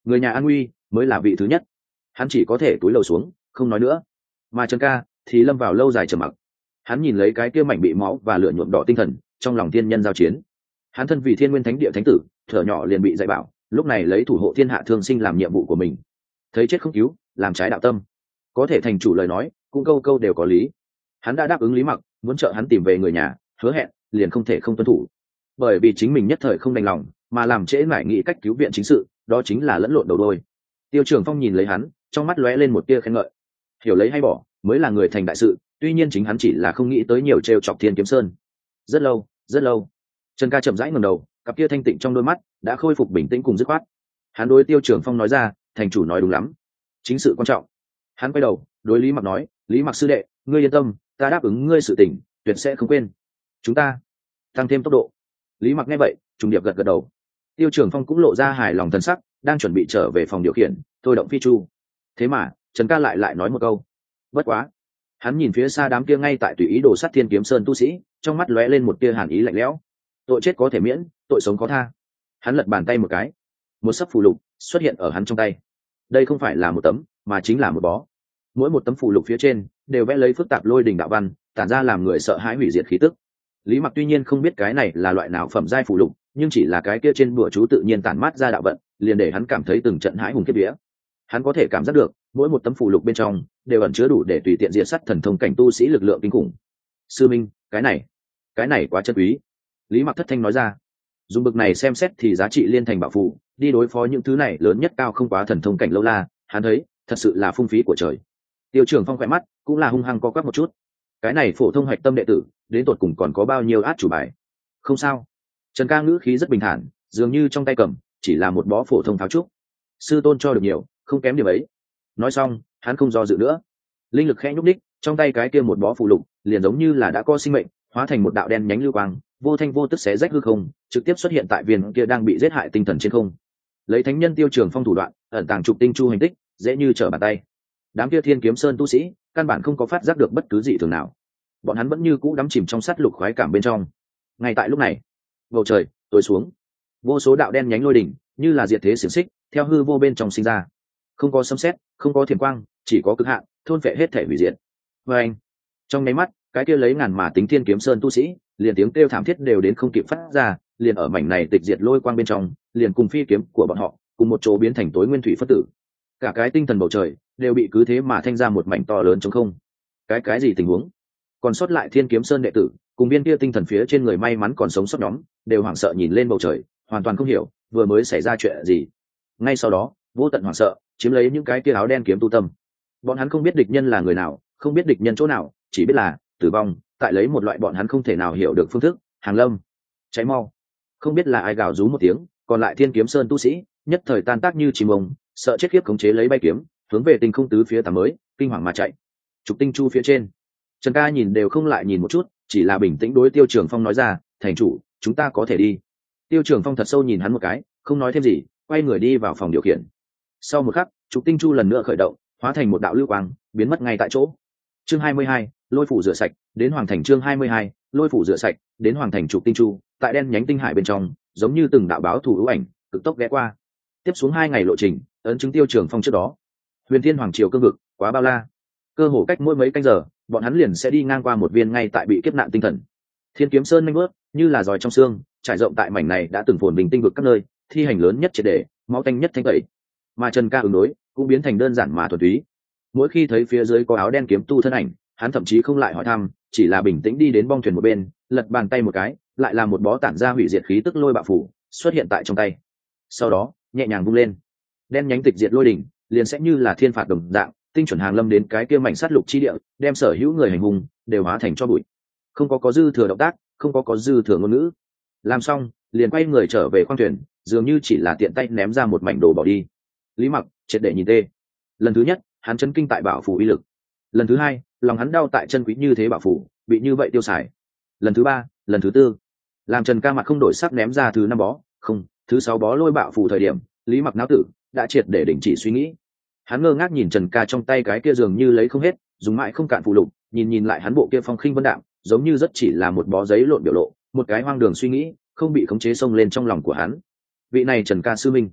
S1: người nhà an nguy mới là vị thứ nhất. Hắn chỉ có thể cúi đầu xuống không nói nữa, mà Trần ca thì lâm vào lâu dài trầm mặc. Hắn nhìn lấy cái kia mảnh bị máu và lửa nhuộm đỏ tinh thần trong lòng thiên nhân giao chiến. Hắn thân vì thiên nguyên thánh địa thánh tử, thở nhỏ liền bị dạy bảo lúc này lấy thủ hộ thiên hạ thương sinh làm nhiệm vụ của mình. Thấy chết không cứu làm trái đạo tâm, có thể thành chủ lời nói cũng câu câu đều có lý. Hắn đã đáp ứng Lý Mặc muốn trợ hắn tìm về người nhà, hứa hẹn liền không thể không tuân thủ, bởi vì chính mình nhất thời không đành lòng mà làm trễ mãi nghĩ cách cứu viện chính sự, đó chính là lẫn lộn đầu đôi. Tiêu Trường Phong nhìn lấy hắn, trong mắt lóe lên một tia khen ngợi. Hiểu lấy hay bỏ mới là người thành đại sự, tuy nhiên chính hắn chỉ là không nghĩ tới nhiều trêu chọc Thiên Kiếm Sơn. Rất lâu rất lâu, Trần ca chậm rãi ngẩng đầu, cặp kia thanh tịnh trong đôi mắt đã khôi phục bình tĩnh cùng dứt khoát. Hắn đối Tiêu Trường Phong nói ra, thành chủ nói đúng lắm, chính sự quan trọng. Hắn quay đầu đối Lý Mặc nói, Lý Mặc sư đệ, ngươi yên tâm, ta đáp ứng ngươi sự tình tuyệt sẽ không quên. Chúng ta tăng thêm tốc độ. Lý Mặc nghe vậy trùng điệp gật gật đầu. Tiêu Trường Phong cũng lộ ra hài lòng thần sắc, đang chuẩn bị trở về phòng điều khiển thôi động phi chu. Thế mà Trần ca lại nói một câu, bất quá. Hắn nhìn phía xa đám kia ngay tại tùy ý đồ sát Thiên Kiếm Sơn tu sĩ, trong mắt lóe lên một tia hàn ý lạnh lẽo. Tội chết có thể miễn, tội sống có tha. Hắn lật bàn tay một cái, một sấp phù lục xuất hiện ở hắn trong tay. Đây không phải là một tấm mà chính là một bó. Mỗi một tấm phù lục phía trên đều vẽ lấy phức tạp lôi đình đạo văn, tản ra làm người sợ hãi hủy diệt khí tức. Lý Mặc tuy nhiên không biết cái này là loại nào phẩm giai phù lục, nhưng chỉ là cái kia trên bùa chú tự nhiên tản mát ra đạo vận, liền để hắn cảm thấy từng trận hãi hùng kiếp vía. Hắn có thể cảm giác được mỗi một tấm phù lục bên trong đều ẩn chứa đủ để tùy tiện diệt sát thần thông cảnh tu sĩ lực lượng kinh khủng. Sư minh, cái này quá chân quý. Lý Mặc thất thanh nói ra, dùng bực này xem xét thì giá trị liên thành bảo phù, đi đối phó những thứ này lớn nhất cao không quá thần thông cảnh lâu la, hắn thấy thật sự là phung phí của trời. Tiêu Trường Phong khẽ mắt cũng là hung hăng co quắp một chút. Cái này phổ thông hạch tâm đệ tử đến tột cùng còn có bao nhiêu át chủ bài? Không sao. Trần ca ngữ khí rất bình thản, dường như trong tay cầm chỉ là một bó phổ thông tháo trúc. Sư tôn cho được nhiều, không kém điểm ấy. Nói xong hắn không do dự nữa, linh lực khẽ nhúc ních, trong tay cái kia một bó phù lục liền giống như là đã có sinh mệnh, hóa thành một đạo đen nhánh lưu quang, vô thanh vô tức xé rách hư không, trực tiếp xuất hiện tại viên kia đang bị giết hại tinh thần trên không. Lấy thánh nhân Tiêu Trường Phong thủ đoạn ẩn tàng trục tinh chu hành tích, dễ như trở bàn tay. Đám kia Thiên Kiếm Sơn tu sĩ căn bản không có phát giác được bất cứ gì thường nào, bọn hắn vẫn như cũ đắm chìm trong sát lục khoái cảm bên trong. Ngay tại lúc này, bầu trời tối xuống, vô số đạo đen nhánh lôi đỉnh như là diệt thế xiềng xích theo hư vô bên trong sinh ra. Không có sấm sét, không có thiểm quang, chỉ có cực hạn thôn phệ hết thể hủy diệt. Và anh, trong nháy mắt, cái kia lấy ngàn mà tính Thiên Kiếm Sơn tu sĩ liền tiếng kêu thảm thiết đều đến không kịp phát ra, liền ở mảnh này tịch diệt lôi quang bên trong, liền cùng phi kiếm của bọn họ cùng một chỗ biến thành tối nguyên thủy phất tử. Cả cái tinh thần bầu trời đều bị cứ thế mà thanh ra một mảnh to lớn trống không. Cái gì tình huống? Còn sót lại Thiên Kiếm Sơn đệ tử cùng viên kia tinh thần phía trên người may mắn còn sống sót nhóm đều hoảng sợ nhìn lên bầu trời, hoàn toàn không hiểu vừa mới xảy ra chuyện gì. Ngay sau đó, vô tận hoảng sợ chiếm lấy những cái kia áo đen kiếm tu tâm. Bọn hắn không biết địch nhân là người nào, không biết địch nhân chỗ nào, chỉ biết là tử vong tại lấy một loại bọn hắn không thể nào hiểu được phương thức, hàng lâm. Cháy mau. Không biết là ai gào rú một tiếng, còn lại Thiên Kiếm Sơn tu sĩ nhất thời tan tác như chim ông, sợ chết khiếp khống chế lấy bay kiếm hướng về tinh không tứ phía tầm mới kinh hoàng mà chạy. Trục tinh chu phía trên, Trần ca nhìn đều không lại nhìn một chút, chỉ là bình tĩnh đối Tiêu Trường Phong nói ra, thành chủ, chúng ta có thể đi. Tiêu Trường Phong thật sâu nhìn hắn một cái, không nói thêm gì, quay người đi vào phòng điều khiển. Sau một khắc, trục tinh chu lần nữa khởi động, hóa thành một đạo lưu quang biến mất ngay tại chỗ. Chương 22, lôi phủ rửa sạch đến hoàng thành. Chương 22, lôi phủ rửa sạch đến hoàng thành. Trục tinh chu tại đen nhánh tinh hải bên trong giống như từng đạo báo thủ ưu ảnh cực tốc ghé qua. Tiếp xuống 2 ngày lộ trình, ấn chứng Tiêu Trường Phong trước đó. Huyền Thiên Hoàng Triều cương vực quá bao la, cơ hồ cách mỗi mấy canh giờ bọn hắn liền sẽ đi ngang qua một viên ngay tại bị kiếp nạn tinh thần. Thiên Kiếm Sơn nhanh bước như là giòi trong xương, trải rộng tại mảnh này đã từng phồn bình tinh vực các nơi, thi hành lớn nhất triệt để, máu tanh nhất thanh tẩy. Mà Trần ca ứng đối cũng biến thành đơn giản mà thuần túy. Mỗi khi thấy phía dưới có áo đen kiếm tu thân ảnh, hắn thậm chí không lại hỏi thăm, chỉ là bình tĩnh đi đến bong thuyền một bên, lật bàn tay một cái, lại là một bó tản ra hủy diệt khí tức lôi bạo phủ xuất hiện tại trong tay. Sau đó nhẹ nhàng vung lên, đen nhánh tịch diệt lôi đỉnh liền sẽ như là thiên phạt đồng dạng, tinh chuẩn hàng lâm đến cái kia mảnh sát lục chi địa, đem sở hữu người hành hung đều hóa thành cho bụi. Không có dư thừa động tác, không có dư thừa ngôn ngữ. Làm xong, liền quay người trở về khoang thuyền, dường như chỉ là tiện tay ném ra một mảnh đồ bỏ đi. Lý Mặc triệt để nhìn tê. Lần thứ nhất, hắn chấn kinh tại bảo phủ uy lực. Lần thứ hai, lòng hắn đau tại chân quý như thế bảo phủ bị như vậy tiêu xài. Lần thứ ba, lần thứ tư, làm Trần ca mặt không đổi sắc ném ra thứ 5 bó, không, thứ 6 bó lôi bạo phủ thời điểm, Lý Mặc não tử đã triệt để đình chỉ suy nghĩ. Hắn ngơ ngác nhìn Trần ca trong tay cái kia dường như lấy không hết, dùng mãi không cạn phụ lục, nhìn lại hắn bộ kia phong khinh vân đạm, giống như rất chỉ là một bó giấy lộn biểu lộ, một cái hoang đường suy nghĩ không bị khống chế xông lên trong lòng của hắn. Vị này Trần ca sư minh,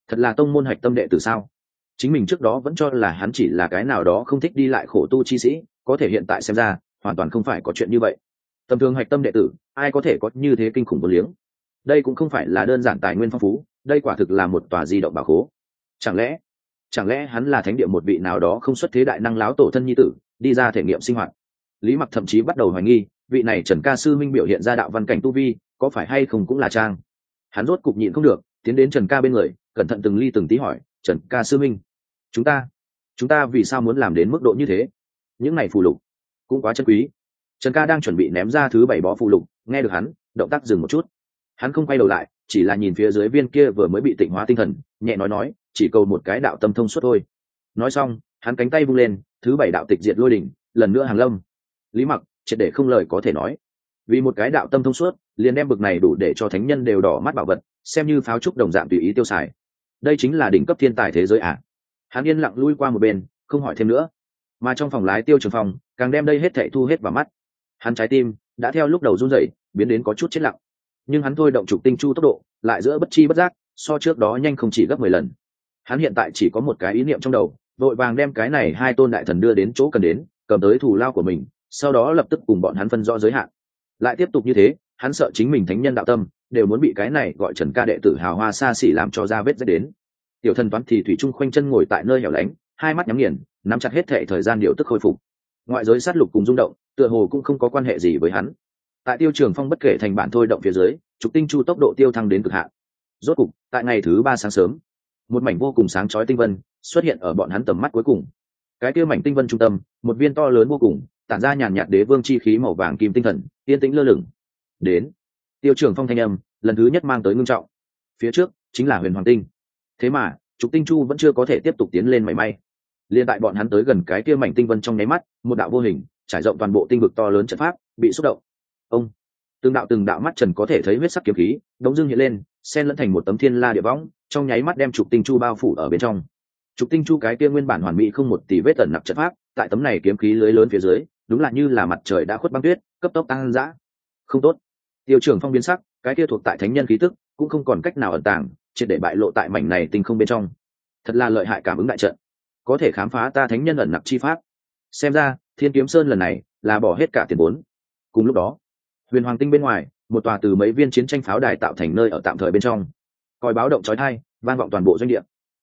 S1: Thật là tông môn hạch tâm đệ tử sao? Chính mình trước đó vẫn cho là hắn chỉ là cái nào đó không thích đi lại khổ tu chi sĩ, có thể hiện tại xem ra hoàn toàn không phải có chuyện như vậy. Tầm thường hạch tâm đệ tử ai có thể có như thế kinh khủng vô liếng. Đây cũng không phải là đơn giản tài nguyên phong phú, đây quả thực là một tòa di động bảo khố. Chẳng lẽ hắn là thánh địa một vị nào đó không xuất thế đại năng láo tổ thân nhi tử, đi ra thể nghiệm sinh hoạt? Lý Mặc thậm chí bắt đầu hoài nghi vị này Trần Ca sư minh biểu hiện ra đạo văn cảnh tu vi có phải hay không cũng là trang. Hắn rốt cục nhịn không được, tiến đến Trần Ca bên người, cẩn thận từng ly từng tí hỏi: Trần Ca sư minh, chúng ta vì sao muốn làm đến mức độ như thế? Những này phù lục cũng quá chân quý. Trần Ca đang chuẩn bị ném ra thứ 7 bó phù lục, nghe được hắn, động tác dừng một chút. Hắn không quay đầu lại, chỉ là nhìn phía dưới viên kia vừa mới bị tịnh hóa tinh thần, nhẹ nói, chỉ cầu một cái đạo tâm thông suốt thôi. Nói xong, hắn cánh tay vung lên, thứ 7 đạo tịch diệt lôi đỉnh lần nữa hàng lâm. Lý Mặc triệt để không lời có thể nói. Vì một cái đạo tâm thông suốt, liền đem bực này đủ để cho thánh nhân đều đỏ mắt bảo vật, xem như pháo trúc đồng dạng tùy ý tiêu xài. Đây chính là đỉnh cấp thiên tài thế giới à? Hắn yên lặng lui qua một bên, không hỏi thêm nữa. Mà trong phòng lái Tiêu Trường Phong càng đem đây hết thảy thu hết vào mắt. Hắn trái tim đã theo lúc đầu run rẩy biến đến có chút chết lặng, nhưng hắn thôi động trục tinh chu tốc độ lại giữa bất chi bất giác so trước đó nhanh không chỉ gấp 10 lần. Hắn hiện tại chỉ có một cái ý niệm trong đầu, vội vàng đem cái này hai tôn đại thần đưa đến chỗ cần đến, cầm tới thù lao của mình, sau đó lập tức cùng bọn hắn phân rõ giới hạn. Lại tiếp tục như thế, hắn sợ chính mình thánh nhân đạo tâm đều muốn bị cái này gọi Trần Ca đệ tử hào hoa xa xỉ làm cho ra vết rách đến. Tiểu thần toán thì thủy trung khoanh chân ngồi tại nơi hẻo lánh, hai mắt nhắm nghiền, nắm chặt hết thệ thời gian điều tức khôi phục. Ngoại giới sát lục cùng rung động, tựa hồ cũng không có quan hệ gì với hắn. Tại Tiêu Trường Phong bất kể thành bản thôi động phía dưới, trục tinh chu tốc độ tiêu thăng đến cực hạn. Rốt cục, tại ngày thứ 3 sáng sớm, một mảnh vô cùng sáng chói tinh vân xuất hiện ở bọn hắn tầm mắt cuối cùng. Cái kia mảnh tinh vân trung tâm, một viên to lớn vô cùng, tản ra nhàn nhạt đế vương chi khí màu vàng kim tinh thần, yên tĩnh lơ lửng. Đến. Tiêu Trường Phong thanh âm lần thứ nhất mang tới ngưng trọng. Phía trước chính là Huyền Hoàng Tinh. Thế mà, trục tinh chu vẫn chưa có thể tiếp tục tiến lên mảy may. Liên tại bọn hắn tới gần cái kia mảnh tinh vân trong nháy mắt, một đạo vô hình trải rộng toàn bộ tinh vực to lớn trận pháp bị xúc động. Ông, từng đạo mắt trần có thể thấy huyết sắc kiếm khí đống dưng hiện lên, xen lẫn thành một tấm thiên la địa võng, trong nháy mắt đem trục tinh chu bao phủ ở bên trong. Trục tinh chu cái kia nguyên bản hoàn mỹ không một tỷ vết tẩn nặc trận pháp, tại tấm này kiếm khí lưới lớn phía dưới, đúng là như là mặt trời đã khuất băng tuyết, cấp tốc tăng dã. Không tốt. Tiêu Trường Phong biến sắc, cái kia thuộc tại thánh nhân khí tức cũng không còn cách nào ẩn tàng, triệt để bại lộ tại mảnh này tinh không bên trong. Thật là lợi hại cảm ứng đại trận, có thể khám phá ta thánh nhân ẩn nặc chi pháp. Xem ra Thiên Kiếm Sơn lần này là bỏ hết cả tiền vốn. Cùng lúc đó, Huyền Hoàng Tinh bên ngoài, một tòa từ mấy viên chiến tranh pháo đài tạo thành nơi ở tạm thời bên trong, còi báo động chói tai vang vọng toàn bộ doanh địa.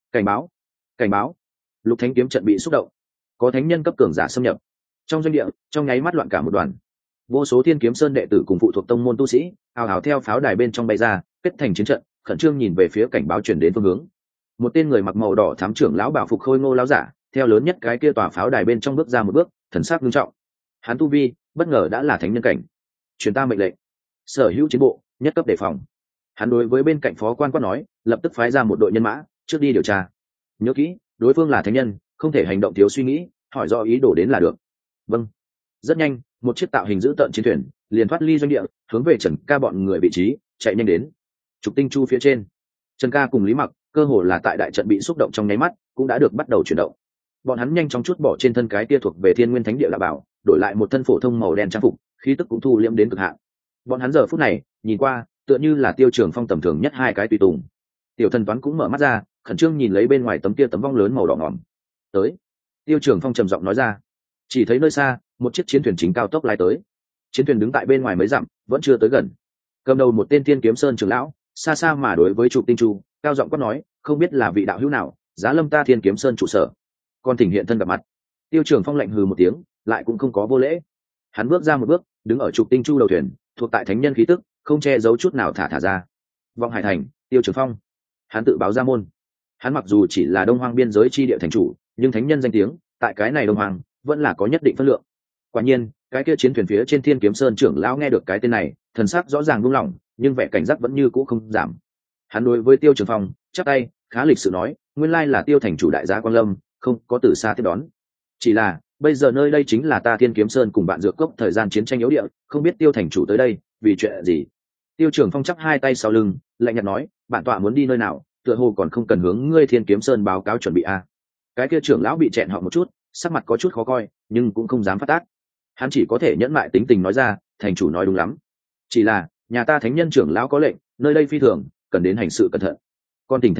S1: Cảnh báo, Lục Thánh kiếm trận bị xúc động, có thánh nhân cấp cường giả xâm nhập. Trong doanh địa, trong nháy mắt loạn cả một đoàn. Vô số Thiên Kiếm Sơn đệ tử cùng phụ thuộc tông môn tu sĩ, ào ào theo pháo đài bên trong bay ra, kết thành chiến trận, khẩn trương nhìn về phía cảnh báo truyền đến phương hướng. Một tên người mặc màu đỏ thám trưởng lão bảo phục khôi ngô lão giả, theo lớn nhất cái kia tòa pháo đài bên trong bước ra một bước, thần sắc nghiêm trọng. Hắn tu vi bất ngờ đã là thánh nhân cảnh. Truyền ta mệnh lệnh, sở hữu chiến bộ nhất cấp đề phòng. Hắn đối với bên cạnh phó quan quát nói, lập tức phái ra một đội nhân mã trước đi điều tra. Nhớ kỹ, đối phương là thánh nhân, không thể hành động thiếu suy nghĩ, hỏi rõ ý đồ đến là được. Vâng. Rất nhanh, một chiếc tạo hình dữ tợn chiến thuyền liền thoát ly doanh địa, hướng về Trần Ca bọn người vị trí chạy nhanh đến. Trục tinh chu phía trên, Trần Ca cùng Lý Mặc cơ hồ là tại đại trận bị xúc động trong nháy mắt cũng đã được bắt đầu chuyển động. Bọn hắn nhanh chóng chút bỏ trên thân cái kia thuộc về Thiên Nguyên Thánh Địa là bảo, đổi lại một thân phổ thông màu đen trang phục, khí tức cũng thu liễm đến cực hạn. Bọn hắn giờ phút này nhìn qua tựa như là Tiêu Trường Phong tầm thường nhất hai cái tùy tùng. Tiểu thần toán cũng mở mắt ra, khẩn trương nhìn lấy bên ngoài tấm kia tấm vong lớn màu đỏ ngòm. Tới. Tiêu Trường Phong trầm giọng nói ra. Chỉ thấy nơi xa, một chiếc chiến thuyền chính cao tốc lái tới. Chiến thuyền đứng tại bên ngoài mấy dặm, vẫn chưa tới gần. Cầm đầu một tên Thiên Kiếm Sơn trưởng lão, xa xa mà đối với Trục Tinh Chu cao giọng quát nói, không biết là vị đạo hữu nào giá lâm ta Thiên Kiếm Sơn trụ sở, còn thỉnh hiện thân gặp mặt. Tiêu Trường Phong lạnh hừ một tiếng, lại cũng không có vô lễ. Hắn bước ra một bước, đứng ở Trục Tinh Chu đầu thuyền, thuộc tại thánh nhân khí tức không che giấu chút nào thả ra. Vọng Hải Thành, Tiêu Trường Phong. Hắn tự báo ra môn. Hắn mặc dù chỉ là Đông Hoang biên giới chi địa thành chủ, nhưng thánh nhân danh tiếng tại cái này Đông Hoang vẫn là có nhất định phân lượng. Quả nhiên, cái kia chiến thuyền phía trên Thiên Kiếm Sơn trưởng lão nghe được cái tên này, thần sắc rõ ràng buông lỏng, nhưng vẻ cảnh giác vẫn như cũ không giảm. Hắn đối với Tiêu Trường Phong chắp tay, khá lịch sự nói, nguyên lai là Tiêu thành chủ đại gia Quang Lâm, không có từ xa tiếp đón. Chỉ là bây giờ nơi đây chính là ta Thiên Kiếm Sơn cùng bạn dược cốc thời gian chiến tranh yếu địa, không biết Tiêu thành chủ tới đây vì chuyện gì. Tiêu Trường Phong chắp hai tay sau lưng, lạnh nhạt nói, bản tọa muốn đi nơi nào, tựa hồ còn không cần hướng ngươi Thiên Kiếm Sơn báo cáo chuẩn bị a. Cái kia trưởng lão bị chẹn họ một chút, sắc mặt có chút khó coi, nhưng cũng không dám phát tác. Hắn chỉ có thể nhẫn mại tính tình nói ra, thành chủ nói đúng lắm. Chỉ là nhà ta thánh nhân trưởng lão có lệnh, nơi đây phi thường, cần đến hành sự cẩn thận. Con tỉnh thành chủ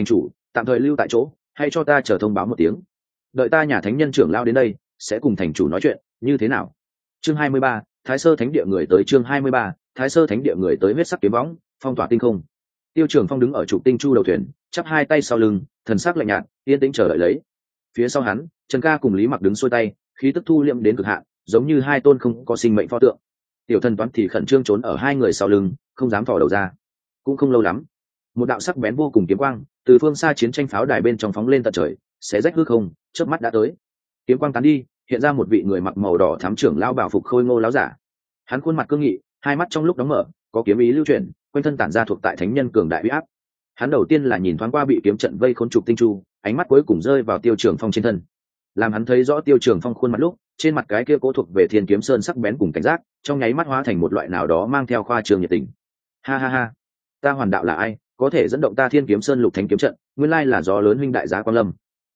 S1: tạm thời lưu tại chỗ, hay cho ta chờ thông báo một tiếng, đợi ta nhà thánh nhân trưởng lao đến đây sẽ cùng thành chủ nói chuyện như thế nào. Chương 23, Thái Sơ Thánh Địa người tới. Chương 23, Thái Sơ Thánh Địa người tới. Huyết sắc kiếm võng phong tỏa tinh không. Tiêu Trường Phong đứng ở trục tinh chu đầu thuyền, chắp hai tay sau lưng, thần sắc lạnh nhạt, yên tĩnh chờ đợi lấy. Phía sau hắn, Trần Ca cùng Lý Mặc đứng xuôi tay, khí tức thu liệm đến cực hạn, giống như hai tôn không có sinh mệnh pho tượng. Tiểu Thần Toán thì khẩn trương trốn ở hai người sau lưng, không dám thò đầu ra. Cũng không lâu lắm, một đạo sắc bén vô cùng kiếm quang từ phương xa chiến tranh pháo đài bên trong phóng lên tận trời, xé rách hư không, chớp mắt đã tới. Kiếm quang tán đi, hiện ra một vị người mặc màu đỏ thám trưởng lão bảo phục khôi ngô lão giả. Hắn khuôn mặt cương nghị, hai mắt trong lúc đóng mở, có kiếm ý lưu chuyển, quanh thân tản ra thuộc tại thánh nhân cường đại uy áp. Hắn đầu tiên là nhìn thoáng qua bị kiếm trận vây khốn trục tinh chu, ánh mắt cuối cùng rơi vào Tiêu Trường Phong trên thân. Làm hắn thấy rõ Tiêu Trường Phong khuôn mặt lúc, trên mặt cái kia cố thuộc về Thiên Kiếm Sơn sắc bén cùng cảnh giác, trong nháy mắt hóa thành một loại nào đó mang theo khoa trương nhiệt tình. Ha ha ha, ta hoàn đạo là ai, có thể dẫn động ta Thiên Kiếm Sơn lục thánh kiếm trận, nguyên lai là gió lớn huynh đại giá Quang Lâm.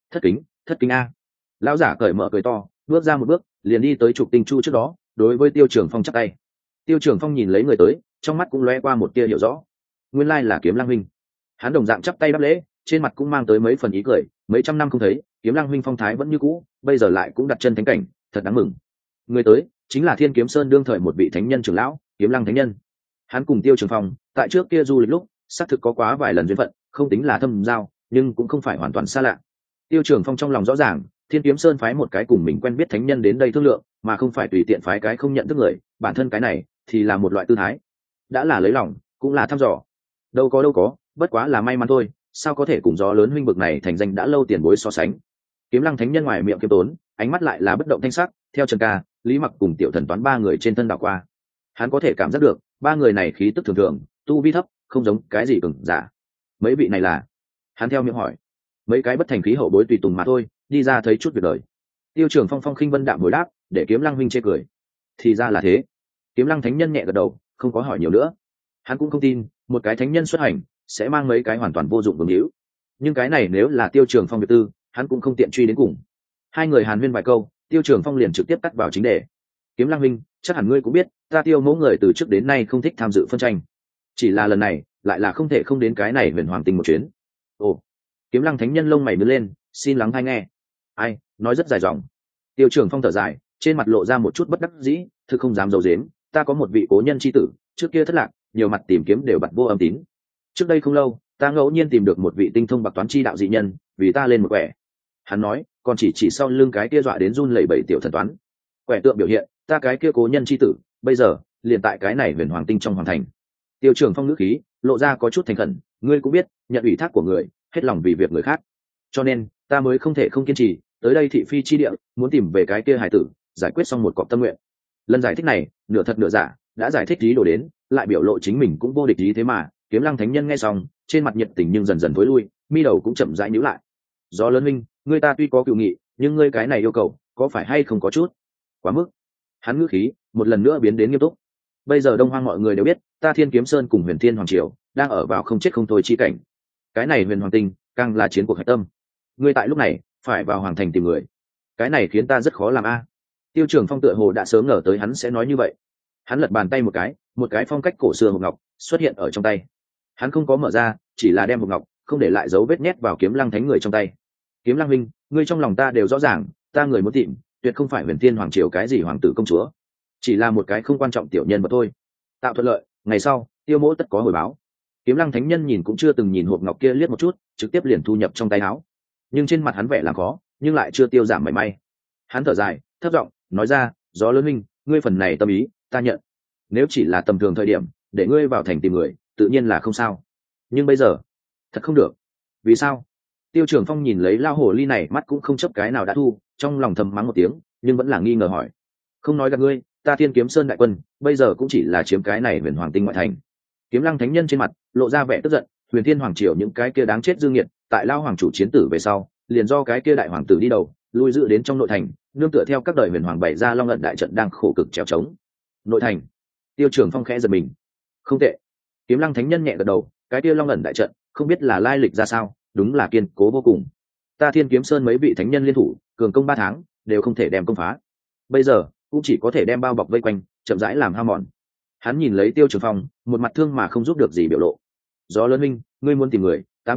S1: Thất kính a. Lão giả cởi mở cười to, bước ra một bước, liền đi tới trục tinh chu trước đó, đối với Tiêu Trường Phong chắp tay. Tiêu Trường Phong nhìn lấy người tới, trong mắt cũng lóe qua một tia hiểu rõ, nguyên lai là Kiếm Lăng huynh. Hắn đồng dạng chắp tay đáp lễ, trên mặt cũng mang tới mấy phần ý cười, mấy trăm năm không thấy, Kiếm Lăng huynh phong thái vẫn như cũ, bây giờ lại cũng đặt chân thánh cảnh, thật đáng mừng. Người tới chính là Thiên Kiếm Sơn đương thời một vị thánh nhân trưởng lão, Kiếm Lăng thánh nhân. Hắn cùng Tiêu Trường Phong tại trước kia du lịch lúc, xác thực có quá vài lần duyên phận, không tính là thâm giao, nhưng cũng không phải hoàn toàn xa lạ. Tiêu Trường Phong trong lòng rõ ràng, Thiên Kiếm Sơn phái một cái cùng mình quen biết thánh nhân đến đây thương lượng, mà không phải tùy tiện phái cái không nhận thức người, bản thân cái này thì là một loại tư thái. Đã là lấy lòng, cũng là thăm dò. Đâu có, bất quá là may mắn thôi, sao có thể cùng gió lớn huynh bực này thành danh đã lâu tiền bối so sánh. Kiếm Lăng thánh nhân ngoài miệng kiêm tốn, ánh mắt lại là bất động thanh sắc, theo Trần Ca, Lý Mặc cùng Tiểu Thần Toán ba người trên thân đảo qua. Hắn có thể cảm giác được, ba người này khí tức thường thường, tu vi thấp, không giống cái gì cường giả. Mấy vị này là? Hắn theo miệng hỏi. Mấy cái bất thành khí hậu bối tùy tùng mà thôi, đi ra thấy chút việc đời. Tiêu Trường Phong phong khinh vân đạm hồi đáp, để Kiếm Lăng huynh chê cười. Thì ra là thế. Kiếm Lăng thánh nhân nhẹ gật đầu, không có hỏi nhiều nữa. Hắn cũng không tin một cái thánh nhân xuất hành sẽ mang mấy cái hoàn toàn vô dụng vương hữu, nhưng cái này nếu là Tiêu Trường Phong việc tư, hắn cũng không tiện truy đến cùng. Hai người hàn huyên vài câu, Tiêu Trường Phong liền trực tiếp cắt vào chính đề. Kiếm Lăng huynh, chắc hẳn ngươi cũng biết, ta Tiêu mẫu người từ trước đến nay không thích tham dự phân tranh, chỉ là lần này lại là không thể không đến cái này Huyền Hoàng Tinh một chuyến. Ồ. Kiếm Lăng thánh nhân lông mày nhướng lên, xin lắng hay nghe. Ai nói rất dài dòng. Tiêu Trường Phong thở dài, trên mặt lộ ra một chút bất đắc dĩ, thực không dám giấu giếm, ta có một vị cố nhân chi tử, trước kia thất lạc, nhiều mặt tìm kiếm đều bặt vô âm tín. Trước đây không lâu, ta ngẫu nhiên tìm được một vị tinh thông bạc toán chi đạo dị nhân, vì ta lên một quẻ. Hắn nói, còn chỉ sau lưng cái kia dọa đến run lẩy bẩy tiểu thần toán. Quẻ tượng biểu hiện, ta cái kia cố nhân chi tử, bây giờ liền tại cái này Huyền Hoàng Tinh trong hoàng thành. Tiêu Trường Phong ngữ khí lộ ra có chút thành khẩn, ngươi cũng biết, nhận ủy thác của người, hết lòng vì việc người khác, cho nên ta mới không thể không kiên trì tới đây thị phi chi địa, muốn tìm về cái kia hài tử, giải quyết xong một cọc tâm nguyện. Lần giải thích này nửa thật nửa giả, đã giải thích ý đồ đến, lại biểu lộ chính mình cũng vô địch ý thế mà. Kiếm Lăng thánh nhân nghe xong, trên mặt nhiệt tình nhưng dần dần tối lui, mi đầu cũng chậm rãi nhíu lại. Do lớn minh, ngươi ta tuy có cựu nghị, nhưng ngươi cái này yêu cầu có phải hay không có chút quá mức. Hắn ngữ khí một lần nữa biến đến nghiêm túc. Bây giờ Đông Hoang mọi người đều biết, ta Thiên Kiếm Sơn cùng Huyền Thiên Hoàng Triều đang ở vào không chết không thôi chi cảnh. Cái này Huyền Hoàng Tinh càng là chiến cuộc hạch tâm, ngươi tại lúc này phải vào hoàng thành tìm người, cái này khiến ta rất khó làm a. Tiêu Trường Phong tựa hồ đã sớm ngờ tới hắn sẽ nói như vậy. Hắn lật bàn tay một cái phong cách cổ xưa hộp ngọc xuất hiện ở trong tay. Hắn không có mở ra, chỉ là đem hộp ngọc không để lại dấu vết nhét vào Kiếm Lăng thánh người trong tay. Kiếm Lăng huynh, ngươi trong lòng ta đều rõ ràng, ta người muốn tìm tuyệt không phải Huyền Thiên Hoàng Triều cái gì hoàng tử công chúa, chỉ là một cái không quan trọng tiểu nhân mà thôi. Tạo thuận lợi, ngày sau Tiêu mỗ tất có hồi báo. Kiếm Lăng thánh nhân nhìn cũng chưa từng nhìn hộp ngọc kia liếc một chút, trực tiếp liền thu nhập trong tay áo. Nhưng trên mặt hắn vẻ làm khó, nhưng lại chưa tiêu giảm mảy may. Hắn thở dài, thấp giọng nói ra, gió lớn huynh, ngươi phần này tâm ý ta nhận. Nếu chỉ là tầm thường thời điểm, để ngươi vào thành tìm người, tự nhiên là không sao, nhưng bây giờ thật không được. Vì sao? Tiêu Trường Phong nhìn lấy lao hồ ly này, mắt cũng không chấp cái nào đã thu, trong lòng thầm mắng một tiếng, nhưng vẫn là nghi ngờ hỏi. Không nói gạt ngươi, ta Thiên Kiếm Sơn đại quân bây giờ cũng chỉ là chiếm cái này Huyền Hoàng Tinh ngoại thành. Kiếm Lăng thánh nhân trên mặt lộ ra vẻ tức giận, Huyền Thiên Hoàng Triều những cái kia đáng chết dương nghiệt, tại lao hoàng chủ chiến tử về sau, liền do cái kia đại hoàng tử đi đầu, lui dự đến trong nội thành, nương tựa theo các đời huyền hoàng bày ra long ẩn đại trận đang khổ cực trèo trống. Nội thành. Tiêu Trường Phong khẽ giật mình. Không tệ. Kiếm Lăng thánh nhân nhẹ gật đầu, cái kia long ẩn đại trận không biết là lai lịch ra sao, đúng là kiên cố vô cùng. Ta Thiên Kiếm Sơn mấy vị thánh nhân liên thủ, cường công 3 tháng đều không thể đem công phá, bây giờ cũng chỉ có thể đem bao bọc vây quanh, chậm rãi làm hao mòn. Hắn nhìn lấy Tiêu Trường Phong, một mặt thương mà không giúp được gì biểu lộ. Gió lớn minh, ngươi muốn tìm người, tám thành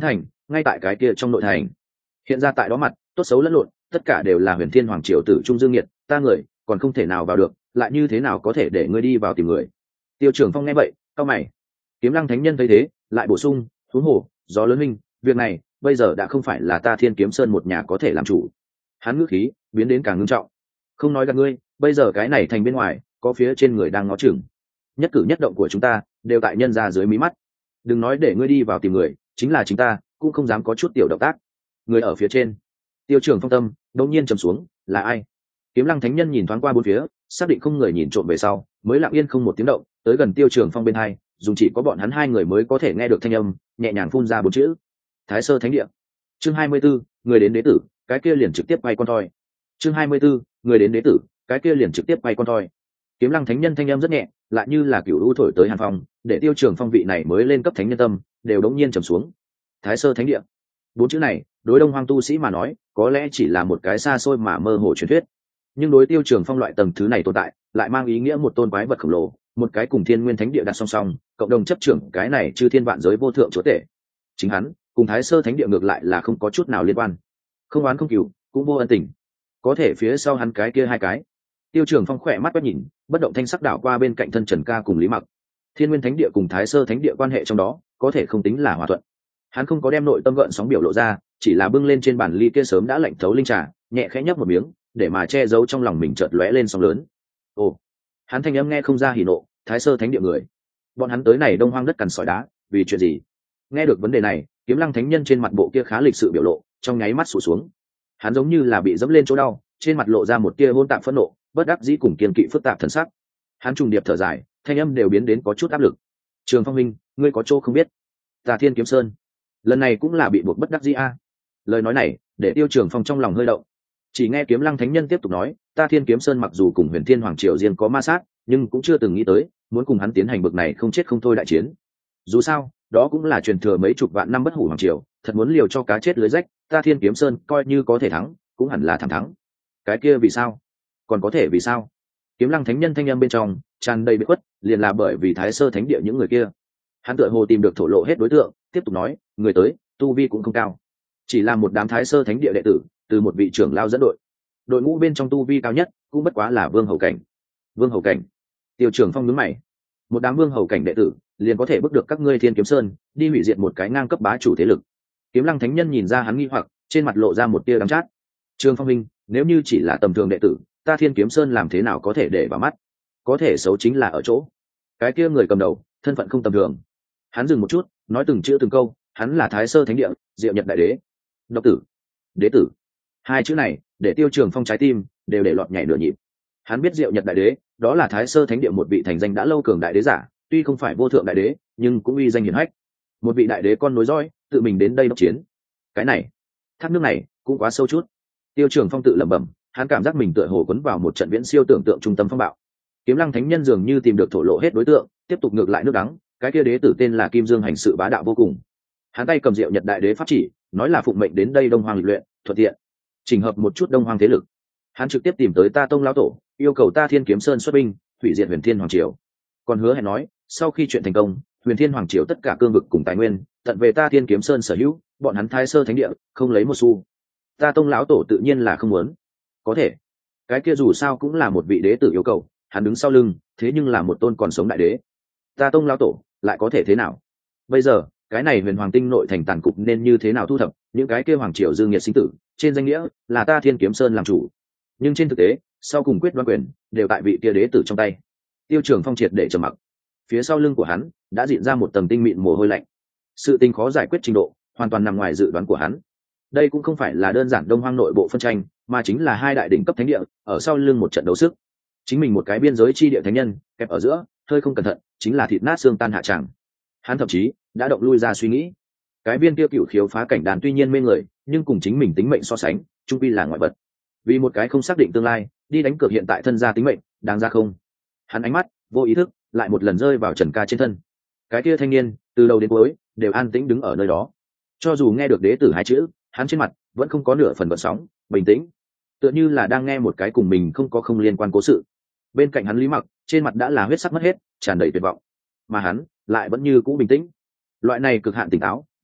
S1: ngay tại cái kia trong nội thành. Hiện ra tại đó mặt tốt xấu lẫn lộn, tất cả đều là Huyền Thiên Hoàng triều tử trung dương nghiệt, ta người còn không thể nào vào được, lại như thế nào có thể để ngươi đi vào tìm người? Tiêu Trường Phong nghe vậy, cau mày. Kiếm Lăng thánh nhân thấy thế, lại bổ sung, huống hồ, gió lớn huynh, việc này bây giờ đã không phải là ta Thiên Kiếm Sơn một nhà có thể làm chủ. Hắn ngữ khí biến đến càng ngưng trọng. Không nói gạt ngươi, bây giờ cái này thành bên ngoài, có phía trên người đang ngó chừng. Nhất cử nhất động của chúng ta đều tại nhân ra dưới mí mắt. Đừng nói để ngươi đi vào tìm người, chính là chính ta cũng không dám có chút tiểu động tác. Người ở phía trên. Tiêu Trường Phong tâm đột nhiên trầm xuống, là ai? Kiếm Lăng thánh nhân nhìn thoáng qua bốn phía, xác định không người nhìn trộm về sau, mới lặng yên không một tiếng động, tới gần Tiêu Trường Phong bên hai, dùng chỉ có bọn hắn hai người mới có thể nghe được thanh âm, nhẹ nhàng phun ra bốn chữ: Thái Sơ Thánh Địa. Chương 24, người đến đế tử, cái kia liền trực tiếp quay con thoi. Chương 24, người đến đế tử, cái kia liền trực tiếp quay con thoi. Kiếm Lăng thánh nhân thanh âm rất nhẹ, lại như là cửu u thổi tới hàn phong, để Tiêu Trường Phong vị này mới lên cấp thánh nhân tâm đều đống nhiên trầm xuống. Thái Sơ Thánh Địa. Bốn chữ này, đối Đông Hoang tu sĩ mà nói, có lẽ chỉ là một cái xa xôi mà mơ hồ truyền thuyết, nhưng đối Tiêu Trường Phong loại tầng thứ này tồn tại, lại mang ý nghĩa một tôn quái vật khổng lồ, một cái cùng Thiên Nguyên Thánh Địa đặt song song, cộng đồng chấp trưởng cái này chư thiên vạn giới vô thượng chúa tể. Chính hắn, cùng Thái Sơ Thánh Địa ngược lại là không có chút nào liên quan, không oán không cừu, cũng vô ân tình. Có thể phía sau hắn cái kia hai cái. Tiêu Trường Phong khỏe mắt quét nhìn, bất động thanh sắc đảo qua bên cạnh thân Trần Ca cùng Lý Mặc. Thiên Nguyên Thánh Địa cùng Thái Sơ Thánh Địa quan hệ trong đó, có thể không tính là hòa thuận. Hắn không có đem nội tâm gợn sóng biểu lộ ra, chỉ là bưng lên trên bàn ly kia sớm đã lạnh thấu linh trà, nhẹ khẽ nhấp một miếng, để mà che giấu trong lòng mình chợt lóe lên sóng lớn. Ồ, hắn thanh âm nghe không ra hỉ nộ, Thái Sơ Thánh Địa người, bọn hắn tới này Đông Hoang đất cằn sỏi đá, vì chuyện gì? Nghe được vấn đề này, Kiếm Lăng thánh nhân trên mặt bộ kia khá lịch sự biểu lộ, trong nháy mắt sụt xuống. Hắn giống như là bị dẫm lên chỗ đau, trên mặt lộ ra một tia hỗn tạp phẫn nộ, bất đắc dĩ cùng kiên kỵ phức tạp thần sắc. Hắn trùng điệp thở dài, thanh âm đều biến đến có chút áp lực. Trường Phong huynh, ngươi có chỗ không biết, ta Thiên Kiếm Sơn lần này cũng là bị buộc bất đắc dĩ a. Lời nói này để Tiêu Trường Phong trong lòng hơi động. Chỉ nghe Kiếm Lăng thánh nhân tiếp tục nói, ta Thiên Kiếm Sơn mặc dù cùng Huyền Thiên Hoàng triều riêng có ma sát, nhưng cũng chưa từng nghĩ tới muốn cùng hắn tiến hành bực này không chết không thôi đại chiến. Dù sao, đó cũng là truyền thừa mấy chục vạn năm bất hủ hoàng triều, thật muốn liều cho cá chết lưới rách, ta Thiên Kiếm Sơn coi như có thể thắng, cũng hẳn là thẳng thắng. Cái kia vì sao? Còn có thể vì sao? Kiếm Lăng thánh nhân thanh âm bên trong tràn đầy bị khuất, liền là bởi vì Thái Sơ Thánh Địa những người kia. Hắn tựa hồ tìm được thổ lộ hết đối tượng, tiếp tục nói, người tới tu vi cũng không cao, chỉ là một đám Thái Sơ Thánh Địa đệ tử, từ một vị trưởng lao dẫn đội. Đội ngũ bên trong tu vi cao nhất cũng bất quá là vương hầu cảnh. Vương hầu cảnh? Tiêu Trường Phong nhướng mày. Một đám vương hầu cảnh đệ tử liền có thể bước được các ngươi Thiên Kiếm Sơn đi hủy diệt một cái ngang cấp bá chủ thế lực? Kiếm Lăng thánh nhân nhìn ra hắn nghi hoặc, trên mặt lộ ra một tia đắng chát. Trường Phong minh, nếu như chỉ là tầm thường đệ tử, ta Thiên Kiếm Sơn làm thế nào có thể để vào mắt? Có thể xấu chính là ở chỗ cái kia người cầm đầu thân phận không tầm thường. Hắn dừng một chút, nói từng chữ từng câu, hắn là Thái Sơ Thánh Địa Diệu Nhật đại đế. Độc tử, đế tử, hai chữ này để Tiêu Trường Phong trái tim đều để lọt nhảy nửa nhịp. Hắn biết Diệu Nhật đại đế đó là Thái Sơ Thánh Địa một vị thành danh đã lâu cường đại đế giả, tuy không phải vô thượng đại đế nhưng cũng uy danh hiển hách. Một vị đại đế con nối dõi tự mình đến đây đốc chiến, cái này thác nước này cũng quá sâu chút. Tiêu Trường Phong tự lẩm bẩm, hắn cảm giác mình tựa hồ cuốn vào một trận viễn siêu tưởng tượng trung tâm phong bạo. Kiếm Lăng thánh nhân dường như tìm được thổ lộ hết đối tượng, tiếp tục ngược lại nước đắng, cái kia đế tử tên là Kim Dương hành sự bá đạo vô cùng. Hắn tay cầm Diệu Nhật đại đế pháp chỉ, nói là phụng mệnh đến đây Đông Hoang lịch luyện, thuận tiện chỉnh hợp một chút Đông Hoang thế lực. Hắn trực tiếp tìm tới ta Tông lão tổ, yêu cầu ta Thiên Kiếm Sơn xuất binh, hủy diệt Huyền Thiên Hoàng triều. Còn hứa hẹn nói, sau khi chuyện thành công, Huyền Thiên Hoàng triều tất cả cương vực cùng tài nguyên, tận về ta Thiên Kiếm Sơn sở hữu, bọn hắn Thái Sơ Thánh Địa không lấy một xu. Ta Tông lão tổ tự nhiên là không muốn. Có thể, cái kia dù sao cũng là một vị đế tử yêu cầu, hắn đứng sau lưng, thế nhưng là một tôn còn sống đại đế. Ta Tông lão tổ lại có thể thế nào? Bây giờ cái này Huyền Hoàng tinh nội thành tàn cục nên như thế nào thu thập? Những cái kia hoàng triều dương nhiệt sinh tử, trên danh nghĩa là ta Thiên Kiếm Sơn làm chủ, nhưng trên thực tế sau cùng quyết đoán quyền đều tại vị kia đế tử trong tay. Tiêu Trường Phong triệt để trầm mặc. Phía sau lưng của hắn đã diễn ra một tầng tinh mịn mồ hôi lạnh. Sự tình khó giải quyết trình độ hoàn toàn nằm ngoài dự đoán của hắn. Đây cũng không phải là đơn giản Đông Hoang nội bộ phân tranh, mà chính là hai đại đỉnh cấp thánh địa ở sau lưng một trận đấu sức. Chính mình một cái biên giới chi địa thánh nhân kẹp ở giữa, hơi không cẩn thận chính là thịt nát xương tan hạ tràng. Hắn thậm chí đã động lui ra suy nghĩ, cái viên kia cựu khiếu phá cảnh đàn tuy nhiên mê người, nhưng cùng chính mình tính mệnh so sánh, trung quy là ngoại vật. Vì một cái không xác định tương lai, đi đánh cược hiện tại thân gia tính mệnh, đáng ra không? Hắn ánh mắt vô ý thức lại một lần rơi vào Trần Ca trên thân. Cái kia thanh niên từ đầu đến cuối đều an tĩnh đứng ở nơi đó, cho dù nghe được đế tử hai chữ, hắn trên mặt vẫn không có nửa phần gợn sóng, bình tĩnh, tựa như là đang nghe một cái cùng mình không liên quan cố sự. Bên cạnh hắn Lý Mặc trên mặt đã là huyết sắc mất hết, tràn đầy tuyệt vọng, mà hắn lại vẫn như cũ bình tĩnh. Loại này cực hạn tỉnh táo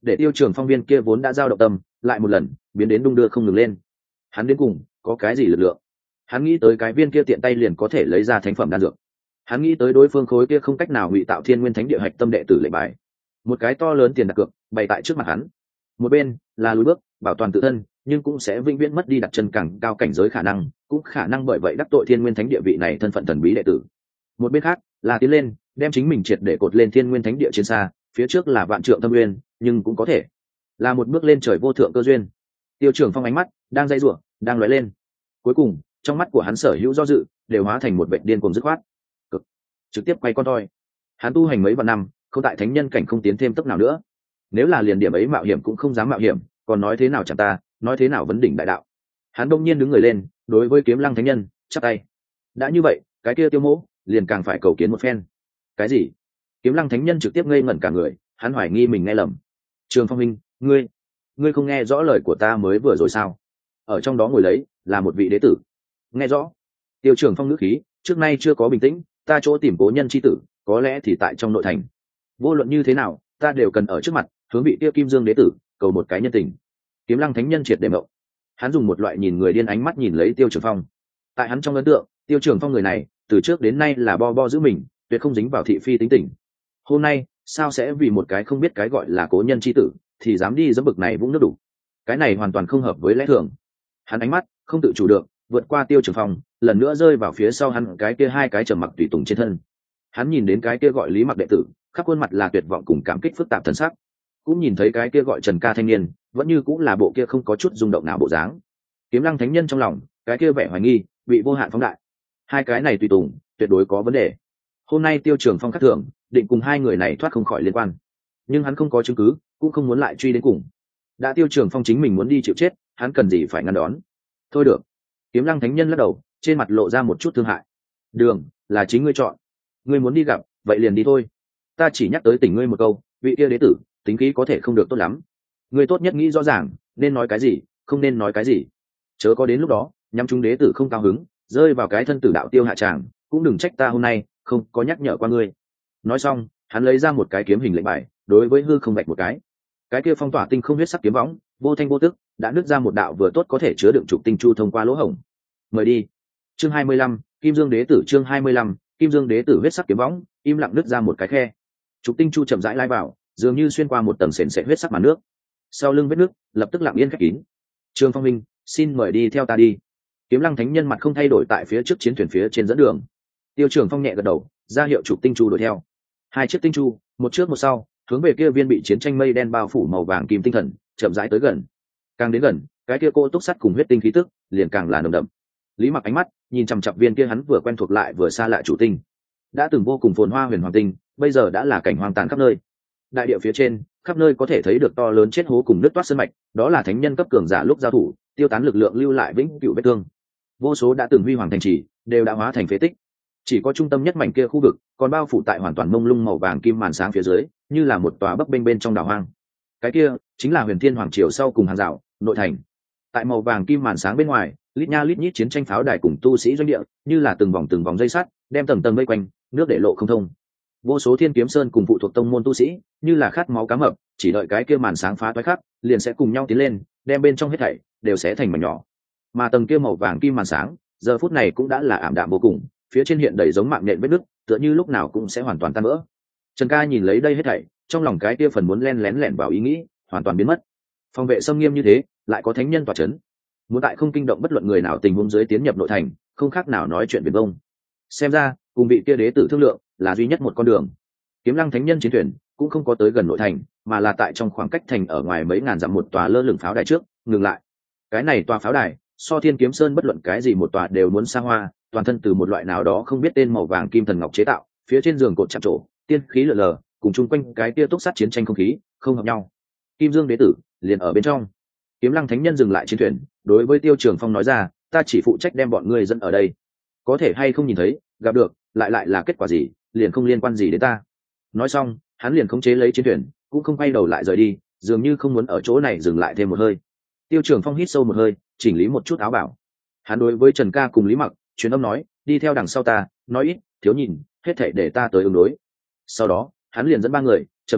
S1: để Tiêu Trường Phong viên kia vốn đã dao động tâm lại một lần biến đến đung đưa không ngừng lên. Hắn đến cùng có cái gì lực lượng? Hắn nghĩ tới cái viên kia tiện tay liền có thể lấy ra thánh phẩm đan dược. Hắn nghĩ tới đối phương khối kia không cách nào ngụy tạo Thiên Nguyên Thánh Địa hạch tâm đệ tử lệnh bài. Một cái to lớn tiền đặt cược bày tại trước mặt hắn. Một bên là lùi bước, bảo toàn tự thân, nhưng cũng sẽ vĩnh viễn mất đi đặt chân càng cao cảnh giới khả năng, cũng khả năng bởi vậy đắc tội Thiên Nguyên Thánh Địa vị này thân phận thần bí đệ tử. Một bên khác là tiến lên, đem chính mình triệt để cột lên Thiên Nguyên Thánh Địa trên xa, phía trước là vạn trượng tâm nguyên, nhưng cũng có thể là một bước lên trời vô thượng cơ duyên. Tiêu Trường Phong ánh mắt đang dây rủa, đang lóe lên. Cuối cùng, trong mắt của hắn sở hữu do dự đều hóa thành một vệ điên cuồng dứt khoát, cực trực tiếp quay con toi. Hắn tu hành mấy vạn năm, không tại thánh nhân cảnh không tiến thêm tốc nào nữa. Nếu là liền điểm ấy mạo hiểm cũng không dám mạo hiểm, còn nói thế nào chẳng ta, nói thế nào vấn đỉnh đại đạo. Hắn đông nhiên đứng người lên, đối với Kiếm Lăng thánh nhân chắp tay. Đã như vậy, cái kia Tiêu Mỗ liền càng phải cầu kiến một phen. Cái gì? Kiếm Lăng thánh nhân trực tiếp ngây ngẩn cả người, hắn hoài nghi mình nghe lầm. Trường Phong huynh, ngươi không nghe rõ lời của ta mới vừa rồi sao? Ở trong đó ngồi lấy là một vị đế tử. Nghe rõ. Tiêu Trường Phong ngữ khí trước nay chưa có bình tĩnh, ta chỗ tìm cố nhân chi tử, có lẽ thì tại trong nội thành. Vô luận như thế nào, ta đều cần ở trước mặt hướng vị tiêu Kim Dương đế tử cầu một cái nhân tình. Kiếm Lăng thánh nhân triệt để mộng. Hắn dùng một loại nhìn người điên ánh mắt nhìn lấy Tiêu Trường Phong. Tại hắn trong ấn tượng, Tiêu Trường Phong người này từ trước đến nay là bo bo giữ mình, tuyệt không dính vào thị phi tính tình. Hôm nay sao sẽ vì một cái không biết cái gọi là cố nhân chi tử thì dám đi dẫm bực này vũng nước đủ? Cái này hoàn toàn không hợp với lẽ thường. Hắn ánh mắt không tự chủ được vượt qua Tiêu Trường Phong, lần nữa rơi vào phía sau hắn cái kia hai cái trầm mặc tùy tùng trên thân. Hắn nhìn đến cái kia gọi Lý Mặc đệ tử, khắp khuôn mặt là tuyệt vọng cùng cảm kích phức tạp thần sắc, cũng nhìn thấy cái kia gọi Trần Ca thanh niên, vẫn như cũng là bộ kia không có chút rung động nào bộ dáng. Kiếm Lăng thánh nhân trong lòng cái kia vẻ hoài nghi bị vô hạn phóng đại. Hai cái này tùy tùng tuyệt đối có vấn đề. Hôm nay Tiêu Trường Phong khắc thường định cùng hai người này thoát không khỏi liên quan, nhưng hắn không có chứng cứ, cũng không muốn lại truy đến cùng. Đã Tiêu Trường Phong chính mình muốn đi chịu chết, hắn cần gì phải ngăn đón? Thôi được. Kiếm Lăng thánh nhân lắc đầu, trên mặt lộ ra một chút thương hại. Đường là chính ngươi chọn, ngươi muốn đi gặp, vậy liền đi thôi. Ta chỉ nhắc tới tỉnh ngươi một câu, vị kia đế tử tính khí có thể không được tốt lắm. Ngươi tốt nhất nghĩ rõ ràng nên nói cái gì, không nên nói cái gì, chớ có đến lúc đó nhắm chúng đế tử không cao hứng, rơi vào cái thân tử đạo tiêu hạ tràng, cũng đừng trách ta hôm nay không có nhắc nhở qua ngươi. Nói xong, hắn lấy ra một cái kiếm hình lệnh bài, đối với hư không vạch một cái kia phong tỏa tinh không huyết sắc kiếm võng vô thanh vô tức đã nứt ra một đạo vừa tốt có thể chứa đựng trục tinh chu thông qua lỗ hổng. Mời đi. Chương 25, Kim Dương đế tử. Chương 25, Kim Dương đế tử. Huyết sắc kiếm võng im lặng nứt ra một cái khe, trục tinh chu chậm rãi lai vào, dường như xuyên qua một tầng sền sệt huyết sắc màn nước. Sau lưng vết nước lập tức lặng yên khép kín. Trương Phong minh, xin mời đi theo ta đi. Kiếm Lăng thánh nhân mặt không thay đổi tại phía trước chiến thuyền phía trên dẫn đường. Tiêu Trường Phong nhẹ gật đầu, ra hiệu trục tinh chu đuổi theo. Hai chiếc tinh chu một trước một sau hướng về kia viên bị chiến tranh mây đen bao phủ màu vàng kim tinh thần chậm rãi tới gần. Càng đến gần, cái kia cô túc sắt cùng huyết tinh khí tức liền càng là nồng đậm. Lý Mặc ánh mắt nhìn chằm chằm viên kia hắn vừa quen thuộc lại vừa xa lạ chủ tinh. Đã từng vô cùng phồn hoa huyền hoàng tinh, bây giờ đã là cảnh hoang tàn khắp nơi. Đại địa phía trên khắp nơi có thể thấy được to lớn chết hố cùng nước toát sơn mạch, đó là thánh nhân cấp cường giả lúc giao thủ tiêu tán lực lượng lưu lại vĩnh cửu vết thương. Vô số đã từng huy hoàng thành trì đều đã hóa thành phế tích, chỉ có trung tâm nhất mảnh kia khu vực còn bao phủ tại hoàn toàn mông lung màu vàng kim màn sáng phía dưới, như là một tòa bấp bênh bên trong đảo hoang. Cái kia chính là Huyền Thiên Hoàng Triều sau cùng hàng rào nội thành. Tại màu vàng kim màn sáng bên ngoài, lít nha lít nhít chiến tranh pháo đài cùng tu sĩ doanh địa, như là từng vòng dây sắt đem tầng tầng vây quanh, nước để lộ không thông. Vô số Thiên Kiếm Sơn cùng phụ thuộc tông môn tu sĩ, như là khát máu cá mập, chỉ đợi cái kia màn sáng phá toái khắp, liền sẽ cùng nhau tiến lên, đem bên trong hết thảy đều sẽ thành mảnh nhỏ. Mà tầng kia màu vàng kim màn sáng, giờ phút này cũng đã là ảm đạm vô cùng, phía trên hiện đầy giống mạng nện vết nứt, tựa như lúc nào cũng sẽ hoàn toàn tan vỡ. Trần Ca nhìn lấy đây hết thảy, trong lòng cái kia phần muốn len lén lẻn vào ý nghĩ hoàn toàn biến mất. Phòng vệ xâm nghiêm như thế, lại có thánh nhân tỏa chấn, muốn tại không kinh động bất luận người nào tình huống dưới tiến nhập nội thành, không khác nào nói chuyện viển vông. Xem ra cùng vị kia đế tử thương lượng là duy nhất một con đường. Kiếm Lăng thánh nhân chiến thuyền cũng không có tới gần nội thành, mà là tại trong khoảng cách thành ở ngoài mấy ngàn dặm một tòa lơ lửng pháo đài trước ngừng lại. Cái này tòa pháo đài so Thiên Kiếm Sơn bất luận cái gì một tòa đều muốn xa hoa, toàn thân từ một loại nào đó không biết tên màu vàng kim thần ngọc chế tạo, phía trên giường cột chạm trổ tiên khí lờ lờ, cùng chung quanh cái kia túc sát chiến tranh không khí không hợp nhau. Kim Dương đế tử liền ở bên trong. Kiếm Lăng thánh nhân dừng lại chiến thuyền, đối với Tiêu Trường Phong nói ra, ta chỉ phụ trách đem bọn ngươi dẫn ở đây, có thể hay không nhìn thấy gặp được lại là kết quả gì liền không liên quan gì đến ta. Nói xong hắn liền khống chế lấy chiến thuyền, cũng không quay đầu lại rời đi, dường như không muốn ở chỗ này dừng lại thêm một hơi. Tiêu Trường Phong hít sâu một hơi, chỉnh lý một chút áo bảo. Hắn đối với Trần Ca cùng Lý Mặc truyền âm nói, đi theo đằng sau ta, nói ít thiếu nhìn, hết thảy để ta tới ứng đối. Sau đó hắn liền dẫn ba người chậm rãi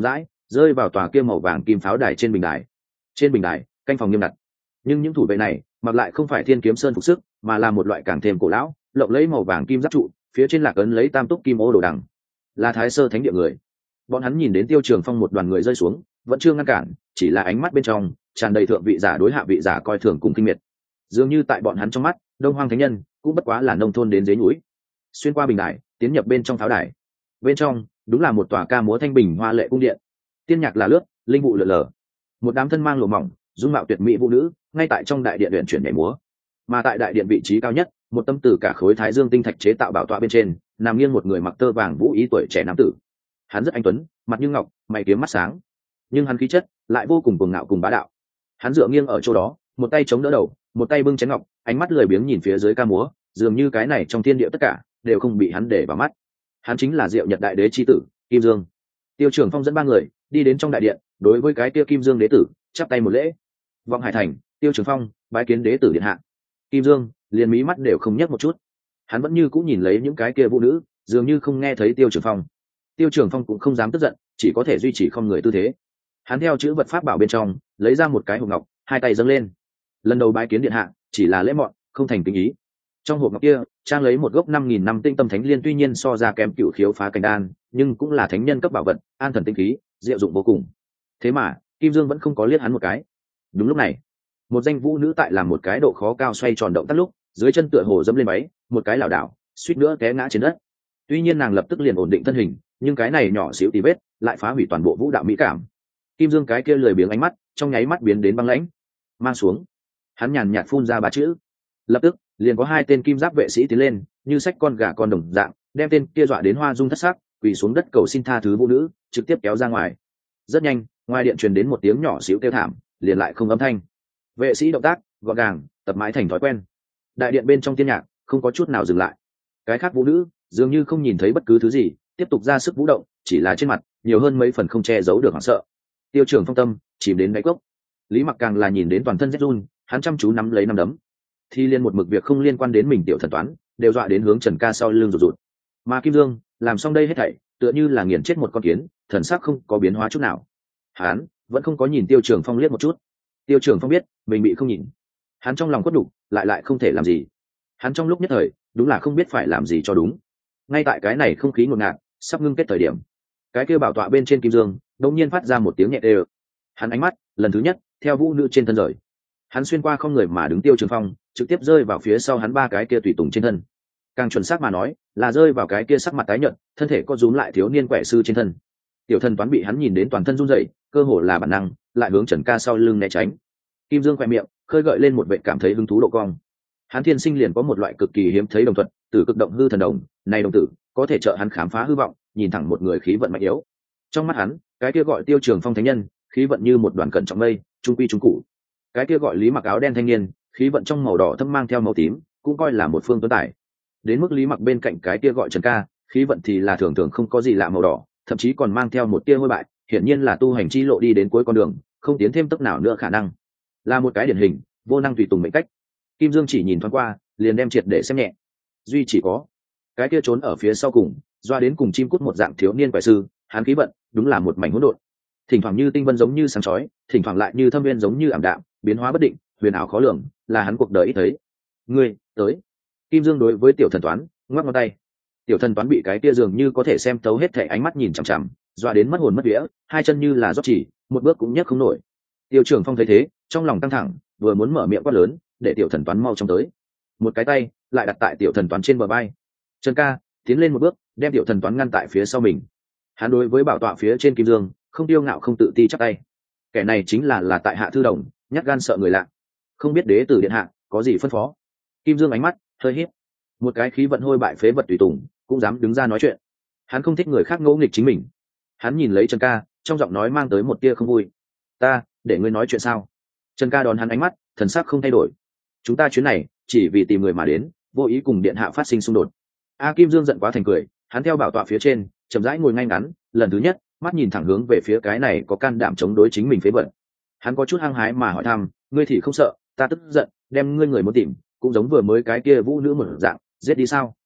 S1: rơi vào tòa kia màu vàng kim pháo đài trên bình đài. Trên bình đài canh phòng nghiêm ngặt, nhưng những thủ vệ này mặc lại không phải Thiên Kiếm Sơn phục sức, mà là một loại càng thêm cổ lão lộng lẫy màu vàng kim giáp trụ, phía trên lạc ấn lấy tam túc kim ô đồ đằng, là Thái Sơ Thánh Địa người. Bọn hắn nhìn đến Tiêu Trường Phong một đoàn người rơi xuống, vẫn chưa ngăn cản, chỉ là ánh mắt bên trong tràn đầy thượng vị giả đối hạ vị giả coi thường cùng kinh miệt. Dường như tại bọn hắn trong mắt, Đông Hoang Thánh Nhân cũng bất quá là nông thôn đến dưới núi. Xuyên qua bình đài, tiến nhập bên trong pháo đài. Bên trong đúng là một tòa ca múa thanh bình hoa lệ cung điện, tiên nhạc là lướt, linh vụ lượn lờ. Một đám thân mang lụa mỏng, dung mạo tuyệt mỹ vũ nữ ngay tại trong đại điện luyện chuyển nhảy múa. Mà tại đại điện vị trí cao nhất, một tâm tử cả khối thái dương tinh thạch chế tạo bảo tọa bên trên, nằm nghiêng một người mặc tơ vàng vũ ý tuổi trẻ nam tử. Hắn rất anh tuấn, mặt như ngọc, mày kiếm mắt sáng, nhưng hắn khí chất lại vô cùng cuồng ngạo cùng bá đạo. Hắn dựa nghiêng ở chỗ đó, một tay chống đỡ đầu, một tay bưng chén ngọc, ánh mắt lười biếng nhìn phía dưới ca múa, dường như cái này trong thiên địa tất cả đều không bị hắn để vào mắt. Hắn chính là Diệu Nhật Đại Đế chi tử, Kim Dương. Tiêu Trường Phong dẫn ba người đi đến trong đại điện, đối với cái kia Kim Dương đế tử chắp tay một lễ. Vọng Hải Thành, Tiêu Trường Phong bái kiến đế tử điện hạ. Kim Dương liền mí mắt đều không nhấc một chút, hắn vẫn như cũng nhìn lấy những cái kia vũ nữ, dường như không nghe thấy Tiêu Trường Phong. Tiêu Trường Phong cũng không dám tức giận, chỉ có thể duy trì không người tư thế. Hắn theo chữ vật pháp bảo bên trong lấy ra một cái hộp ngọc, hai tay dâng lên. Lần đầu bái kiến điện hạ chỉ là lễ mọn, không thành kính ý. Trong hộp ngọc kia trang lấy một gốc 5.000 năm tinh tâm thánh liên, tuy nhiên so ra kém Cửu Khiếu phá cảnh đan, nhưng cũng là thánh nhân cấp bảo vật, an thần tinh khí, diệu dụng vô cùng. Thế mà Kim Dương vẫn không có liếc hắn một cái. Đúng lúc này, một danh vũ nữ tại làm một cái độ khó cao xoay tròn động tác lúc, dưới chân tựa hồ dẫm lên máy, một cái lảo đảo, suýt nữa té ngã trên đất. Tuy nhiên nàng lập tức liền ổn định thân hình, nhưng cái này nhỏ xíu tí vết lại phá hủy toàn bộ vũ đạo mỹ cảm. Kim Dương cái kia lười biếng ánh mắt trong nháy mắt biến đến băng lãnh. Mang xuống. Hắn nhàn nhạt phun ra ba chữ. Lập tức liền có hai tên kim giáp vệ sĩ tiến lên, như xách con gà con đồng dạng, đem tên kia dọa đến hoa dung thất sắc, quỳ xuống đất cầu xin tha thứ vũ nữ, trực tiếp kéo ra ngoài. Rất nhanh, ngoài điện truyền đến một tiếng nhỏ xíu kêu thảm, liền lại không âm thanh. Vệ sĩ động tác gọn gàng, tập mãi thành thói quen. Đại điện bên trong tiên nhạc không có chút nào dừng lại. Cái khác vũ nữ dường như không nhìn thấy bất cứ thứ gì, tiếp tục ra sức vũ động, chỉ là trên mặt nhiều hơn mấy phần không che giấu được hoảng sợ. Tiêu Trường Phong tâm chìm đến đáy cốc. Lý Mặc càng là nhìn đến toàn thân rét run, hắn chăm chú nắm lấy nắm đấm. Thì liên một mực việc không liên quan đến mình tiểu thần toán, đều dọa đến hướng Trần Ca sau lưng rụt rụt. Mà Kim Dương làm xong đây hết thảy, tựa như là nghiền chết một con kiến, thần sắc không có biến hóa chút nào. Hắn vẫn không có nhìn Tiêu Trường Phong liếc một chút. Tiêu Trường Phong biết mình bị không nhìn, hắn trong lòng quất đủ, lại không thể làm gì. Hắn trong lúc nhất thời đúng là không biết phải làm gì cho đúng. Ngay tại cái này không khí ngột ngạt sắp ngưng kết thời điểm, cái kia bảo tọa bên trên Kim Dương đột nhiên phát ra một tiếng nhẹ đều. Hắn ánh mắt lần thứ nhất theo vũ nữ trên thân rời, hắn xuyên qua không người mà đứng Tiêu Trường Phong, trực tiếp rơi vào phía sau hắn ba cái kia tùy tùng trên thân. Càng chuẩn xác mà nói là rơi vào cái kia sắc mặt tái nhợt, thân thể có rúm lại thiếu niên quẻ sư trên thân. Tiểu thần toán bị hắn nhìn đến toàn thân run rẩy, cơ hồ là bản năng lại hướng Trần Ca sau lưng né tránh. Kim Dương khẽ miệng khơi gợi lên một vẻ cảm thấy hứng thú độ cong. Hắn thiên sinh liền có một loại cực kỳ hiếm thấy đồng thuật, Tử Cực Động Hư Thần Đồng, này đồng tử có thể trợ hắn khám phá hư vọng, nhìn thẳng một người khí vận mạnh yếu. Trong mắt hắn, cái kia gọi Tiêu Trường Phong thánh nhân, khí vận như một đoàn cẩn trọng mây, trung quy trung cụ. Cái kia gọi Lý Mặc áo đen thanh niên, khí vận trong màu đỏ thâm mang theo màu tím, cũng coi là một phương tuấn tài. Đến mức Lý Mặc bên cạnh cái kia gọi Trần Ca, khí vận thì là thường thường không có gì lạ màu đỏ, thậm chí còn mang theo một tia hôi bại, hiển nhiên là tu hành chi lộ đi đến cuối con đường, không tiến thêm tốc nào nữa khả năng. Là một cái điển hình vô năng tùy tùng mệnh cách. Kim Dương chỉ nhìn thoáng qua, liền đem triệt để xem nhẹ. Duy chỉ có cái kia trốn ở phía sau cùng, doa đến cùng chim cút một dạng thiếu niên quẻ sư, hắn khí vận đúng là một mảnh hỗn độn. Thỉnh thoảng như tinh vân giống như sáng chói, thỉnh thoảng lại như thâm viên giống như ảm đạm, biến hóa bất định, huyền ảo khó lường, là hắn cuộc đời ít thấy. Ngươi tới. Kim Dương đối với tiểu thần toán ngoắc ngón tay. Tiểu thần toán bị cái kia dường như có thể xem thấu hết thảy ánh mắt nhìn chằm chằm, doa đến mất hồn mất vía, hai chân như là rót chỉ, một bước cũng nhấc không nổi. Tiêu Trường Phong thấy thế, trong lòng căng thẳng, vừa muốn mở miệng quát lớn, để tiểu thần toán mau chóng tới. Một cái tay lại đặt tại tiểu thần toán trên bờ vai. Trần Ca tiến lên một bước, đem tiểu thần toán ngăn tại phía sau mình. Hắn đối với bảo tọa phía trên Kim Dương không tiêu ngạo không tự ti chắp tay. Kẻ này chính là tại hạ thư đồng, nhát gan sợ người lạ. Không biết đế tử điện hạ có gì phân phó. Kim Dương ánh mắt hơi híp. Một cái khí vận hôi bại phế vật tùy tùng cũng dám đứng ra nói chuyện. Hắn không thích người khác ngỗ nghịch chính mình. Hắn nhìn lấy Trần Ca, trong giọng nói mang tới một tia không vui. Ta để ngươi nói chuyện sao? Trần Ca đón hắn ánh mắt, thần sắc không thay đổi. Chúng ta chuyến này chỉ vì tìm người mà đến, vô ý cùng điện hạ phát sinh xung đột. Kim Dương giận quá thành cười, hắn theo bảo tọa phía trên chậm rãi ngồi ngay ngắn, lần thứ nhất mắt nhìn thẳng hướng về phía cái này có can đảm chống đối chính mình phế vật. Hắn có chút hăng hái mà hỏi thăm, ngươi thì không sợ ta tức giận đem ngươi người muốn tìm cũng giống vừa mới cái kia vũ nữ một dạng giết đi sao?